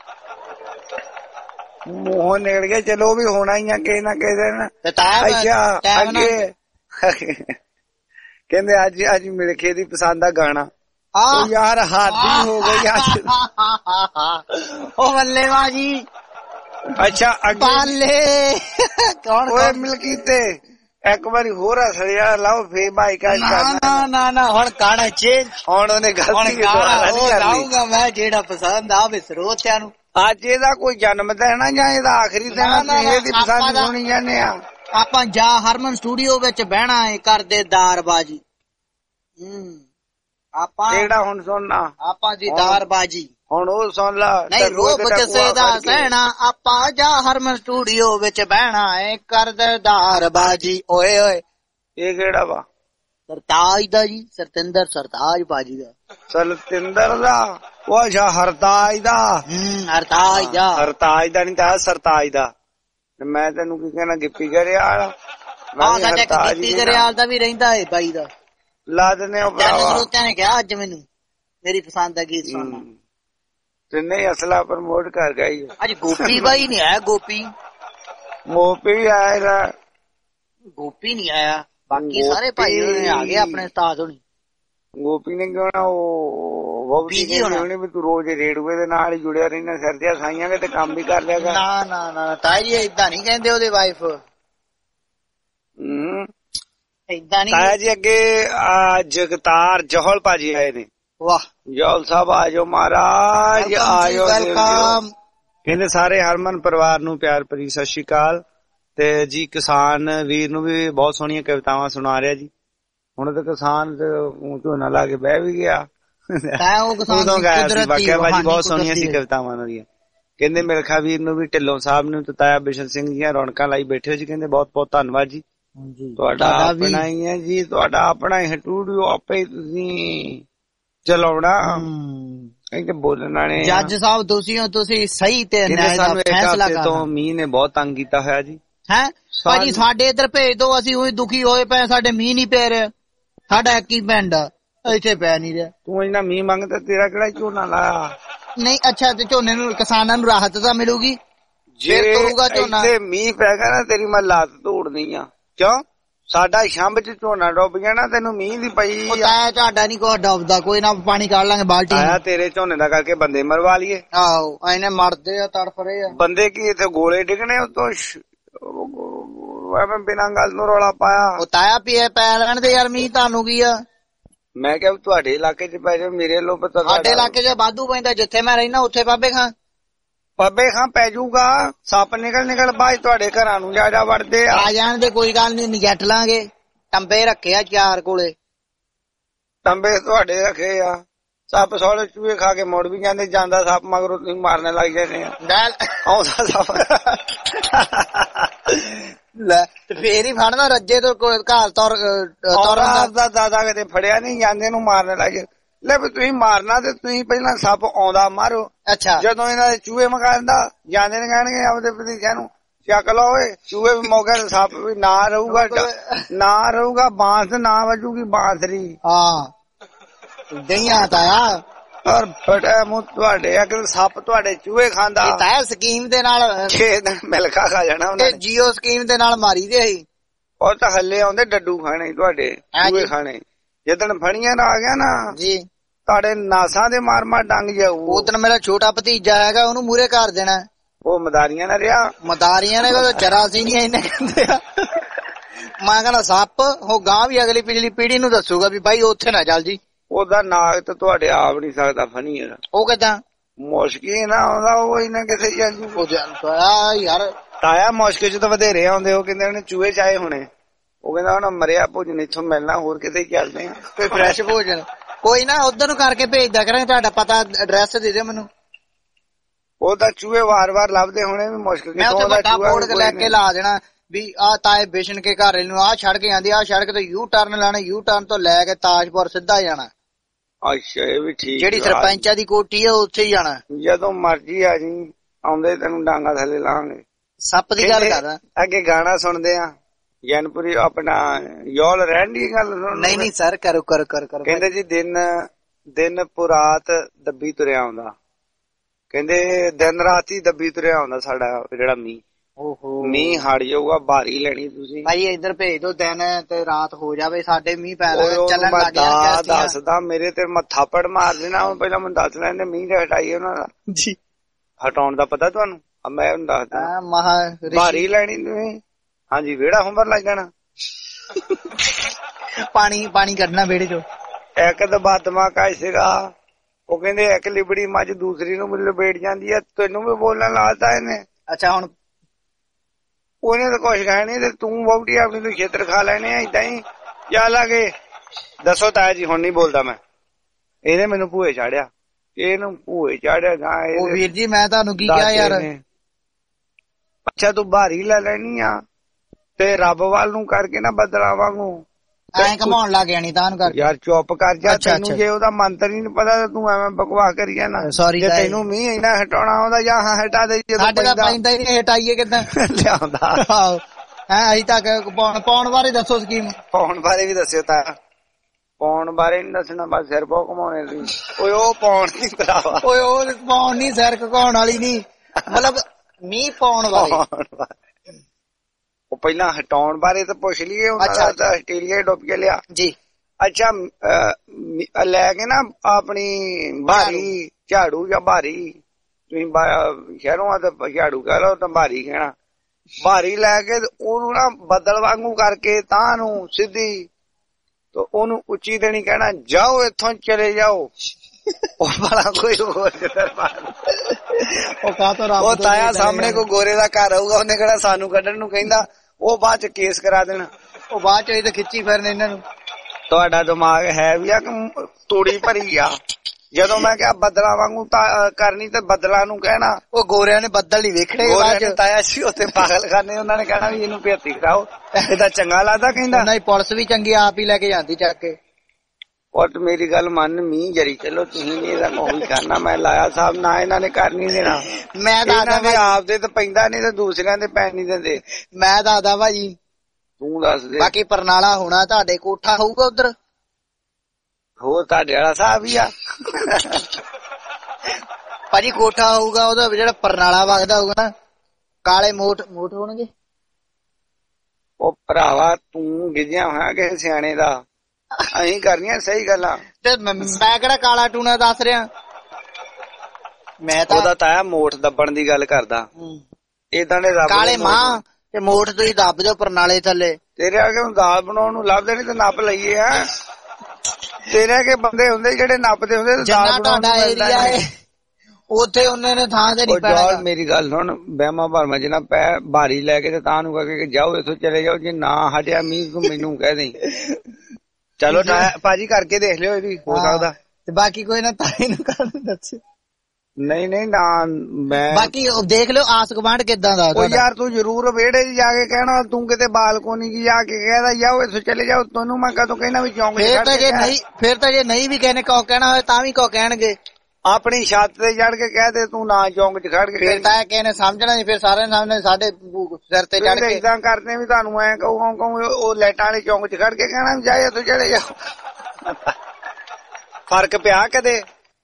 ਮੂੰਹੋਂ ਨਿਕਲ ਗਿਆ ਚਲੋ ਵੀ ਹੋਣਾ ਹੀ ਆ ਕਿਸੇ ਨਾ ਕਿਸੇ ਦਿਨ। ਅੱਛਾ ਅੱਗੇ ਕਹਿੰਦੇ ਅੱਜ ਅੱਜ ਮਿਲਖੇ ਦੀ ਪਸੰਦ ਦਾ ਗਾਣਾ ਉਹ ਯਾਰ ਹਾਦੀ ਹੋ ਗਈ ਅੱਜ ਉਹ ਬੱਲੇ ਬਾਜੀ। ਅੱਛਾ ਅੱਗੇ ਪਾਲੇ ਕੌਣ ਓਏ ਮਿਲਕੀ ਤੇ ਇੱਕ ਵਾਰੀ ਹੋਰ ਹਸੜਿਆ ਲਾਓ ਫੇਰ ਬਾਈ ਕਾ ਨਾ ਨਾ ਨਾ ਹੁਣ ਗਾਣਾ ਚੇਂਜ ਹੁਣ ਉਹਨੇ ਗਲਤੀ ਲਾਊਗਾ ਮੈਂ ਜਿਹੜਾ ਪਸੰਦ ਆਵੇ ਸਰੋਤਿਆਂ ਨੂੰ। ਅੱਜ ਇਹਦਾ ਕੋਈ ਜਨਮ ਦਿਨ ਆ ਜਾਂ ਇਹਦਾ ਆਖਰੀ ਦਿਨ ਆ? ਇਹਦੀ ਪਸੰਦ ਸੁਣੀ ਜਾਂਦੇ ਆ ਆਪਾਂ। ਜਾ ਹਰਮਨ ਸਟੂਡੀਓ ਵਿੱਚ ਬਹਿਣਾ ਹੈ ਕਰਦੇ ਦਾਰਬਾਜੀ। ਹਮ ਆਪਾਂ ਕਿਹੜਾ ਹੁਣ ਸੁਣਨਾ ਆਪਾਂ ਜੀ ਦਾਰਬਾਜੀ ਹੁਣ ਉਹ ਸੁਣ ਲਾ। ਨਹੀਂ ਰੋਬ ਕਿਸੇ ਦਾ ਸਹਿਣਾ ਆਪਾਂ ਜਾ ਹਰਮਨ ਸਟੂਡੀਓ ਵਿੱਚ ਬਹਿਣਾ ਹੈ ਕਰਦੇ ਦਾਰਬਾਜੀ। ਓਏ ਓਏ ਇਹ ਕਿਹੜਾ ਵਾ? ਸਰਤਾਜ ਦਾ ਜੀ, ਸਰਤਿੰਦਰ ਸਰਤਾਜ ਬਾਜੀ ਦਾ। ਸਰਤਿੰਦਰ ਦਾ? ਉਹ ਅੱਛਾ ਹਰਤਾਜ ਦਾ। ਹਮ ਹਰਤਾਜ ਦਾ। ਹਰਤਾਜ ਦਾ ਨਹੀਂ ਤਾਂ ਸਰਤਾਜ ਦਾ। ਮੈਂ ਤੈਨੂੰ ਕੀ ਕਹਿਣਾ ਗਿੱਪੀ ਗਰੇਵਾਲ। ਹਾਂ ਸਾਡੇ ਗਿੱਪੀ ਗਰੇਵਾਲ ਦਾ ਵੀ ਰਹਿੰਦਾ ਹੈ ਬਾਈ ਦਾ। ਲਾ ਦਿੰਦੇ ਹੋ ਸਰੋਤਿਆਂ ਨੇ ਕਿਹਾ ਅੱਜ ਮੈਨੂੰ ਮੇਰੀ ਪਸੰਦ ਦਾ ਗੀਤ ਸੁਣਨਾ ਤੇ ਨਹੀਂ ਅਸਲਾ ਪ੍ਰਮੋਟ ਕਰ ਗਈ ਅੱਜ। ਗੋਪੀ ਬਾਈ ਨਹੀਂ ਆਇਆ। ਗੋਪੀ ਗੋਪੀ ਵੀ ਆਇਆ। ਗੋਪੀ ਨਹੀਂ ਆਇਆ। ਬਾਕੀ ਸਾਰੇ ਭਾਈ ਆ ਗਏ ਆਪਣੇ ਉਸਤਾਦ ਹੋਣੀ। ਗੋਪੀ ਨੇ ਕਿਉਂ ਨਾ ਉਹ ਬਹੁਤ ਹੋਣੀ ਵੀ ਤੂੰ ਰੋਜ਼ ਰੇਡੂਏ ਦੇ ਨਾਲ ਹੀ ਜੁੜਿਆ ਰਹਿਣਾ ਸਿਰ ਦੀਆਂ ਸਾਈਆਂ ਤੇ ਕੰਮ ਵੀ ਕਰ ਲਿਆ। ਨਾ ਨਾ ਨਾ ਤਾਈ ਜੀ ਏਦਾਂ ਨਹੀਂ ਕਹਿੰਦੇ ਉਹਦੇ ਵਾਈਫ। ਹਮ ਏਦਾਂ ਨਹੀਂ ਤਾਇਆ ਜੀ। ਅੱਗੇ ਜਗਤਾਰ ਜੋਹਲ ਭਾਜੀ ਆਏ ਨੇ। ਵਾਹ ਜੋਹਲ ਸਾਹਿਬ ਆਜੋ ਮਹਾਰਾਜ ਆਇਓ। ਵੈਲਕਮ। ਕਹਿੰਦੇ ਸਾਰੇ ਹਰਮਨ ਪਰਿਵਾਰ ਨੂੰ ਪਿਆਰ ਭਰੀ ਸਤਿ ਸ਼੍ਰੀ ਅਕਾਲ। ਤੇ ਜੀ ਕਿਸਾਨ ਵੀਰ ਨੂੰ ਵੀ ਬਹੁਤ ਸੋਹਣੀਆਂ ਕਵਿਤਾਵਾਂ ਸੁਣਾ ਰਿਹਾ ਜੀ। ਹੁਣ ਤਾਂ ਕਿਸਾਨ ਝੋਨਾ ਲਾ ਕੇ ਬਹਿ ਵੀ ਗਿਆ। ਉਦੋਂ ਗਾਇਆ ਸੀ ਵਾਕਿਆ ਭਾਜੀ ਬਹੁਤ ਸੋਹਣੀਆਂ ਸੀ ਕਵਿਤਾਵਾਂ ਉਹਨਾਂ ਦੀਆਂ। ਕਹਿੰਦੇ ਮਿਲਖਾ ਵੀਰ ਨੂੰ ਵੀ, ਢਿੱਲੋਂ ਸਾਹਿਬ ਨੂੰ, ਤਾਇਆ ਬਿਸ਼ਨ ਸਿੰਘ ਦੀਆਂ ਰੌਣਕਾਂ ਲਾਈ ਬੈਠੇ ਹੋ ਜੀ। ਕਹਿੰਦੇ ਬਹੁਤ ਬਹੁਤ ਧੰਨਵਾਦ ਜੀ। ਤੁਹਾਡਾ ਆਪਣਾ ਹੀ ਹੈ ਜੀ, ਤੁਹਾਡਾ ਆਪਣਾ ਹੀ ਸਟੂਡੀਓ ਆਪੇ ਤੁਸੀਂ ਚਲਾਉਣਾ। ਕਹਿੰਦੇ ਬੋਲਣ ਨੇ ਜੱਜ ਸਾਹਿਬ ਤੁਸੀਂ ਹੋ, ਤੁਸੀਂ ਸਹੀ ਤੇ ਨਿਆਂ ਦਾ ਫੈਸਲਾ ਕਰੋ। ਤੋਂ ਮੀਂਹ ਨੇ ਬਹੁਤ ਤੰਗ ਕੀਤਾ ਹੋਇਆ ਜੀ। ਹੈ ਭਾਜੀ ਸਾਡੇ ਇੱਧਰ ਭੇਜ ਦੋ, ਅਸੀਂ ਉਹੀ ਦੁਖੀ ਹੋਏ ਪਏ। ਸਾਡੇ ਮੀਂਹ ਨਹੀਂ ਪੈ ਰਿਹਾ। ਸਾਡਾ ਕੀ ਪਿੰਡ ਇੱਥੇ ਪੈ ਨਹੀਂ ਰਿਹਾ। ਤੂੰ ਇੰਨਾ ਮੀਂਹ ਮੰਗਦਾ, ਤੇਰਾ ਕਿਹੜਾ ਝੋਨਾ ਲਾਇਆ? ਨਹੀਂ ਅੱਛਾ ਤੇ ਝੋਨੇ ਨੂੰ ਕਿਸਾਨਾਂ ਨੂੰ ਰਾਹਤ ਤਾਂ ਮਿਲੂਗੀ ਜੇ ਇੱਥੇ ਮੀਂਹ ਪੈ ਗਿਆ ਨਾ ਤੇਰੀ ਮੈਂ ਲੱਤ ਤੋੜਨੀ ਆ। ਕਿਉਂ? ਸਾਡਾ ਸ਼ੰਭ ਚ ਝੋਨਾ ਡੁੱਬ ਗਿਆ ਨਾ, ਤੈਨੂੰ ਮੀਂਹ ਦੀ ਪਈ ਆ। ਤੁਹਾਡਾ ਨੀ ਕੋਈ ਡੁੱਬਦਾ, ਕੋਈ ਨਾ ਪਾਣੀ ਕੱਢ ਲਾਂਗੇ ਬਾਲਟੀ। ਆਇਆ ਤੇਰੇ ਝੋਨੇ ਦਾ ਕਰਕੇ ਬੰਦੇ ਮਰਵਾ ਲਈਏ। ਆਹੋ ਐਨੇ ਮਰਦੇ ਆ, ਤੜਫ ਰਹੇ ਆ ਬੰਦੇ। ਕੀ ਇੱਥੇ ਗੋਲੇ ਡਿੱਗਣੇ ਉਤੋਂ? ਐਵੇਂ ਬਿਨਾਂ ਗੱਲ ਨੂੰ ਰੌਲਾ ਪਾਇਆ। ਉਹ ਤਾਇਆ ਪੀਏ ਪੈ ਲੈਣ ਦੇ ਯਾਰ ਮੀਂਹ। ਤੁਹਾਨੂੰ ਕੀ ਆ? ਮੈਂ ਕਿਹਾ ਤੁਹਾਡੇ ਇਲਾਕੇ ਚ ਪੈ ਜਾ, ਮੇਰੇ ਲੋ ਪਤਾ। ਸਾਡੇ ਇਲਾਕੇ ਚ ਵਾਧੂ ਪੈਂਦਾ। ਜਿੱਥੇ ਮੈਂ ਰਹਿਣਾ ਉੱਥੇ ਬਾਬੇ ਖਾਂ ਬਾਬੇ ਖਾਂ ਪੈ ਜਾਊਗਾ। ਸੱਪ ਨਿਕਲ ਨਿਕਲ ਬਾਅਦ ਤੁਹਾਡੇ ਘਰਾਂ ਨੂੰ ਜਾ ਜਾ ਵੜਦੇ ਆ। ਆ ਜਾਣ ਦੇ ਕੋਈ ਗੱਲ ਨੀ, ਨਜੱਟ ਲਾਂਗੇ। ਟੰਬੇ ਰੱਖੇ ਆ ਚਾਰ ਕੋਲੇ। ਟੰਬੇ ਤੁਹਾਡੇ ਰੱਖੇ ਆ। ਸੱਪ ਸੋਲੇ ਚੂਹੇ ਖਾ ਕੇ ਮੁੜ ਵੀ ਜਾਂਦੇ। ਜਾਂਦਾ ਸੱਪ ਮਗਰੋਂ ਤੁਸੀਂ ਮਾਰਨੇ ਲੱਗ ਜਾਂਦੇ ਆ। ਆਉਂਦਾ ਸੱਪ ਲੈ ਤੇ ਫੇਰ ਹੀ ਫੜਨਾ ਰੱਜੇ ਤੋਂ ਘਰ ਤੁਰ ਦਾ ਦਾਦਾ ਕਦੇ ਫੜਿਆ ਨੀ, ਜਾਂਦੇ ਨੂੰ ਮਾਰਨ ਲੱਗ। ਲੈ ਵੀ ਤੁਸੀਂ ਮਾਰਨਾ ਤੇ ਤੁਸੀਂ ਪਹਿਲਾਂ ਸੱਪ ਆਉਂਦਾ ਮਾਰੋ। ਅੱਛਾ ਜਦੋਂ ਇਹਨਾਂ ਦੇ ਚੂਹੇ ਮਗਾ ਦਿੰਦਾ, ਜਾਂਦੇ ਨੇ ਕਹਿਣਗੇ ਆਪਦੇ ਭਤੀਜਿਆਂ ਨੂੰ ਚੱਕ ਲਓ ਓਏ ਚੂਹੇ ਵੀ ਮੌਕੇ ਤੇ ਸੱਪ ਵੀ ਨਾ ਰਹੂਗਾ। ਨਾ ਰਹੂਗਾ ਬਾਂਸ, ਨਾ ਵੱਜੂਗੀ ਬਾਂਸਰੀ। ਹਾਂ ਦਈਆਂ ਤਾਇਆ ਔਰ ਫਟਿਆ ਮੂੰਹ ਤੁਹਾਡੇ। ਅਗਰ ਸੱਪ ਤੁਹਾਡੇ ਚੂਹੇ ਖਾਂਦਾ ਤਾਇਆ ਸਕੀਮ ਦੇ ਨਾਲ ਛੇ ਦਿਨ ਮਿਲਖਾ ਖਾ ਜਾਣਾ ਉਹਨੇ। ਜੀਓ ਸਕੀਮ ਦੇ ਨਾਲ ਮਾਰੀ ਦੇ ਸੀ। ਉਹ ਤਾਂ ਹੱਲੇ ਆਉਂਦੇ ਡੱਡੂ ਖਾਣੇ ਤੁਹਾਡੇ, ਚੂਹੇ ਖਾਣੇ। ਜਿੱਦਣ ਫੜੀਆਂ ਆ ਗਿਆ ਨਾ ਜੀ, ਤੁਹਾਡੇ ਨਾਸਾਂ ਦੇ ਮਾਰ ਮਾਰ ਡੰਗ ਜਾਊ। ਉਦੋਂ ਮੇਰਾ ਛੋਟਾ ਭਤੀਜਾ ਹੈਗਾ, ਉਹਨੂੰ ਮੂਹਰੇ ਕਰ ਦੇਣਾ। ਉਹ ਮਦਾਰੀਆਂ ਨਾਲ ਰਿਹਾ। ਮਦਾਰੀਆਂ ਨੇ ਜਰਾ ਸੀ ਨਹੀਂ ਇਹਨੇ ਕਹਿੰਦੇ ਆ। ਮੈਂ ਕਹਿੰਦਾ ਸੱਪ ਉਹ ਗਾਂ ਵੀ ਅਗਲੀ ਪਿਛਲੀ ਪੀੜੀ ਨੂੰ ਦੱਸੂਗਾ ਵੀ ਬਾਈ ਉੱਥੇ ਨਾ ਚੱਲ ਜੀ। ਉਹਦਾ ਨਾਗ ਤਾਂ ਤੁਹਾਡੇ ਆਪ ਨੀ ਸਕਦਾ ਫਨੀ ਇਹਦਾ। ਉਹ ਕਿੱਦਾਂ? ਮੁਸ਼ਕਿਲ ਨਾ ਆਉਂਦਾ ਉਹ ਇਹਨਾਂ ਕਿਸੇ ਜਾਂਜੂ ਯਾਰ। ਤਾਇਆ ਮੁਸ਼ਕਿਲ ਚ ਤਾਂ ਵਧੇਰੇ ਆਉਂਦੇ। ਉਹ ਕਹਿੰਦੇ ਉਹਨੇ ਚੂਹੇ ਚਾਹੇ ਹੋਣੇ। ਉਹ ਕਹਿੰਦਾ ਹੁਣ ਮਰਿਆ ਭੋਜਨ ਇੱਥੋਂ ਮਿਲਣਾ, ਹੋਰ ਕਿਤੇ ਚੱਲਦੇ ਆ ਕੋਈ ਫਰੈਸ਼ ਭੋਜਨ। ਕੋਈ ਨਾ ਉਧਰ ਨੂੰ ਕਰਕੇ ਭੇਜਦਾ ਕਰਾਂਗੇ। ਤੁਹਾਡਾ ਪਤਾ ਐਡਰੈਸ ਦੇ ਦਿਓ ਮੈਨੂੰ। ਉਹ ਤਾਂ ਚੂਹੇ ਵਾਰ ਵਾਰ ਲੱਭਦੇ ਹੋਣੇ ਵੀ ਮੁਸ਼ਕਿਲ। ਮੈਂ ਉੱਥੇ ਵੱਡਾ ਬੋਰਡ ਲੈ ਕੇ ਲਾ ਦੇਣਾ ਵੀ ਆਹ ਤਾਏ ਬਿਸ਼ਨ ਕੇ ਘਰ ਨੂੰ ਆਹ ਸੜਕ ਜਾਂਦੀ, ਆਹ ਸੜਕ ਤੋਂ ਯੂ ਟਰਨ ਲੈਣਾ, ਯੂ ਟਰਨ ਤੋਂ ਲੈ ਕੇ ਤਾਜਪੁਰ ਸਿੱਧਾ ਜਾਣਾ। ਅੱਛਾ ਇਹ ਵੀ ਠੀਕ। ਜਿਹੜੀ ਸਰਪੰਚਾਂ ਦੀ ਕੋਠੀ ਆ ਉੱਥੇ ਹੀ ਜਾਣਾ। ਜਦੋਂ ਮਰਜੀ ਆ ਜੀ, ਆਉਂਦੇ ਤੈਨੂੰ ਡਾਂਗਾ ਥੱਲੇ ਲਾਂਗੇ। ਸੱਪ ਦੀ ਗੱਲ ਕਰਦਾ। ਅੱਗੇ ਗਾਣਾ ਸੁਣਦੇ ਆ ਜੈਨਪੁਰੀ ਆਪਣਾ ਯੋਲ ਰਹਿਣ ਦੀ ਗੱਲ ਸੁਣ। ਨਹੀਂ ਨਹੀਂ ਸਰ ਕਰੋ ਕਰੋ ਕਰੋ ਕਰੋ। ਕਹਿੰਦੇ ਜੀ ਦਿਨ ਦਿਨ ਪੁਰਾਤ ਦੱਬੀ ਤੁਰਿਆ ਆਉਂਦਾ। ਕਹਿੰਦੇ ਦਿਨ ਰਾਤ ਹੀ ਦੱਬੀ ਤੁਰਿਆ ਆਉਂਦਾ ਸਾਡਾ ਜਿਹੜਾ ਮੀਂਹ। ਓਹੋ ਮੀਂਹ ਹਟ ਜਾਊਗਾ, ਬਾਰੀ ਲੈਣੀ ਤੁਸੀਂ ਭਾਈ। ਇੱਧਰ ਭੇਜ ਦੋ ਦਿਨ ਤੇ ਰਾਤ ਹੋ ਜਾਵੇ, ਸਾਡੇ ਮੀਂਹ ਪੈ ਲੱਗ ਚੱਲਣ ਲੱਗ ਗਿਆ। ਦੱਸਦਾ ਮੇਰੇ ਤੇ ਮੱਥਾ ਪੜ ਮਾਰ ਦੇਣਾ। ਪਹਿਲਾਂ ਮੈਨੂੰ ਦੱਸ ਲੈਂਦੇ ਮੀਂਹ ਤੇ ਹਟਾਈਏ ਉਹਨਾਂ ਦਾ ਜੀ। ਹਟਾਉਣ ਦਾ ਪਤਾ ਤੁਹਾਨੂੰ? ਮੈਂ ਤੁਹਾਨੂੰ ਦੱਸਦਾ। ਬਾਰੀ ਲੈਣੀ ਤੁਸੀਂ। ਹਾਂਜੀ ਵਿਹੜਾ ਹੁੰਬਰ ਲੱਗ ਜਾਣਾ। ਪਾਣੀ ਪਾਣੀ ਕੱਢਣਾ ਵਿਹੜੇ ਚੋਂ। ਇੱਕ ਦਬਾ ਧਮਾਕਾ ਸੀਗਾ, ਉਹ ਕਹਿੰਦੇ ਇੱਕ ਲਿਬੜੀ ਮੱਝ ਦੂਸਰੀ ਨੂੰ ਲਪੇਟ ਜਾਂਦੀ ਆ, ਤੈਨੂੰ ਵੀ ਬੋਲਣ ਲਾਤਾ ਇਹਨੇ। ਅੱਛਾ ਹੁਣ ਉਹਨੇ ਤਾਂ ਕੁਛ ਕਹਿ ਨੀ ਤੇ ਤੂੰ ਵਹੁਟੀ ਆਪਣੀ ਤੋਂ ਖੇਤਰ ਖਾ ਲੈਣੇ ਆ ਏਦਾਂ ਹੀ ਜਾ ਲਾਗੇ। ਦੱਸੋ ਤਾਇਆ ਜੀ, ਹੁਣ ਨੀ ਬੋਲਦਾ ਮੈਂ। ਇਹਨੇ ਮੈਨੂੰ ਭੂਏ ਚਾੜਿਆ, ਇਹਨੂੰ ਭੂਏ ਚਾੜਿਆ ਗਾਂ। ਉਹ ਵੀਰ ਜੀ ਮੈਂ ਤੁਹਾਨੂੰ ਕੀ ਕਿਹਾ ਯਾਰ? ਅੱਛਾ ਤੂੰ ਭਾਰੀ ਲੈ ਲੈਣੀ ਆ ਤੇ ਰੱਬ ਵੱਲ ਨੂੰ ਕਰਕੇ ਨਾ ਬਦਲਾ ਵਾਂਗੂ ਐਂ ਘਮਾਉਣ ਲੱਗ ਗਿਆ ਨੀ ਤਾਂ ਕਰ। ਯਾਰ ਚੁੱਪ ਕਰ ਜਾ, ਤੈਨੂੰ ਜੇ ਉਹਦਾ ਮੰਤਰ ਹੀ ਨੀ ਪਤਾ ਤਾਂ ਤੂੰ ਐਵੇਂ ਬਕਵਾਸ ਕਰੀ ਜਾਣਾ। ਜੇ ਤੈਨੂੰ ਮੀਂਹ ਇੰਨਾ ਹਟਾਉਣਾ ਆਉਂਦਾ ਜਾਂ ਹਾਂ ਹਟਾ ਦੇ। ਸਾਡੇ ਤਾਂ ਪੈਂਦਾ ਹੀ ਨੀ, ਹਟਾਈਏ ਕਿੱਦਾਂ ਲਿਆਉਂਦਾ ਹੈ। ਅਜੇ ਤੱਕ ਪਾਉਣ ਬਾਰੇ ਦੱਸੋ ਸਕੀਮ। ਪਾਉਣ ਬਾਰੇ ਵੀ ਦੱਸਿਓ ਤਾਂ। ਪਾਉਣ ਬਾਰੇ ਨੀ ਦੱਸਣਾ, ਬਸ ਸਿਰ ਬਹੁਤ ਘਮਾਉਣੇ ਸੀ। ਓਏ ਉਹ ਪਾਉਣ ਨੀ ਭਰਾਵਾ, ਓਏ ਉਹ ਪਾਉਣ ਨੀ, ਸਿਰ ਘਕਾਉਣ ਵਾਲੀ ਨੀ, ਮਤਲਬ ਮੀਂਹ ਪਾਉਣ ਵਾਲੇ। ਉਹ ਪਹਿਲਾਂ ਹਟਾਉਣ ਬਾਰੇ ਤਾਂ ਪੁੱਛ ਲਈਏ। ਅੱਛਾ ਆਸਟ੍ਰੇਲੀਆ ਡੁੱਬ ਕੇ ਲਿਆ ਜੀ। ਅੱਛਾ ਲੈ ਕੇ ਨਾ ਆਪਣੀ ਭਾਰੀ ਝਾੜੂ ਜਾਂ ਭਾਰੀ, ਤੁਸੀਂ ਸ਼ਹਿਰੋਂ ਆ ਤਾਂ ਝਾੜੂ ਕਹਿ ਲਓ ਤਾਂ ਭਾਰੀ ਕਹਿਣਾ, ਭਾਰੀ ਲੈ ਕੇ ਉਹਨੂੰ ਨਾ ਬੱਦਲ ਵਾਂਗੂ ਕਰਕੇ ਤਾਂ ਨੂੰ ਸਿੱਧੀ ਤੇ ਉਹਨੂੰ ਉੱਚੀ ਦੇਣੀ, ਕਹਿਣਾ ਜਾਓ ਇੱਥੋਂ ਚਲੇ ਜਾਓ। ਉਹ ਬੜਾ ਕੋਈ ਹੋਰ ਉਹ ਤਾਇਆ ਸਾਹਮਣੇ ਕੋਈ ਗੋਰੇ ਦਾ ਘਰ ਆਊਗਾ, ਉਹਨੇ ਕਿਹੜਾ ਸਾਨੂੰ ਕੱਢਣ ਨੂੰ ਕਹਿੰਦਾ, ਉਹ ਬਾਅਦ ਚ ਕੇਸ ਕਰਾ ਦੇਣਾ। ਉਹ ਬਾਅਦ ਚ ਤਾਂ ਖਿੱਚੀ ਫਿਰਨ ਇਹਨਾਂ ਨੂੰ। ਤੁਹਾਡਾ ਦਿਮਾਗ ਹੈ ਵੀ ਆ ਕਿ ਤੂੜੀ ਭਰੀ ਆ। ਜਦੋਂ ਮੈਂ ਕਿਹਾ ਬੱਦਲਾ ਵਾਂਗੂ ਕਰਨੀ ਤੇ ਬੱਦਲਾਂ ਨੂੰ ਕਹਿਣਾ, ਉਹ ਗੋਰਿਆਂ ਨੇ ਬੱਦਲ ਹੀ ਵੇਖਣੇ। ਤਾਇਆ ਸੀ ਉੱਥੇ ਪਾਗਲਖਾਨੇ, ਉਹਨਾਂ ਨੇ ਕਹਿਣਾ ਵੀ ਇਹਨੂੰ ਭੇਤੀ ਕਰਾਓ, ਇਹਦਾ ਚੰਗਾ ਲੱਗਦਾ। ਕਹਿੰਦਾ ਨਹੀਂ, ਪੁਲਿਸ ਵੀ ਚੰਗੀ ਆਪ ਹੀ ਲੈ ਕੇ ਜਾਂਦੀ ਚੱਕ ਕੇ। ਔਰ ਮੇਰੀ ਗੱਲ ਮੰਨ, ਮੀਂਹ ਜਰੀ ਚਲੋ ਤੁਸੀਂ ਨੀ ਇਹਦਾ ਕੋਈ ਕਰਨਾ। ਮੈਂ ਲਾਇਆ ਸਾਹਿਬ ਨਾ ਇਹਨਾਂ ਨੇ ਕਰ ਨੀ ਦੇਣਾ। ਮੈਂ ਦੱਸਦਾ ਆਪ ਦੇ ਤਾਂ ਪੈਂਦਾ ਨੀ ਤੇ ਦੂਸਰਿਆਂ ਦੇ ਪੈ ਨੀ ਦਿੰਦੇ। ਮੈਂ ਦੱਸਦਾ ਭਾਜੀ, ਤੂੰ ਦੱਸ ਦੇ। ਬਾਕੀ ਪਰਨਾਲਾ ਹੋਣਾ ਤੁਹਾਡੇ, ਕੋਠਾ ਹੋਊਗਾ ਉਧਰ। ਹੋਰ ਤੁਹਾਡੇ ਵਾਲਾ ਸਾਹਿਬ ਹੀ ਆ ਭਾਜੀ, ਕੋਠਾ ਹੋਊਗਾ ਉਹਦਾ ਜਿਹੜਾ ਪਰਨਾਲਾ ਵਗਦਾ ਹੋਊਗਾ ਨਾ, ਕਾਲੇ ਮੋਟ ਮੋਟ ਹੋਣਗੇ। ਉਹ ਭਰਾਵਾ ਤੂੰ ਗਿੱਜਿਆ ਹੋਇਆ ਕਿਸੇ ਸਿਆਣੇ ਦਾ, ਅਸੀਂ ਕਰਨੀਆਂ ਸਹੀ ਗੱਲਾਂ। ਤੇ ਮੈਂ ਕਿਹੜਾ ਕਾਲਾ ਟੂਣਾ ਦੱਸ ਰਿਹਾ, ਮੈਂ ਤਾਂ ਉਹਦਾ ਤਾਇਆ ਮੋਟ ਦੱਬਣ ਦੀ ਗੱਲ ਕਰਦਾ। ਏਦਾਂ ਦੇ ਰੱਬ ਕਾਲੇ ਮਾਂ ਤੇ ਮੋਟ ਤੁਸੀਂ ਦੱਬ ਦਿਓ ਪਰਨਾਲੇ ਥੱਲੇ। ਤੇਰੇ ਅੱਗੇ ਹੁਣ ਦਾਲ ਬਣਾਉਣ ਨੂੰ ਲੱਭਦੇ ਨੀ ਤੇ ਨੱਪ ਲਈਏ। ਹੈ ਤੇਰੇ ਅੱਗੇ ਬੰਦੇ ਹੁੰਦੇ ਜਿਹੜੇ ਨੱਪਦੇ ਹੁੰਦੇ। ਜਿੰਨਾ ਤੁਹਾਡਾ ਏਰੀਆ ਹੈ ਉੱਥੇ ਉਹਨਾਂ ਨੇ ਥਾਂ ਤੇ ਨਹੀਂ ਪੈਣਾ। ਮੇਰੀ ਗੱਲ ਸੁਣ, ਬਹਿਮਾ ਭਰਮਾ ਜਿਹਾ ਪੈ ਭਾਰੀ ਲੈ ਕੇ ਤੇ ਤਾਂ ਨੂੰ ਕਹਿ ਜਾਓ ਇੱਥੋਂ ਚਲੇ ਜਾਓ। ਜੇ ਨਾ ਹਟਿਆ ਮੀਂਹ ਤੂੰ ਮੈਨੂੰ ਕਹਿ ਦੇਈਂ। ਚਲੋ ਭਾਜੀ ਕਰਕੇ ਦੇਖ ਲਿਓ, ਇਹ ਵੀ ਹੋ ਸਕਦਾ। ਤੇ ਬਾਕੀ ਕੋਈ ਨਾ ਤਾਏ ਨੂੰ ਕਰ ਦੱਸ। ਨਹੀਂ ਨਹੀਂ ਨਾ ਮੈਂ ਬਾਕੀ ਦੇਖ ਲਿਓ ਆਸ ਗੁਆਂਢ ਕਿੱਦਾਂ ਦਾ। ਉਹ ਯਾਰ ਤੂੰ ਜ਼ਰੂਰ ਵਿਹੜੇ ਚ ਜਾ ਕੇ ਕਹਿਣਾ, ਤੂੰ ਕਿਤੇ ਬਾਲਕੋਨੀ ਚ ਜਾ ਕੇ ਕਹਿਦਾ ਜਾਓ ਇੱਥੋਂ ਚਲੇ ਜਾਓ। ਤੈਨੂੰ ਮੈਂ ਕਦੋਂ ਕਹਿਣਾ ਵੀ ਚੌਂਕ ਫੇਰ ਤਾਂ ਜੇ ਨਹੀਂ ਫੇਰ ਤਾਂ ਜੇ ਨਹੀਂ ਵੀ ਕਹਿੰਨੇ ਕੋ ਕਹਿਣਾ ਹੋਏ ਤਾਂ ਵੀ ਕੋ ਕਹਿਣਗੇ। ਆਪਣੀ ਛੱਤ ਤੇ ਚੜ ਕੇ ਕਹਿ ਦੇ ਤੂੰ ਨਾ ਚੌਂਕ ਚ ਖੜ ਕੇ। ਫੇਰ ਤਾਂ ਕਿਸੇ ਨੇ ਸਮਝਣਾ ਨਹੀਂ, ਫੇਰ ਸਾਰਿਆਂ ਨੇ ਸਾਹਮਣੇ ਸਾਡੇ ਸਿਰ ਤੇ ਚੜ ਕੇ ਏਦਾਂ ਕਰਦੇ ਵੀ ਤੁਹਾਨੂੰ ਐ ਕਹੂੰ ਕਹੂੰ ਉਹ ਲਾਈਟਾਂ ਵਾਲੇ ਚੌਂਕ ਚ ਖੜ ਕੇ ਕਹਿਣਾ ਵੀ ਜਾਏ ਇੱਥੋਂ ਚਲੇ ਜਾਓ। ਫਰਕ ਪਿਆ ਕਦੇ?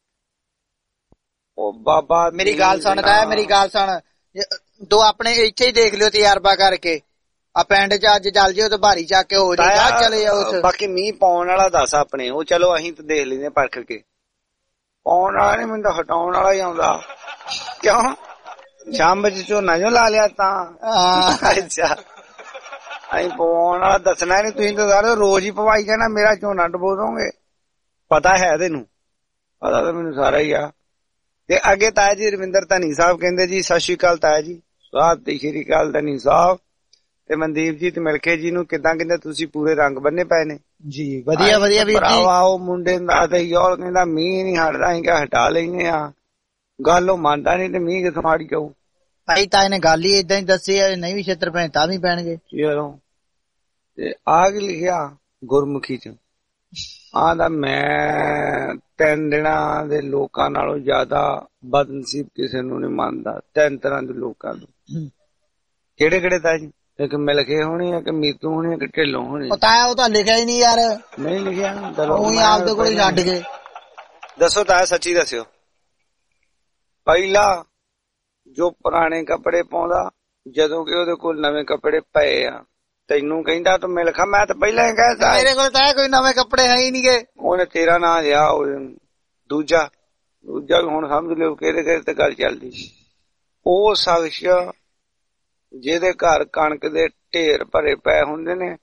ਉਹ ਬਾਬਾ ਮੇਰੀ ਗੱਲ ਸੁਣਦਾ ਹੈ, ਮੇਰੀ ਗੱਲ ਸੁਣ। ਦੋ ਆਪਣੇ ਇੱਥੇ ਹੀ ਦੇਖ ਲਿਓ ਤਜਰਬਾ ਕਰਕੇ। ਆ ਪਿੰਡ ਚ ਅੱਜ ਚੱਲ ਜਿਓ ਤੇ ਭਾਰੀ ਚੱਕ ਕੇ ਹੋ ਜਾ ਚਲੇ ਜਾਓ। ਬਾਕੀ ਮੀਂਹ ਪਾਉਣ ਵਾਲਾ ਦੱਸ ਆਪਣੇ, ਉਹ ਚਲੋ ਅਸੀਂ ਤਾਂ ਦੇਖ ਲੈਂਦੇ ਪਰਖ ਕੇ। ਪਾਉਣ ਵਾਲਾ ਨੀ, ਮੈਨੂੰ ਤਾਂ ਹਟਾਉਣ ਵਾਲਾ ਹੀ ਆਉਂਦਾ। ਕਿਉਂ ਸ਼ਾਮ ਚ ਝੋਨਾ ਜੋ ਲਾ ਲਿਆ ਤਾਂ। ਅੱਛਾ ਅਸੀਂ ਪਵਾਉਣ ਵਾਲਾ ਦੱਸਣਾ ਨੀ, ਤੁਸੀਂ ਤਾਂ ਸਾਰੇ ਰੋਜ਼ ਹੀ ਪਵਾਈ ਜਾਣਾ। ਮੇਰਾ ਝੋਨਾ ਡਬੋ ਦੋਗੇ, ਪਤਾ ਹੈ ਤੈਨੂੰ? ਪਤਾ ਤਾਂ ਮੈਨੂੰ ਸਾਰਾ ਹੀ ਆ। ਤੇ ਅੱਗੇ ਤਾਇਆ ਜੀ ਰਵਿੰਦਰ ਧਨੀ ਸਾਹਿਬ ਕਹਿੰਦੇ ਜੀ ਸਤਿ ਸ਼੍ਰੀ ਅਕਾਲ ਤਾਇਆ ਜੀ। ਸਤਿ ਸ਼੍ਰੀ ਅਕਾਲ ਧਨੀ ਸਾਹਿਬ। ਤੇ ਮਨਦੀਪ ਜੀ ਤੇ ਮਿਲਕੇ ਜੀ ਨੂੰ ਕਿੱਦਾਂ ਕਹਿੰਦੇ ਤੁਸੀਂ ਪੂਰੇ ਰੰਗ ਬੰਨੇ ਪਏ ਨੇ ਜੀ। ਵਧੀਆ ਵਧੀਆ ਵੀਰ ਜੀ। ਉਹ ਮੁੰਡੇ ਦਾ ਤੇ ਯਾਰ ਕਹਿੰਦਾ ਮੀਂਹ ਨੀ ਹਟਦਾ, ਅਸੀਂ ਕਿਹਾ ਹਟਾ ਲੈਨੇ ਆ। ਗੱਲ ਉਹ ਮੰਨਦਾ ਨੀ ਤੇ ਮੀਂਹ ਕਿਥੋਂ ਹਟ ਜਾਊ। ਭਾਈ ਤਾਂ ਇਹਨੇ ਗੱਲ ਹੀ ਏਦਾਂ ਹੀ ਦੱਸੀ ਆ, ਨਹੀਂ ਵੀ ਛੇਤਰ ਪੈਣ ਤਾਂ ਵੀ ਪੈਣਗੇ। ਚਲੋ ਤੇ ਆ ਕੀ ਲਿਖਿਆ ਗੁਰਮੁਖੀ ਚ? ਆਂਦਾ ਮੈਂ ਤਿੰਨ ਦਿਨਾਂ ਦੇ ਲੋਕਾਂ ਨਾਲੋਂ ਜ਼ਿਆਦਾ ਬਦਨਸੀਬ ਕਿਸੇ ਨੂੰ ਨਹੀਂ ਮੰਨਦਾ। ਤਿੰਨ ਤਰ੍ਹਾਂ ਦੇ ਲੋਕਾਂ ਨੂੰ। ਕਿਹੜੇ ਕਿਹੜੇ ਤਾਂ ਜੀ? ਇੱਕ ਮਿਲਕੇ ਹੋਣੀ, ਇੱਕ ਮੀਤੂ ਹੋਣੀ, ਇੱਕ ਢਿੱਲੋਂ ਹੋਣੀ। ਪਤਾ ਉਹ ਤਾਂ ਲਿਖਿਆ ਹੀ ਨਹੀਂ ਯਾਰ। ਨਹੀਂ ਲਿਖਿਆ? ਉਹੀ ਆਪਦੇ ਕੋਲ ਛੱਡ ਕੇ ਦੱਸੋ ਤਾਇਆ, ਸੱਚੀ ਦੱਸਿਓ। ਪਹਿਲਾ ਜੋ ਪੁਰਾਣੇ ਕੱਪੜੇ ਪਾਉਂਦਾ ਜਦੋਂ ਕਿ ਉਹਦੇ ਕੋਲ ਨਵੇਂ ਕੱਪੜੇ ਪਏ ਆ, ਤੈਨੂੰ ਕਹਿੰਦਾ ਤੂੰ ਮਿਲ ਖਾ। ਮੈਂ ਤਾਂ ਪਹਿਲਾਂ ਹੀ ਕਹਿਤਾ ਮੇਰੇ ਕੋਲ ਤਾਂ ਕੋਈ ਨਵੇਂ ਕੱਪੜੇ ਹੈ ਹੀ ਨੀ ਗੇ। ਉਹਨੇ ਤੇਰਾ ਨਾਂ ਲਿਆ। ਦੂਜਾ ਦੂਜਾ ਵੀ ਹੁਣ ਸਮਝ ਲਿਓ ਕਿਹਦੇ ਕਿਹਦੇ ਤੇ ਗੱਲ ਚੱਲਦੀ। ਉਹ ਸ਼ਖਸ ਜਿਹਦੇ ਘਰ ਕਣਕ ਦੇ ਢੇਰ ਭਰੇ ਪਏ ਹੁੰਦੇ ਨੇ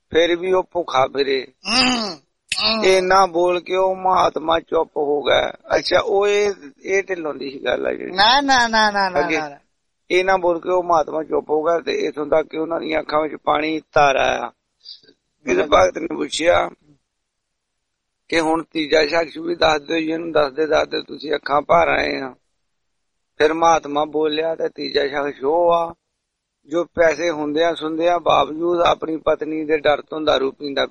ਫਿਰ ਵੀ ਉਹ ਭੁੱਖਾ ਫਿਰੇ। ਇੰਨਾ ਬੋਲ ਕੇ ਉਹ ਮਹਾਤਮਾ ਚੁੱਪ ਹੋ ਗਿਆ। ਅੱਛਾ ਉਹ ਇਹ ਢਿੱਲੋਂ ਦੀ ਗੱਲ ਆ ਜਿਹੜੀ। ਨਾ ਨਾ ਨਾ ਨਾ ਨਾ ਇਹ ਨਾ ਬੋਲ ਕੇ ਉਹ ਮਹਾਤਮਾ ਚੁੱਪ ਹੋ ਗਿਆ ਤੇ ਇਥੋਂ ਤੱਕ ਕਿ ਉਹਨਾਂ ਦੀਆਂ ਅੱਖਾਂ ਵਿੱਚ ਪਾਣੀ ਧਾਰ ਆਇਆ। ਕਿਸੇ ਭਗਤ ਨੇ ਪੁੱਛਿਆ ਕਿ ਹੁਣ ਤੀਜਾ ਸ਼ਖਸ ਵੀ ਦੱਸ ਦਿਓ, ਇਹਨੂੰ ਦੱਸਦੇ ਦੱਸਦੇ ਤੁਸੀਂ ਅੱਖਾਂ ਭਰ ਆਏ ਆ। ਫਿਰ ਮਹਾਤਮਾ ਬੋਲਿਆ ਤੇ ਤੀਜਾ ਸ਼ਖਸ ਉਹ ਆ ਜੋ ਪੈਸੇ ਹੁੰਦਿਆਂ ਸੁਣਦਿਆਂ ਬਾਵਜੂਦ ਆਪਣੀ ਪਤਨੀ ਦੇ ਡਰ ਤੋਂ ਦਾਰੂ ਪੀਂਦਾ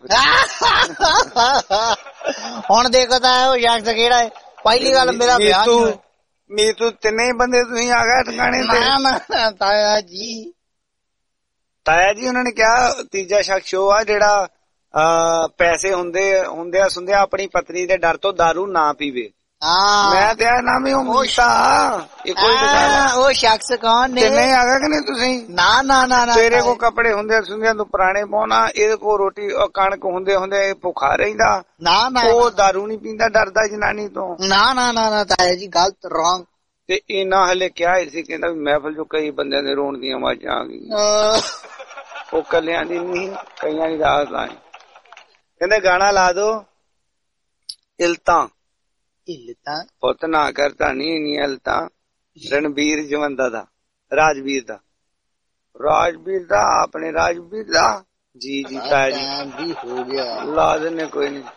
ਹੁਣ ਦੇਖੋ ਤਾਂ ਉਹ ਸ਼ਖਸ ਕਿਹੜਾ ਹੈ। ਪਹਿਲੀ ਗੱਲ ਮੇਰਾ ਵਿਆਹ ਨਹੀਂ ਨੀਤੂ ਤਿੰਨੇ ਬੰਦੇ ਤੁਸੀਂ ਆ ਗਏ ਟਿਕਾਣੇ ਤੇ। ਤਾਇਆ ਜੀ ਤਾਇਆ ਜੀ ਉਹਨਾਂ ਨੇ ਕਿਹਾ ਤੀਜਾ ਸ਼ਖਸ ਉਹ ਆ ਜਿਹੜਾ ਪੈਸੇ ਹੁੰਦੇ ਹੁੰਦਿਆਂ ਸੁਣਦਿਆਂ ਆਪਣੀ ਪਤਨੀ ਦੇ ਡਰ ਤੋਂ ਦਾਰੂ ਨਾ ਪੀਵੇ। ਮੈਂ ਤੇ ਆ ਨਾ ਵੀ ਉਹ ਉਹ ਸ਼ਖਸ ਕੌਣ ਨੇ? ਨਹੀਂ ਆ ਗਿਆ ਕਿ ਨਹੀਂ ਤੁਸੀਂ? ਨਾ ਨਾ ਨਾ ਤੇਰੇ ਕੋਲ ਕੱਪੜੇ ਹੁੰਦੇ ਸੁਣਦਿਆਂ ਤੂੰ ਪੁਰਾਣੇ ਪਾਉਣਾ, ਇਹਦੇ ਕੋਲ ਰੋਟੀ ਕਣਕ ਹੁੰਦੇ ਹੁੰਦੇ ਭੁੱਖਾ ਰਹਿੰਦਾ। ਨਾ ਨਾ ਉਹ ਦਾਰੂ ਨੀ ਪੀਂਦਾ, ਡਰਦਾ ਜਨਾਨੀ ਤੋਂ। ਨਾ ਨਾ ਨਾ ਨਾ ਤਾਇਆ ਜੀ ਗਲਤ ਰੌਂਗ। ਤੇ ਇਹਨਾਂ ਹਲੇ ਕਿਹਾ ਸੀ ਕਹਿੰਦਾ ਵੀ ਮਹਿਫਲ ਚੋਂ ਕਈ ਬੰਦਿਆਂ ਦੇ ਰੋਣ ਦੀਆਂ ਆਵਾਜ਼ਾਂ ਆ ਗਈਆਂ। ਉਹ ਕੱਲਿਆਂ ਦੀ ਨਹੀਂ, ਕਈਆਂ ਦੀ ਰਾਤ ਆਈ। ਕਹਿੰਦੇ ਗਾਣਾ ਲਾ ਦੋ ਇਲਤਾਂ ਪੁੱਤ ਨਾ ਕਰਤਾ ਨੀ ਇੰਨੀਆਂ ਇਲਤਾਂ। ਰਣਬੀਰ ਜਵੰਦਾ ਦਾ, ਰਾਜਵੀਰ ਦਾ, ਰਾਜਵੀਰ ਦਾ ਆਪਣੇ ਰਾਜਵੀਰ ਦਾ ਜੀ ਜੀ ਤਾਇਆ ਜੀ ਹੋ ਗਿਆ। ਲਾ ਦਿੰਨੇ ਕੋਈ ਨੀ।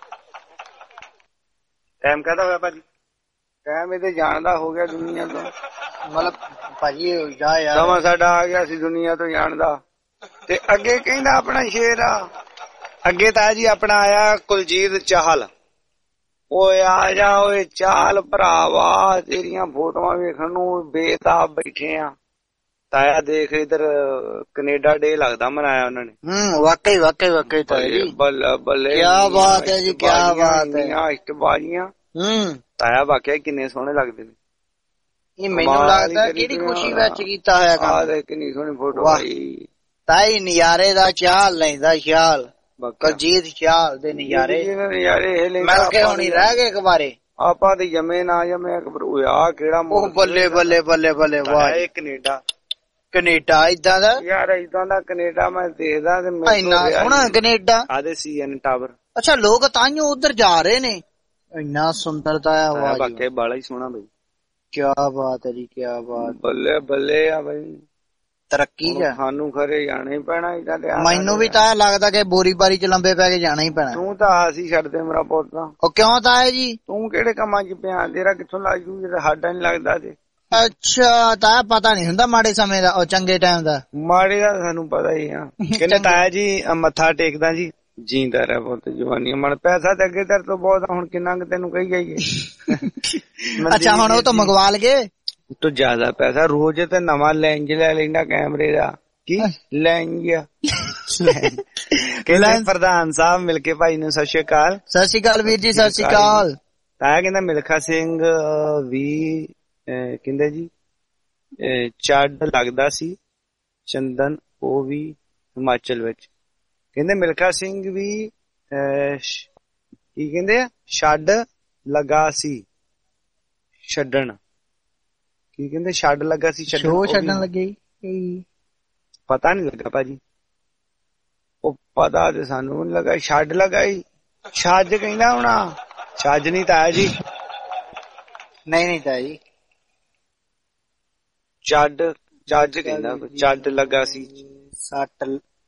ਟਾਈਮ ਕਾਹਦਾ ਹੋਇਆ ਭਾਜੀ? ਟਾਈਮ ਇਹਦੇ ਜਾਣ ਦਾ ਹੋ ਗਿਆ ਦੁਨੀਆ ਤੋਂ। ਮਤਲਬ ਭਾਜੀ ਜਾ ਯਾਰ ਸਮਾਂ ਸਾਡਾ ਆ ਗਿਆ ਸੀ ਦੁਨੀਆ ਤੋਂ ਜਾਣ ਦਾ। ਤੇ ਅੱਗੇ ਕਹਿੰਦਾ ਆਪਣਾ ਸ਼ੇਰ ਆ। ਅੱਗੇ ਤਾਇਆ ਜੀ ਆਪਣਾ ਆਇਆ ਕੁਲਜੀਤ ਚਾਹਲ। ਓਏ ਆ ਜਾ ਓਏ ਚਾਲ ਭਰਾਵਾ, ਤੇਰੀਆਂ ਫੋਟੋਆਂ ਵੇਖਣ ਨੂੰ ਬੇਤਾਬ ਬੈਠੇ ਆ। ਤਾਇਆ ਦੇਖ ਇਧਰ ਕੈਨੇਡਾ ਡੇ ਲੱਗਦਾ ਮਨਾਇਆ ਉਹਨਾਂ ਨੇ। ਹੂੰ ਵਾਕਈ ਵਾਕਈ ਵਾਕਈ ਤਾਇਆ ਜੀ ਬੱਲੇ ਬੱਲੇ ਕਿਆ ਬਾਤ ਹੈ ਜੀ, ਕਿਆ ਬਾਤ ਹੈ। ਇਸ਼ਟਬਾਜ਼ੀਆਂ ਹੂੰ ਤਾਇਆ ਵਾਕਿਆ ਕਿੰਨੇ ਸੋਹਣੇ ਲੱਗਦੇ ਨੇ। ਇਹ ਮੈਨੂੰ ਲੱਗਦਾ ਕਿਹੜੀ ਖੁਸ਼ੀ ਵਿੱਚ ਕੀਤਾ ਹੋਇਆ ਕੰਮ। ਆ ਦੇਖ ਕਿੰਨੀ ਸੋਹਣੀ ਫੋਟੋ ਆਈ। ਤਾਈ ਨਜ਼ਾਰੇ ਦਾ ਚਾਲ ਲੈਂਦਾ ਖਿਆਲ, ਕੁਲਜੀਤ ਚਾਲ ਦੇ ਨਜ਼ਾਰੇ ਨਜ਼ਾਰੇ ਮਿਲ ਕੇ ਹੋਣੀ ਰਹਿ ਗਏ ਕਬਾਰੇ। ਆਪਾਂ ਤੇ ਜਮੇ ਨਾ ਜਮੇ ਆ ਕਿਹੜਾ ਉਹ ਬੱਲੇ ਬੱਲੇ ਬੱਲੇ ਬੱਲੇ ਵਾਹ। ਇਹ ਕੈਨੇਡਾ ਕੈਨੇਡਾ ਏਦਾਂ ਦਾ ਯਾਰ, ਏਦਾਂ ਦਾ ਕੈਨੇਡਾ ਮੈਂ ਦੇਖਦਾ ਤੇ ਮੈਂ ਇੰਨਾ ਸੋਹਣਾ ਕੈਨੇਡਾ। ਆਦੇ ਸੀ ਐਨ ਟਾਵਰ। ਅੱਛਾ ਲੋਕ ਤਾਂਹੀਓ ਉਧਰ ਜਾ ਰਹੇ ਨੇ। ਇੰਨਾ ਸੁੰਦਰਤਾ ਹੈ ਆਵਾਜ਼, ਵਾਕਈ ਬੜਾ ਹੀ ਸੋਹਣਾ ਬਈ। ਕਿਆ ਬਾਤ ਹੈ ਜੀ, ਕਿਆ ਬਾਤ। ਬੱਲੇ ਬੱਲੇ ਆ ਬਈ, ਤਰੱਕੀ ਹੈ। ਸਾਨੂੰ ਖਰੇ ਜਾਣਾ ਹੀ ਪੈਣਾ। ਮੈਨੂੰ ਵੀ ਤਾਂ ਲੱਗਦਾ ਕਿ ਬੋਰੀ ਬਾਰੀ ਚ ਲੰਬੇ ਪੈ ਕੇ ਜਾਣਾ ਹੀ ਪੈਣਾ। ਤੂੰ ਤਾਂ ਆਸੀ ਛੱਡ ਦੇ ਮੇਰਾ ਪੁੱਤ। ਉਹ ਕਿਉਂ ਤਾਇਆ ਜੀ? ਤੂੰ ਕਿਹੜੇ ਕੰਮਾਂ ਚ ਪਿਆ? ਤੇਰਾ ਕਿੱਥੋਂ ਲੱਗ ਜੂ ਜਿਹੜਾ ਸਾਡਾ ਨੀ ਲੱਗਦਾ ਤੇ। ਅੱਛਾ ਤਾਇਆ ਪਤਾ ਨੀ ਹੁੰਦਾ ਮਾੜੇ ਸਮੇਂ ਦਾ, ਉਹ ਚੰਗੇ ਟਾਈਮ ਦਾ। ਮਾੜੇ ਦਾ ਸਾਨੂੰ ਪਤਾ ਹੀ ਆ। ਕਹਿੰਦੇ ਤਾਇਆ ਜੀ ਮੱਥਾ ਟੇਕਦਾ ਜੀ ਜੀਂਦਾ ਰਹਿ ਪੁੱਤ ਜਵਾਨੀ ਮਨ। ਪੈਸਾ ਤੇ ਅੱਗੇ ਤੇਰੇ ਤੋਂ ਬਹੁਤ, ਹੁਣ ਕਿੰਨਾ ਕੁ ਤੈਨੂੰ ਕਹੀ ਜਾਈਏ। ਅੱਛਾ ਹੁਣ ਉਹ ਤਾਂ ਮੰਗਵਾ ਲਗੇ ਤੂੰ ਜ਼ਿਆਦਾ ਪੈਸਾ। ਰੋਜ਼ ਤੇ ਨਵਾਂ ਲੈਂਜ ਲੈ ਲੈਂਦਾ ਕੈਮਰੇ ਦਾ। ਕੀ ਲੈਂਜ? ਕਹਿੰਦੇ ਪ੍ਰਧਾਨ ਸਾਹਿਬ ਮਿਲ ਕੇ ਭਾਈ ਨੂੰ ਸਤਿ ਸ਼੍ਰੀ ਅਕਾਲ। ਸਤਿ ਸ਼੍ਰੀ ਅਕਾਲ ਵੀਰ ਜੀ, ਸਤਿ ਸ਼੍ਰੀ ਅਕਾਲ। ਤਾਇਆ ਕਹਿੰਦਾ ਮਿਲਖਾ ਸਿੰਘ ਵੀ ਕਹਿੰਦੇ ਜੀ ਚੱਡ ਲੱਗਦਾ ਸੀ ਚੰਦਨ, ਉਹ ਵੀ ਹਿਮਾਚਲ ਵਿੱਚ। ਕਹਿੰਦੇ ਮਿਲਖਾ ਸਿੰਘ ਵੀ ਕੀ ਕਹਿੰਦੇ ਆ ਛੱਡ ਲਗਾ ਸੀ ਛੱਡਣ। ਕੀ ਕਹਿੰਦੇ ਛੱਡ ਲੱਗਾ ਸੀ ਛੱਡਣ ਛੱਡਣ ਲੱਗੇ। ਪਤਾ ਨੀ ਲੱਗਾ ਭਾਜੀ। ਉਹ ਪਤਾ ਤੇ ਸਾਨੂੰ ਨੀ ਲੱਗਾ। ਛੱਡ ਲਗਾਈ ਛੱਜ ਕਹਿੰਦਾ ਹੋਣਾ। ਛੱਜ ਨੀ ਤਾਇਆ ਜੀ। ਨਹੀਂ ਨਹੀਂ ਤਾਇਆ ਜੀ ਚੱਡ ਚੱਜ ਕਹਿੰਦਾ। ਚੱਡ ਲੱਗਾ ਸੀ ਸੱਟ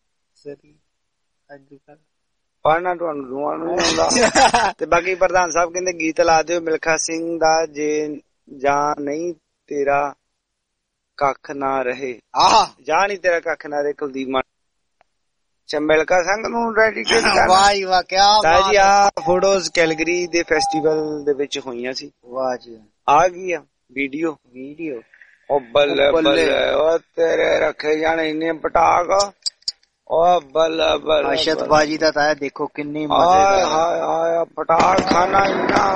ਪੜਨਾ ਤੁਹਾਨੂੰ ਦੋਵਾਂ ਨੂੰ ਨੀ ਆਉਂਦਾ। ਤੇ ਬਾਕੀ ਪ੍ਰਧਾਨ ਸਾਹਿਬ ਕਹਿੰਦੇ ਗੀਤ ਲਾ ਦਿਓ ਮਿਲਖਾ ਸਿੰਘ ਦਾ, ਜੇ ਜਾਂ ਨਹੀਂ ਤੇਰਾ ਕੱਖ ਨਾ ਰਹੇ। ਆਹ ਜਾਂ ਨਹੀਂ ਤੇਰਾ ਕੱਖ ਨਾ ਰਹੇ ਕੁਲਦੀਪ ਮਾਨ। ਮਿਲਖਾ ਸਿੰਘ ਨੂੰ ਡੈਡੀਕੇਟ ਕਰਨਾ। ਵਾਹ ਵਾਹ ਕਿਆ ਬਾਤ ਜੀ। ਆ ਫੋਟੋਜ਼ ਕੈਲਗਰੀ ਦੇ ਫੈਸਟੀਵਲ ਦੇ ਵਿੱਚ ਹੋਈਆਂ ਸੀ। ਵਾਹ ਜੀ। ਆ ਗਈ ਆ ਵੀਡੀਓ ਵੀਡੀਓ ਉਹ ਬੱਲੇ ਬੱਲੇ। ਉਹ ਤੇਰੇ ਰੱਖੇ ਜਾਣੇ ਇੰਨੇ ਪਟਾਕ। ਉਹ ਬੱਲੇ ਬੱਲੇ। ਅਸ਼ਤ ਬਾਜੀ ਦਾ ਤਾਇਆ ਦੇਖੋ ਕਿੰਨੀ ਮਜ਼ੇਦਾਰ। ਹਾਏ ਹਾਏ ਪਟਾਕ ਖਾਣਾ ਇੰਨਾ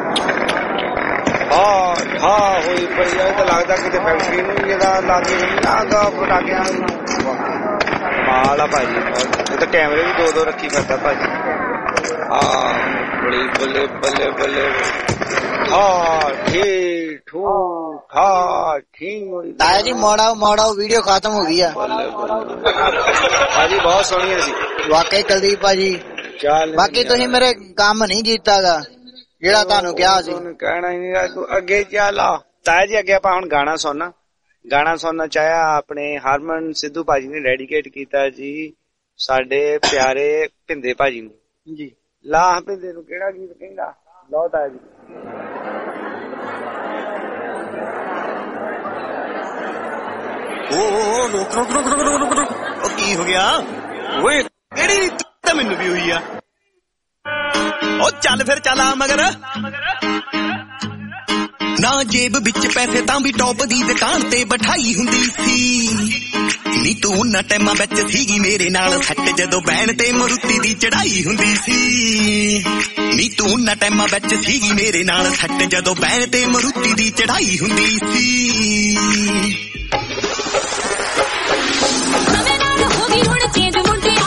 ਹਾਂ ਹਾਂ ਹੋਈ ਪਈ ਹੈ। ਤਾਂ ਲੱਗਦਾ ਕਿਤੇ ਫੈਕਟਰੀ ਨੂੰ ਜਿਹਦਾ ਲਾਗੇ ਇੰਨਾ ਗਾ ਪਟਾਕਿਆਂ ਨੂੰ ਮਾਲ ਆ ਭਾਜੀ। ਇਹ ਤਾਂ ਕੈਮਰੇ ਵੀ ਦੋ ਦੋ ਰੱਖੀ ਫਿਰਦਾ ਭਾਜੀ। ਬੜੀ ਬੱਲੇ ਬੱਲੇ ਬੱਲੇ ਹਾਂ ਠੀਕ ਠੂਕ ਹਾਂ ਠੀਕ। ਤਾਇਆ ਜੀ ਮੋੜਾਓ ਮੋੜਾਓ ਵੀਡੀਓ ਖਤਮ ਹੋ ਗਈ ਆ। ਭਾਜੀ ਬਹੁਤ ਸੋਹਣੀਆਂ ਸੀ ਵਾਕਈ ਕੁਲਦੀਪ ਭਾਜੀ। ਬਾਕੀ ਤੁਸੀਂ ਮੇਰੇ ਕੰਮ ਨਹੀਂ ਕੀਤਾਗਾ ਜਿਹੜਾ ਤੁਹਾਨੂੰ ਕਿਹਾ ਸੀ। ਕਹਿਣਾ ਹੀ ਨਹੀਂ ਤੂੰ ਅੱਗੇ ਚੱਲ ਆ। ਤਾਇਆ ਜੀ ਅੱਗੇ ਆਪਾਂ ਹੁਣ ਗਾਣਾ ਸੁਣਨਾ ਗਾਣਾ ਸੁਣਨਾ ਚਾਹਿਆ ਆਪਣੇ ਹਰਮਨ ਸਿੱਧੂ ਭਾਜੀ ਨੇ ਡੈਡੀਕੇਟ ਕੀਤਾ ਜੀ ਸਾਡੇ ਪਿਆਰੇ ਭਿੰਦੇ ਭਾਜੀ ਨੂੰ ਜੀ। ਲਾ ਭਿੰਦੇ ਨੂੰ ਕਿਹੜਾ ਗੀਤ ਕਹਿੰਦਾ ਲਓ ਤਾਇਆ ਜੀ। ਉਹ ਰੁਕ ਰੁਕ ਰੁਕ ਰੁਕ ਰੁਕ ਰੁਕ ਉਹ ਕੀ ਹੋ ਗਿਆ ਓਏ ਕਿਹੜੀ ਤਾਂ ਮੈਨੂੰ ਵੀ ਹੋਈ ਆ। ਉਹ ਚੱਲ ਫਿਰ ਚੱਲ ਆ ਮਗਰ ਨਾ ਜੇਬ ਵਿੱਚ ਪੈਸੇ ਤਾਂ ਵੀ ਟੌਪ ਦੀ ਦੁਕਾਨ ਤੇ ਬਿਠਾਈ ਹੁੰਦੀ ਸੀ ਨੀ ਤੂੰ ਉਹਨਾਂ ਟਾਈਮਾਂ ਵਿੱਚ ਸੀਗੀ ਮੇਰੇ ਨਾਲ ਸੱਟ ਜਦੋਂ ਬੈਣ ਤੇ ਮਰੂਤੀ ਦੀ ਚੜਾਈ ਹੁੰਦੀ ਸੀ ਨੀ ਤੂੰ ਉਹਨਾਂ ਟਾਈਮਾਂ ਵਿੱਚ ਸੀਗੀ ਮੇਰੇ ਨਾਲ ਸੱਟ ਜਦੋਂ ਬੈਣ ਤੇ ਮਰੂਤੀ ਦੀ ਚੜਾਈ ਹੁੰਦੀ ਸੀ। ਸਮੇਂ ਨਾਲ ਹੋ ਗਈ ਹੁਣ ਚੇਂਜ ਮੁੰਡਿਆ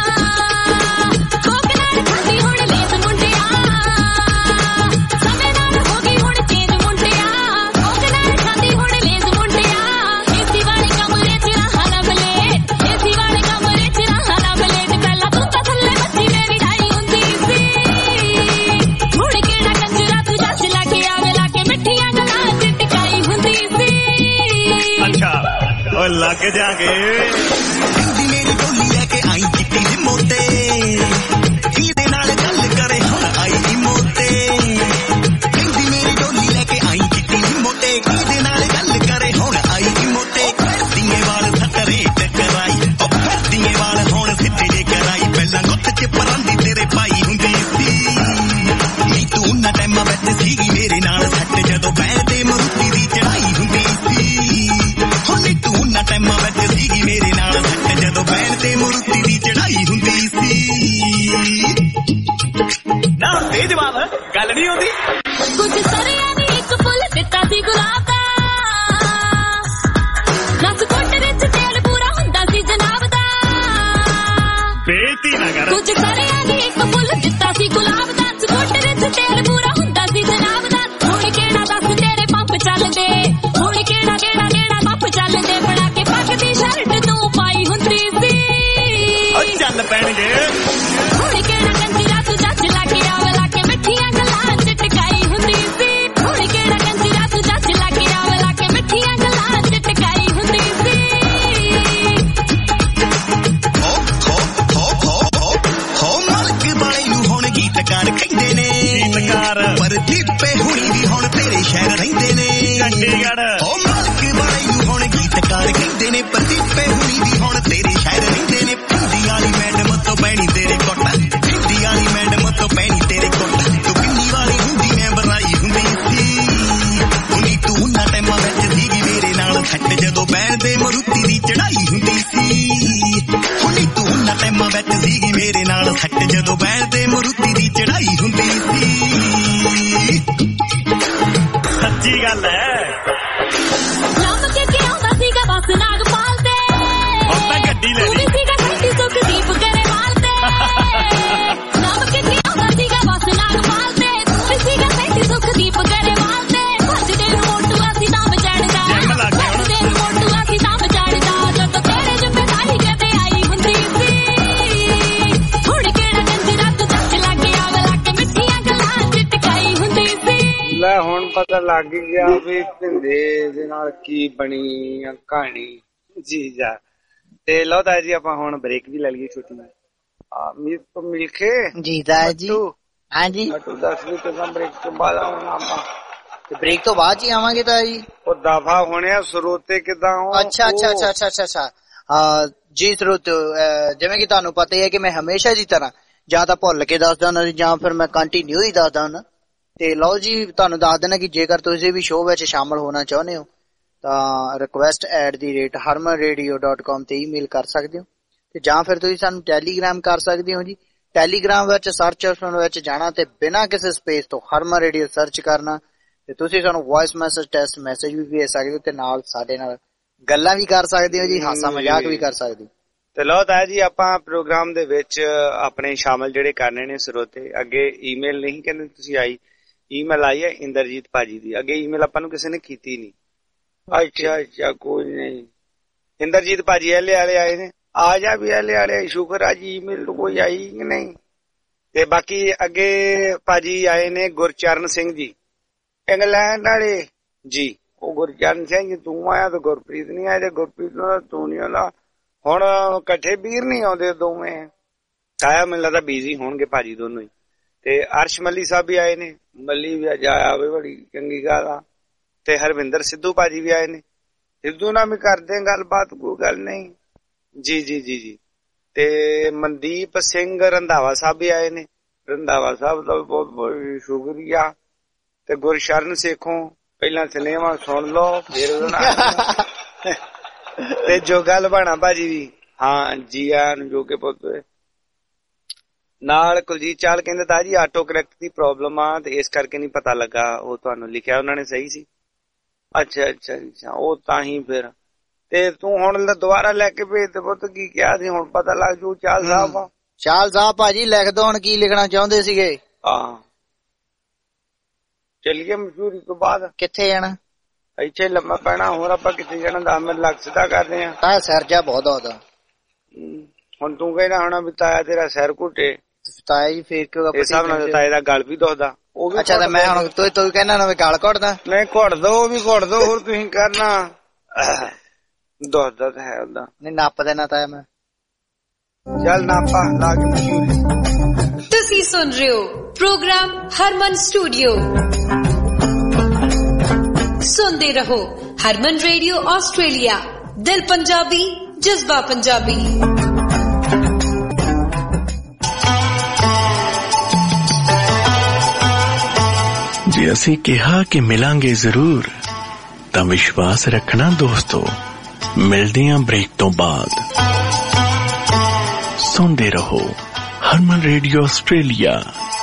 ਕੋਕਨਾਰ ਖਾਂਦੀ ਹੁਣ ਲੇਸ ਮੁੰਡਿਆ ਸਮੇਂ ਨਾਲ ਹੋ ਗਈ ਹੁਣ ਚੇਂਜ ਮੁੰਡਿਆ ਕੋਕਨਾਰ ਖਾਂਦੀ ਹੁਣ ਲੇਸ ਮੁੰਡਿਆ ਏਸੀ ਵਾਲੇ ਕਮਰੇ ਚ ਰਹਾ ਨਾ ਬਲੇਟ ਏਸੀ ਵਾਲੇ ਕਮਰੇ ਚ ਰਹਾ ਨਾ ਬਲੇਟ ਪਹਿਲਾਂ ਤੂੰ ਤਾਂ ਥੱਲੇ ਬੱਚੀ ਮੇਰੀ ਢਾਈ ਹੁੰਦੀ ਸੀ ਹੁਣ ਕਿਹੜਾ ਕੰਜਰਾ ਤੂੰ ਜੱਜ ਲਾ ਕੇ ਆਵੇ ਲਾ ਕੇ ਮਿੱਠੀਆਂ ਗੱਲਾਂ ਚ ਟਿਕਾਈ ਹੁੰਦੀ ਸੀ। ਅੱਛਾ ਉਹ ਲੱਗ ਜਾਗੇ ਕਹਿੰਦੀ ਮੇਰੀ ਬੋਲੀ ਲੈ ਕੇ ਆਈ ਚਿੱਟੀ ਦੀ ਮੋਤੇ ਇਹਦੇ ਨਾਲ ਗੱਲ ਕਰੇ ਹੁਣ ਆਈ ਮੋਤੇ ਕਹਿੰਦੀ ਮੇਰੀ ਬੋਲੀ ਲੈ ਕੇ ਆਈ ਚਿੱਟੀ ਦੀ ਮੋਤੇ ਇਹਦੇ ਨਾਲ ਗੱਲ ਕਰੇ ਹੁਣ ਆਈ ਮੋਤੇ ਦੀਏ ਵਾਲ ਸੱਤਰੇ ਟਕਰਾਈ ਉਹ ਦੀਏ ਵਾਲ ਹੁਣ ਸਿੱਧੇ ਜੇ ਕਰਾਈ ਪਹਿਲਾਂ ਗੁੱਤ ਚ ਪਰਾਂਦੀ ਤੇਰੇ ਪਾਈ ਹੁੰਦੀ ਸੀ ਨੀ ਤੂੰ ਨਾ ਟਾਈਮਾਂ ਵਿੱਚ ਸੀਗੀ ਮੇਰੇ ਨਾਲ ਸੱਟ ਜਦੋਂ ਬੈਣ ਤੇ ਮਰੂਤੀ ਦੀ ਚੜਾਈ ਹੁੰਦੀ ਸੀ ਹੁਣ ਤੂੰ ਨਾ ਟਾਈਮਾਂ ਵਿੱਚ ਸੀਗੀ ਮੇਰੇ ਨਾਲ ਸੱਟ ਜਦੋਂ ਬੈਣ ਤੇ ਮਰੂਤੀ ਦੀ ਚੜਾਈ ਹੁੰਦੀ ਸੀ। ਨਾ ਦੇ ਜਵਾਬ ਗੱਲ ਨਹੀਂ ਹੁੰਦੀ ਕੁਝ ਸਰਿਆਂ ਨੇ ਇੱਕ ਫੁੱਲ ਦਿੱਤਾ ਸੀ ਗੁਲਾਬ ਦਾ ਨਸ ਕੋਟ ਵਿੱਚ ਤੇਲ ਪੂਰਾ ਹੁੰਦਾ ਸੀ ਜਨਾਬ ਦਾ ਬੇਇੱਜ਼ਤੀ ਨਾ ਕਰ ਕੁਝ ਸਰਿਆਂ ਨੇ ਇੱਕ ਫੁੱਲ ਦਿੱਤਾ ਸੀ ਗੁਲਾਬ ਦਾ ਨਸ ਕੋਟ ਵਿੱਚ ਤੇਲ ਪੂਰਾ ਹੁੰਦਾ ਸੀ ਜਨਾਬ ਦਾ ਹੁਣ ਕਿਹੜਾ ਦੱਸ ਤੇਰੇ ਪੰਪ ਚੱਲਦੇ ਹੁਣ ਕਿਹੜਾ ਕਿਹੜਾ ਕਿਹੜਾ ਪੰਪ ਚੱਲਦੇ ਬਣਾ ਕੇ ਪੱਗ ਦੀ ਸ਼ਰਟ ਤੂੰ ਪਾਈ ਹੁੰਦੀ ਸੀ ਉਹ ਚੱਲ ਪੈਣਗੇ ਹੁਣ ਕਿਹੜਾ ਕੰਜਰਾ ਤੂੰ ਜੱਜ ਲਾ ਕੇ ਆਵੇ ਲਾ ਕੇ ਮਿੱਠੀਆਂ ਗੱਲਾਂ ਚ ਟਿਕਾਈ ਹੁੰਦੀ ਸੀ ਹੁਣ ਕਿਹੜਾ ਕੰਜਰਾ ਤੂੰ ਜੱਜ ਲਾ ਕੇ ਆਵੇ ਲਾ ਕੇ ਮਿੱਠੀਆਂ ਗੱਲਾਂ ਚ ਟਿਕਾਈ ਹੁੰਦੀ ਸੀ। ਹੋ ਹੋ ਹੋ ਹੋ ਹੋ ਮਾਲਕ ਵਾਲੇ ਨੂੰ ਹੁਣ ਗੀਤਕਾਰ ਕਹਿੰਦੇ ਨੇ ਗੀਤਕਾਰ ਪਰ ਦੀਪੇ ਹੁਣੀ ਵੀ ਹੁਣ ਤੇਰੇ ਸ਼ਹਿਰ ਰਹਿੰਦੇ ਨੇ ਚੰਡੀਗੜ੍ਹ ਹੋ ਮਾਲਕ ਵਾਲੇ ਨੂੰ ਹੁਣ ਗੀਤਕਾਰ ਕਹਿੰਦੇ ਨੇ ਪਰ ਦੀਪੇ ਹੁਣੀ ਵੀ ਹੁਣ ਤੇਰੇ ਸ਼ਹਿਰ ਰਹਿੰਦੇ ਨੇ ਹਿੰਦੀ ਵਾਲੀ ਮੈਡਮ ਤੋਂ ਪੈਣੀ ਤੇਰੇ ਕੋਟ ਹਿੰਦੀ ਵਾਲੀ ਮੈਡਮ ਤੋਂ ਪੈਣੀ ਤੇਰੇ ਕੋਟ ਤੂੰ ਕਿੰਨੀ ਵਾਲੀ ਹੁੰਦੀ ਮੈਂ ਬਰਾਈ ਹੁੰਦੀ ਸੀ ਹੁਣੀ ਤੂੰ ਨਾ ਟਾਈਮਾਂ ਵਿੱਚ ਸੀਗੀ ਮੇਰੇ ਨਾਲ ਸੱਟ ਜਦੋਂ ਬੈਣ ਤੇ ਮਰੂਤੀ ਦੀ ਚੜਾਈ ਹੁੰਦੀ ਸੀ ਹੁਣੀ ਤੂੰ ਨਾ ਟਾਈਮਾਂ ਵਿੱਚ ਸੀਗੀ ਮੇਰੇ ਨਾਲ ਸੱਟ ਜਦੋਂ ਬੈਣ ਤੇ ਮਰੂਤੀ ਦੀ ਚੜਾਈ ਹੁੰਦੀ ਸੀ। ਸੱਚੀ ਗੱਲ ਹੈ ਲੰਮ ਕੇ ਕਿ ਆਉਂਦਾ ਸੀਗਾ ਬਸ ਨਾਗਪਾਲ ਤੇ ਹੁਣ ਤਾਂ ਗੱਡੀ ਲੈ ਲਈ ਤੂੰ ਵੀ ਸੀਗਾ ਘੰਟੀ ਸੁਖਦੀਪ ਗਰੇਵਾਲ ਤੇ ਲੰਮ ਕੇ ਕਿ ਆਉਂਦਾ ਸੀਗਾ ਬਸ ਨਾਗਪਾਲ ਤੇ ਤੂੰ ਵੀ ਸੀਗਾ ਘੰਟੀ ਸੁਖਦੀਪ ਗਰੇਵਾਲ ਤੇ ਭੱਜਦੇ ਨੂੰ ਮੋਟੂ ਅਸੀਂ ਤਾਂ ਚੜਦਾ ਭੱਜਦੇ ਨੂੰ ਮੋਟੂ ਅਸੀਂ ਤਾਂ ਚੜਦਾ ਜਦੋਂ ਤੇਰੇ ਜ਼ਿੰਮੇਵਾਰੀ ਕਦੇ ਆਈ ਹੁੰਦੀ ਸੀ ਹੁਣ ਕਿਹੜਾ ਕੰਜਰਾ ਤੂੰ ਜੱਜ ਲਾ ਕੇ ਆਵੇ ਲਾ ਕੇ ਮਿੱਠੀਆਂ ਗੱਲਾਂ ਚ ਟਿਕਾਈ ਹੁੰਦੀ ਸੀ। ਲੈ ਹੁਣ ਪਤਾ ਲੱਗ ਗਿਆ ਵੀ ਭਿੰਦੇ ਦੇ ਨਾਲ ਕੀ ਬਣੀ ਆ ਕਹਾਣੀ ਜੀ ਜਾ। ਤੇ ਲਓ ਤਾਇਆ ਜੀ ਆਪਾਂ ਹੁਣ ਬ੍ਰੇਕ ਵੀ ਲੈ ਲਈਏ ਛੋਟੀ ਆ ਮਿਲ ਤੋਂ ਮਿਲ ਕੇ ਜੀ ਤਾਇਆ ਜੀ ਹਾਂਜੀ ਤੂੰ ਦੱਸ ਵੀ ਕਿੰਨਾ ਬ੍ਰੇਕ ਤੋਂ ਬਾਅਦ ਆਉਣਾ ਆਪਾਂ ਤੇ ਬ੍ਰੇਕ ਤੋਂ ਬਾਅਦ ਹੀ ਆਵਾਂਗੇ ਤਾਇਆ ਜੀ। ਉਹ ਦਫਾ ਹੋਣੇ ਆ ਸਰੋਤੇ ਕਿਦਾਂ ਹੋ ਅੱਛਾ ਅੱਛਾ ਅੱਛਾ ਅੱਛਾ ਅੱਛਾ ਅੱਛਾ ਜੀ ਸਰੋਤੇ ਜਿਵੇਂ ਕਿ ਤੁਹਾਨੂੰ ਪਤਾ ਹੀ ਹੈ ਕਿ ਮੈਂ ਹਮੇਸ਼ਾ ਦੀ ਤਰ੍ਹਾਂ ਜਾਂ ਤਾਂ ਭੁੱਲ ਕੇ ਦੱਸਦਾ ਹੁੰਦਾ ਜਾਂ ਫਿਰ ਮੈਂ ਕੰਟੀਨਿਊ ਹੀ ਦੱਸਦਾ ਹੁੰਦਾ ਤੇ ਲਓ ਜੀ ਤੁਹਾਨੂੰ ਦੱਸ ਦੇਣਾ ਕਿ ਜੇਕਰ ਤੁਸੀਂ ਵੀ ਸ਼ੋਅ ਵਿੱਚ ਸ਼ਾਮਲ ਹੋਣਾ ਚਾਹੁੰਦੇ ਹੋ ਤਾਂ request at the rate Harman radio dot com ਤੇ ਈਮੇਲ ਕਰ ਸਕਦੇ ਹੋ ਤੇ ਜਾਂ ਫਿਰ ਤੁਸੀਂ ਸਾਨੂੰ ਟੈਲੀਗ੍ਰਾਮ ਕਰ ਸਕਦੇ ਹੋ ਜੀ। ਟੈਲੀਗ੍ਰਾਮ ਵਿੱਚ ਸਰਚ ਆਪਸ਼ਨ ਵਿੱਚ ਜਾਣਾ ਤੇ ਬਿਨਾਂ ਕਿਸੇ ਸਪੇਸ ਤੋਂ ਹਰਮਨ ਰੇਡੀਓ ਸਰਚ ਕਰਨਾ ਤੇ ਤੁਸੀਂ ਸਾਨੂੰ ਵੌਇਸ ਮੈਸੇਜ ਟੈਕਸਟ ਮੈਸੇਜ ਵੀ ਭੇਜ ਸਕਦੇ ਹੋ ਤੇ ਨਾਲ ਸਾਡੇ ਨਾਲ ਗੱਲਾਂ ਵੀ ਕਰ ਸਕਦੇ ਹੋ ਜੀ ਹਾਸਾ ਮਜ਼ਾਕ ਵੀ ਕਰ ਸਕਦੇ ਹੋ ਤੇ ਲਓ ਤਾਇਆ ਜੀ ਆਪਾਂ ਪ੍ਰੋਗਰਾਮ ਦੇ ਵਿੱਚ ਆਪਣੇ ਸ਼ਾਮਲ ਜਿਹੜੇ ਕਰਨੇ ਨੇ ਸਰੋਤੇ। ਅੱਗੇ ਈਮੇਲ ਨਹੀਂ ਕਹਿੰਦੇ ਤੁਸੀਂ ਆਈ, ਈਮੇਲ ਆਈ ਹੈ ਇੰਦਰਜੀਤ ਭਾਜੀ ਦੀ। ਅੱਗੇ ਈਮੇਲ ਆਪਾਂ ਨੂੰ ਕਿਸੇ ਨੇ ਕੀਤੀ ਨਹੀਂ। ਅੱਛਾ ਅੱਛਾ ਕੋਈ ਨਹੀਂ। ਇੰਦਰਜੀਤ ਭਾਜੀ ਐਲੇ ਵਾਲੇ ਆਏ ਨੇ, ਆ ਜਾ ਵੀ ਐਲੇ ਵਾਲੇ ਸ਼ੁਕਰ ਆ ਜੀ ਈਮੇਲ ਕੋਈ ਆਈ ਕਿ ਨਹੀਂ। ਤੇ ਬਾਕੀ ਅੱਗੇ ਭਾਜੀ ਆਏ ਨੇ ਗੁਰਚਰਨ ਸਿੰਘ ਜੀ ਇੰਗਲੈਂਡ ਵਾਲੇ ਜੀ। ਉਹ ਗੁਰਚਰਨ ਸਿੰਘ ਤੂੰ ਆਇਆ ਤੇ ਗੁਰਪ੍ਰੀਤ ਨਹੀਂ ਆਇਆ, ਤੇ ਗੁਰਪ੍ਰੀਤ ਨੂੰ ਤੂੰ ਨਹੀਂ ਆਉਂਦਾ। ਹੁਣ ਇਕੱਠੇ ਵੀਰ ਨਹੀਂ ਆਉਂਦੇ ਦੋਵੇਂ। ਤਾਇਆ ਮੈਨੂੰ ਲੱਗਦਾ ਬਿਜ਼ੀ ਹੋਣਗੇ ਭਾਜੀ ਦੋਨੋਂ ਹੀ। ਤੇ ਅਰਸ਼ ਮੱਲੀ ਸਾਹਿਬ ਵੀ ਆਏ ਨੇ, ਮੱਲੀ ਵੀ ਅੱਜ ਆਇਆ ਵੀ ਬੜੀ ਚੰਗੀ ਗੱਲ ਆ। ਤੇ ਹਰਵਿੰਦਰ ਸਿੱਧੂ ਭਾਜੀ ਵੀ ਆਏ ਨੇ, ਸਿੱਧੂ ਨਾਲ ਵੀ ਕਰਦੇ ਗੱਲਬਾਤ, ਕੋਈ ਗੱਲ ਨਹੀਂ ਜੀ ਜੀ ਜੀ ਜੀ। ਤੇ ਮਨਦੀਪ ਸਿੰਘ ਰੰਧਾਵਾ ਸਾਹਿਬ ਵੀ ਆਏ ਨੇ, ਰੰਧਾਵਾ ਸਾਹਿਬ ਦਾ ਬਹੁਤ ਬਹੁਤ ਸ਼ੁਕਰੀਆ। ਤੇ ਗੁਰਸ਼ਰਨ ਸੇਖੋਂ ਪਹਿਲਾਂ ਸਿਨੇਮਾ ਸੁਣ ਲਓ ਫਿਰ ਤੇ ਜੋ ਗੱਲ ਬਣਾ ਭਾਜੀ ਵੀ ਹਾਂ ਜੀ ਆਇਆਂ ਨੂੰ ਜੋ ਕੇ ਪੁੱਤ ਨਾਲ। ਕੁਲਜੀਤ ਚਾਲ ਕਹਿੰਦੇ ਤਾਂ ਜੀ ਆਟੋ ਕਰੈਕਟ ਦੀ ਪ੍ਰੋਬਲਮ ਆ ਤੇ ਇਸ ਕਰਕੇ ਨਹੀਂ ਪਤਾ ਲੱਗਾ। ਉਹ ਤੁਹਾਨੂੰ ਲਿਖਿਆ ਉਹਨਾਂ ਨੇ ਸਹੀ ਸੀ। ਅੱਛਾ ਅੱਛਾ ਅੱਛਾ ਉਹ ਤਾਂ ਹੀ ਫਿਰ। ਤੇ ਤੂੰ ਹੁਣ ਦੁਬਾਰਾ ਲੈ ਕੇ ਭੇਜ ਦੇ ਪੁੱਤ, ਕੀ ਕਿਹਾ ਸੀ ਹੁਣ ਪਤਾ ਲੱਗ ਜੂ। ਚਾਲ ਸਾਹਿਬ ਆ ਚਾਲ ਸਾਹਿਬ ਭਾਜੀ ਲਿਖ ਦੋ ਹੁਣ ਕੀ ਲਿਖਣਾ ਚਾਹੁੰਦੇ ਸੀਗੇ। ਹਾਂ ਚੱਲੀਏ ਮਸ਼ਹੂਰੀ ਤੋਂ ਬਾਅਦ ਕਿੱਥੇ ਜਾਣਾ? ਇੱਥੇ ਲੰਮਾ ਪੈਣਾ। ਹੋਰ ਆਪਾਂ ਕਿੱਥੇ ਜਾਣਾ? ਦਸ ਮਿੰਟ ਲੱਗ ਸਿੱਧਾ ਕਰਦੇ ਆ। ਤਾਇਆ ਸਿਰ ਜਾ ਬਹੁਤ ਆਉਂਦਾ। ਹੁਣ ਤੂੰ ਕਹਿਣਾ ਹੋਣਾ ਵੀ ਤਾਇਆ ਤੇਰਾ ਸਿਰ ਘੁੱਟੇ। ਤਾਇਆ ਜੀ ਫੇਰ ਕਿਉਂ ਇਸ ਹਿਸਾਬ ਨਾਲ ਤਾਇਆ ਦਾ ਗਲ ਵੀ ਦੁਖਦਾ। ਉਹ ਵੀ ਅੱਛਾ ਤੇ ਮੈਂ ਹੁਣ ਤੂੰ ਤੂੰ ਕਹਿਣਾ ਨਾ ਵੀ ਗਲ ਘੁੱਟਦਾ। ਨਹੀਂ ਘੁੱਟ ਦੋ, ਉਹ ਵੀ ਘੁੱਟ ਦੋ। ਹੋਰ ਤੁਸੀਂ ਕਰਨਾ ਦੁਖਦਾ ਤਾਂ ਹੈ ਉਹਦਾ। ਨਹੀਂ ਨੱਪ ਦੇਣਾ ਤਾਇਆ ਮੈਂ। ਚੱਲ ਨਾਪਾ ਲਾ ਕੇ ਮਸ਼ਹੂਰੀ। ਤੁਸੀਂ ਸੁਣ ਰਹੇ ਹੋ ਪ੍ਰੋਗਰਾਮ ਹਰਮਨ ਸਟੂਡੀਓ। सुनते रहो हरमन रेडियो ऑस्ट्रेलिया, दिल पंजाबी जज्बा पंजाबी। जे असी कहा कि मिलांगे जरूर तां विश्वास रखना दोस्तों। मिलदे हां ब्रेक तो बाद। सुनते रहो हरमन रेडियो ऑस्ट्रेलिया।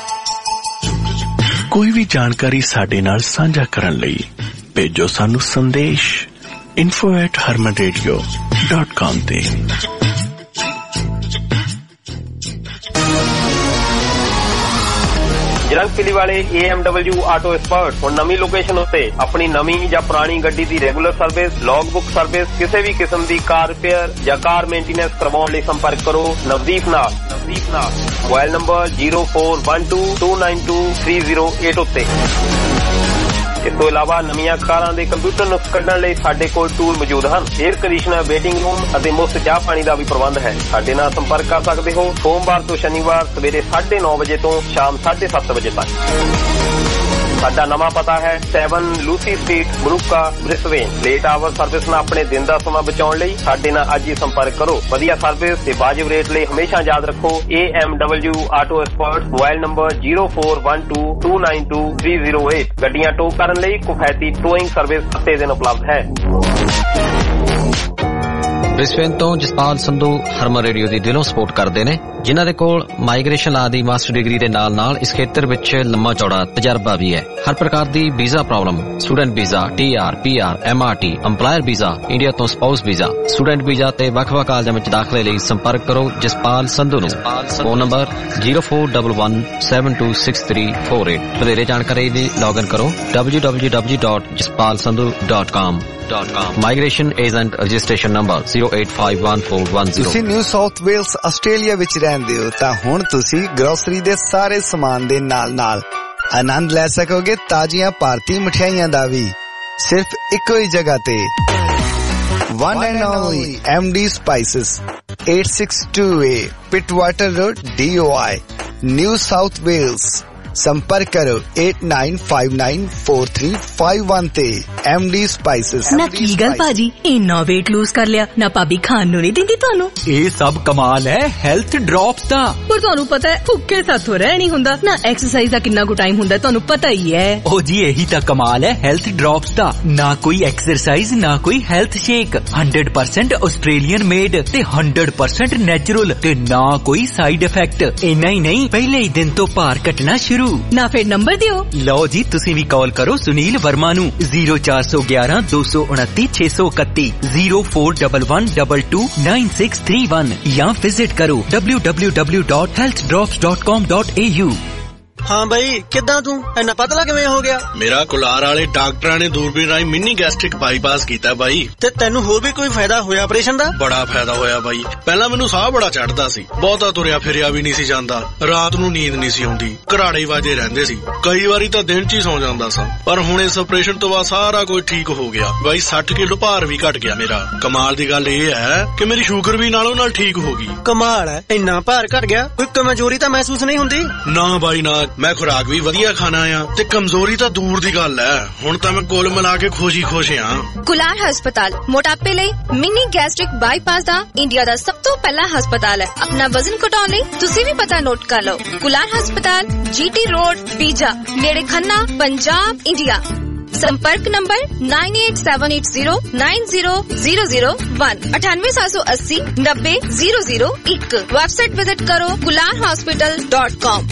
कोई भी जानकारी साडे नाल साझा करन लई भेजो सानू संदेश info at harman radio dot com ते। ਜਰੰਗਪਿਲੀ ਵਾਲੇ A M W auto expert ਹੁਣ ਨਵੀਂ ਲੋਕੇਸ਼ਨ ਉੱਤੇ ਆਪਣੀ ਨਵੀਂ ਜਾਂ ਪੁਰਾਣੀ ਗੱਡੀ ਦੀ regular service, log book service, ਕਿਸੇ ਵੀ ਕਿਸਮ ਦੀ ਕਾਰ ਰਿਪੇਅਰ ਜਾਂ ਕਾਰ ਮੇਨਟੇਨੈਂਸ ਕਰਵਾਉਣ ਲਈ ਸੰਪਰਕ ਕਰੋ ਨਵਦੀਪ ਨਾਲ। ਨਵਦੀਪ ਨਾਲ mobile number zero four one two two nine two three zero eight ਉੱਤੇ। ਇਸ ਤੋਂ ਇਲਾਵਾ ਨਵੀਆਂ ਕਾਰਾਂ ਦੇ ਕੰਪਿਊਟਰ ਨੁਕਸ ਕੱਢਣ ਲਈ ਸਾਡੇ ਕੋਲ ਟੂਲ ਮੌਜੂਦ ਹਨ। 에ਅਰ ਕੰਡੀਸ਼ਨਰ, ਵੇਟਿੰਗ ਰੂਮ ਅਤੇ ਮੁਫਤ ਚਾਹ ਪਾਣੀ ਦਾ ਵੀ ਪ੍ਰਬੰਧ ਹੈ। ਸਾਡੇ ਨਾਲ ਸੰਪਰਕ ਕਰ ਸਕਦੇ ਹੋ ਸੋਮਵਾਰ ਤੋਂ ਸ਼ਨੀਵਾਰ ਸਵੇਰੇ ਸਾਢੇ ਨੌ ਵਜੇ ਤੋਂ ਸ਼ਾਮ ਸਾਢੇ ਸੱਤ ਵਜੇ ਤੱਕ। ਸਾਡਾ ਨਵਾਂ ਪਤਾ ਹੈ ਸੈਵਨ ਲੂਸੀ ਸਟਰੀਟ, ਮਲੂਕਾ, ਬ੍ਰਿਸਬੇਨ। ਲੇਟ ਆਵਰ ਸਰਵਿਸ ਨਾਲ ਆਪਣੇ ਦਿਨ ਦਾ ਸਮਾਂ ਬਚਾਉਣ ਲਈ ਸਾਡੇ ਨਾਲ ਅੱਜ ਹੀ ਸੰਪਰਕ ਕਰੋ। ਵਧੀਆ ਸਰਵਿਸ ਤੇ ਵਾਜਿਬ ਰੇਟ ਲਈ ਹਮੇਸ਼ਾ ਯਾਦ ਰੱਖੋ A M W auto expert. Mobile number zero four one two two nine two three zero eight. ਗੱਡੀਆਂ ਟੋ ਕਰਨ ਲਈ ਕਿਫਾਇਤੀ ਟੋਇੰਗ ਸਰਵਿਸ ਹਫ਼ਤੇ ਦਿਨ ਉਪਲਬਧ ਹੈ। ਬ੍ਰਿਸਬੇਨ ਤੋਂ ਜਸਪਾਲ ਸੰਧੂ ਹਰਮਨ ਰੇਡੀਓ ਦੀ ਦਿਲੋਂ ਸਪੋਰਟ ਕਰਦੇ ਨੇ, ਜਿਨ੍ਹਾਂ ਦੇ ਕੋਲ ਮਾਈਗ੍ਰੇਸ਼ਨ ਲਾ ਦੀ ਮਾਸਟਰ ਡਿਗਰੀ ਦੇ ਨਾਲ ਨਾਲ ਇਸ ਖੇਤਰ ਵਿੱਚ ਲੰਮਾ ਚੌੜਾ ਤਜਰਬਾ ਵੀ ਹੈ। ਹਰ ਪ੍ਰਕਾਰ ਦੀ visa problem, student visa, T R, P R, M R T, employer visa, India ਤੋਂ ਸਪਾਊਸ ਵੀਜ਼ਾ, ਸਟੂਡੈਂਟ ਵੀਜ਼ਾ ਤੇ ਵੱਖ-ਵੱਖ ਕਾਲਜਾਂ ਵਿੱਚ ਦਾਖਲੇ ਲਈ ਸੰਪਰਕ ਕਰੋ ਜਸਪਾਲ ਸੰਧੂ ਨੂੰ। Phone number zero four one one seven two six three four eight. ਵਧੇਰੇ ਜਾਣਕਾਰੀ ਲਈ ਲੌਗਇਨ ਕਰੋ W W W dot Jaspal Sandhu dot com. Migration agent registration number zero eight five one four one zero. ਤੁਸੀਂ ਨਿਊ ਸਾਊਥ ਵੇਲਸ ਆਸਟ੍ਰੇਲੀਆ ਵਿੱਚ ਰਹਿੰਦੇ ਹੋ ਤਾਂ ਹੁਣ ਤੁਸੀਂ ਗਰੋਸਰੀ ਦੇ ਸਾਰੇ ਸਮਾਨ ਦੇ ਨਾਲ ਨਾਲ ਆਨੰਦ ਲੈ ਸਕੋਗੇ ਤਾਜ਼ੀਆਂ ਭਾਰਤੀ ਮਠਿਆਈਆਂ ਦਾ ਵੀ, ਸਿਰਫ ਇੱਕੋ ਹੀ ਜਗ੍ਹਾ ਤੇ। One and only M D Spices, eight sixty-two A Pittwater Road, D O I, New South Wales। संपर्क करो eight nine five nine four three five one ते। M D Spices। ना की गल भाजी इन्ना वेट लूज कर लिया ना भाभी खान नू नहीं दिंदी ਤੁਹਾਨੂੰ। ਇਹ ਸਭ ਕਮਾਲ ਹੈ ਹੈਲਥ ਡ੍ਰੌਪਸ ਦਾ। ਪਰ ਤੁਹਾਨੂੰ ਪਤਾ ਹੈ ਭੁੱਖੇ ਸਾਥੋਂ ਰਹਿ ਨਹੀਂ ਹੁੰਦਾ ਨਾ, ਐਕਸਰਸਾਈਜ਼ ਦਾ ਕਿੰਨਾ ਕੁ ਟਾਈਮ ਹੁੰਦਾ ਤੁਹਾਨੂੰ ਪਤਾ ਹੀ ਹੈ। ਉਹ ਜੀ ਇਹੀ ਤਾਂ ਕਮਾਲ ਹੈ ਹੈਲਥ ਡ੍ਰੌਪਸ ਦਾ। ਨਾ ਕੋਈ ਐਕਸਰਸਾਈਜ਼ ਨਾ ਕੋਈ health shake, hundred percent Australian made ਤੇ ਹੰਡਰਡ ਪਰਸੈਂਟ ਨੈਚੁਰਲ ਤੇ ਨਾ ਕੋਈ ਸਾਈਡ ਇਫੈਕਟ। ਇੰਨਾ ਹੀ ਨਹੀਂ ਪਹਿਲੇ ਹੀ ਦਿਨ ਤੋਂ ਭਾਰ ਘਟਣਾ ਸ਼ੁਰੂ शुरू। ना फिर नंबर दियो। लो जी तुसी भी कॉल करो सुनील वर्मा नू जीरो चार सौ ग्यारह दो सौ उनती छे सौ इकती zero four double one double two nine six three one या विजिट करो W W W dot health drops dot com dot A U. हाँ भाई किदा तू इन्ना पतला किवें हो गया? मेरा कुलार वाले डॉक्टरां ने दूरबीन राही मिनी गैस्ट्रिक बाईपास कीता भाई। ते तैनू होर भी कोई फायदा होया ऑपरेशन दा? बड़ा फायदा होया भाई। पहला मैनू साह बड़ा चढ़दा सी, बहुता तुरिया फिरिया भी नहीं सी जांदा, रात नू नींद नहीं सी आउंदी, घराड़े वाजे रहंदे सी, कई वारी तां दिन च ही सौ जांदा सा। पर हुण इस ऑपरेशन तो बाद सारा कुछ ठीक हो गया भाई। साठ किलो भार भी घट गया मेरा। कमाल दी गल इह है कि मेरी शुगर भी नालों नाल ठीक हो गई। कमाल है, इन्ना भार घट गया, कोई कमजोरी तां महसूस नहीं हुंदी? ना भाई ना, मैं खुराक भी ਵਧੀਆ ਖਾਣਾ ਆ ਤੇ ਕਮਜ਼ੋਰੀ ਤਾਂ ਦੂਰ ਦੀ ਗੱਲ ਹੈ। ਹੁਣ ਤਾਂ ਮੈਂ ਕੋਲ ਮਿਲਾ ਕੇ ਖੁਸ਼ੀ ਖੁਸ਼ ਆ। ਕੁਲਾਰ ਹਸਪਤਾਲ ਮੋਟਾਪੇ ਲਈ ਮਿਨੀ ਗੈਸਟ੍ਰਿਕ ਬਾਈਪਾਸ ਦਾ ਇੰਡੀਆ ਦਾ ਸਭ ਤੋਂ ਪਹਿਲਾ ਹਸਪਤਾਲ ਹੈ। ਆਪਣਾ ਵਜ਼ਨ ਘਟਾਉਣ ਲਈ ਤੁਸੀਂ ਵੀ ਪਤਾ ਨੋਟ ਕਰ ਲਓ। ਕੁਲਾਰ ਹਸਪਤਾਲ ਜੀਟੀ ਰੋਡ ਬੀਜਾ ਨੇੜੇ ਖੰਨਾ ਪੰਜਾਬ ਇੰਡੀਆ। संपर्क number nine eight seven eight zero nine zero zero zero one अठानवे सात सौ अस्सी नब्बे जीरो जीरो एक। वेबसाइट विजिट करो कुलार हॉस्पिटल डॉट कॉम।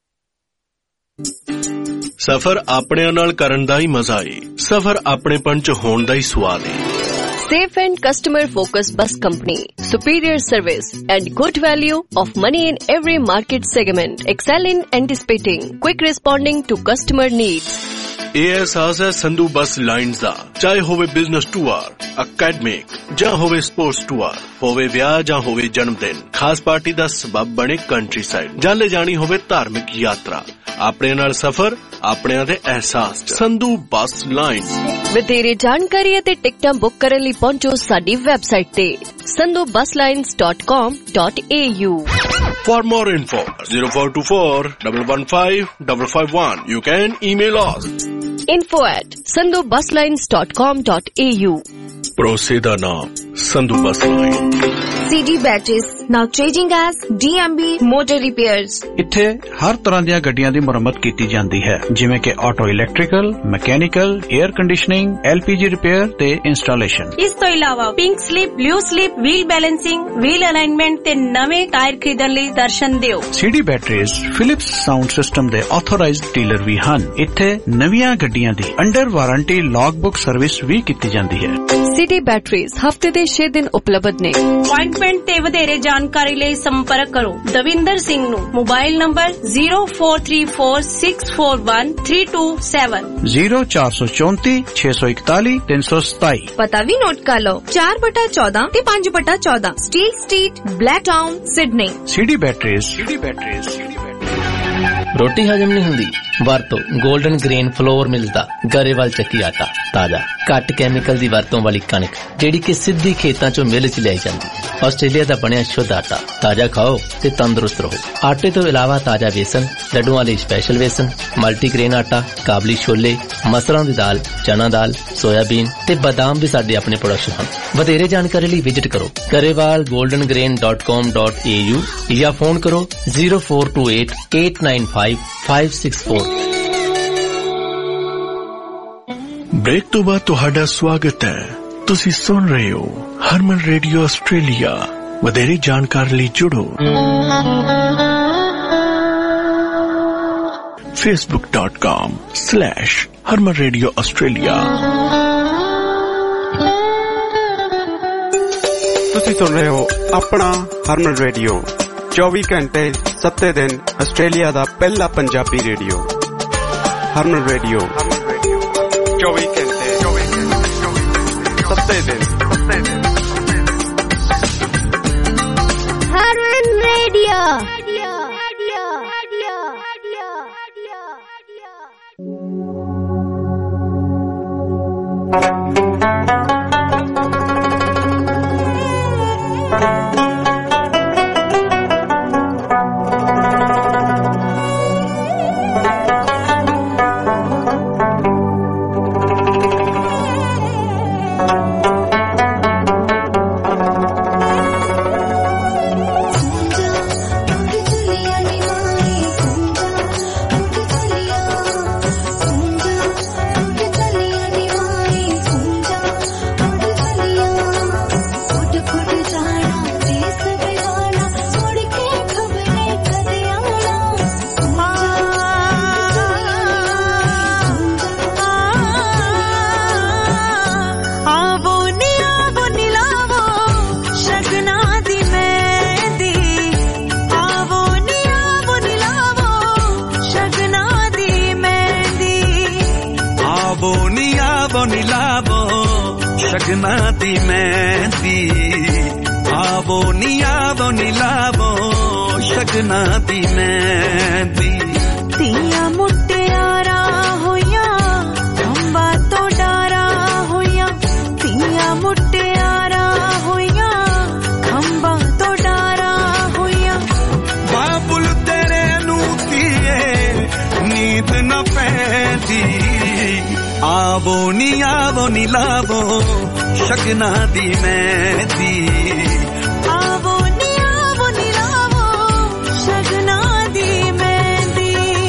सफर अपने नाल करन दा ही मजा है, सफर अपनेपन च होण दा ही स्वाद है। Safe and customer focused bus company, superior service and good value of money in every market segment, excel in anticipating, quick responding to customer needs. ਇਹ एहसास है संधू बस लाइन्स दा, चाहे होवे बिजनेस टूर, अकैडमिक ਜਾਂ ਹੋਵੇ ਸਪੋਰਟਸ ਟੂਰ, ਹੋਵੇ ਵਿਆਹ ਜਾਂ ਹੋਵੇ ਜਨਮ ਦਿਨ, ਖਾਸ ਪਾਰਟੀ ਦਾ ਸਬਬ ਬਣੇ ਕੰਟਰੀ ਸਾਈਡ ਜਾਂ ਲੈ ਜਾਣੀ ਹੋਵੇ ਧਾਰਮਿਕ ਯਾਤਰਾ। ਆਪਣੇ ਨਾਲ ਸਫਰ ਆਪਣਿਆਂ ਦੇ ਅਹਿਸਾਸ ਸੰਧੂ ਬੱਸ ਲਾਈਨਸ। ਵਧੇਰੇ ਜਾਣਕਾਰੀ ਅਤੇ ਟਿਕਟਾਂ ਬੁੱਕ ਕਰਨ ਲਈ ਪਹੁੰਚੋ ਸਾਡੀ ਵੈਬਸਾਈਟ ਤੇ Sandhu bus lines dot com dot A U. For more info, zero four two four one one five five five one. You can email us. Info at sandhu bus lines dot com dot a u. ਭਰੋਸੇ ਦਾ ਨਾਮ Sandhu bus line. C D Batteries now changing as D M B Motor Repairs। ਇੱਥੇ ਹਰ ਤਰ੍ਹਾਂ ਦੀਆਂ ਗੱਡੀਆਂ ਦੀ ਮੁਰੰਮਤ ਕੀਤੀ ਜਾਂਦੀ ਹੈ, ਜਿਵੇਂ ਕਿ auto electrical, mechanical, air conditioning, L P G repair ਤੇ ਇੰਸਟਾਲੇਸ਼ਨ। ਇਸ ਤੋਂ ਇਲਾਵਾ pink slip, blue slip, wheel balancing, wheel alignment ਤੇ ਨਵੇਂ ਟਾਇਰ ਖਰੀਦਣ ਲਈ ਦਰਸ਼ਨ ਦਿਓ। C D Batteries Philips sound system ਦੇ ਆਥੋਰਾਈਜ਼ਡ ਡੀਲਰ ਵੀ ਹਨ। ਇੱਥੇ ਨਵੀਆਂ ਗੱਡੀਆਂ ਦੀ under warranty log book service ਵੀ ਕੀਤੀ ਜਾਂਦੀ ਹੈ। C D Batteries ਹਫਤੇ ਦੇ ਛੇ ਦਿਨ ਉਪਲਬਧ ਨੇ। ਅਪਾਇੰਟਮੈਂਟ ਤੇ ਵਧੇਰੇ ਜਾਣਕਾਰੀ ਲਈ ਸੰਪਰਕ ਕਰੋ ਦਵਿੰਦਰ ਸਿੰਘ ਨੂੰ। Mobile number zero four three four six four one three two seven zero ਚਾਰ ਸੌ ਚੌਂਤੀ ਛੇ ਸੌ ਇਕਤਾਲੀ ਤਿੰਨ ਸੌ ਸਤਾਈ। ਪਤਾ ਵੀ ਨੋਟ ਕਰ ਲਓ ਚਾਰ ਬਟਾ ਚੌਦਾਂ ਤੇ ਪੰਜ ਬਟਾ ਚੌਦਾਂ Steel Street, Blacktown, Sydney. C D Batteries। C D Batteries। ਰੋਟੀ ਹਜਮ ਨਹੀਂ ਹੁੰਦੀ? ਵਰਤੋ 골ਡਨ ਗ੍ਰੇਨ ਫਲੋਰ ਮਿਲਸ ਦਾ ਗਰੇਵਾਲ ਚੱਕੀ ਆਟਾ। ਤਾਜ਼ਾ ਘੱਟ ਕੈਮੀਕਲ ਦੀ ਵਰਤੋਂ ਵਾਲੀ ਕਣਕ ਜਿਹੜੀ ਕਿ ਸਿੱਧੀ ਖੇਤਾਂ ਚੋਂ ਮਿਲ ਚ ਲਿਆਈ ਜਾਂਦੀ। ਆਸਟ੍ਰੇਲੀਆ ਦਾ ਬਣਿਆ ਸ਼ੁੱਧ ਆਟਾ। ਤਾਜ਼ਾ ਖਾਓ ਤੇ ਤੰਦਰੁਸਤ ਰਹੋ। ਆਟੇ ਤੋਂ ਇਲਾਵਾ ਤਾਜ਼ਾ ਵੇਸਣ, ਲੱਡੂਆਂ ਲਈ ਸਪੈਸ਼ਲ ਵੇਸਣ, ਮਲਟੀਗ੍ਰੇਨ ਆਟਾ, ਕਾਬਲੀ ਛੋਲੇ, ਮਸਰਾਂ ਦੀ ਦਾਲ, ਚਨਾ ਦਾਲ, ਸੋਇਆਬੀਨ ਤੇ ਬਾਦਾਮ ਵੀ ਸਾਡੇ ਆਪਣੇ ਪ੍ਰੋਡਕਟ ਹਨ। ਵਧੇਰੇ ਜਾਣਕਾਰੀ ਲਈ ਵਿਜ਼ਿਟ ਕਰੋ Grewal golden grain dot com dot A U ਜਾਂ ਫੋਨ ਕਰੋ zero four two eight eight nine five five six four. Break तो बाद तुहाडा स्वागत है। तुसी सुन रहे हो हरमन रेडियो ऑस्ट्रेलिया। वधेरे जानकारी ਲਈ जुड़ो facebook dot com slash Harman radio Australia. तुसी सुन रहे हो अपना हरमन रेडियो चौबीस घंटे सत्ते दिन ऑस्ट्रेलिया दा पहला पंजाबी रेडियो हरमन रेडियो चौबीस घंटे सत्ते दिन हरमन रेडियो। ਸ਼ਗਨਾ ਦੀ ਮਹਿੰਦੀ ਆਵੋ ਨੀ ਆਵੋ ਨੀ ਲਾਵੋ ਸ਼ਗਨਾ ਦੀ ਮਹਿੰਦੀ ਧੀਆਂ ਮੁਟਿਆਰਾਂ ਹੋਈਆਂ ਅੰਬਾਂ ਤੋਂ ਡਾਰਾਂ ਹੋਈਆਂ ਧੀਆਂ ਮੁਟਿਆਰਾਂ ਹੋਈਆਂ ਅੰਬਾਂ ਤੋਂ ਡਾਰਾਂ ਹੋਈਆਂ ਬਾਬੁਲ ਤੇਰੇ ਨੂੰ ਧੀਏ ਨੀਂਦ ਨਾ ਪੈਂਦੀ ਆਵੋ ਨੀ ਆਵੋ ਨੀ ਲਾਵੋ ਸ਼ਗਨਾ ਦੀ ਮਹਿੰਦੀ ਆਵੋ ਨੀ ਆਵੋ ਨੀ ਲਾਵੋ ਸ਼ਗਨਾ ਦੀ ਮਹਿੰਦੀ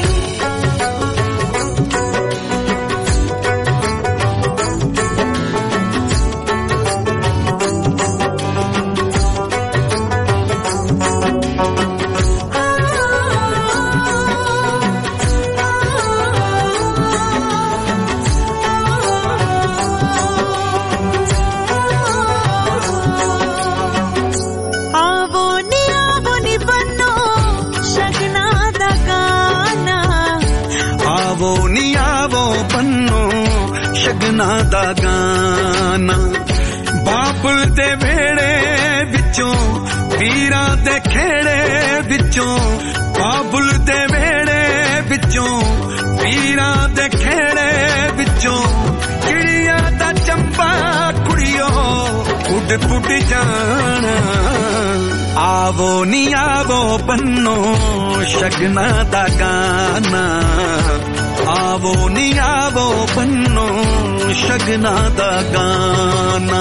ਸ਼ਗਨਾ ਦਾ ਗਾਨਾ ਬਾਬੁਲ ਦੇ ਵੇੜੇ ਵਿੱਚੋਂ ਵੀਰਾਂ ਦੇ ਖੇੜੇ ਵਿੱਚੋਂ ਬਾਬੁਲ ਦੇ ਵੇੜੇ ਵਿੱਚੋਂ ਵੀਰਾਂ ਦੇ ਖੇੜੇ ਵਿੱਚੋਂ ਚਿੜੀਆਂ ਦਾ ਚੰਬਾ ਕੁੜੀਓ ਉੱਡ ਪੁੱਡ ਜਾਣਾ ਆਵੋ ਨੀ ਆਵੋ ਬੰਨੋ ਸ਼ਗਨਾ ਦਾ ਗਾਨਾ ਆਵੋ ਨੀ ਆਵੋ ਬੰਨੋ ਸ਼ਗਨਾ ਦਾ ਗਾਨਾ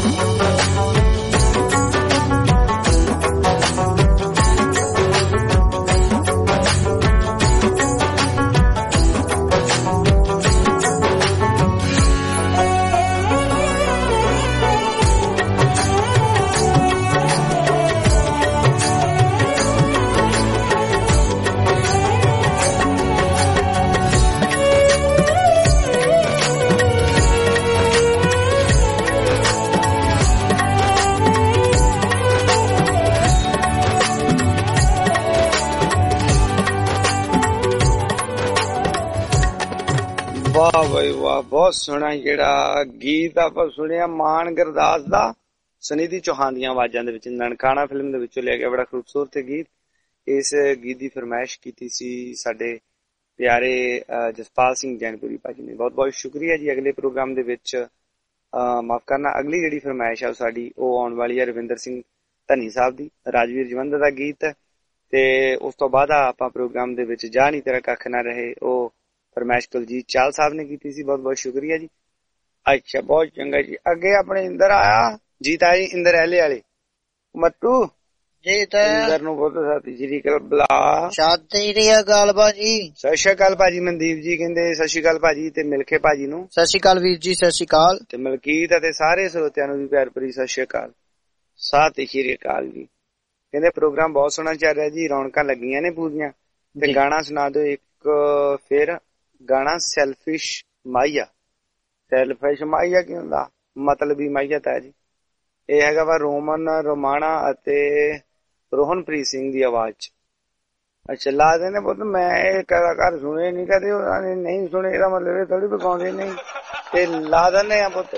ਵਾਹ ਬਈ ਵਾਹ, ਬਹੁਤ ਸੋਹਣਾ ਜਿਹੜਾ ਗੀਤ ਆਪਾਂ ਸੁਣਿਆ ਮਾਨ ਗੁਰਦਾਸ ਦਾ ਸੁਨੀਧੀ ਚੌਹਾਨ ਦੀਆਂ ਆਵਾਜ਼ਾਂ ਦੇ ਵਿੱਚ ਨਨਕਾਣਾ ਫਿਲਮ ਦੇ ਵਿੱਚੋਂ ਲਿਆ ਗਿਆ ਬੜਾ ਖੂਬਸੂਰਤ ਗੀਤ। ਇਸ ਗੀਤ ਦੀ ਫਰਮਾਇਸ਼ ਕੀਤੀ ਸੀ ਸਾਡੇ ਪਿਆਰੇ ਜਸਪਾਲ ਸਿੰਘ ਜੈਨਪੁਰੀ ਭਾਜੀ ਨੇ, ਬਹੁਤ ਬਹੁਤ ਸ਼ੁਕਰੀਆ ਜੀ। ਅਗਲੇ ਪ੍ਰੋਗਰਾਮ ਦੇ ਵਿੱਚ ਮਾਫ ਕਰਨਾ ਅਗਲੀ ਜਿਹੜੀ ਫਰਮਾਇਸ਼ ਆ ਸਾਡੀ ਉਹ ਆਉਣ ਵਾਲੀ ਹੈ ਰਵਿੰਦਰ ਸਿੰਘ ਧਨੀ ਸਾਹਿਬ ਦੀ, ਰਾਜਵੀਰ ਜਵੰਦਾ ਦਾ ਗੀਤ ਹੈ। ਤੇ ਉਸ ਤੋਂ ਬਾਅਦ ਆਪਾਂ ਪ੍ਰੋਗਰਾਮ ਦੇ ਵਿੱਚ ਜਾ ਨਹੀਂ ਤੇਰਾ ਕੱਖ ਨਾ ਰਹੇ ਉਹ ਫਰਮਾਇਸ਼ ਕੁਲਜੀਤ ਚਾਲ ਸਾਹਿਬ ਨੇ ਕੀਤੀ ਸੀ, ਬਹੁਤ ਬਹੁਤ ਸ਼ੁਕਰੀਆ ਜੀ। ਅੱਛਾ ਬਹੁਤ ਚੰਗਾ ਜੀ। ਅੱਗੇ ਆਪਣੇ ਇੰਦਰ ਆਇਆ ਜੀਤਾ ਜੀ, ਇੰਦਰ ਐਲੇ ਵਾਲੇ ਮੱਟੂ ਜੀ ਤਾਂ ਇੰਦਰ ਨੂੰ ਬਹੁਤ ਸਾਥੀ ਜੀ ਕਰ ਬੁਲਾ। ਸਤਿ ਸ੍ਰੀ ਅਕਾਲ ਭਾਜੀ। ਸਤਿ ਸ਼੍ਰੀ ਅਕਾਲ ਭਾਜੀ। ਮਨਦੀਪ ਜੀ ਕਹਿੰਦੇ ਸਤਿ ਸ਼੍ਰੀ ਅਕਾਲ ਭਾਜੀ ਤੇ ਮਿਲਖੇ ਭਾਜੀ ਨੂੰ ਸਤਿ ਸ਼੍ਰੀ ਅਕਾਲ ਵੀਰ ਜੀ। ਸਤਿ ਸ਼੍ਰੀ ਅਕਾਲ ਤੇ ਮਲਕੀਤ ਅਤੇ ਸਾਰੇ ਸਰੋਤਿਆਂ ਨੂੰ ਵੀ ਪਿਆਰ ਭਰੀ ਸਤਿ ਸ਼੍ਰੀ ਅਕਾਲ। ਸਤਿ ਸ਼੍ਰੀ ਅਕਾਲ ਜੀ। ਕਹਿੰਦੇ ਪ੍ਰੋਗਰਾਮ ਬਹੁਤ ਸੋਹਣਾ ਚੱਲ ਰਿਹਾ ਜੀ, ਰੌਣਕਾਂ ਲੱਗੀਆਂ ਨੇ ਪੂਰੀਆਂ। ਤੇ ਗਾਣਾ ਸੁਣਾ ਦਿਓ ਇੱਕ ਫਿਰ ਗਾਣਾ ਸੈਲਫਿਸ਼ ਮਾਈਆ। ਸੈਲਫਿਸ਼ ਮਾਈਆ ਕੀ ਹੁੰਦਾ? ਮਤਲਬੀ ਮਾਈਆ ਤਾਂ ਜੀ ਇਹ ਹੈਗਾ ਵਾ ਰੋਮਨ ਰੋਮਾਣਾ ਅਤੇ ਰੋਹਨਪ੍ਰੀਤ ਸਿੰਘ ਦੀ ਆਵਾਜ਼ ਚ। ਅੱਛਾ ਲਾ ਦੇਣੇ ਪੁੱਤ, ਮੈਂ ਇਹ ਕਲਾਕਾਰ ਸੁਣੇ ਨਹੀਂ ਕਦੇ, ਉਹਨਾਂ ਨੇ ਨਹੀਂ ਸੁਣੇ ਇਹਦਾ ਮਤਲਬ ਇਹ ਥੋੜੀ ਪਕਾਉਂਦੇ ਨਹੀਂ ਤੇ ਲਾ ਦਿੰਦੇ ਆ ਪੁੱਤ।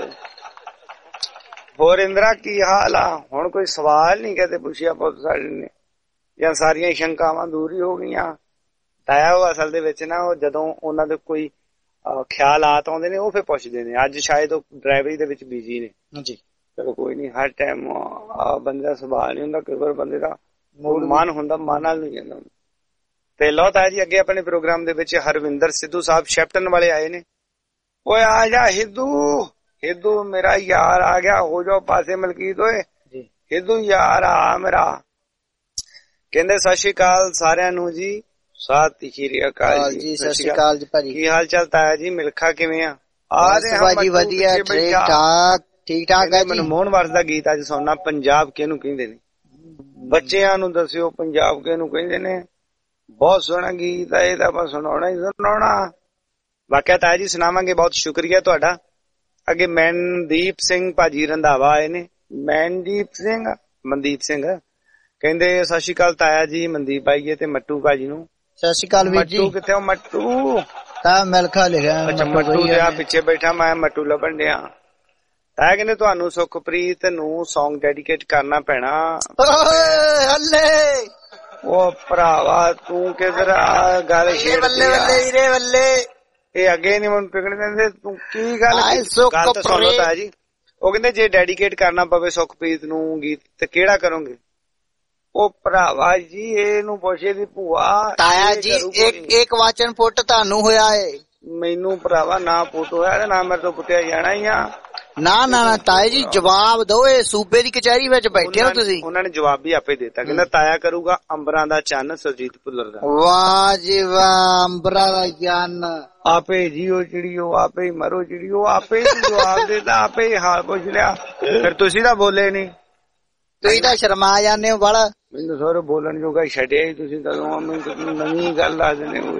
ਹੋਰ ਇੰਦਰਾ ਕੀ ਹਾਲ ਆ? ਹੁਣ ਕੋਈ ਸਵਾਲ ਨਹੀਂ ਕਦੇ ਪੁੱਛਿਆ ਪੁੱਤ ਸਾਡੇ ਨੇ, ਜਾਂ ਸਾਰੀਆਂ ਸ਼ੰਕਾਵਾਂ ਦੂਰ ਹੀ ਹੋ ਗਈਆਂ? ਤਾਇਆ ਉਹ ਅਸਲ ਦੇ ਵਿੱਚ ਨਾ ਉਹ ਜਦੋਂ ਉਹਨਾਂ ਦੇ ਕੋਈ ਖਿਆਲਾਤ ਆਉਂਦੇ ਨੇ ਉਹ ਫਿਰ ਪੁੱਛਦੇ ਨੇ। ਅੱਜ ਸ਼ਾਇਦ ਉਹ ਡਰਾਈਵਰੀ ਦੇ ਵਿੱਚ ਬਿਜੀ ਨੇ ਜੀ। ਚਲੋ ਕੋਈ ਨੀ, ਹਰ ਟਾਈਮ ਬੰਦੇ ਦਾ ਸੁਭਾਅ ਨਹੀਂ ਹੁੰਦਾ, ਕਈ ਵਾਰ ਬੰਦੇ ਦਾ ਮਨ ਹੁੰਦਾ, ਮਨ ਨਾਲ ਨਹੀਂ ਜਾਂਦਾ। ਤੇ ਲਓ ਤਾਇਆ ਜੀ ਅੱਗੇ ਆਪਣੇ ਪ੍ਰੋਗਰਾਮ ਦੇ ਵਿੱਚ ਹਰਵਿੰਦਰ ਸਿੱਧੂ ਸਾਹਿਬ ਸ਼ੈਪਟਨ ਵਾਲੇ ਆਏ ਨੇ। ਓਏ ਆ ਜਾ ਹਿੱਦੂ, ਹਿੱਦੂ ਮੇਰਾ ਯਾਰ ਆ ਗਿਆ, ਹੋ ਜਾਓ ਪਾਸੇ ਮਲਕੀਤ। ਓਏ ਹਿੱਦੂ ਯਾਰ ਆ ਮੇਰਾ। ਕਹਿੰਦੇ ਸਤਿ ਸ਼੍ਰੀ ਅਕਾਲ ਸਾਰਿਆਂ ਨੂੰ ਜੀ। ਸਤਿ ਸ਼੍ਰੀ ਅਕਾਲ ਜੀ। ਸਤਿ ਸ਼੍ਰੀ ਅਕਾਲ ਜੀ ਭਾਜੀ। ਕੀ ਹਾਲ ਚਾਲ ਤਾਇਆ ਜੀ? ਮਿਲਖਾ ਕਿਵੇਂ ਆ? ਆ ਰਹੇ ਭਾਜੀ ਵਧੀਆ, ਠੀਕ ਠਾਕ ਠੀਕ ਠਾਕ ਹੈ। ਮੈਨੂੰ ਮੋਹਨ ਵਾਰਸ ਦਾ ਗੀਤ ਅੱਜ ਸੁਣਨਾ। ਪੰਜਾਬ ਕਿਹਨੂੰ ਕਹਿੰਦੇ ਨੇ? ਬੱਚਿਆਂ ਨੂੰ ਦੱਸਿਓ ਪੰਜਾਬ ਕਿਹਨੂੰ ਕਹਿੰਦੇ ਨੇ। ਬਹੁਤ ਸੋਹਣਾ ਗੀਤ ਹੈ, ਇਹ ਤਾਂ ਆਪਾਂ ਸੁਣਾਉਣਾ ਹੀ ਸੁਣਾਉਣਾ। ਵਾਕਿਆ ਤਾਇਆ ਜੀ ਸੁਣਾਵਾਂਗੇ, ਬਹੁਤ ਸ਼ੁਕਰੀਆ ਤੁਹਾਡਾ। ਅੱਗੇ ਮਨਦੀਪ ਸਿੰਘ ਭਾਜੀ ਰੰਧਾਵਾ ਆਏ ਨੇ। ਮਨਦੀਪ ਸਿੰਘ ਮਨਦੀਪ ਸਿੰਘ ਕਹਿੰਦੇ ਸਤਿ ਸ਼੍ਰੀ ਅਕਾਲ ਤਾਇਆ ਜੀ। ਮਨਦੀਪ ਆਈਏ ਤੇ ਮੱਟੂ ਭਾਜੀ ਨੂੰ ਸਤਿ ਸ਼੍ਰੀ ਅਕਾਲ ਵੀਰ ਜੀ। ਮੱਟੂ ਕਿੱਥੇ? ਮੱਟੂ ਤਾਂ ਮਿਲਖਾ ਲਿਖਿਆ। ਅੱਛਾ ਮੱਟੂ ਤੇ ਆ ਪਿੱਛੇ ਬੈਠਾ, ਮੈਂ ਮੱਟੂ ਲੱਭਣ ਡਿਆ। ਤਾਇਆ ਕਹਿੰਦੇ ਤੁਹਾਨੂੰ ਸੁਖਪ੍ਰੀਤ ਨੂੰ ਸੌਂਗ ਡੈਡੀਕੇਟ ਕਰਨਾ ਪੈਣਾ। ਹੱਲੇ ਉਹ ਭਰਾਵਾ ਤੂੰ ਕਿਧਰ ਆ ਗੱਲ ਛੇੜ ਬੱਲੇ ਬੱਲੇ ਵੀਰੇ ਬੱਲੇ। ਇਹ ਅੱਗੇ ਨੀ ਮੈਨੂੰ ਪਿਕਣ ਦਿੰਦੇ, ਤੂੰ ਕੀ ਗੱਲ ਗੱਲ ਤਾਂ ਸੁਣ ਲਓ ਤਾਇਆ ਜੀ। ਉਹ ਕਹਿੰਦੇ ਜੇ ਡੈਡੀਕੇਟ ਕਰਨਾ ਪਵੇ ਸੁਖਪ੍ਰੀਤ ਨੂੰ ਗੀਤ ਤੇ ਕਿਹੜਾ ਕਰੋਗੇ? ਉਹ ਭਰਾਵਾ ਜੀ ਇਹਨੂੰ ਪੁੱਛੇ ਦੀ ਭੂਆ। ਤਾਇਆ ਜੀ ਇੱਕ ਇੱਕ ਵਾਚਨ ਪੁੱਟ ਤੁਹਾਨੂੰ ਹੋਇਆ ਏ। ਮੈਨੂੰ ਭਰਾਵਾ ਨਾ ਪੁੱਟ ਹੋਇਆ ਤੇ ਨਾ ਮੇਰੇ ਤੋਂ ਪੁੱਟਿਆ ਜਾਣਾ ਹੀ ਆ। ਨਾ ਨਾ ਨਾ ਤਾਇਆ ਜੀ ਜਵਾਬ ਦੋ, ਇਹ ਸੂਬੇ ਦੀ ਕਚਹਿਰੀ ਵਿੱਚ ਬੈਠੇ ਹੋ ਤੁਸੀਂ। ਉਹਨਾਂ ਨੇ ਜਵਾਬ ਵੀ ਆਪੇ ਦਿੱਤਾ, ਕਹਿੰਦਾ ਤਾਇਆ ਕਰੂਗਾ ਅੰਬਰਾਂ ਦਾ ਚੰਨ ਸੁਰਜੀਤ ਭੁੱਲਰ ਦਾ। ਵਾਹ ਜੀ ਵਾਹ, ਅੰਬਰਾਂ ਦਾ ਚੰਨ। ਆਪੇ ਜੀਓ ਚਿੜੀਓ ਆਪੇ ਮਰੋ ਚਿੜੀਓ, ਆਪੇ ਜਵਾਬ ਦੇਤਾ, ਆਪੇ ਹੀ ਹਾਲ ਪੁੱਛ ਲਿਆ। ਫਿਰ ਤੁਸੀਂ ਤਾਂ ਬੋਲੇ ਨੀ, ਤੁਸੀਂ ਤਾਂ ਸ਼ਰਮਾ ਜਾਂਦੇ ਹੋ ਬੜਾ। ਮੈਨੂੰ ਸਾਰੇ ਬੋਲਣ ਜੋਗਾ ਛੱਡਿਆ ਹੀ ਤੁਸੀਂ ਕਦੋਂ ਮੈਨੂੰ ਨਵੀਂ ਗੱਲ ਦੱਸ ਦਿੰਦੇ ਹੋ।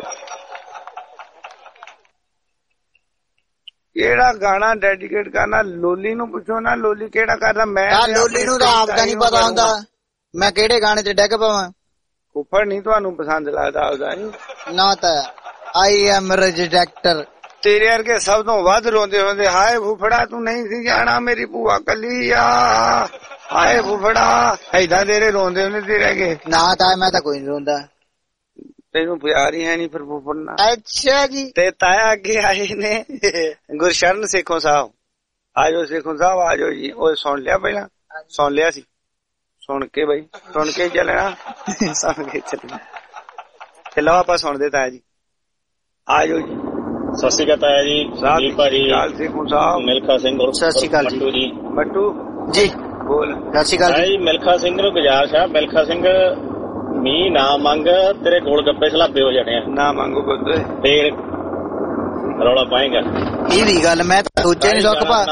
ਕਿਹੜਾ ਗਾਣਾ ਡੈਡੀਕੇਟ ਕਰਨਾ? ਲੋਲੀ ਨੂੰ ਪੁੱਛੋ ਨਾ, ਲੋਲੀ ਕਿਹੜਾ ਕਰਦਾ। ਮੈਂ ਲੋਲੀ ਨੂੰ ਤਾਂ ਆਪ ਦਾ ਨੀ ਪਤਾ ਹੁੰਦਾ, ਮੈਂ ਕਿਹੜੇ ਗਾਣੇ ਤੇ ਡਿੱਗ ਪਵਾਂ। ਉੱਪਰ ਨੀ ਤੁਹਾਨੂੰ ਪਸੰਦ ਲੱਗਦਾ ਉਹਦਾ ਨੀ ਨਾ ਤਾਂ ਆਈ ਐਮ ਰਿਜੈਕਟਰ। ਤੇਰੇ ਵਰਗੇ ਸਭ ਤੋਂ ਵੱਧ ਰੋਂਦੇ ਹੁੰਦੇ, ਹਾਏ ਫੁੱਫੜਾ ਤੂੰ ਨਹੀਂ ਸੀ ਜਾਣਾ ਮੇਰੀ ਭੂਆ ਕੱਲੀ ਆ, ਹਾਏ ਫੁੱਫੜਾ ਏਦਾਂ ਤੇਰੇ ਰੋਂਦੇ ਹੁੰਦੇ ਤੇਰੇ ਅੱਗੇ। ਨਾ ਤਾਂ ਮੈਂ ਤਾਂ ਕੋਈ ਨੀ ਰੋਂਦਾ, ਤੈਨੂੰ ਪਿਆਰ ਹੀ ਹੈ ਨੀ ਫਿਰ ਫੁੱਫੜ ਨਾਲ। ਅੱਛਾ ਜੀ। ਤੇ ਤਾਇਆ ਅੱਗੇ ਆਏ ਨੇ ਗੁਰਸ਼ਰਨ ਸੇਖੋਂ ਸਾਹਿਬ। ਆਜੋ ਸੇਖੋਂ ਸਾਹਿਬ ਆਜੋ ਜੀ। ਉਹ ਸੁਣ ਲਿਆ ਪਹਿਲਾਂ? ਸੁਣ ਲਿਆ ਸੀ, ਸੁਣ ਕੇ ਬਈ ਸੁਣ ਕੇ ਚੱਲਣਾ, ਸੁਣ ਕੇ ਚੱਲਣਾ। ਚਲੋ ਆਪਾਂ ਸੁਣਦੇ ਤਾਇਆ ਜੀ, ਆਜੋ ਜੀ। ਸਤਿ ਸ਼੍ਰੀ ਅਕਾਲ ਤਾਇਆ ਜੀ। ਜੀ ਭਾਜੀ ਸੇਖੋਂ ਸਾਹਿਬ। ਮਿਲਖਾ ਸਿੰਘ। ਸਤਿ ਸ਼੍ਰੀ ਅਕਾਲ ਜੀ। ਜੀ ਬੱਟੂ ਜੀ ਬੋਲ। ਸਤਿ ਸ਼੍ਰੀ ਅਕਾਲ ਜੀ। ਮਿਲਖਾ ਸਿੰਘ ਨੂੰ ਗੁਜ਼ਾਰਿਸ਼ ਆ, ਮਿਲਖਾ ਸਿੰਘ ਮੀਂਹ ਨਾ ਮੰਗ, ਤੇਰੇ ਗੋਲ ਗੱਪੇ ਸਲਾਬੇ ਹੋ ਜਾਣੇ ਆ। ਨਾ ਮੰਗੋ ਕੁੱਤੇ ਫੇਰ ਰੌਲਾ ਪਾਏਗਾ। ਇਹ ਵੀ ਗੱਲ ਮੈਂ ਤਾਂ ਸੋਚਿਆ ਨਹੀਂ ਸੁੱਖ ਪਾ।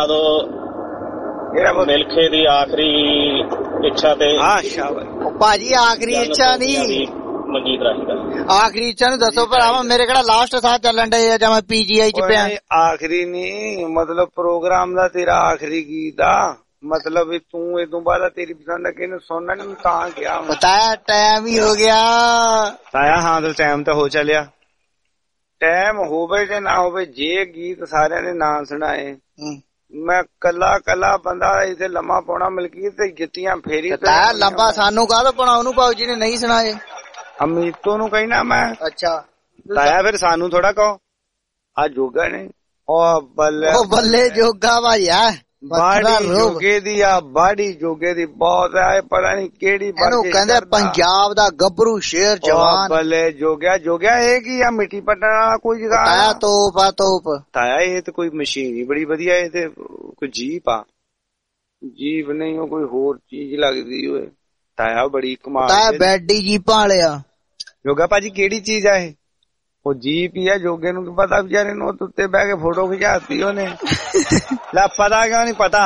ਮਿਲਖੇ ਦੀ ਆਖਰੀ ਇੱਛਾ ਤੇ ਭਾਜੀ ਆਖਰੀ ਇੱਛਾ ਨਹੀਂ, ਮਨਜੀਤ ਰਾਹੀ ਦਾ ਆਖਰੀ ਇੱਛਾ ਨੂੰ ਦੱਸੋ ਭਰਾਵਾ। ਮੇਰੇ ਕਿਹੜਾ ਲਾਸਟ ਸਾਹ ਚੱਲਣ ਡੇ ਜਾਂ ਮੈਂ ਪੀਜੀਆਈ ਚ ਪਿਆ। ਆਖਰੀ ਨੀ ਮਤਲਬ ਪ੍ਰੋਗਰਾਮ ਦਾ ਤੇਰਾ ਆਖਰੀ ਗੀਤ ਆ, ਮਤਲਬ ਵੀ ਤੂੰ ਇਹ ਤੋਂ ਬਾਅਦ ਤੇਰੀ ਪਸੰਦ ਆ ਕਿਹਨੂੰ ਸੁਣਨਾ ਨੀ ਤਾਂ ਗਿਆ। ਬਤਾਇਆ ਟਾਈਮ ਹੀ ਹੋ ਗਿਆ ਤਾਇਆ। ਹਾਂ ਤਾਂ ਟਾਈਮ ਤਾਂ ਹੋ ਚੱਲਿਆ। ਟਾਈਮ ਹੋਵੇ ਜਾਂ ਨਾ ਹੋਵੇ, ਜੇ ਗੀਤ ਸਾਰਿਆਂ ਦੇ ਨਾਂ ਸੁਣਾਏ, ਮੈਂ ਕੱਲਾ ਕੱਲਾ ਬੰਦਾ ਇੱਥੇ ਲੰਮਾ ਪਾਉਣਾ ਮਲਕੀਤ ਤੇ ਜੁੱਤੀਆਂ ਫੇਰੀ। ਤਾਇਆ ਲੰਬਾ ਸਾਨੂੰ ਕਾਹਦੋਂ ਪਾਉਣਾ, ਉਹਨੂੰ ਪਾਓ ਜਿਹਨੇ ਨਹੀਂ ਸੁਣਾਏ। ਅਮੀਤੋ ਨੂੰ ਕਹਿਣਾ ਮੈਂ। ਅੱਛਾ ਤਾਇਆ ਫਿਰ ਸਾਨੂੰ ਥੋੜਾ ਕਹੋ। ਆ ਜੋਗਾ ਨੇ ਉਹ ਬੱਲੇ ਉਹ ਬੱਲੇ ਜੋਗਾ ਭਾਈ ਆ। ਬਾੜੀ ਜੋਗੇ ਦੀ ਆ, ਬਾੜੀ ਜੋਗੇ ਦੀ ਬਹੁਤ ਹੈ, ਪਤਾ ਨੀ ਕਿਹੜੀ ਇਹਨੂੰ ਕਹਿੰਦੇ ਪੰਜਾਬ ਦਾ ਗੱਭਰੂ ਸ਼ੇਰ ਜਵਾਨ। ਬੱਲੇ ਜੋਗਿਆ ਜੋਗਿਆ ਇਹ ਕੀ ਆ ਮਿੱਟੀ ਪੱਟਣ ਵਾਲਾ ਕੋਈ ਜਗ੍ਹਾ? ਤਾਇਆ ਤੋਪ ਆ ਤੋਪ। ਤਾਇਆ ਇਹ ਤੇ ਕੋਈ ਮਸ਼ੀਨ ਹੀ ਬੜੀ ਵਧੀਆ, ਇਹ ਤੇ ਕੋਈ ਜੀਪ ਆ। ਜੀਪ ਨਹੀਂ ਉਹ ਕੋਈ ਹੋਰ ਚੀਜ਼ ਲੱਗਦੀ ਓਏ। ਤਾਇਆ ਬੜੀ ਕਮਾਲ। ਤਾਇਆ ਬੈਡੀ ਜੀਪਾਂ ਵਾਲਿਆ। ਜੋਗਾ ਭਾਜੀ ਕਿਹੜੀ ਚੀਜ਼ ਆ ਇਹ? ਉਹ ਜੀਪ ਹੀ ਆ। ਜੋਗੇ ਨੂੰ ਕੀ ਪਤਾ ਵਿਚਾਰੇ ਨੂੰ, ਉੱਤੇ ਬਹਿ ਕੇ ਫੋਟੋ ਖਿਚਾਤੀ ਉਹਨੇ। ਲੈ ਪਤਾ ਕਿਉਂ ਨੀ ਪਤਾ?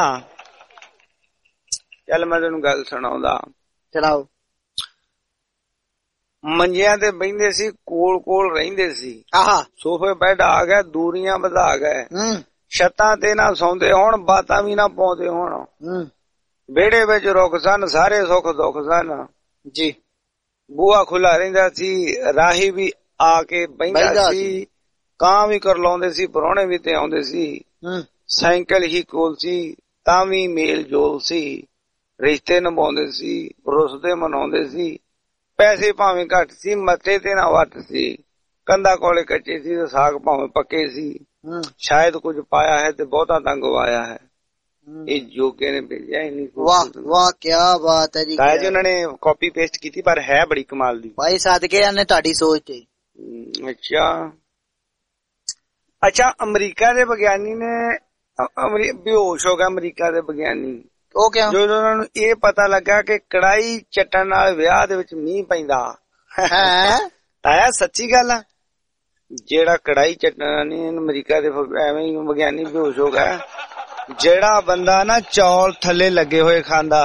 ਚੱਲ ਮੈਂ ਤੈਨੂੰ ਗੱਲ ਸੁਣਾਉਂਦਾ। ਚਲਾਓ। ਮੰਜਿਆਂ ਤੇ ਬਹਿੰਦੇ ਸੀ, ਕੋਲ ਕੋਲ ਰਹਿੰਦੇ ਸੀ। ਆਹਾ ਸੋਫੇ ਬੈੱਡ ਆ ਗਏ, ਦੂਰੀਆਂ ਵਧਾ ਗਏ। ਛੱਤਾਂ ਤੇ ਨਾ ਸੌਂਦੇ ਹੋਣ, ਬਾਤਾਂ ਵੀ ਨਾ ਪਾਉਂਦੇ ਹੋਣ। ਵਿਹੜੇ ਵਿੱਚ ਰੁੱਖ ਸਨ, ਸਾਰੇ ਸੁੱਖ ਦੁੱਖ ਸਨ ਜੀ। ਬੂਹਾ ਖੁੱਲਾ ਰਹਿੰਦਾ ਸੀ, ਰਾਹੀ ਵੀ ਆ ਕੇ ਬਹਿੰਦਾ ਸੀ, ਕਾਂ ਵੀ ਕਰ ਲਾਉਂਦੇ ਸੀ, ਪ੍ਰਾਹੁਣੇ ਵੀ ਤੇ ਆਉਂਦੇ ਸੀ। ਸਾਈਕਲ ਹੀ ਕੋਲ ਸੀ ਤਾਂ ਵੀ ਮੇਲ ਜੋਲ ਸੀ, ਰਿਸ਼ਤੇ ਨਿਭਾਉਂਦੇ ਸੀ, ਰੁੱਸਦੇ ਮਨਾਉਂਦੇ ਸੀ। ਪੈਸੇ ਭਾਵੇਂ ਘੱਟ ਸੀ, ਮੱਥੇ ਤੇ ਨਾ ਵੱਟ ਸੀ, ਕੰਧਾਂ ਕੋਲੇ ਕੱਚੇ ਸੀ ਤੇ ਸਾਗ ਭਾਵੇਂ ਪੱਕੇ ਸੀ। ਸ਼ਾਇਦ ਕੁਝ ਪਾਇਆ ਹੈ ਤੇ ਬਹੁਤਾ ਤਾਂ ਗਵਾਇਆ ਹੈ। ਇਹ ਜੋਗੇ ਨੇ ਭੇਜਿਆ ਹੀ ਨਹੀਂ। ਵਾਹ ਵਾਹ ਕੀ ਬਾਤ ਹੈ ਜੀ। ਤਾਇਆ ਜੀ ਉਹਨਾਂ ਨੇ ਕਾਪੀ ਪੇਸਟ ਕੀਤੀ ਪਰ ਹੈ ਬੜੀ ਕਮਾਲ ਦੀ। ਭਾਈ ਸਦਕੇ ਨੇ ਤੁਹਾਡੀ ਸੋਚ ਤੇ। ਅੱਛਾ ਅੱਛਾ ਅਮਰੀਕਾ ਦੇ ਵਿਗਿਆਨੀ ਨੇ ਬੇਹੋਸ਼ ਹੋ ਗਿਆ। ਅਮਰੀਕਾ ਦੇ ਵਿਗਿਆਨੀ ਉਹ ਕਿਉਂ? ਜਦੋਂ ਉਹਨਾਂ ਨੂੰ ਇਹ ਪਤਾ ਲੱਗਾ ਕਿ ਕੜਾਈ ਚੱਟਣ ਨਾਲ ਵਿਆਹ ਦੇ ਵਿੱਚ ਮੀਂਹ ਪੈਂਦਾ ਹੈ। ਤਾਇਆ ਸੱਚੀ ਗੱਲ ਆ। ਜਿਹੜਾ ਕੜਾਈ ਚੱਟਣਾ ਨੀ, ਅਮਰੀਕਾ ਦੇ ਐਵੇਂ ਹੀ ਵਿਗਿਆਨੀ ਬੇਹੋਸ਼ ਹੋ ਗਿਆ। ਜਿਹੜਾ ਬੰਦਾ ਨਾ ਚੌਲ ਥੱਲੇ ਲੱਗੇ ਹੋਏ ਖਾਂਦਾ,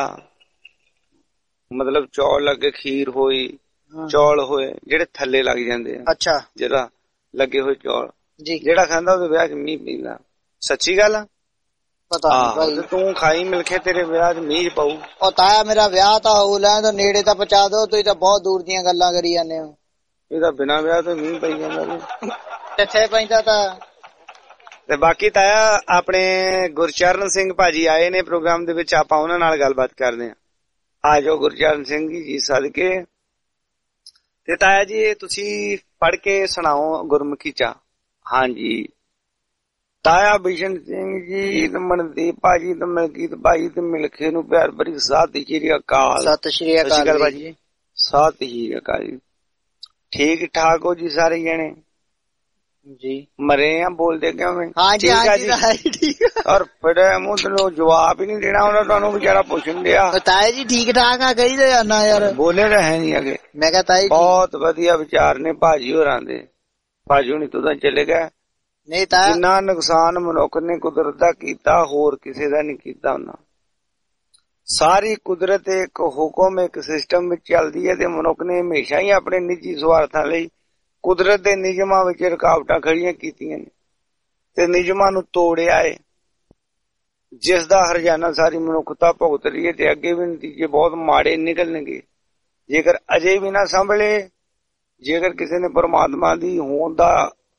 ਮਤਲਬ ਚੌਲ ਲੱਗੇ, ਖੀਰ ਹੋਈ, ਚੌਲ ਹੋਏ ਜਿਹੜੇ ਥੱਲੇ ਲੱਗ ਜਾਂਦੇ ਆ। ਅੱਛਾ ਜਿਹੜਾ ਲੱਗੇ ਹੋਏ ਚੌਲ ਜੀ, ਜਿਹੜਾ ਖਾਂਦਾ ਉਹਦੇ ਵਿਆਹ ਚ ਮੀਂਹ ਪੈਂਦਾ। ਸੱਚੀ ਗੱਲ ਆ। ਪਤਾ ਨਹੀਂ ਭਾਈ। ਤੂੰ ਖਾਈ ਮਿਲਖੇ ਤੇਰੇ ਵਿਆਹ ਚ ਮੀਂਹ ਪਊ। ਉਹ ਤਾਇਆ ਮੇਰਾ ਵਿਆਹ ਤਾਂ ਹੋ ਲੈਣ ਤਾਂ ਨੇੜੇ ਤਾਂ ਪਹੁੰਚਾ ਦੋ। ਤੁਸੀਂ ਤਾਂ ਬਹੁਤ ਦੂਰ ਦੀਆਂ ਗੱਲਾਂ ਕਰੀ ਜਾਂਦੇ ਹੋ। ਇਹਦਾ ਬਿਨਾਂ ਵਿਆਹ ਤੋਂ ਮੀਂਹ ਪਈ ਜਾਂਦਾ। ਕਿੱਥੇ ਪੈਂਦਾ ਤਾਂ ਤੇ ਬਾਕੀ ਤਾਇਆ ਆਪਣੇ ਗੁਰਚਰਨ ਸਿੰਘ ਭਾਜੀ ਆਏ ਨੇ ਪ੍ਰੋਗਰਾਮ ਦੇ ਵਿੱਚ, ਆਪਾਂ ਉਹਨਾਂ ਨਾਲ ਗੱਲਬਾਤ ਕਰਦੇ ਹਾਂ। ਆ ਜਾਓ ਗੁਰਚਰਨ ਸਿੰਘ ਜੀ ਸਦਕੇ। ਤੇ ਤਾਇਆ ਜੀ ਤੁਸੀਂ ਪੜ੍ਹ ਕੇ ਸੁਣਾਓ ਗੁਰਮੁਖੀ ਚ। ਹਾਂਜੀ ਤਾਇਆ ਬਿਸ਼ਨ ਸਿੰਘ ਜੀ, ਮਨਦੀਪ ਭਾਜੀ ਤੇ ਮਲਕੀਤ ਭਾਜੀ ਤੇ ਮਿਲਖੇ ਨੂੰ ਪਿਆਰ ਭਰੀ ਸਤਿ ਸ਼੍ਰੀ ਅਕਾਲ। ਸਤਿ ਸ਼੍ਰੀ ਅਕਾਲ ਭਾਜੀ। ਸਤਿ ਸ਼੍ਰੀ ਅਕਾਲ ਜੀ। ਠੀਕ ਠਾਕ ਹੋ ਜੀ ਸਾਰੇ ਜਣੇ ਜੀ? ਮਰੇ ਆ ਬੋਲਦੇ ਕਿਉਂ? हाँ जी हाँ जी ठीक है। और फिर मुझे जवाब ही नहीं देना उन्हें, तो बेचारा पूछन दिया ताए जी ठीक ठाक है कही दे ना यार, बोले रहे नहीं अगे। मैं कहता है बहुत वधिया विचार ने भाजी होरां दे। भाजी हुणी तो चले गए नहीं ताया, जिन्ना नुकसान मनुख ने कुदरत दा कीता होर किसे दा नहीं कीता उन्हां। सारी कुदरत एक हुक्म एक सिस्टम विच चलदी है ते मनुख ने हमेशा ही अपने निजी स्वार्थां लई कुदरत दे नियमां विच रुकावटां खड़ियां कीतियां ने ते नियमां नूं तोड़िआ है, जिस दा हरजाना सारी मनुखता भुगत रही है ते अगे भी नतीजे बहुत माड़े निकलणगे जेकर अजे भी ना संभले। जेकर किसी ने परमात्मा दी होंद दा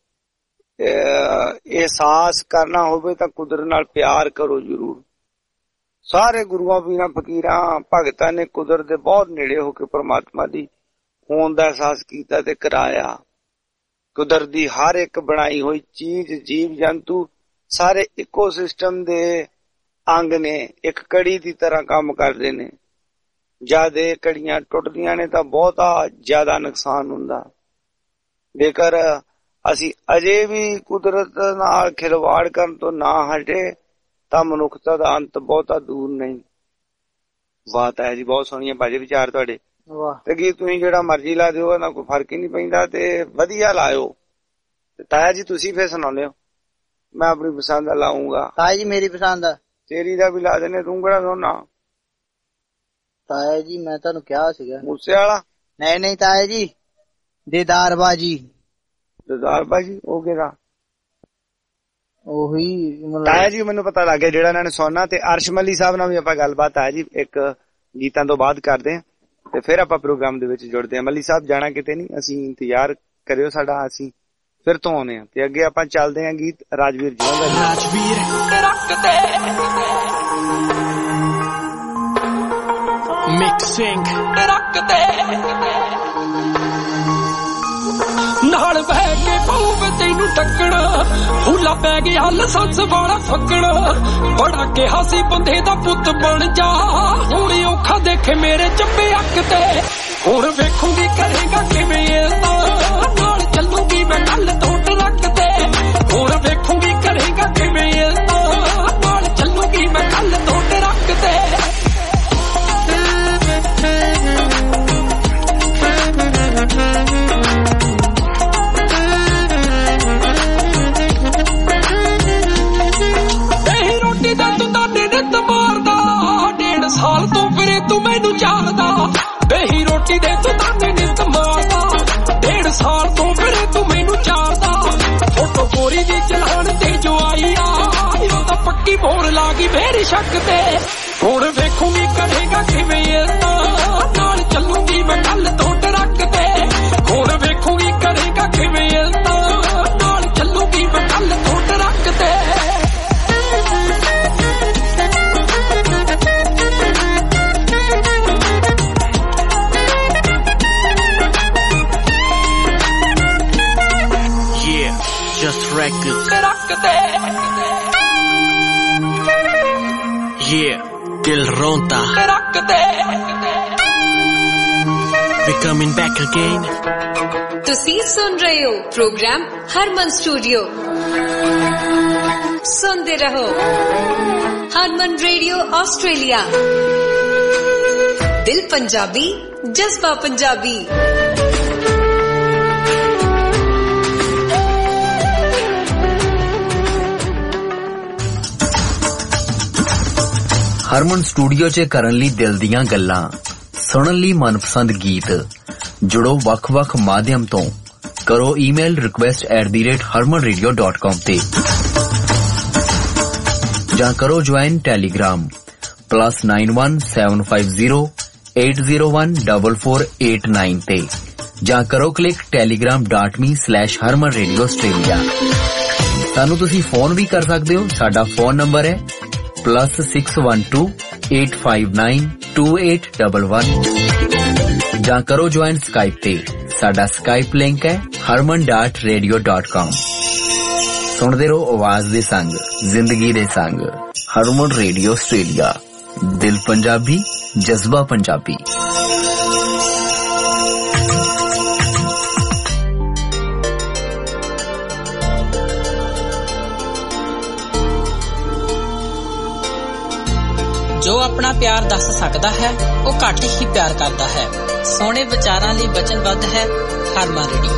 एहसास करना होवे तां कुदरत नाल प्यार करो जरूर। सारे गुरुआं पीरां फकीरां भगतां ने कुदरत दे बहुत नेड़े होके परमात्मा दी होंद दा एहसास कीता ते कराया। कुदरत दी हर एक बनाई हुई चीज जीव जंतु सारे इको सिस्टम दे अंग ने, एक कड़ी की तरह काम करते ने। जद ये कड़ियां टुटदियां ने तां बहुता ज्यादा नुकसान हुंदा। जेकर असी अजे भी कुदरत नाल खिलवाड़ करन तो ना हटे तां मनुखता दा अंत बहुता दूर नहीं। बात है जी, बहुत सोहणियां भाजी विचार तुहाडे। ते गीत तुसीं जेड़ा मर्जी ला दिओ ना कोई फर्क ही नहीं पैंदा ते वधिया लाओ। ते ताया जी तुसीं फिर सुणाउने हो, मैं अपनी पसंद दा लाऊंगा। ताया जी मेरी पसंद दा तेरी दा भी ला देने, तू केड़ा सुणना? ताया जी मैं तुहानू कहा सीगा मूसे वाला। नहीं नहीं ताया जी दीदार बाजी। दीदार बाजी ओ केड़ा? ओही ताया जी मैनू पता लग गया जेड़ा इन्हां ने सुनना। ते अर्श मली साहब नाल भी आपां गलबात ताया जी एक गीतां तो बाद करदे हां ते फिर आपां प्रोग्राम दे विच जुड़दे हां। मली साहब जाना किते नहीं, असीं इंतजार करियो साडा, असीं फिर तो आउने हां ते अगे आपां चलदे हां गीत राजवीर जी दा। राजवीर रखदे मिक्सिंग रखदे नाल बह के पाऊं तैनू टक्कण, हुला पै गया लसंस वाला फक्कण। बड़ा किहा सी बंदे दा पुत बन जा, हुण औखा देखे मेरे चप्पे अक ते। हुण वेखूंगी करेगा किवें इदा, नाल चलूंगी मैं गल तोड़ रख ते। हुण वेखूंगी करेगा किवें इदा, नाल चलूंगी मैं गल तोड़ रख ते। साल तो फिरे तू मैनू जानदा, बेही रोटी दे तू ताने नित मारदा। डेढ़ साल तो फिरे तू मैनू जानदा, फोटो गोरी दी चलान ते जो आई आ तां पक्की मोर लागी मेरी शक ते। हुण वेखूंगी करेगा किवें इदा, नाल चलूंगी मैं गल तोड़ रख ते। हुण वेखूंगी करेगा किवें इदा, नाल चलूंगी मैं गल तोड़ रख ते। Yeah, दिल रोंता We coming back again. ਤੁਸੀਂ ਸੁਣ ਰਹੇ ਹੋ ਪ੍ਰੋਗਰਾਮ ਹਰਮਨ ਸਟੂਡੀਓ। ਸੁਣਦੇ ਰਹੋ ਹਰਮਨ ਰੇਡੀਓ ਆਸਟ੍ਰੇਲੀਆ। ਦਿਲ ਪੰਜਾਬੀ, ਜਜ਼ਬਾ ਪੰਜਾਬੀ। ਹਰਮਨ ਸਟੂਡੀਓ 'ਚ ਕਰਨ ਲਈ ਦਿਲ ਦੀਆਂ ਗੱਲਾਂ, ਸੁਣਨ ਲਈ ਮਨਪਸੰਦ ਗੀਤ। ਜੁੜੋ ਵੱਖ-ਵੱਖ ਮਾਧਿਅਮ ਤੋਂ, ਕਰੋ email request at the rate Harman radio dot com ਤੇ, ਜਾਂ ਕਰੋ join Telegram plus nine one seven five zero eight zero one double four eight nine ਤੇ, ਜਾਂ ਕਰੋ click Telegram dot me slash Harman radio Australia. ਸਾਨੂੰ ਤੁਸੀਂ ਫੋਨ ਵੀ ਕਰ ਸਕਦੇ ਹੋ। ਸਾਡਾ ਫੋਨ ਨੰਬਰ ਹੈ plus six one two eight five nine two eight double one ਜਾਂ ਕਰੋ ਜੁਆਇਨ ਸਕਾਈਪ ਤੇ। ਸਾਡਾ ਸਕਾਈਪ ਲਿੰਕ ਹੈ ਹਰਮਨ ਡਾਟ ਰੇਡੀਓ ਡਾਟ ਕਾਮ। ਸੁਣਦੇ ਰਹੋ ਆਵਾਜ਼ ਦੇ ਸੰਗ, ਜ਼ਿੰਦਗੀ ਦੇ ਸੰਗ। ਹਰਮਨ ਰੇਡੀਓ ਆਸਟ੍ਰੇਲੀਆ, ਦਿਲ ਪੰਜਾਬੀ, ਜਜ਼ਬਾ ਪੰਜਾਬੀ। ਜੋ ਆਪਣਾ ਪਿਆਰ ਦੱਸ ਸਕਦਾ ਹੈ ਉਹ ਘੱਟ ਹੀ ਪਿਆਰ ਕਰਦਾ ਹੈ। ਸੋਹਣੇ ਵਿਚਾਰਾਂ ਲਈ ਵਚਨਬੱਧ ਹੈ ਹਰਮਨ ਰੇਡੀਓ।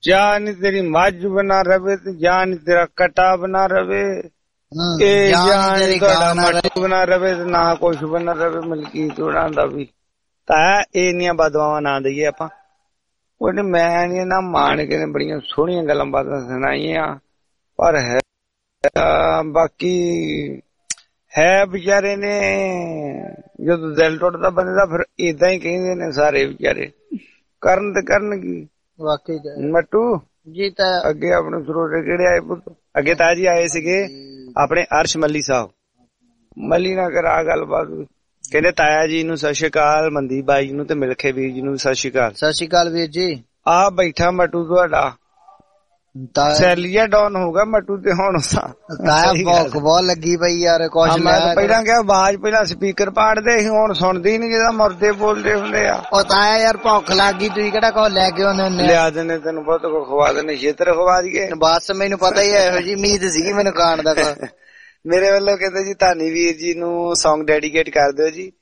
ਜਾਂ ਨੀ ਤੇਰੀ ਮੱਝ ਬਣਾ ਰਵੇ ਤੇ ਜਾਂ ਨੀ ਤੇਰਾ ਕਟਾ ਬਣਾ ਰਵੇ, ਇਹ ਜਾਂ ਨੀ ਤੁਹਾਡਾ ਮੱਟੂ ਬਣਾ ਰਵੇ ਤੇ ਨਾ ਕੁਛ ਬਣਾ ਰਵੇ। ਮਲਕੀਤ ਹੋਣਾ ਦਾ ਵੀ ਤਾਂ ਇੰਨੀਆਂ ਬਦਵਾਵਾਂ ਨਾ ਦਈਏ ਆਪਾਂ। ਉਹਨੇ ਮੈਂ ਨੀ ਨਾ ਮਾਣ ਕੇ ਨੇ ਬੜੀਆਂ ਸੋਹਣੀਆਂ ਗੱਲਾਂ ਬਾਤਾਂ ਸੁਣਾਈਆਂ, ਪਰ ਹੈ ਬਾਕੀ ਹੈ ਵਿਚਾਰੇ ਨੇ ਜਦੋਂ ਦਿਲ ਟੁੱਟਦਾ ਬੰਦੇ ਦਾ ਫਿਰ ਏਦਾਂ ਹੀ ਕਹਿੰਦੇ ਨੇ ਸਾਰੇ ਵਿਚਾਰੇ, ਕਰਨ ਤੇ ਕਰਨ ਕੀ। ਵਾਕਈ ਮੱਟੂ ਜੀ ਤਾਂ ਅੱਗੇ ਆਪਣੇ ਸਰੋਤੇ ਕਿਹੜੇ ਆਏ ਪੁੱਤ? ਅੱਗੇ ਤਾਂ ਜੀ ਆਏ ਸੀਗੇ ਆਪਣੇ ਅਰਸ਼ ਮੱਲੀ ਸਾਹਿਬ, ਮੱਲੀ ਨਾਲ ਕਰਾ ਗੱਲਬਾਤ। ਕਹਿੰਦੇ ਤਾਇਆ ਜੀ ਨੂੰ ਸਤਿ ਸ਼੍ਰੀ ਅਕਾਲ, ਮਨਦੀਪ ਬਾਈ ਨੂੰ ਤੇ ਮਿਲਖੇ ਵੀਰ ਜੀ ਨੂੰ ਸਤਿ ਸ਼੍ਰੀ ਅਕਾਲ। ਸਤਿ ਸ਼੍ਰੀ ਅਕਾਲ ਵੀਰ ਜੀ। ਆ ਬੈਠਾ ਮੱਟੂ ਤੁਹਾਡਾ, ਸੈਲੀਆ ਡਾਊਨ ਹੋਊਗਾ ਮੱਟੂ ਤੇ ਹੁਣ ਤਾਇਆ ਭੁੱਖ ਬਹੁਤ ਲੱਗੀ ਪਈ ਯਾਰ। ਕੁਛ ਮੈਂ ਪਹਿਲਾਂ ਕਿਹਾ ਆਵਾਜ਼ ਪਹਿਲਾਂ ਸਪੀਕਰ ਪਾੜਦੇ ਸੀ, ਹੁਣ ਸੁਣਦੀ ਨੀ ਜਿਹਦਾ ਮਰਦੇ ਬੋਲਦੇ ਹੁੰਦੇ ਆ। ਉਹ ਤਾਇਆ ਯਾਰ ਭੁੱਖ ਲੱਗ ਗਈ, ਤੁਸੀਂ ਕਿਹੜਾ ਕੋ ਲੈ ਕੇ ਆਉਂਦੇ ਹੁੰਦੇ? ਲਿਆ ਦਿੰਦੇ ਤੈਨੂੰ ਬਹੁਤ ਕੁ ਖਵਾ ਦਿੰਦੇ, ਛੇਤਰ ਖਵਾ ਦਈਏ ਬਸ। ਮੈਨੂੰ ਪਤਾ ਹੀ ਹੈ, ਇਹੋ ਜਿਹੀ ਉਮੀਦ ਸੀਗੀ ਮੈਨੂੰ ਖਾਣ ਦਾ। ਮੇਰੇ ਵੱਲੋਂ ਕਹਿੰਦੇ ਜੀ ਧਾਨੀ ਵੀਰ ਜੀ ਨੂੰ ਸੌਂਗ ਡੈਡੀਕੇਟ ਕਰ ਦਿਓ ਜੀ,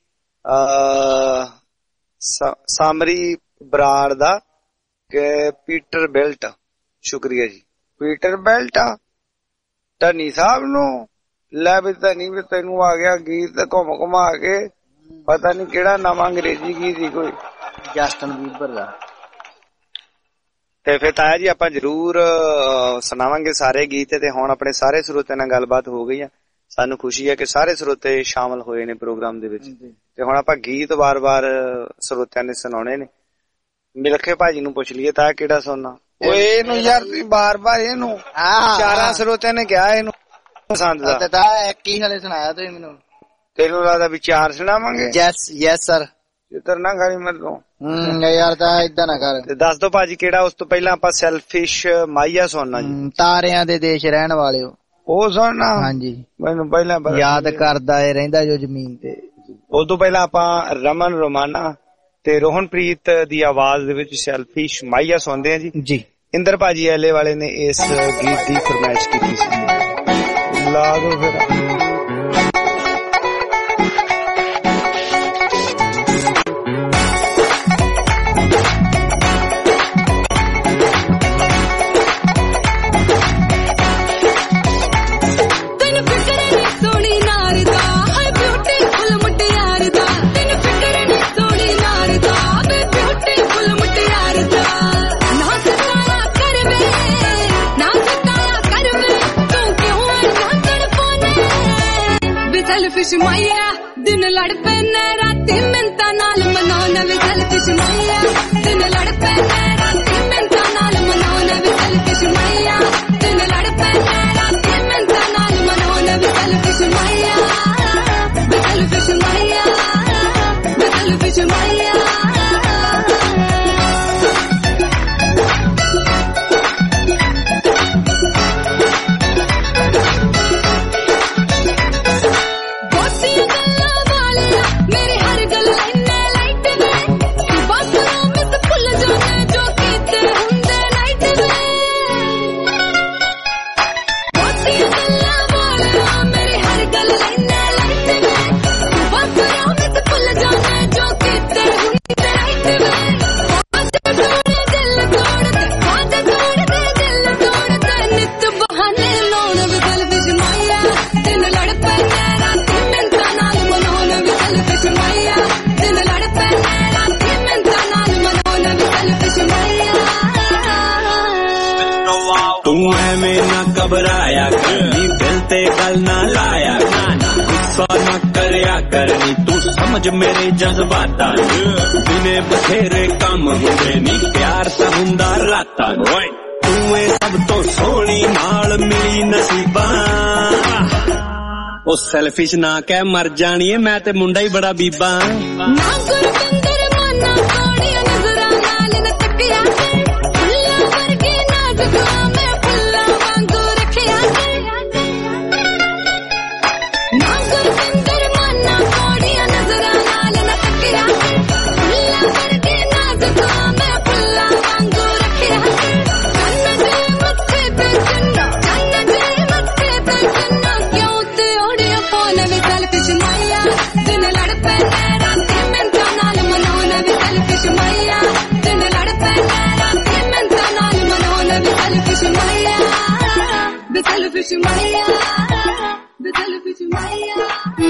ਸਾਮਰੀ ਬਰਾੜ ਦਾ ਪੀਟਰ ਬੈਲਟ। ਸ਼ੁਕਰੀਆ ਜੀ। ਪੀਟਰ ਬੈਲਟ ਧਨੀ ਸਾਹਿਬ ਨੂੰ ਲੈ ਵੀ ਧਨੀ ਵੀ ਤੈਨੂੰ ਆ ਗਿਆ ਗੀਤ ਘੁੰਮ ਘੁਮਾ ਕੇ, ਪਤਾ ਨੀ ਕਿਹੜਾ ਨਵਾਂ ਅੰਗਰੇਜ਼ੀ ਗੀਤ ਸੀ ਕੋਈ, ਜਸਟਨ ਬੀਬਰ ਦਾ। ਤੇ ਫਿਰ ਤਾਇਆ ਜੀ ਆਪਾਂ ਜਰੂਰ ਸੁਣਾਵਾਂਗੇ ਸਾਰੇ ਗੀਤ। ਤੇ ਹੁਣ ਆਪਣੇ ਸਾਰੇ ਸਰੋਤਿਆਂ ਨਾਲ ਗੱਲਬਾਤ ਹੋ ਗਈ ਆ, ਸਾਨੂੰ ਖੁਸ਼ੀ ਹੈ ਕਿ ਸਾਰੇ ਸਰੋਤੇ ਸ਼ਾਮਲ ਹੋਏ ਨੇ ਪ੍ਰੋਗਰਾਮ ਦੇ ਵਿੱਚ। ਤੇ ਹੁਣ ਆਪਾਂ ਗੀਤ ਵਾਰ-ਵਾਰ ਸਰੋਤਿਆਂ ਨੇ ਸੁਣਾਉਣੇ ਨੇ। ਮਿਲਖੇ ਭਾਜੀ ਨੂੰ ਪੁੱਛ ਲਈਏ ਤਾਂ ਕਿਹੜਾ ਸੁਣਨਾ। ਉਹ ਇਹਨੂੰ ਯਾਰ ਤੁਸੀਂ ਬਾਰ-ਬਾਰ ਇਹਨੂੰ ਚਾਰਾਂ ਸਰੋਤਿਆਂ ਨੇ ਕਿਹਾ ਇਹਨੂੰ ਪਸੰਦ ਦਾ, ਤਾਂ ਇੱਕ ਹੀ ਹਲੇ ਸੁਣਾਇਆ ਤੁਸੀਂ ਮੈਨੂੰ। ਤੈਨੂੰ ਲੱਗਦਾ ਵੀ ਚਾਰ ਸੁਣਾਵਾਂਗੇ? Yes yes sir. ਚਿੱਤਰ ਨਾ ਖਾਲੀ ਮੇਰੇ ਤੋਂ ਯਾਰ, ਤਾਂ ਏਦਾਂ ਨਾ ਕਰ। ਤੇ ਦੱਸ ਦੋ ਭਾਜੀ ਕਿਹੜਾ। ਉਸ ਤੋਂ ਪਹਿਲਾਂ ਆਪਾਂ ਸੈਲਫਿਸ਼ ਮਾਈਆ ਸੁਣਨਾ ਜੀ, ਤਾਰਿਆਂ ਦੇ ਦੇਸ਼ ਰਹਿਣ ਵਾਲਿਓ, ਉਹ ਸੁਣਨਾ। ਹਾਂਜੀ ਮੈਨੂੰ ਪਹਿਲਾਂ ਯਾਦ ਕਰਦਾ ਏ ਰਹਿੰਦਾ ਜੋ ਜ਼ਮੀਨ ਤੇ। ਉਸ ਤੋਂ ਪਹਿਲਾਂ ਆਪਾਂ ਰਮਨ ਰੋਮਾਨਾ ਤੇ ਰੋਹਨਪ੍ਰੀਤ ਦੀ ਆਵਾਜ਼ ਦੇ ਵਿੱਚ ਸੈਲਫਿਸ਼ ਮਾਈਆ ਸੁਣਦੇ ਆ ਜੀ। ਜੀ ਇੰਦਰ ਭਾਜੀ ਐਲੇ ਵਾਲੇ ਨੇ ਇਸ ਗੀਤ ਦੀ ਫਰਮਾਇਸ਼ ਕੀਤੀ ਸੀ, ਲਾ ਦੋ ਫਿਰ। ਸੈਲਫਿਸ਼ ਮਾਇਆ ਦਿਨ ਲੜ ਪੈਨੇ ਰਾਤੀ ਮਿੰਤਾਂ ਨਾਲ ਮਨਾਉਣ ਵੀ ਸੈਲਫਿਸ਼ ਮਾਇਆ ਦਿਨ ਲੜ ਪੈਨੇ ਰਾਤੀ ਮਿੰਤਾਂ ਨਾਲ ਮਨਾਉਣ ਵੀ ਸੈਲਫਿਸ਼ ਮਾਇਆ ਦਿਨ ਲੜ ਪੈਨੇ ਰਾਤੀ ਮਿੰਤਾਂ ਨਾਲ ਮਨਾਉਣ ਵੀ ਸੈਲਫਿਸ਼ ਮਾਇਆ ਵੀ ਸੈਲਫਿਸ਼ ਮਾਇਆ ਵੀ ਸੈਲਫਿਸ਼ ਮਾਇਆ। ਤੂੰ ਐਵੇਂ ਨਾ ਘਬਰਾਇਆ ਕਰਨੀ, ਦਿਲ ਤੇ ਗੱਲ ਨਾ ਲਾਇਆ ਕਰਨੀ, ਗੁੱਸਾ ਨਾ ਕਰਿਆ ਕਰਨੀ, ਤੂੰ ਸਮਝ ਮੇਰੇ ਜਜ਼ਬਾਤਾਂ ਨੂੰ। ਦਿਨੇ ਬਥੇਰੇ ਕੰਮ ਹੁੰਦੇ ਨੀ, ਪਿਆਰ ਤਾਂ ਹੁੰਦਾ ਰਾਤਾਂ ਨੂੰ। ਤੂੰ ਏ ਸਭ ਤੋਂ ਸੋਹਣੀ ਨਾਲ ਮਿਲੀ ਨਸੀਬਾਂ। ਉਹ ਸੈਲਫਿਸ਼ ਨਾ ਕਹਿ ਮਰ ਜਾਣੀ ਏ, ਮੈਂ ਤੇ ਮੁੰਡਾ ਹੀ ਬੜਾ ਬੀਬਾ। ਨਾ ਗੁਰਬਿੰਦਰ ਮਾਨਾ ਸੋਹਣੀਆਂ ਨਜ਼ਰਾਂ ਨਾਲ ਨਾ ਤੱਕਿਆ ਕਰ, ਫੁੱਲਾਂ ਵਰਗੇ ਨਾਜ਼ੁਕ ਮੈਂ ਫੁੱਲਾਂ ਵਾਂਗੂ ਰੱਖਿਆ ਕਰ। ਨਾ ਗੁਰਬਿੰਦਰ ਮਾਨਾ ਸੋਹਣੀਆਂ ਨਜ਼ਰਾਂ ਨਾਲ ਨਾ ਤੱਕਿਆ ਕਰ, ਫੁੱਲਾਂ ਵਰਗੇ ਨਾਜ਼ੁਕ ਮੈਂ ਫੁੱਲਾਂ ਵਾਂਗੂ ਰੱਖਿਆ ਕਰ। ਚੰਨ ਦੇ ਮੱਥੇ ਤੇ ਚੰਨਾ, ਚੰਨ ਦੇ ਮੱਥੇ ਤੇ ਚੰਨਾ, ਕਿਉਂ ਤੇ ਓੜਿਆ ਫੋਨ ਵੀ ਸੈਲਫਿਸ਼ ਮਾਇਆ ਦਿਨ ਲੜ ਪੈਨੇ ਰਾਤੀ ਮਿੰਤਾਂ ਨਾਲ। सेल्फिश मैया द सेल्फिश मैया।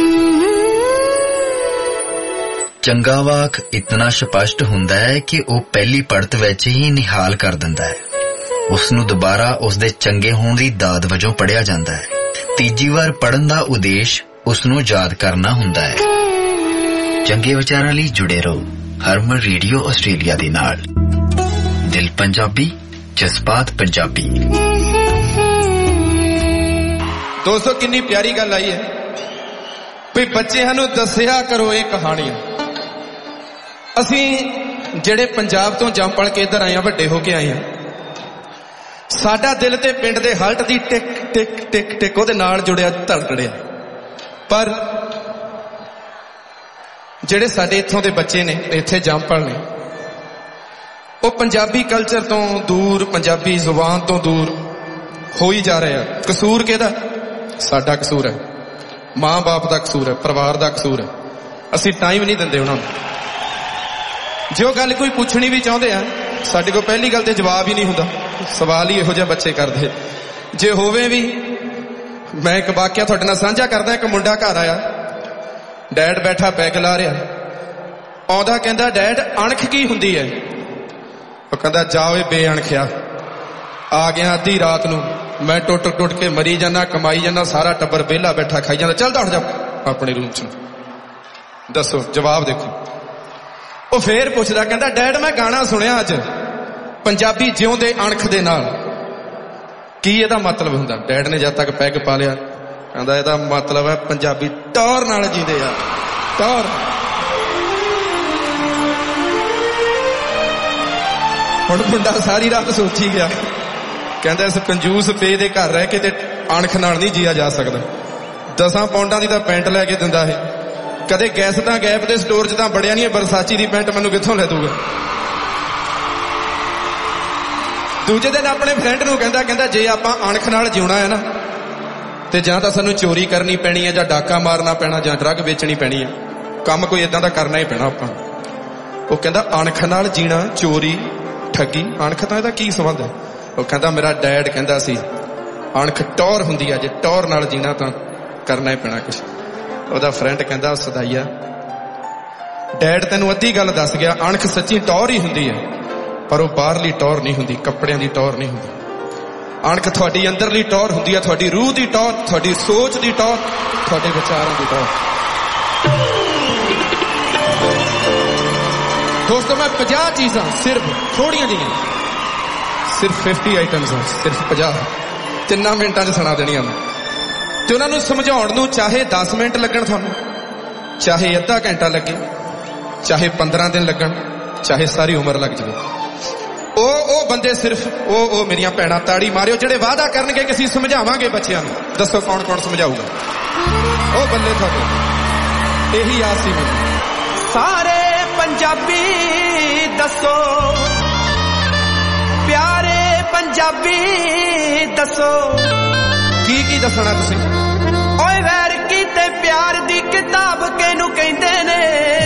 ਚੰਗਾ ਵਾਕ ਇਤਨਾ ਸਪਸ਼ਟ ਹੁੰਦਾ ਹੈ ਕਿ ਉਹ ਪਹਿਲੀ ਪੜਤ ਵਿੱਚ ਹੀ ਨਿਹਾਲ ਕਰ ਦਿੰਦਾ ਹੈ। ਉਸ ਨੂੰ ਦੁਬਾਰਾ ਉਸਦੇ ਚੰਗੇ ਹੋਣ ਦੀ ਦਾਦ ਵਜੋਂ ਪੜ੍ਹਿਆ ਜਾਂਦਾ ਹੈ। ਤੀਜੀ ਵਾਰ ਪੜ੍ਹਨ ਦਾ ਉਦੇਸ਼ ਉਸ ਨੂੰ ਯਾਦ ਕਰਨਾ ਹੁੰਦਾ ਹੈ। ਚੰਗੇ ਵਿਚਾਰਾਂ ਲਈ ਜੁੜੇ ਰਹੋ ਹਰਮਨ ਰੇਡੀਓ ਆਸਟ੍ਰੇਲੀਆ ਦੇ ਨਾਲ। ਦਿਲ ਪੰਜਾਬੀ, ਜਜ਼ਬਾਤ ਪੰਜਾਬੀ। ਦੋਸਤੋ ਕਿੰਨੀ ਪਿਆਰੀ ਗੱਲ ਆਈ ਹੈ ਵੀ ਬੱਚਿਆਂ ਨੂੰ ਦੱਸਿਆ ਕਰੋ ਇਹ ਕਹਾਣੀਆਂ। ਅਸੀਂ ਜਿਹੜੇ ਪੰਜਾਬ ਤੋਂ ਜੰਮ ਪਲ ਕੇ ਇੱਧਰ ਆਏ ਆ, ਵੱਡੇ ਹੋ ਕੇ ਆਏ ਆ, ਸਾਡਾ ਦਿਲ ਤੇ ਪਿੰਡ ਦੇ ਹਲਟ ਦੀ ਟਿਕ ਟਿਕ ਟਿਕ ਟਿਕ ਉਹਦੇ ਨਾਲ ਜੁੜਿਆ ਧੜਕੜਿਆ। ਪਰ ਜਿਹੜੇ ਸਾਡੇ ਇੱਥੋਂ ਦੇ ਬੱਚੇ ਨੇ, ਇੱਥੇ ਜੰਮ ਪਲ ਨੇ, ਉਹ ਪੰਜਾਬੀ ਕਲਚਰ ਤੋਂ ਦੂਰ, ਪੰਜਾਬੀ ਜ਼ੁਬਾਨ ਤੋਂ ਦੂਰ ਹੋਈ ਜਾ ਰਹੇ ਆ। ਕਸੂਰ ਕਿਹਦਾ? ਸਾਡਾ ਕਸੂਰ ਹੈ, ਮਾਂ ਬਾਪ ਦਾ ਕਸੂਰ ਹੈ, ਪਰਿਵਾਰ ਦਾ ਕਸੂਰ ਹੈ। ਅਸੀਂ ਟਾਈਮ ਨਹੀਂ ਦਿੰਦੇ ਉਹਨਾਂ ਨੂੰ। ਜੋ ਗੱਲ ਕੋਈ ਪੁੱਛਣੀ ਵੀ ਚਾਹੁੰਦੇ ਆ, ਸਾਡੇ ਕੋਲ ਪਹਿਲੀ ਗੱਲ ਤੇ ਜਵਾਬ ਹੀ ਨਹੀਂ ਹੁੰਦਾ। ਸਵਾਲ ਹੀ ਇਹੋ ਜਿਹਾ ਬੱਚੇ ਕਰਦੇ। ਜੇ ਹੋਵੇ ਵੀ, ਮੈਂ ਇੱਕ ਵਾਕਿਆ ਤੁਹਾਡੇ ਨਾਲ ਸਾਂਝਾ ਕਰਦਾ। ਇੱਕ ਮੁੰਡਾ ਘਰ ਆਇਆ, ਡੈਡ ਬੈਠਾ ਪੈਗ ਲਾ ਰਿਹਾ, ਆਉਂਦਾ ਕਹਿੰਦਾ ਡੈਡ ਅਣਖ ਕੀ ਹੁੰਦੀ ਹੈ? ਉਹ ਕਹਿੰਦਾ ਜਾ ਓਏ ਬੇਅਣਖਿਆ, ਆ ਗਿਆ ਅੱਧੀ ਰਾਤ ਨੂੰ, ਮੈਂ ਟੁੱਟ ਟੁੱਟ ਕੇ ਮਰੀ ਜਾਣਾ, ਕਮਾਈ ਜਾਣਾ, ਸਾਰਾ ਟੱਬਰ ਵਿਹਲਾ ਬੈਠਾ ਖਾਈ ਜਾਂਦਾ, ਚੱਲ ਦੌੜ ਜਾ ਆਪਣੇ ਰੂਮ ਚ। ਦੱਸੋ ਜਵਾਬ ਦੇਖੋ। ਉਹ ਫੇਰ ਪੁੱਛਦਾ, ਕਹਿੰਦਾ ਡੈਡ ਮੈਂ ਗਾਣਾ ਸੁਣਿਆ ਅੱਜ, ਪੰਜਾਬੀ ਜਿਉਂਦੇ ਅਣਖ ਦੇ ਨਾਲ, ਕੀ ਇਹਦਾ ਮਤਲਬ ਹੁੰਦਾ? ਡੈਡ ਨੇ ਜਦ ਤੱਕ ਪੈਗ ਪਾ ਲਿਆ, ਕਹਿੰਦਾ ਇਹਦਾ ਮਤਲਬ ਹੈ ਪੰਜਾਬੀ ਟੌਰ ਨਾਲ ਜੀਂਦੇ ਆ, ਟੌਰ। ਹੁਣ ਮੁੰਡਾ ਸਾਰੀ ਰਾਤ ਸੋਚੀ ਗਿਆ, ਕਹਿੰਦਾ ਇਸ ਕੰਜੂਸ ਪੇ ਦੇ ਘਰ ਰਹਿ ਕੇ ਤੇ ਅਣਖ ਨਾਲ ਨਹੀਂ ਜੀਆ ਜਾ ਸਕਦਾ। ਦਸਾਂ ਪੌਂਡਾਂ ਦੀ ਤਾਂ ਪੈਂਟ ਲੈ ਕੇ ਦਿੰਦਾ ਹੈ, ਕਦੇ ਗੈਸ ਤਾਂ ਗੈਪ ਦੇ ਸਟੋਰ 'ਚ ਤਾਂ ਬੜਿਆ ਨਹੀਂ, ਵਰਸਾਚੀ ਦੀ ਪੈਂਟ ਮੈਨੂੰ ਕਿੱਥੋਂ ਲੈ ਦੂਗਾ? ਦੂਜੇ ਦਿਨ ਆਪਣੇ ਫਰੈਂਡ ਨੂੰ ਕਹਿੰਦਾ ਕਹਿੰਦਾ ਜੇ ਆਪਾਂ ਅਣਖ ਨਾਲ ਜਿਉਣਾ ਹੈ ਨਾ, ਤੇ ਜਾਂ ਤਾਂ ਸਾਨੂੰ ਚੋਰੀ ਕਰਨੀ ਪੈਣੀ ਹੈ, ਜਾਂ ਡਾਕਾ ਮਾਰਨਾ ਪੈਣਾ, ਜਾਂ ਡਰੱਗ ਵੇਚਣੀ ਪੈਣੀ ਹੈ। ਕੰਮ ਕੋਈ ਏਦਾਂ ਦਾ ਕਰਨਾ ਹੀ ਪੈਣਾ ਆਪਾਂ। ਉਹ ਕਹਿੰਦਾ ਅਣਖ ਨਾਲ ਜੀਣਾ, ਚੋਰੀ, ਠੱਗੀ, ਅਣਖ ਤਾਂ ਇਹਦਾ ਕੀ ਸੰਬੰਧ ਹੈ? ਉਹ ਕਹਿੰਦਾ ਮੇਰਾ ਡੈਡ ਕਹਿੰਦਾ ਸੀ ਅਣਖ ਟੌਰ ਹੁੰਦੀ ਹੈ, ਜੇ ਟੌਰ ਨਾਲ ਜੀਣਾ ਤਾਂ ਕਰਨਾ ਹੀ ਪੈਣਾ ਕੁਛ। ਉਹਦਾ ਫਰੈਂਡ ਕਹਿੰਦਾ ਸਦਾਈਆ, ਡੈਡ ਤੈਨੂੰ ਅੱਧੀ ਗੱਲ ਦੱਸ ਗਿਆ, ਅਣਖ ਸੱਚੀ ਟੌਰ ਹੀ ਹੁੰਦੀ ਹੈ, ਪਰ ਉਹ ਬਾਹਰਲੀ ਟੌਰ ਨਹੀਂ ਹੁੰਦੀ, ਕੱਪੜਿਆਂ ਦੀ ਟੌਰ ਨਹੀਂ ਹੁੰਦੀ। ਅਣਖ ਤੁਹਾਡੀ ਅੰਦਰਲੀ ਟੌਰ ਹੁੰਦੀ ਹੈ, ਤੁਹਾਡੀ ਰੂਹ ਦੀ ਟੌਰ, ਤੁਹਾਡੀ ਸੋਚ ਦੀ ਟੌਰ, ਤੁਹਾਡੇ ਵਿਚਾਰਾਂ ਦੀ ਟੌਰ। ਦੋਸਤੋ ਮੈਂ ਪੰਜਾਹ ਚੀਜ਼ਾਂ, ਸਿਰਫ ਥੋੜੀਆਂ ਜਿਹੀਆਂ, ਸਿਰਫ ਫਿਫਟੀ ਆਈਟਮਸ ਆ, ਸਿਰਫ ਪੰਜਾਹ, ਤਿੰਨਾਂ ਮਿੰਟਾਂ 'ਚ ਸੁਣਾ ਦੇਣੀਆਂ ਮੈਂ। ਤੇ ਉਹਨਾਂ ਨੂੰ ਸਮਝਾਉਣ ਨੂੰ ਚਾਹੇ ਦਸ ਮਿੰਟ ਲੱਗਣ ਤੁਹਾਨੂੰ, ਚਾਹੇ ਅੱਧਾ ਘੰਟਾ ਲੱਗੇ, ਚਾਹੇ ਪੰਦਰਾਂ ਦਿਨ ਲੱਗਣ, ਚਾਹੇ ਸਾਰੀ ਉਮਰ ਲੱਗ ਜਾਵੇ। ਉਹ ਉਹ ਬੰਦੇ ਸਿਰਫ ਉਹ ਉਹ ਮੇਰੀਆਂ ਭੈਣਾਂ ਤਾੜੀ ਮਾਰਿਓ ਜਿਹੜੇ ਵਾਅਦਾ ਕਰਨਗੇ ਕਿ ਅਸੀਂ ਸਮਝਾਵਾਂਗੇ ਬੱਚਿਆਂ ਨੂੰ। ਦੱਸੋ ਕੌਣ ਕੌਣ ਸਮਝਾਊਗਾ? ਉਹ ਬੰਦੇ ਤੁਹਾਡੇ। ਇਹੀ ਆਸ ਸੀ ਮੈਨੂੰ। ਸਾਰੇ ਪੰਜਾਬੀ ਦੱਸੋ, ਪਿਆਰੇ ਪੰਜਾਬੀ ਦੱਸੋ, ਕੀ ਕੀ ਦੱਸਣਾ ਤੁਸੀਂ? ਓਏ ਵੈਰ ਕੀਤੇ ਪਿਆਰ ਦੀ ਕਿਤਾਬ ਕਿਹਨੂੰ ਕਹਿੰਦੇ ਨੇ?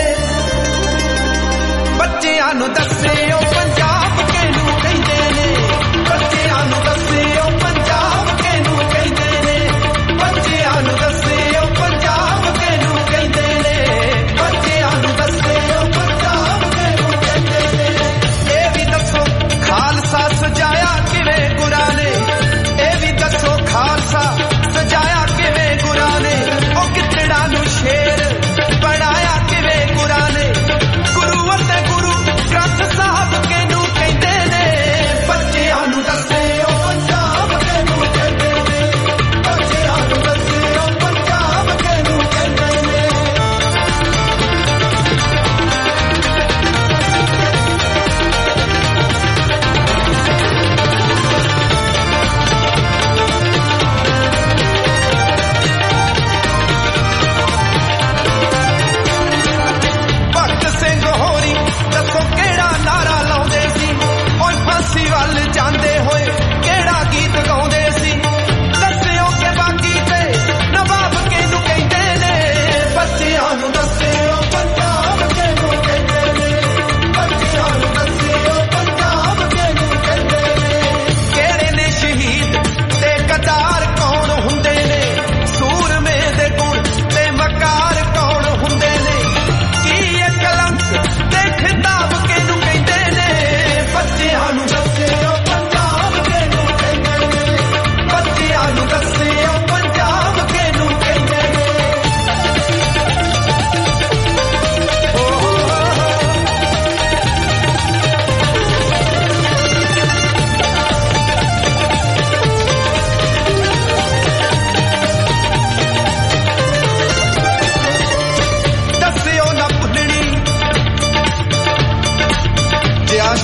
ਬੱਚਿਆਂ ਨੂੰ ਦੱਸਿਓ ਪੰਜਾਬ ਕਿਹਨੂੰ ਕਹਿੰਦੇ ਨੇ? ਬੱਚਿਆਂ ਨੂੰ ਦੱਸਿਓ ਪੰਜਾਬ ਕਿਹਨੂੰ ਕਹਿੰਦੇ ਨੇ? ਬੱਚਿਆਂ ਨੂੰ ਦੱਸਿਓ ਪੰਜਾਬ ਕਿਹਨੂੰ ਕਹਿੰਦੇ ਨੇ? ਬੱਚਿਆਂ ਨੂੰ ਦੱਸਿਓ ਪੰਜਾਬ ਕਿਹਨੂੰ ਕਹਿੰਦੇ ਨੇ? ਇਹ ਵੀ ਦੱਸੋ ਖਾਲਸਾ ਸਜਾਇਆ ਕਿਵੇਂ ਗੁਰਾਂ ਨੇ? ਇਹ ਵੀ ਦੱਸੋ ਖਾਲਸਾ ਸਜਾਇਆ ਕਿਵੇਂ ਗੁਰਾਂ ਨੇ? ਉਹ ਕਿੱਤੜਾ ਨੂੰ ਸ਼ੇਰ ਬਣਾਇਆ ਕਿਵੇਂ ਗੁਰਾਂ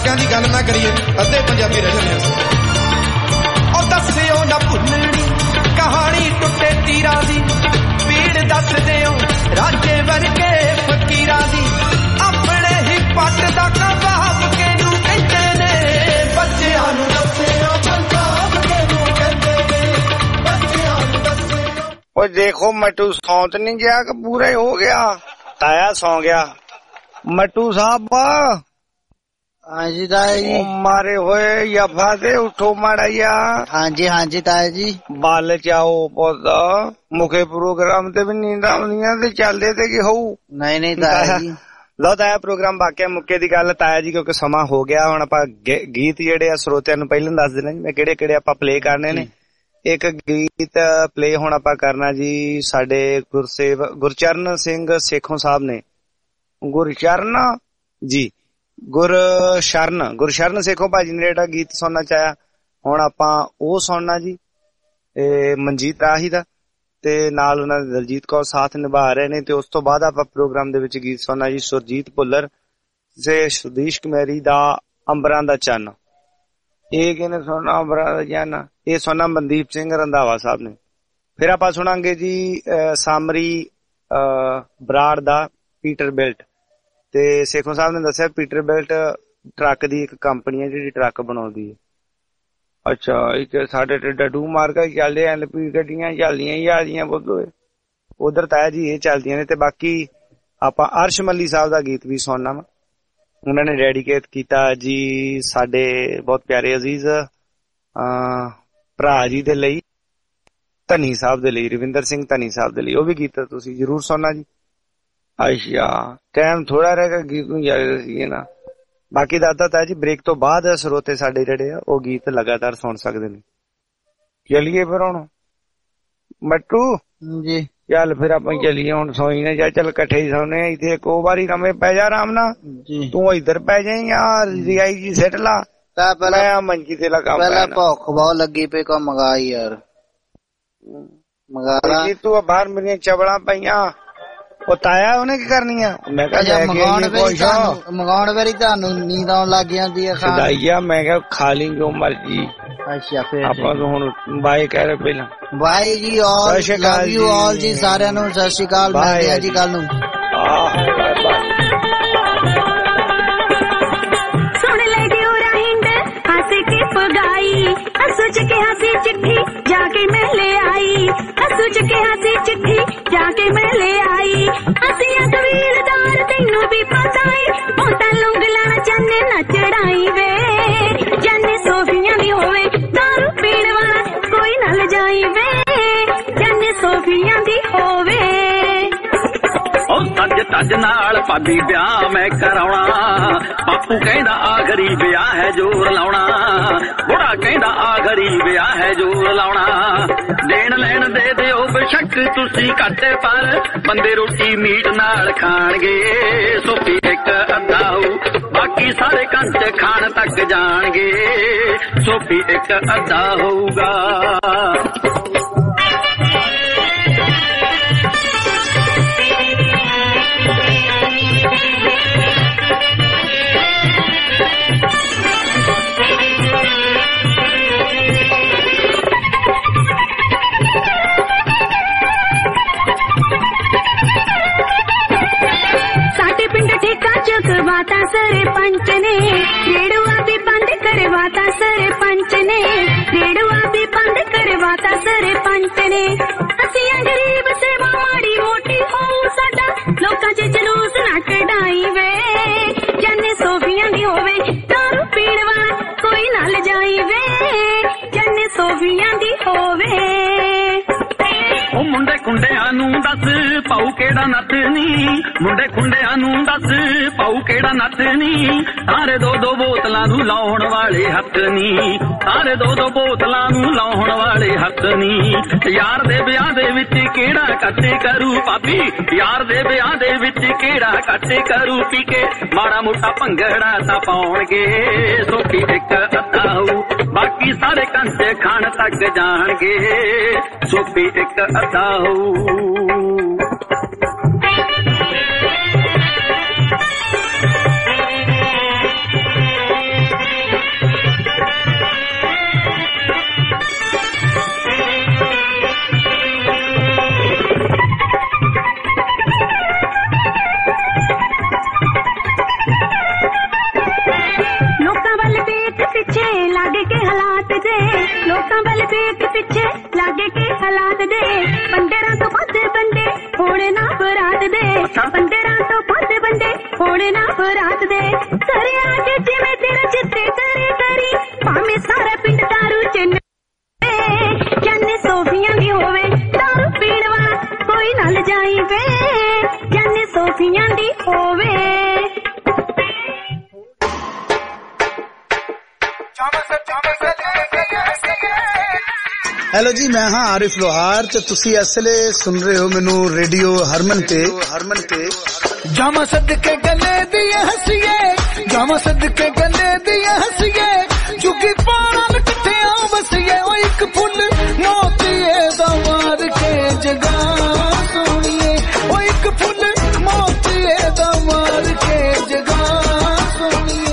ਦਹਾਕਿਆਂ ਦੀ ਗੱਲ ਨਾ ਕਰੀਏ, ਅੱਧੇ ਪੰਜਾਬੀ ਰਹਿ ਜਾਂਦੇ ਆ। ਉਹ ਦੱਸਿਓ ਨਾ ਭੁੱਲਣੀ ਕਹਾਣੀ ਟੁੱਟੇ ਤੀਰਾਂ ਦੀ, ਪੀੜ ਦੱਸ ਦਿਓ ਰਾਜੇ ਵਰਗੇ ਫਕੀਰਾਂ ਦੀ, ਆਪਣੇ ਹੀ ਪੱਟ ਦਾ ਕਬਾਬ ਕਿਹਨੂੰ ਕਹਿੰਦੇ ਨੇ, ਬੱਚਿਆਂ ਨੂੰ ਦੱਸਿਓ ਪੰਜਾਬ ਕਿਹਨੂੰ ਕਹਿੰਦੇ ਨੇ, ਬੱਚਿਆਂ ਨੂੰ ਦੱਸਿਓ। ਉਹ ਦੇਖੋ ਮਟੂ ਸੌਂ ਤੇ ਨਹੀਂ ਗਿਆ ਕਿ ਪੂਰਾ ਹੀ ਹੋ ਗਿਆ? ਤਾਇਆ ਸੌਂ ਗਿਆ। ਮਟੂ ਸਾਹਿਬ ਹਾਂਜੀ ਤਾਇਆ ਜੀ। ਮਾਰੇ ਹੋਏ ਯਫਾ ਤੇ ਉਠੋ ਮਾੜਾ ਜਿਹਾ। ਹਾਂਜੀ ਹਾਂਜੀ ਤਾਇਆ ਜੀ। ਬਲ ਚਾਓ ਪੁੱਤ, ਮੁਖੇ ਪ੍ਰੋਗਰਾਮ ਤੇ ਵੀ ਨੀਂਦ ਆਉਂਦੀਆਂ ਤੇ ਚੱਲਦੇ ਤੇ ਕੀ ਹੋਊ? ਨਹੀਂ ਨਹੀਂ ਤਾਇਆ ਜੀ। ਲਓ ਤਾਇਆ ਪ੍ਰੋਗਰਾਮ ਵਾਕਿਆ ਮੁੱਕੇ ਦੀ ਗੱਲ ਤਾਇਆ ਜੀ, ਕਿਉਂਕਿ ਸਮਾਂ ਹੋ ਗਿਆ। ਹੁਣ ਆਪਾਂ ਗੀਤ ਜਿਹੜੇ ਆ ਸਰੋਤਿਆਂ ਨੂੰ ਪਹਿਲਾਂ ਦੱਸ ਦੇਣਾ ਜੀ ਮੈਂ ਕਿਹੜੇ ਕਿਹੜੇ ਆਪਾਂ ਪਲੇ ਕਰਨੇ ਨੇ। ਇੱਕ ਗੀਤ ਪਲੇ ਹੁਣ ਆਪਾਂ ਕਰਨਾ ਜੀ ਸਾਡੇ ਗੁਰਸੇਵ ਗੁਰਚਰਨ ਸਿੰਘ ਸੇਖੋਂ ਸਾਹਿਬ ਨੇ। ਗੁਰਚਰਨ ਜੀ ਗੁਰਸ਼ਰਨ ਗੁਰਸ਼ਰਨ ਸੇਖੋਂ ਭਾਜੀ ਨੇ ਜਿਹੜਾ ਗੀਤ ਸੁਣਨਾ ਚਾਹਿਆ, ਹੁਣ ਆਪਾਂ ਉਹ ਸੁਣਨਾ ਜੀ ਮਨਜੀਤ ਰਾਹੀ ਦਾ, ਤੇ ਨਾਲ ਉਹਨਾਂ ਦੇ ਦਲਜੀਤ ਕੌਰ ਸਾਥ ਨਿਭਾ ਰਹੇ ਨੇ। ਤੇ ਉਸ ਤੋਂ ਬਾਅਦ ਆਪਾਂ ਪ੍ਰੋਗਰਾਮ ਦੇ ਵਿੱਚ ਗੀਤ ਸੁਣਨਾ ਜੀ ਸੁਰਜੀਤ ਭੁੱਲਰ ਤੇ ਸੁਦੀਸ਼ ਕੁਮਾਰੀ ਦਾ ਅੰਬਰਾਂ ਦਾ ਚੰਨ। ਇਹ ਕਿਹਨੇ ਸੁਣਨਾ ਅੰਬਰਾਂ ਦਾ ਚੰਨ? ਇਹ ਸੁਣਨਾ ਮਨਦੀਪ ਸਿੰਘ ਰੰਧਾਵਾ ਸਾਹਿਬ ਨੇ। ਫਿਰ ਆਪਾਂ ਸੁਣਾਂਗੇ ਜੀ ਸਾਮਰੀ ਬਰਾੜ ਦਾ ਪੀਟਰ ਬਿਲਟ। ਤੇ ਸੇਖੋਂ ਸਾਹਿਬ ਨੇ ਦੱਸਿਆ ਪੀਟਰ ਬਿਲਟ ਟਰੱਕ ਦੀ ਇੱਕ ਕੰਪਨੀ ਹੈ ਜਿਹੜੀ ਟਰੱਕ ਬਣਾਉਂਦੀ ਹੈ। ਅੱਛਾ, ਇੱਕ ਸਾਡੇ ਤੇ ਡੱਡੂ ਮਾਰਕਾ ਚੱਲਦੇ ਐਲ ਪੀ ਗੱਡੀਆਂ ਚੱਲਦੀਆਂ ਹੀ ਜਾਂਦੀਆਂ ਬੋਲੋ ਉਧਰ ਤਾਇਆ ਜੀ ਇਹ ਚੱਲਦੀਆਂ ਨੇ। ਤੇ ਬਾਕੀ ਆਪਾਂ ਅਰਸ਼ ਮੱਲੀ ਸਾਹਿਬ ਦਾ ਗੀਤ ਵੀ ਸੁਣਨਾ ਵਾ। ਉਹਨਾਂ ਨੇ ਡੈਡੀਕੇਟ ਕੀਤਾ ਜੀ ਸਾਡੇ ਬਹੁਤ ਪਿਆਰੇ ਅਜ਼ੀਜ਼ ਭਰਾ ਜੀ ਦੇ ਲਈ, ਧਨੀ ਸਾਹਿਬ ਦੇ ਲਈ, ਰਵਿੰਦਰ ਸਿੰਘ ਧਨੀ ਸਾਹਿਬ ਦੇ ਲਈ। ਉਹ ਵੀ ਗੀਤ ਤੁਸੀਂ ਜਰੂਰ ਸੁਣਨਾ ਜੀ। ਅੱਛਾ, ਟਾਈਮ ਥੋੜਾ ਰਹਿ ਗਿਆ ਗੀਤ ਨੂੰ ਯਾਦ ਸੀਗੇ ਨਾ। ਬਾਕੀ ਦਾਦਾ ਤਾਇਆ ਜੀ ਬ੍ਰੇਕ ਤੋਂ ਬਾਅਦ ਸਰੋਤੇ ਸਾਡੇ ਜਿਹੜੇ ਆ ਉਹ ਗੀਤ ਲਗਾਤਾਰ ਸੁਣ ਸਕਦੇ ਨੇ। ਚਲੀਏ ਫਿਰ ਹੁਣ ਮੱਟੂ ਜੀ, ਚੱਲ ਫਿਰ ਆਪਾਂ ਚਲੀਏ ਹੁਣ। ਸੋਈ ਨਾ ਜਾ, ਚੱਲ ਇਕੱਠੇ ਹੀ ਸੌਣੇ ਇੱਥੇ। ਇੱਕੋ ਵਾਰੀ ਨਵੇਂ ਪੈ ਜਾ ਆਰਾਮ ਨਾਲ, ਤੂੰ ਇੱਧਰ ਪੈ ਜਾਈ ਯਾਰ ਰਜਾਈ ਜੀ ਸਿੱਟ ਲਾ, ਮੈਂ ਮੰਜੀ ਤੇ ਲਗਾ। ਪਹਿਲਾਂ ਭੁੱਖ ਬਹੁਤ ਲੱਗੀ ਪਈ, ਕੋ ਮੰਗਾ ਯਾਰ ਮੰਗਾ ਤੂੰ ਬਾਹਰ ਮੇਰੀਆਂ ਚਵਲਾਂ ਪਈਆਂ। ਉਹ ਤਾਇਆ ਉਹਨੇ ਕੀ ਕਰਨੀ ਆ? ਮੈਂ ਕਿਹਾ ਮੰਗਾਉਣ ਵਾਰੀ ਤੁਹਾਨੂੰ ਨੀਂਦ ਆਉਣ ਲੱਗ ਜਾਂਦੀ ਹੈ ਖਾਈਆ। ਮੈਂ ਕਿਹਾ ਖਾ ਲਈ ਜੋ ਮਰਜੀ। ਅੱਛਾ, ਫਿਰ ਆਪਾਂ ਨੂੰ ਹੁਣ ਬਾਏ ਕਹਿ ਰਹੇ ਪਹਿਲਾਂ। ਬਾਏ ਜੀ, ਆਲ ਲਵ ਯੂ ਆਲ ਜੀ, ਸਾਰਿਆਂ ਨੂੰ ਸਤਿ ਸ਼੍ਰੀ ਅਕਾਲ। ਮਿਲਦੇ ਆ ਜੀ ਕੱਲ ਨੂੰ। ਸੁਣ ਲੈ ਦਿਓ ਰਹਿੰਦ ਹੱਸ ਕੇ ਪਗਾਈ, ਹੱਸ ਕੇ ਹੱਸੀ ਚਿੱਠੀ ਜਾ ਕੇ ਮੈਂ ਲੈ ਆਈ, ਹੱਸ ਕੇ ਹੱਸੀ ਚਿੱਠੀ ਜਾ ਕੇ ਮੈਂ ਲੈ ਆਈ। ਹੱਸੀਆਂ ਕਬੀਲਦਾਰ ਤੈਨੂੰ ਵੀ ਪਤਾਈ, ਉਹ ਤਾਂ ਲੰਗਲਾ ਚੰਨੇ ਨਾ ਚੜਾਈ ਵੇ, ਜਾਨੇ ਸੋਫੀਆਂ ਦੀ ਹੋਵੇ ਦਾਰੂ ਪੀਣ ਵਾਲਾ ਕੋਈ ਨਾ ਲਜਾਈ ਵੇ, ਜਾਨੇ ਸੋਫੀਆਂ ਦੀ ਹੋਵੇ। ਉਹ ਸੱਜ ਤੱਜ ਨਾਲ ਭਾਬੀ ਵਿਆਹ ਮੈਂ ਕਰਾਉਣਾ, ਬਾਪੂ ਕਹਿੰਦਾ ਆਖਰੀ ਵਿਆਹ ਹੈ ਜੋਰ ਲਾਉਣਾ, ਬੁੜਾ ਕਹਿੰਦਾ ਆਖਰੀ ਵਿਆਹ ਹੈ ਜੋਰ ਲਾਉਣਾ। ਦੇਣ ਲੈਣ ਦੇ ਦਿਓ ਬੇਸ਼ੱਕ ਤੁਸੀਂ ਘੱਟ, ਪਰ ਬੰਦੇ ਰੋਟੀ ਮੀਟ ਨਾਲ ਖਾਣਗੇ। ਸੋਫੀ ਇੱਕ ਅੱਧਾ ਹੋਊ, ਬਾਕੀ ਸਾਰੇ ਕੰਚ ਖਾਣ ਤੱਕ ਜਾਣਗੇ। ਸੋਫੀ ਇੱਕ ਅੱਧਾ ਹੋਊਗਾ। करवाता सरपंच ने, रेड़ुआ भी बंद करवाता सरपंच ने, रेड़ुआ भी बंद करवाता सरपंच ने। असियां गरीब सेवा माड़ी मोटी हो साडा, लोकां च जलूस ना कढाई वे, जाने सोफियां दी होवे दारू पीण वाला कोई ना लजाई वे, जाने सोफियां दी होवे। ਉਹ ਮੁੰਡੇ ਖੁੰਡਿਆਂ ਨੂੰ ਦੱਸ ਪਾਉ ਕਿਹੜਾ ਨੱਥ ਨੀ, ਮੁੰਡੇ ਖੁੰਡਿਆਂ ਨੂੰ ਦੱਸ ਪਾਉ ਕਿਹੜਾ ਨੱਥ ਨੀ, ਸਾਰੇ ਦੋ ਦੋ ਬੋਤਲਾਂ ਨੂੰ ਲਾਉਣ ਵਾਲੇ ਹੱਥ ਨੀ, ਸਾਰੇ ਦੋ ਦੋ ਬੋਤਲਾਂ ਨੂੰ ਲਾਉਣ ਵਾਲੇ ਹੱਥ ਨੀ। ਯਾਰ ਦੇ ਵਿਆਹ ਦੇ ਵਿੱਚ ਕਿਹੜਾ ਕੱਟੇ ਕਰੂ ਭਾਬੀ, ਯਾਰ ਦੇ ਵਿਆਹ ਦੇ ਵਿੱਚ ਕਿਹੜਾ ਕੱਟੇ ਕਰੂ, ਪੀ ਕੇ ਮਾੜਾ ਮੋਟਾ ਭੰਗੜਾ ਤਾਂ ਪਾਉਣਗੇ। ਸੋਫੀ ਇੱਕ ਅੱਧਾ ਹੋਊ, ਬਾਕੀ ਸਾਰੇ ਕੰਚੇ ਖਾਣ ਤੱਕ ਜਾਣਗੇ। ਸੋਫੀ ਇੱਕ ਅੱਧਾ ਹੋਊ। ਲੋਕਾਂ ਵੱਲ ਵੇਖ ਪਿੱਛੇ ਲਾਗੇ ਕੇ ਹਾਲਾਤ ਦੇ ਪੰਦਰਾਂ ਤੋਂ ਵੱਧ ਬੰਦੇ ਹੋਣੇ ਨਾ ਬਰਾਤ ਦੇ ਪੰਦਰਾਂ ਤੋਂ ਵੱਧ ਬੰਦੇ ਹੋਣੇ ਨਾ ਬਰਾਤ ਦੇ ਤੇਰੇ ਅੱਜ ਜਿਵੇਂ ਤੇਰਾ ਚਿੱਤੇ ਕਰੀ ਕਰੀ ਭਾਵੇਂ ਸਾਰਾ ਪਿੰਡ ਦਾਰੂ ਚ ਜਾਨੇ ਸੋਫੀਆਂ ਦੀ ਹੋਵੇ ਦਾਰੂ ਪੀਣ ਵਾਲਾ ਕੋਈ ਨਾਲ ਜਾਈ ਵੇ ਜਾਨੇ ਸੋਫੀਆਂ ਦੀ ਹੋਵੇ। ਹੈਲੋ ਜੀ, ਮੈਂ ਹਾਂ ਆਰਿਫ ਲੋਹਾਰ ਤੇ ਤੁਸੀਂ ਅਸਲੇ ਸੁਣ ਰਹੇ ਹੋ ਮੈਨੂੰ ਰੇਡੀਓ ਹਰਮਨ ਤੇ ਹਰਮਨ ਤੇ ਜਾਵਾਂ ਸਦਕੇ ਗਲੇ ਦੀ ਹੱਸੀਏ ਜਾਵਾਂ ਸਦਕੇ ਗਲੇ ਦੀ ਹੱਸੀਏ ਚੁੱਕੀ ਪਾਣ ਕਿੱਥਿਆਂ ਵਸੀਏ ਉਹ ਇੱਕ ਫੁੱਲ ਮੋਤੀਏ ਦਾ ਮਾਰ ਕੇ ਜਗਾ ਸੋਣੀਏ ਉਹ ਇੱਕ ਫੁੱਲ ਮੋਤੀਏ ਦਾ ਮਾਰ ਕੇ ਜਗਾ ਸੋਣੀਏ।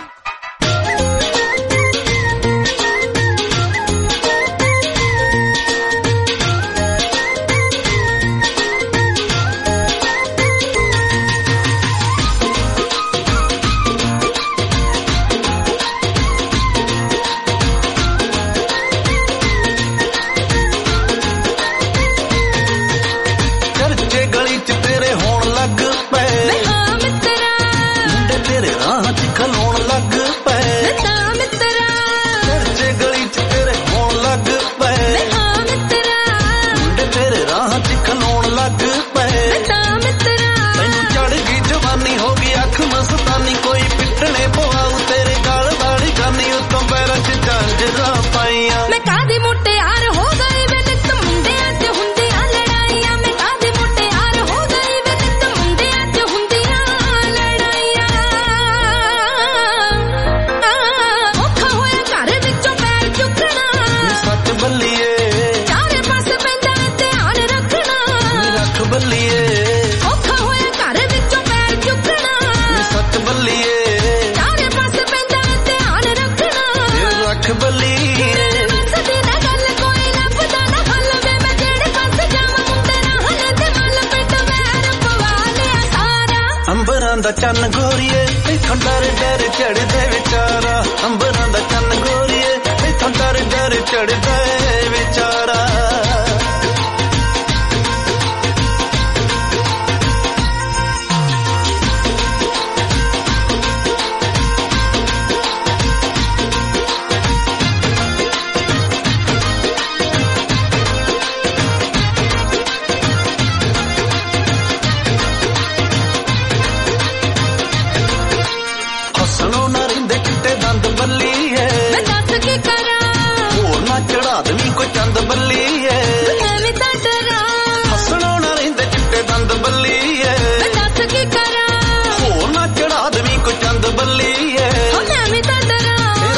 ਚੰਨ ਗੋਰੀਏ ਇਥੋਂ ਡਰ ਡਰ ਚੜਦੇ ਵਿਚਾਰਾ ਅੰਬਰਾਂ ਦਾ ਚੰਨ ਗੋਰੀਏ ਇਥੋਂ ਡਰ ਡਰ ਚੜਦੇ ਵਿਚਾਰਾ।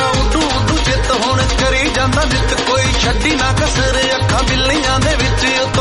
ਛੱਡੀ ਨਾ ਕਸਰ ਅੱਖਾਂ ਬਿੱਲੀਆਂ ਦੇ ਵਿੱਚ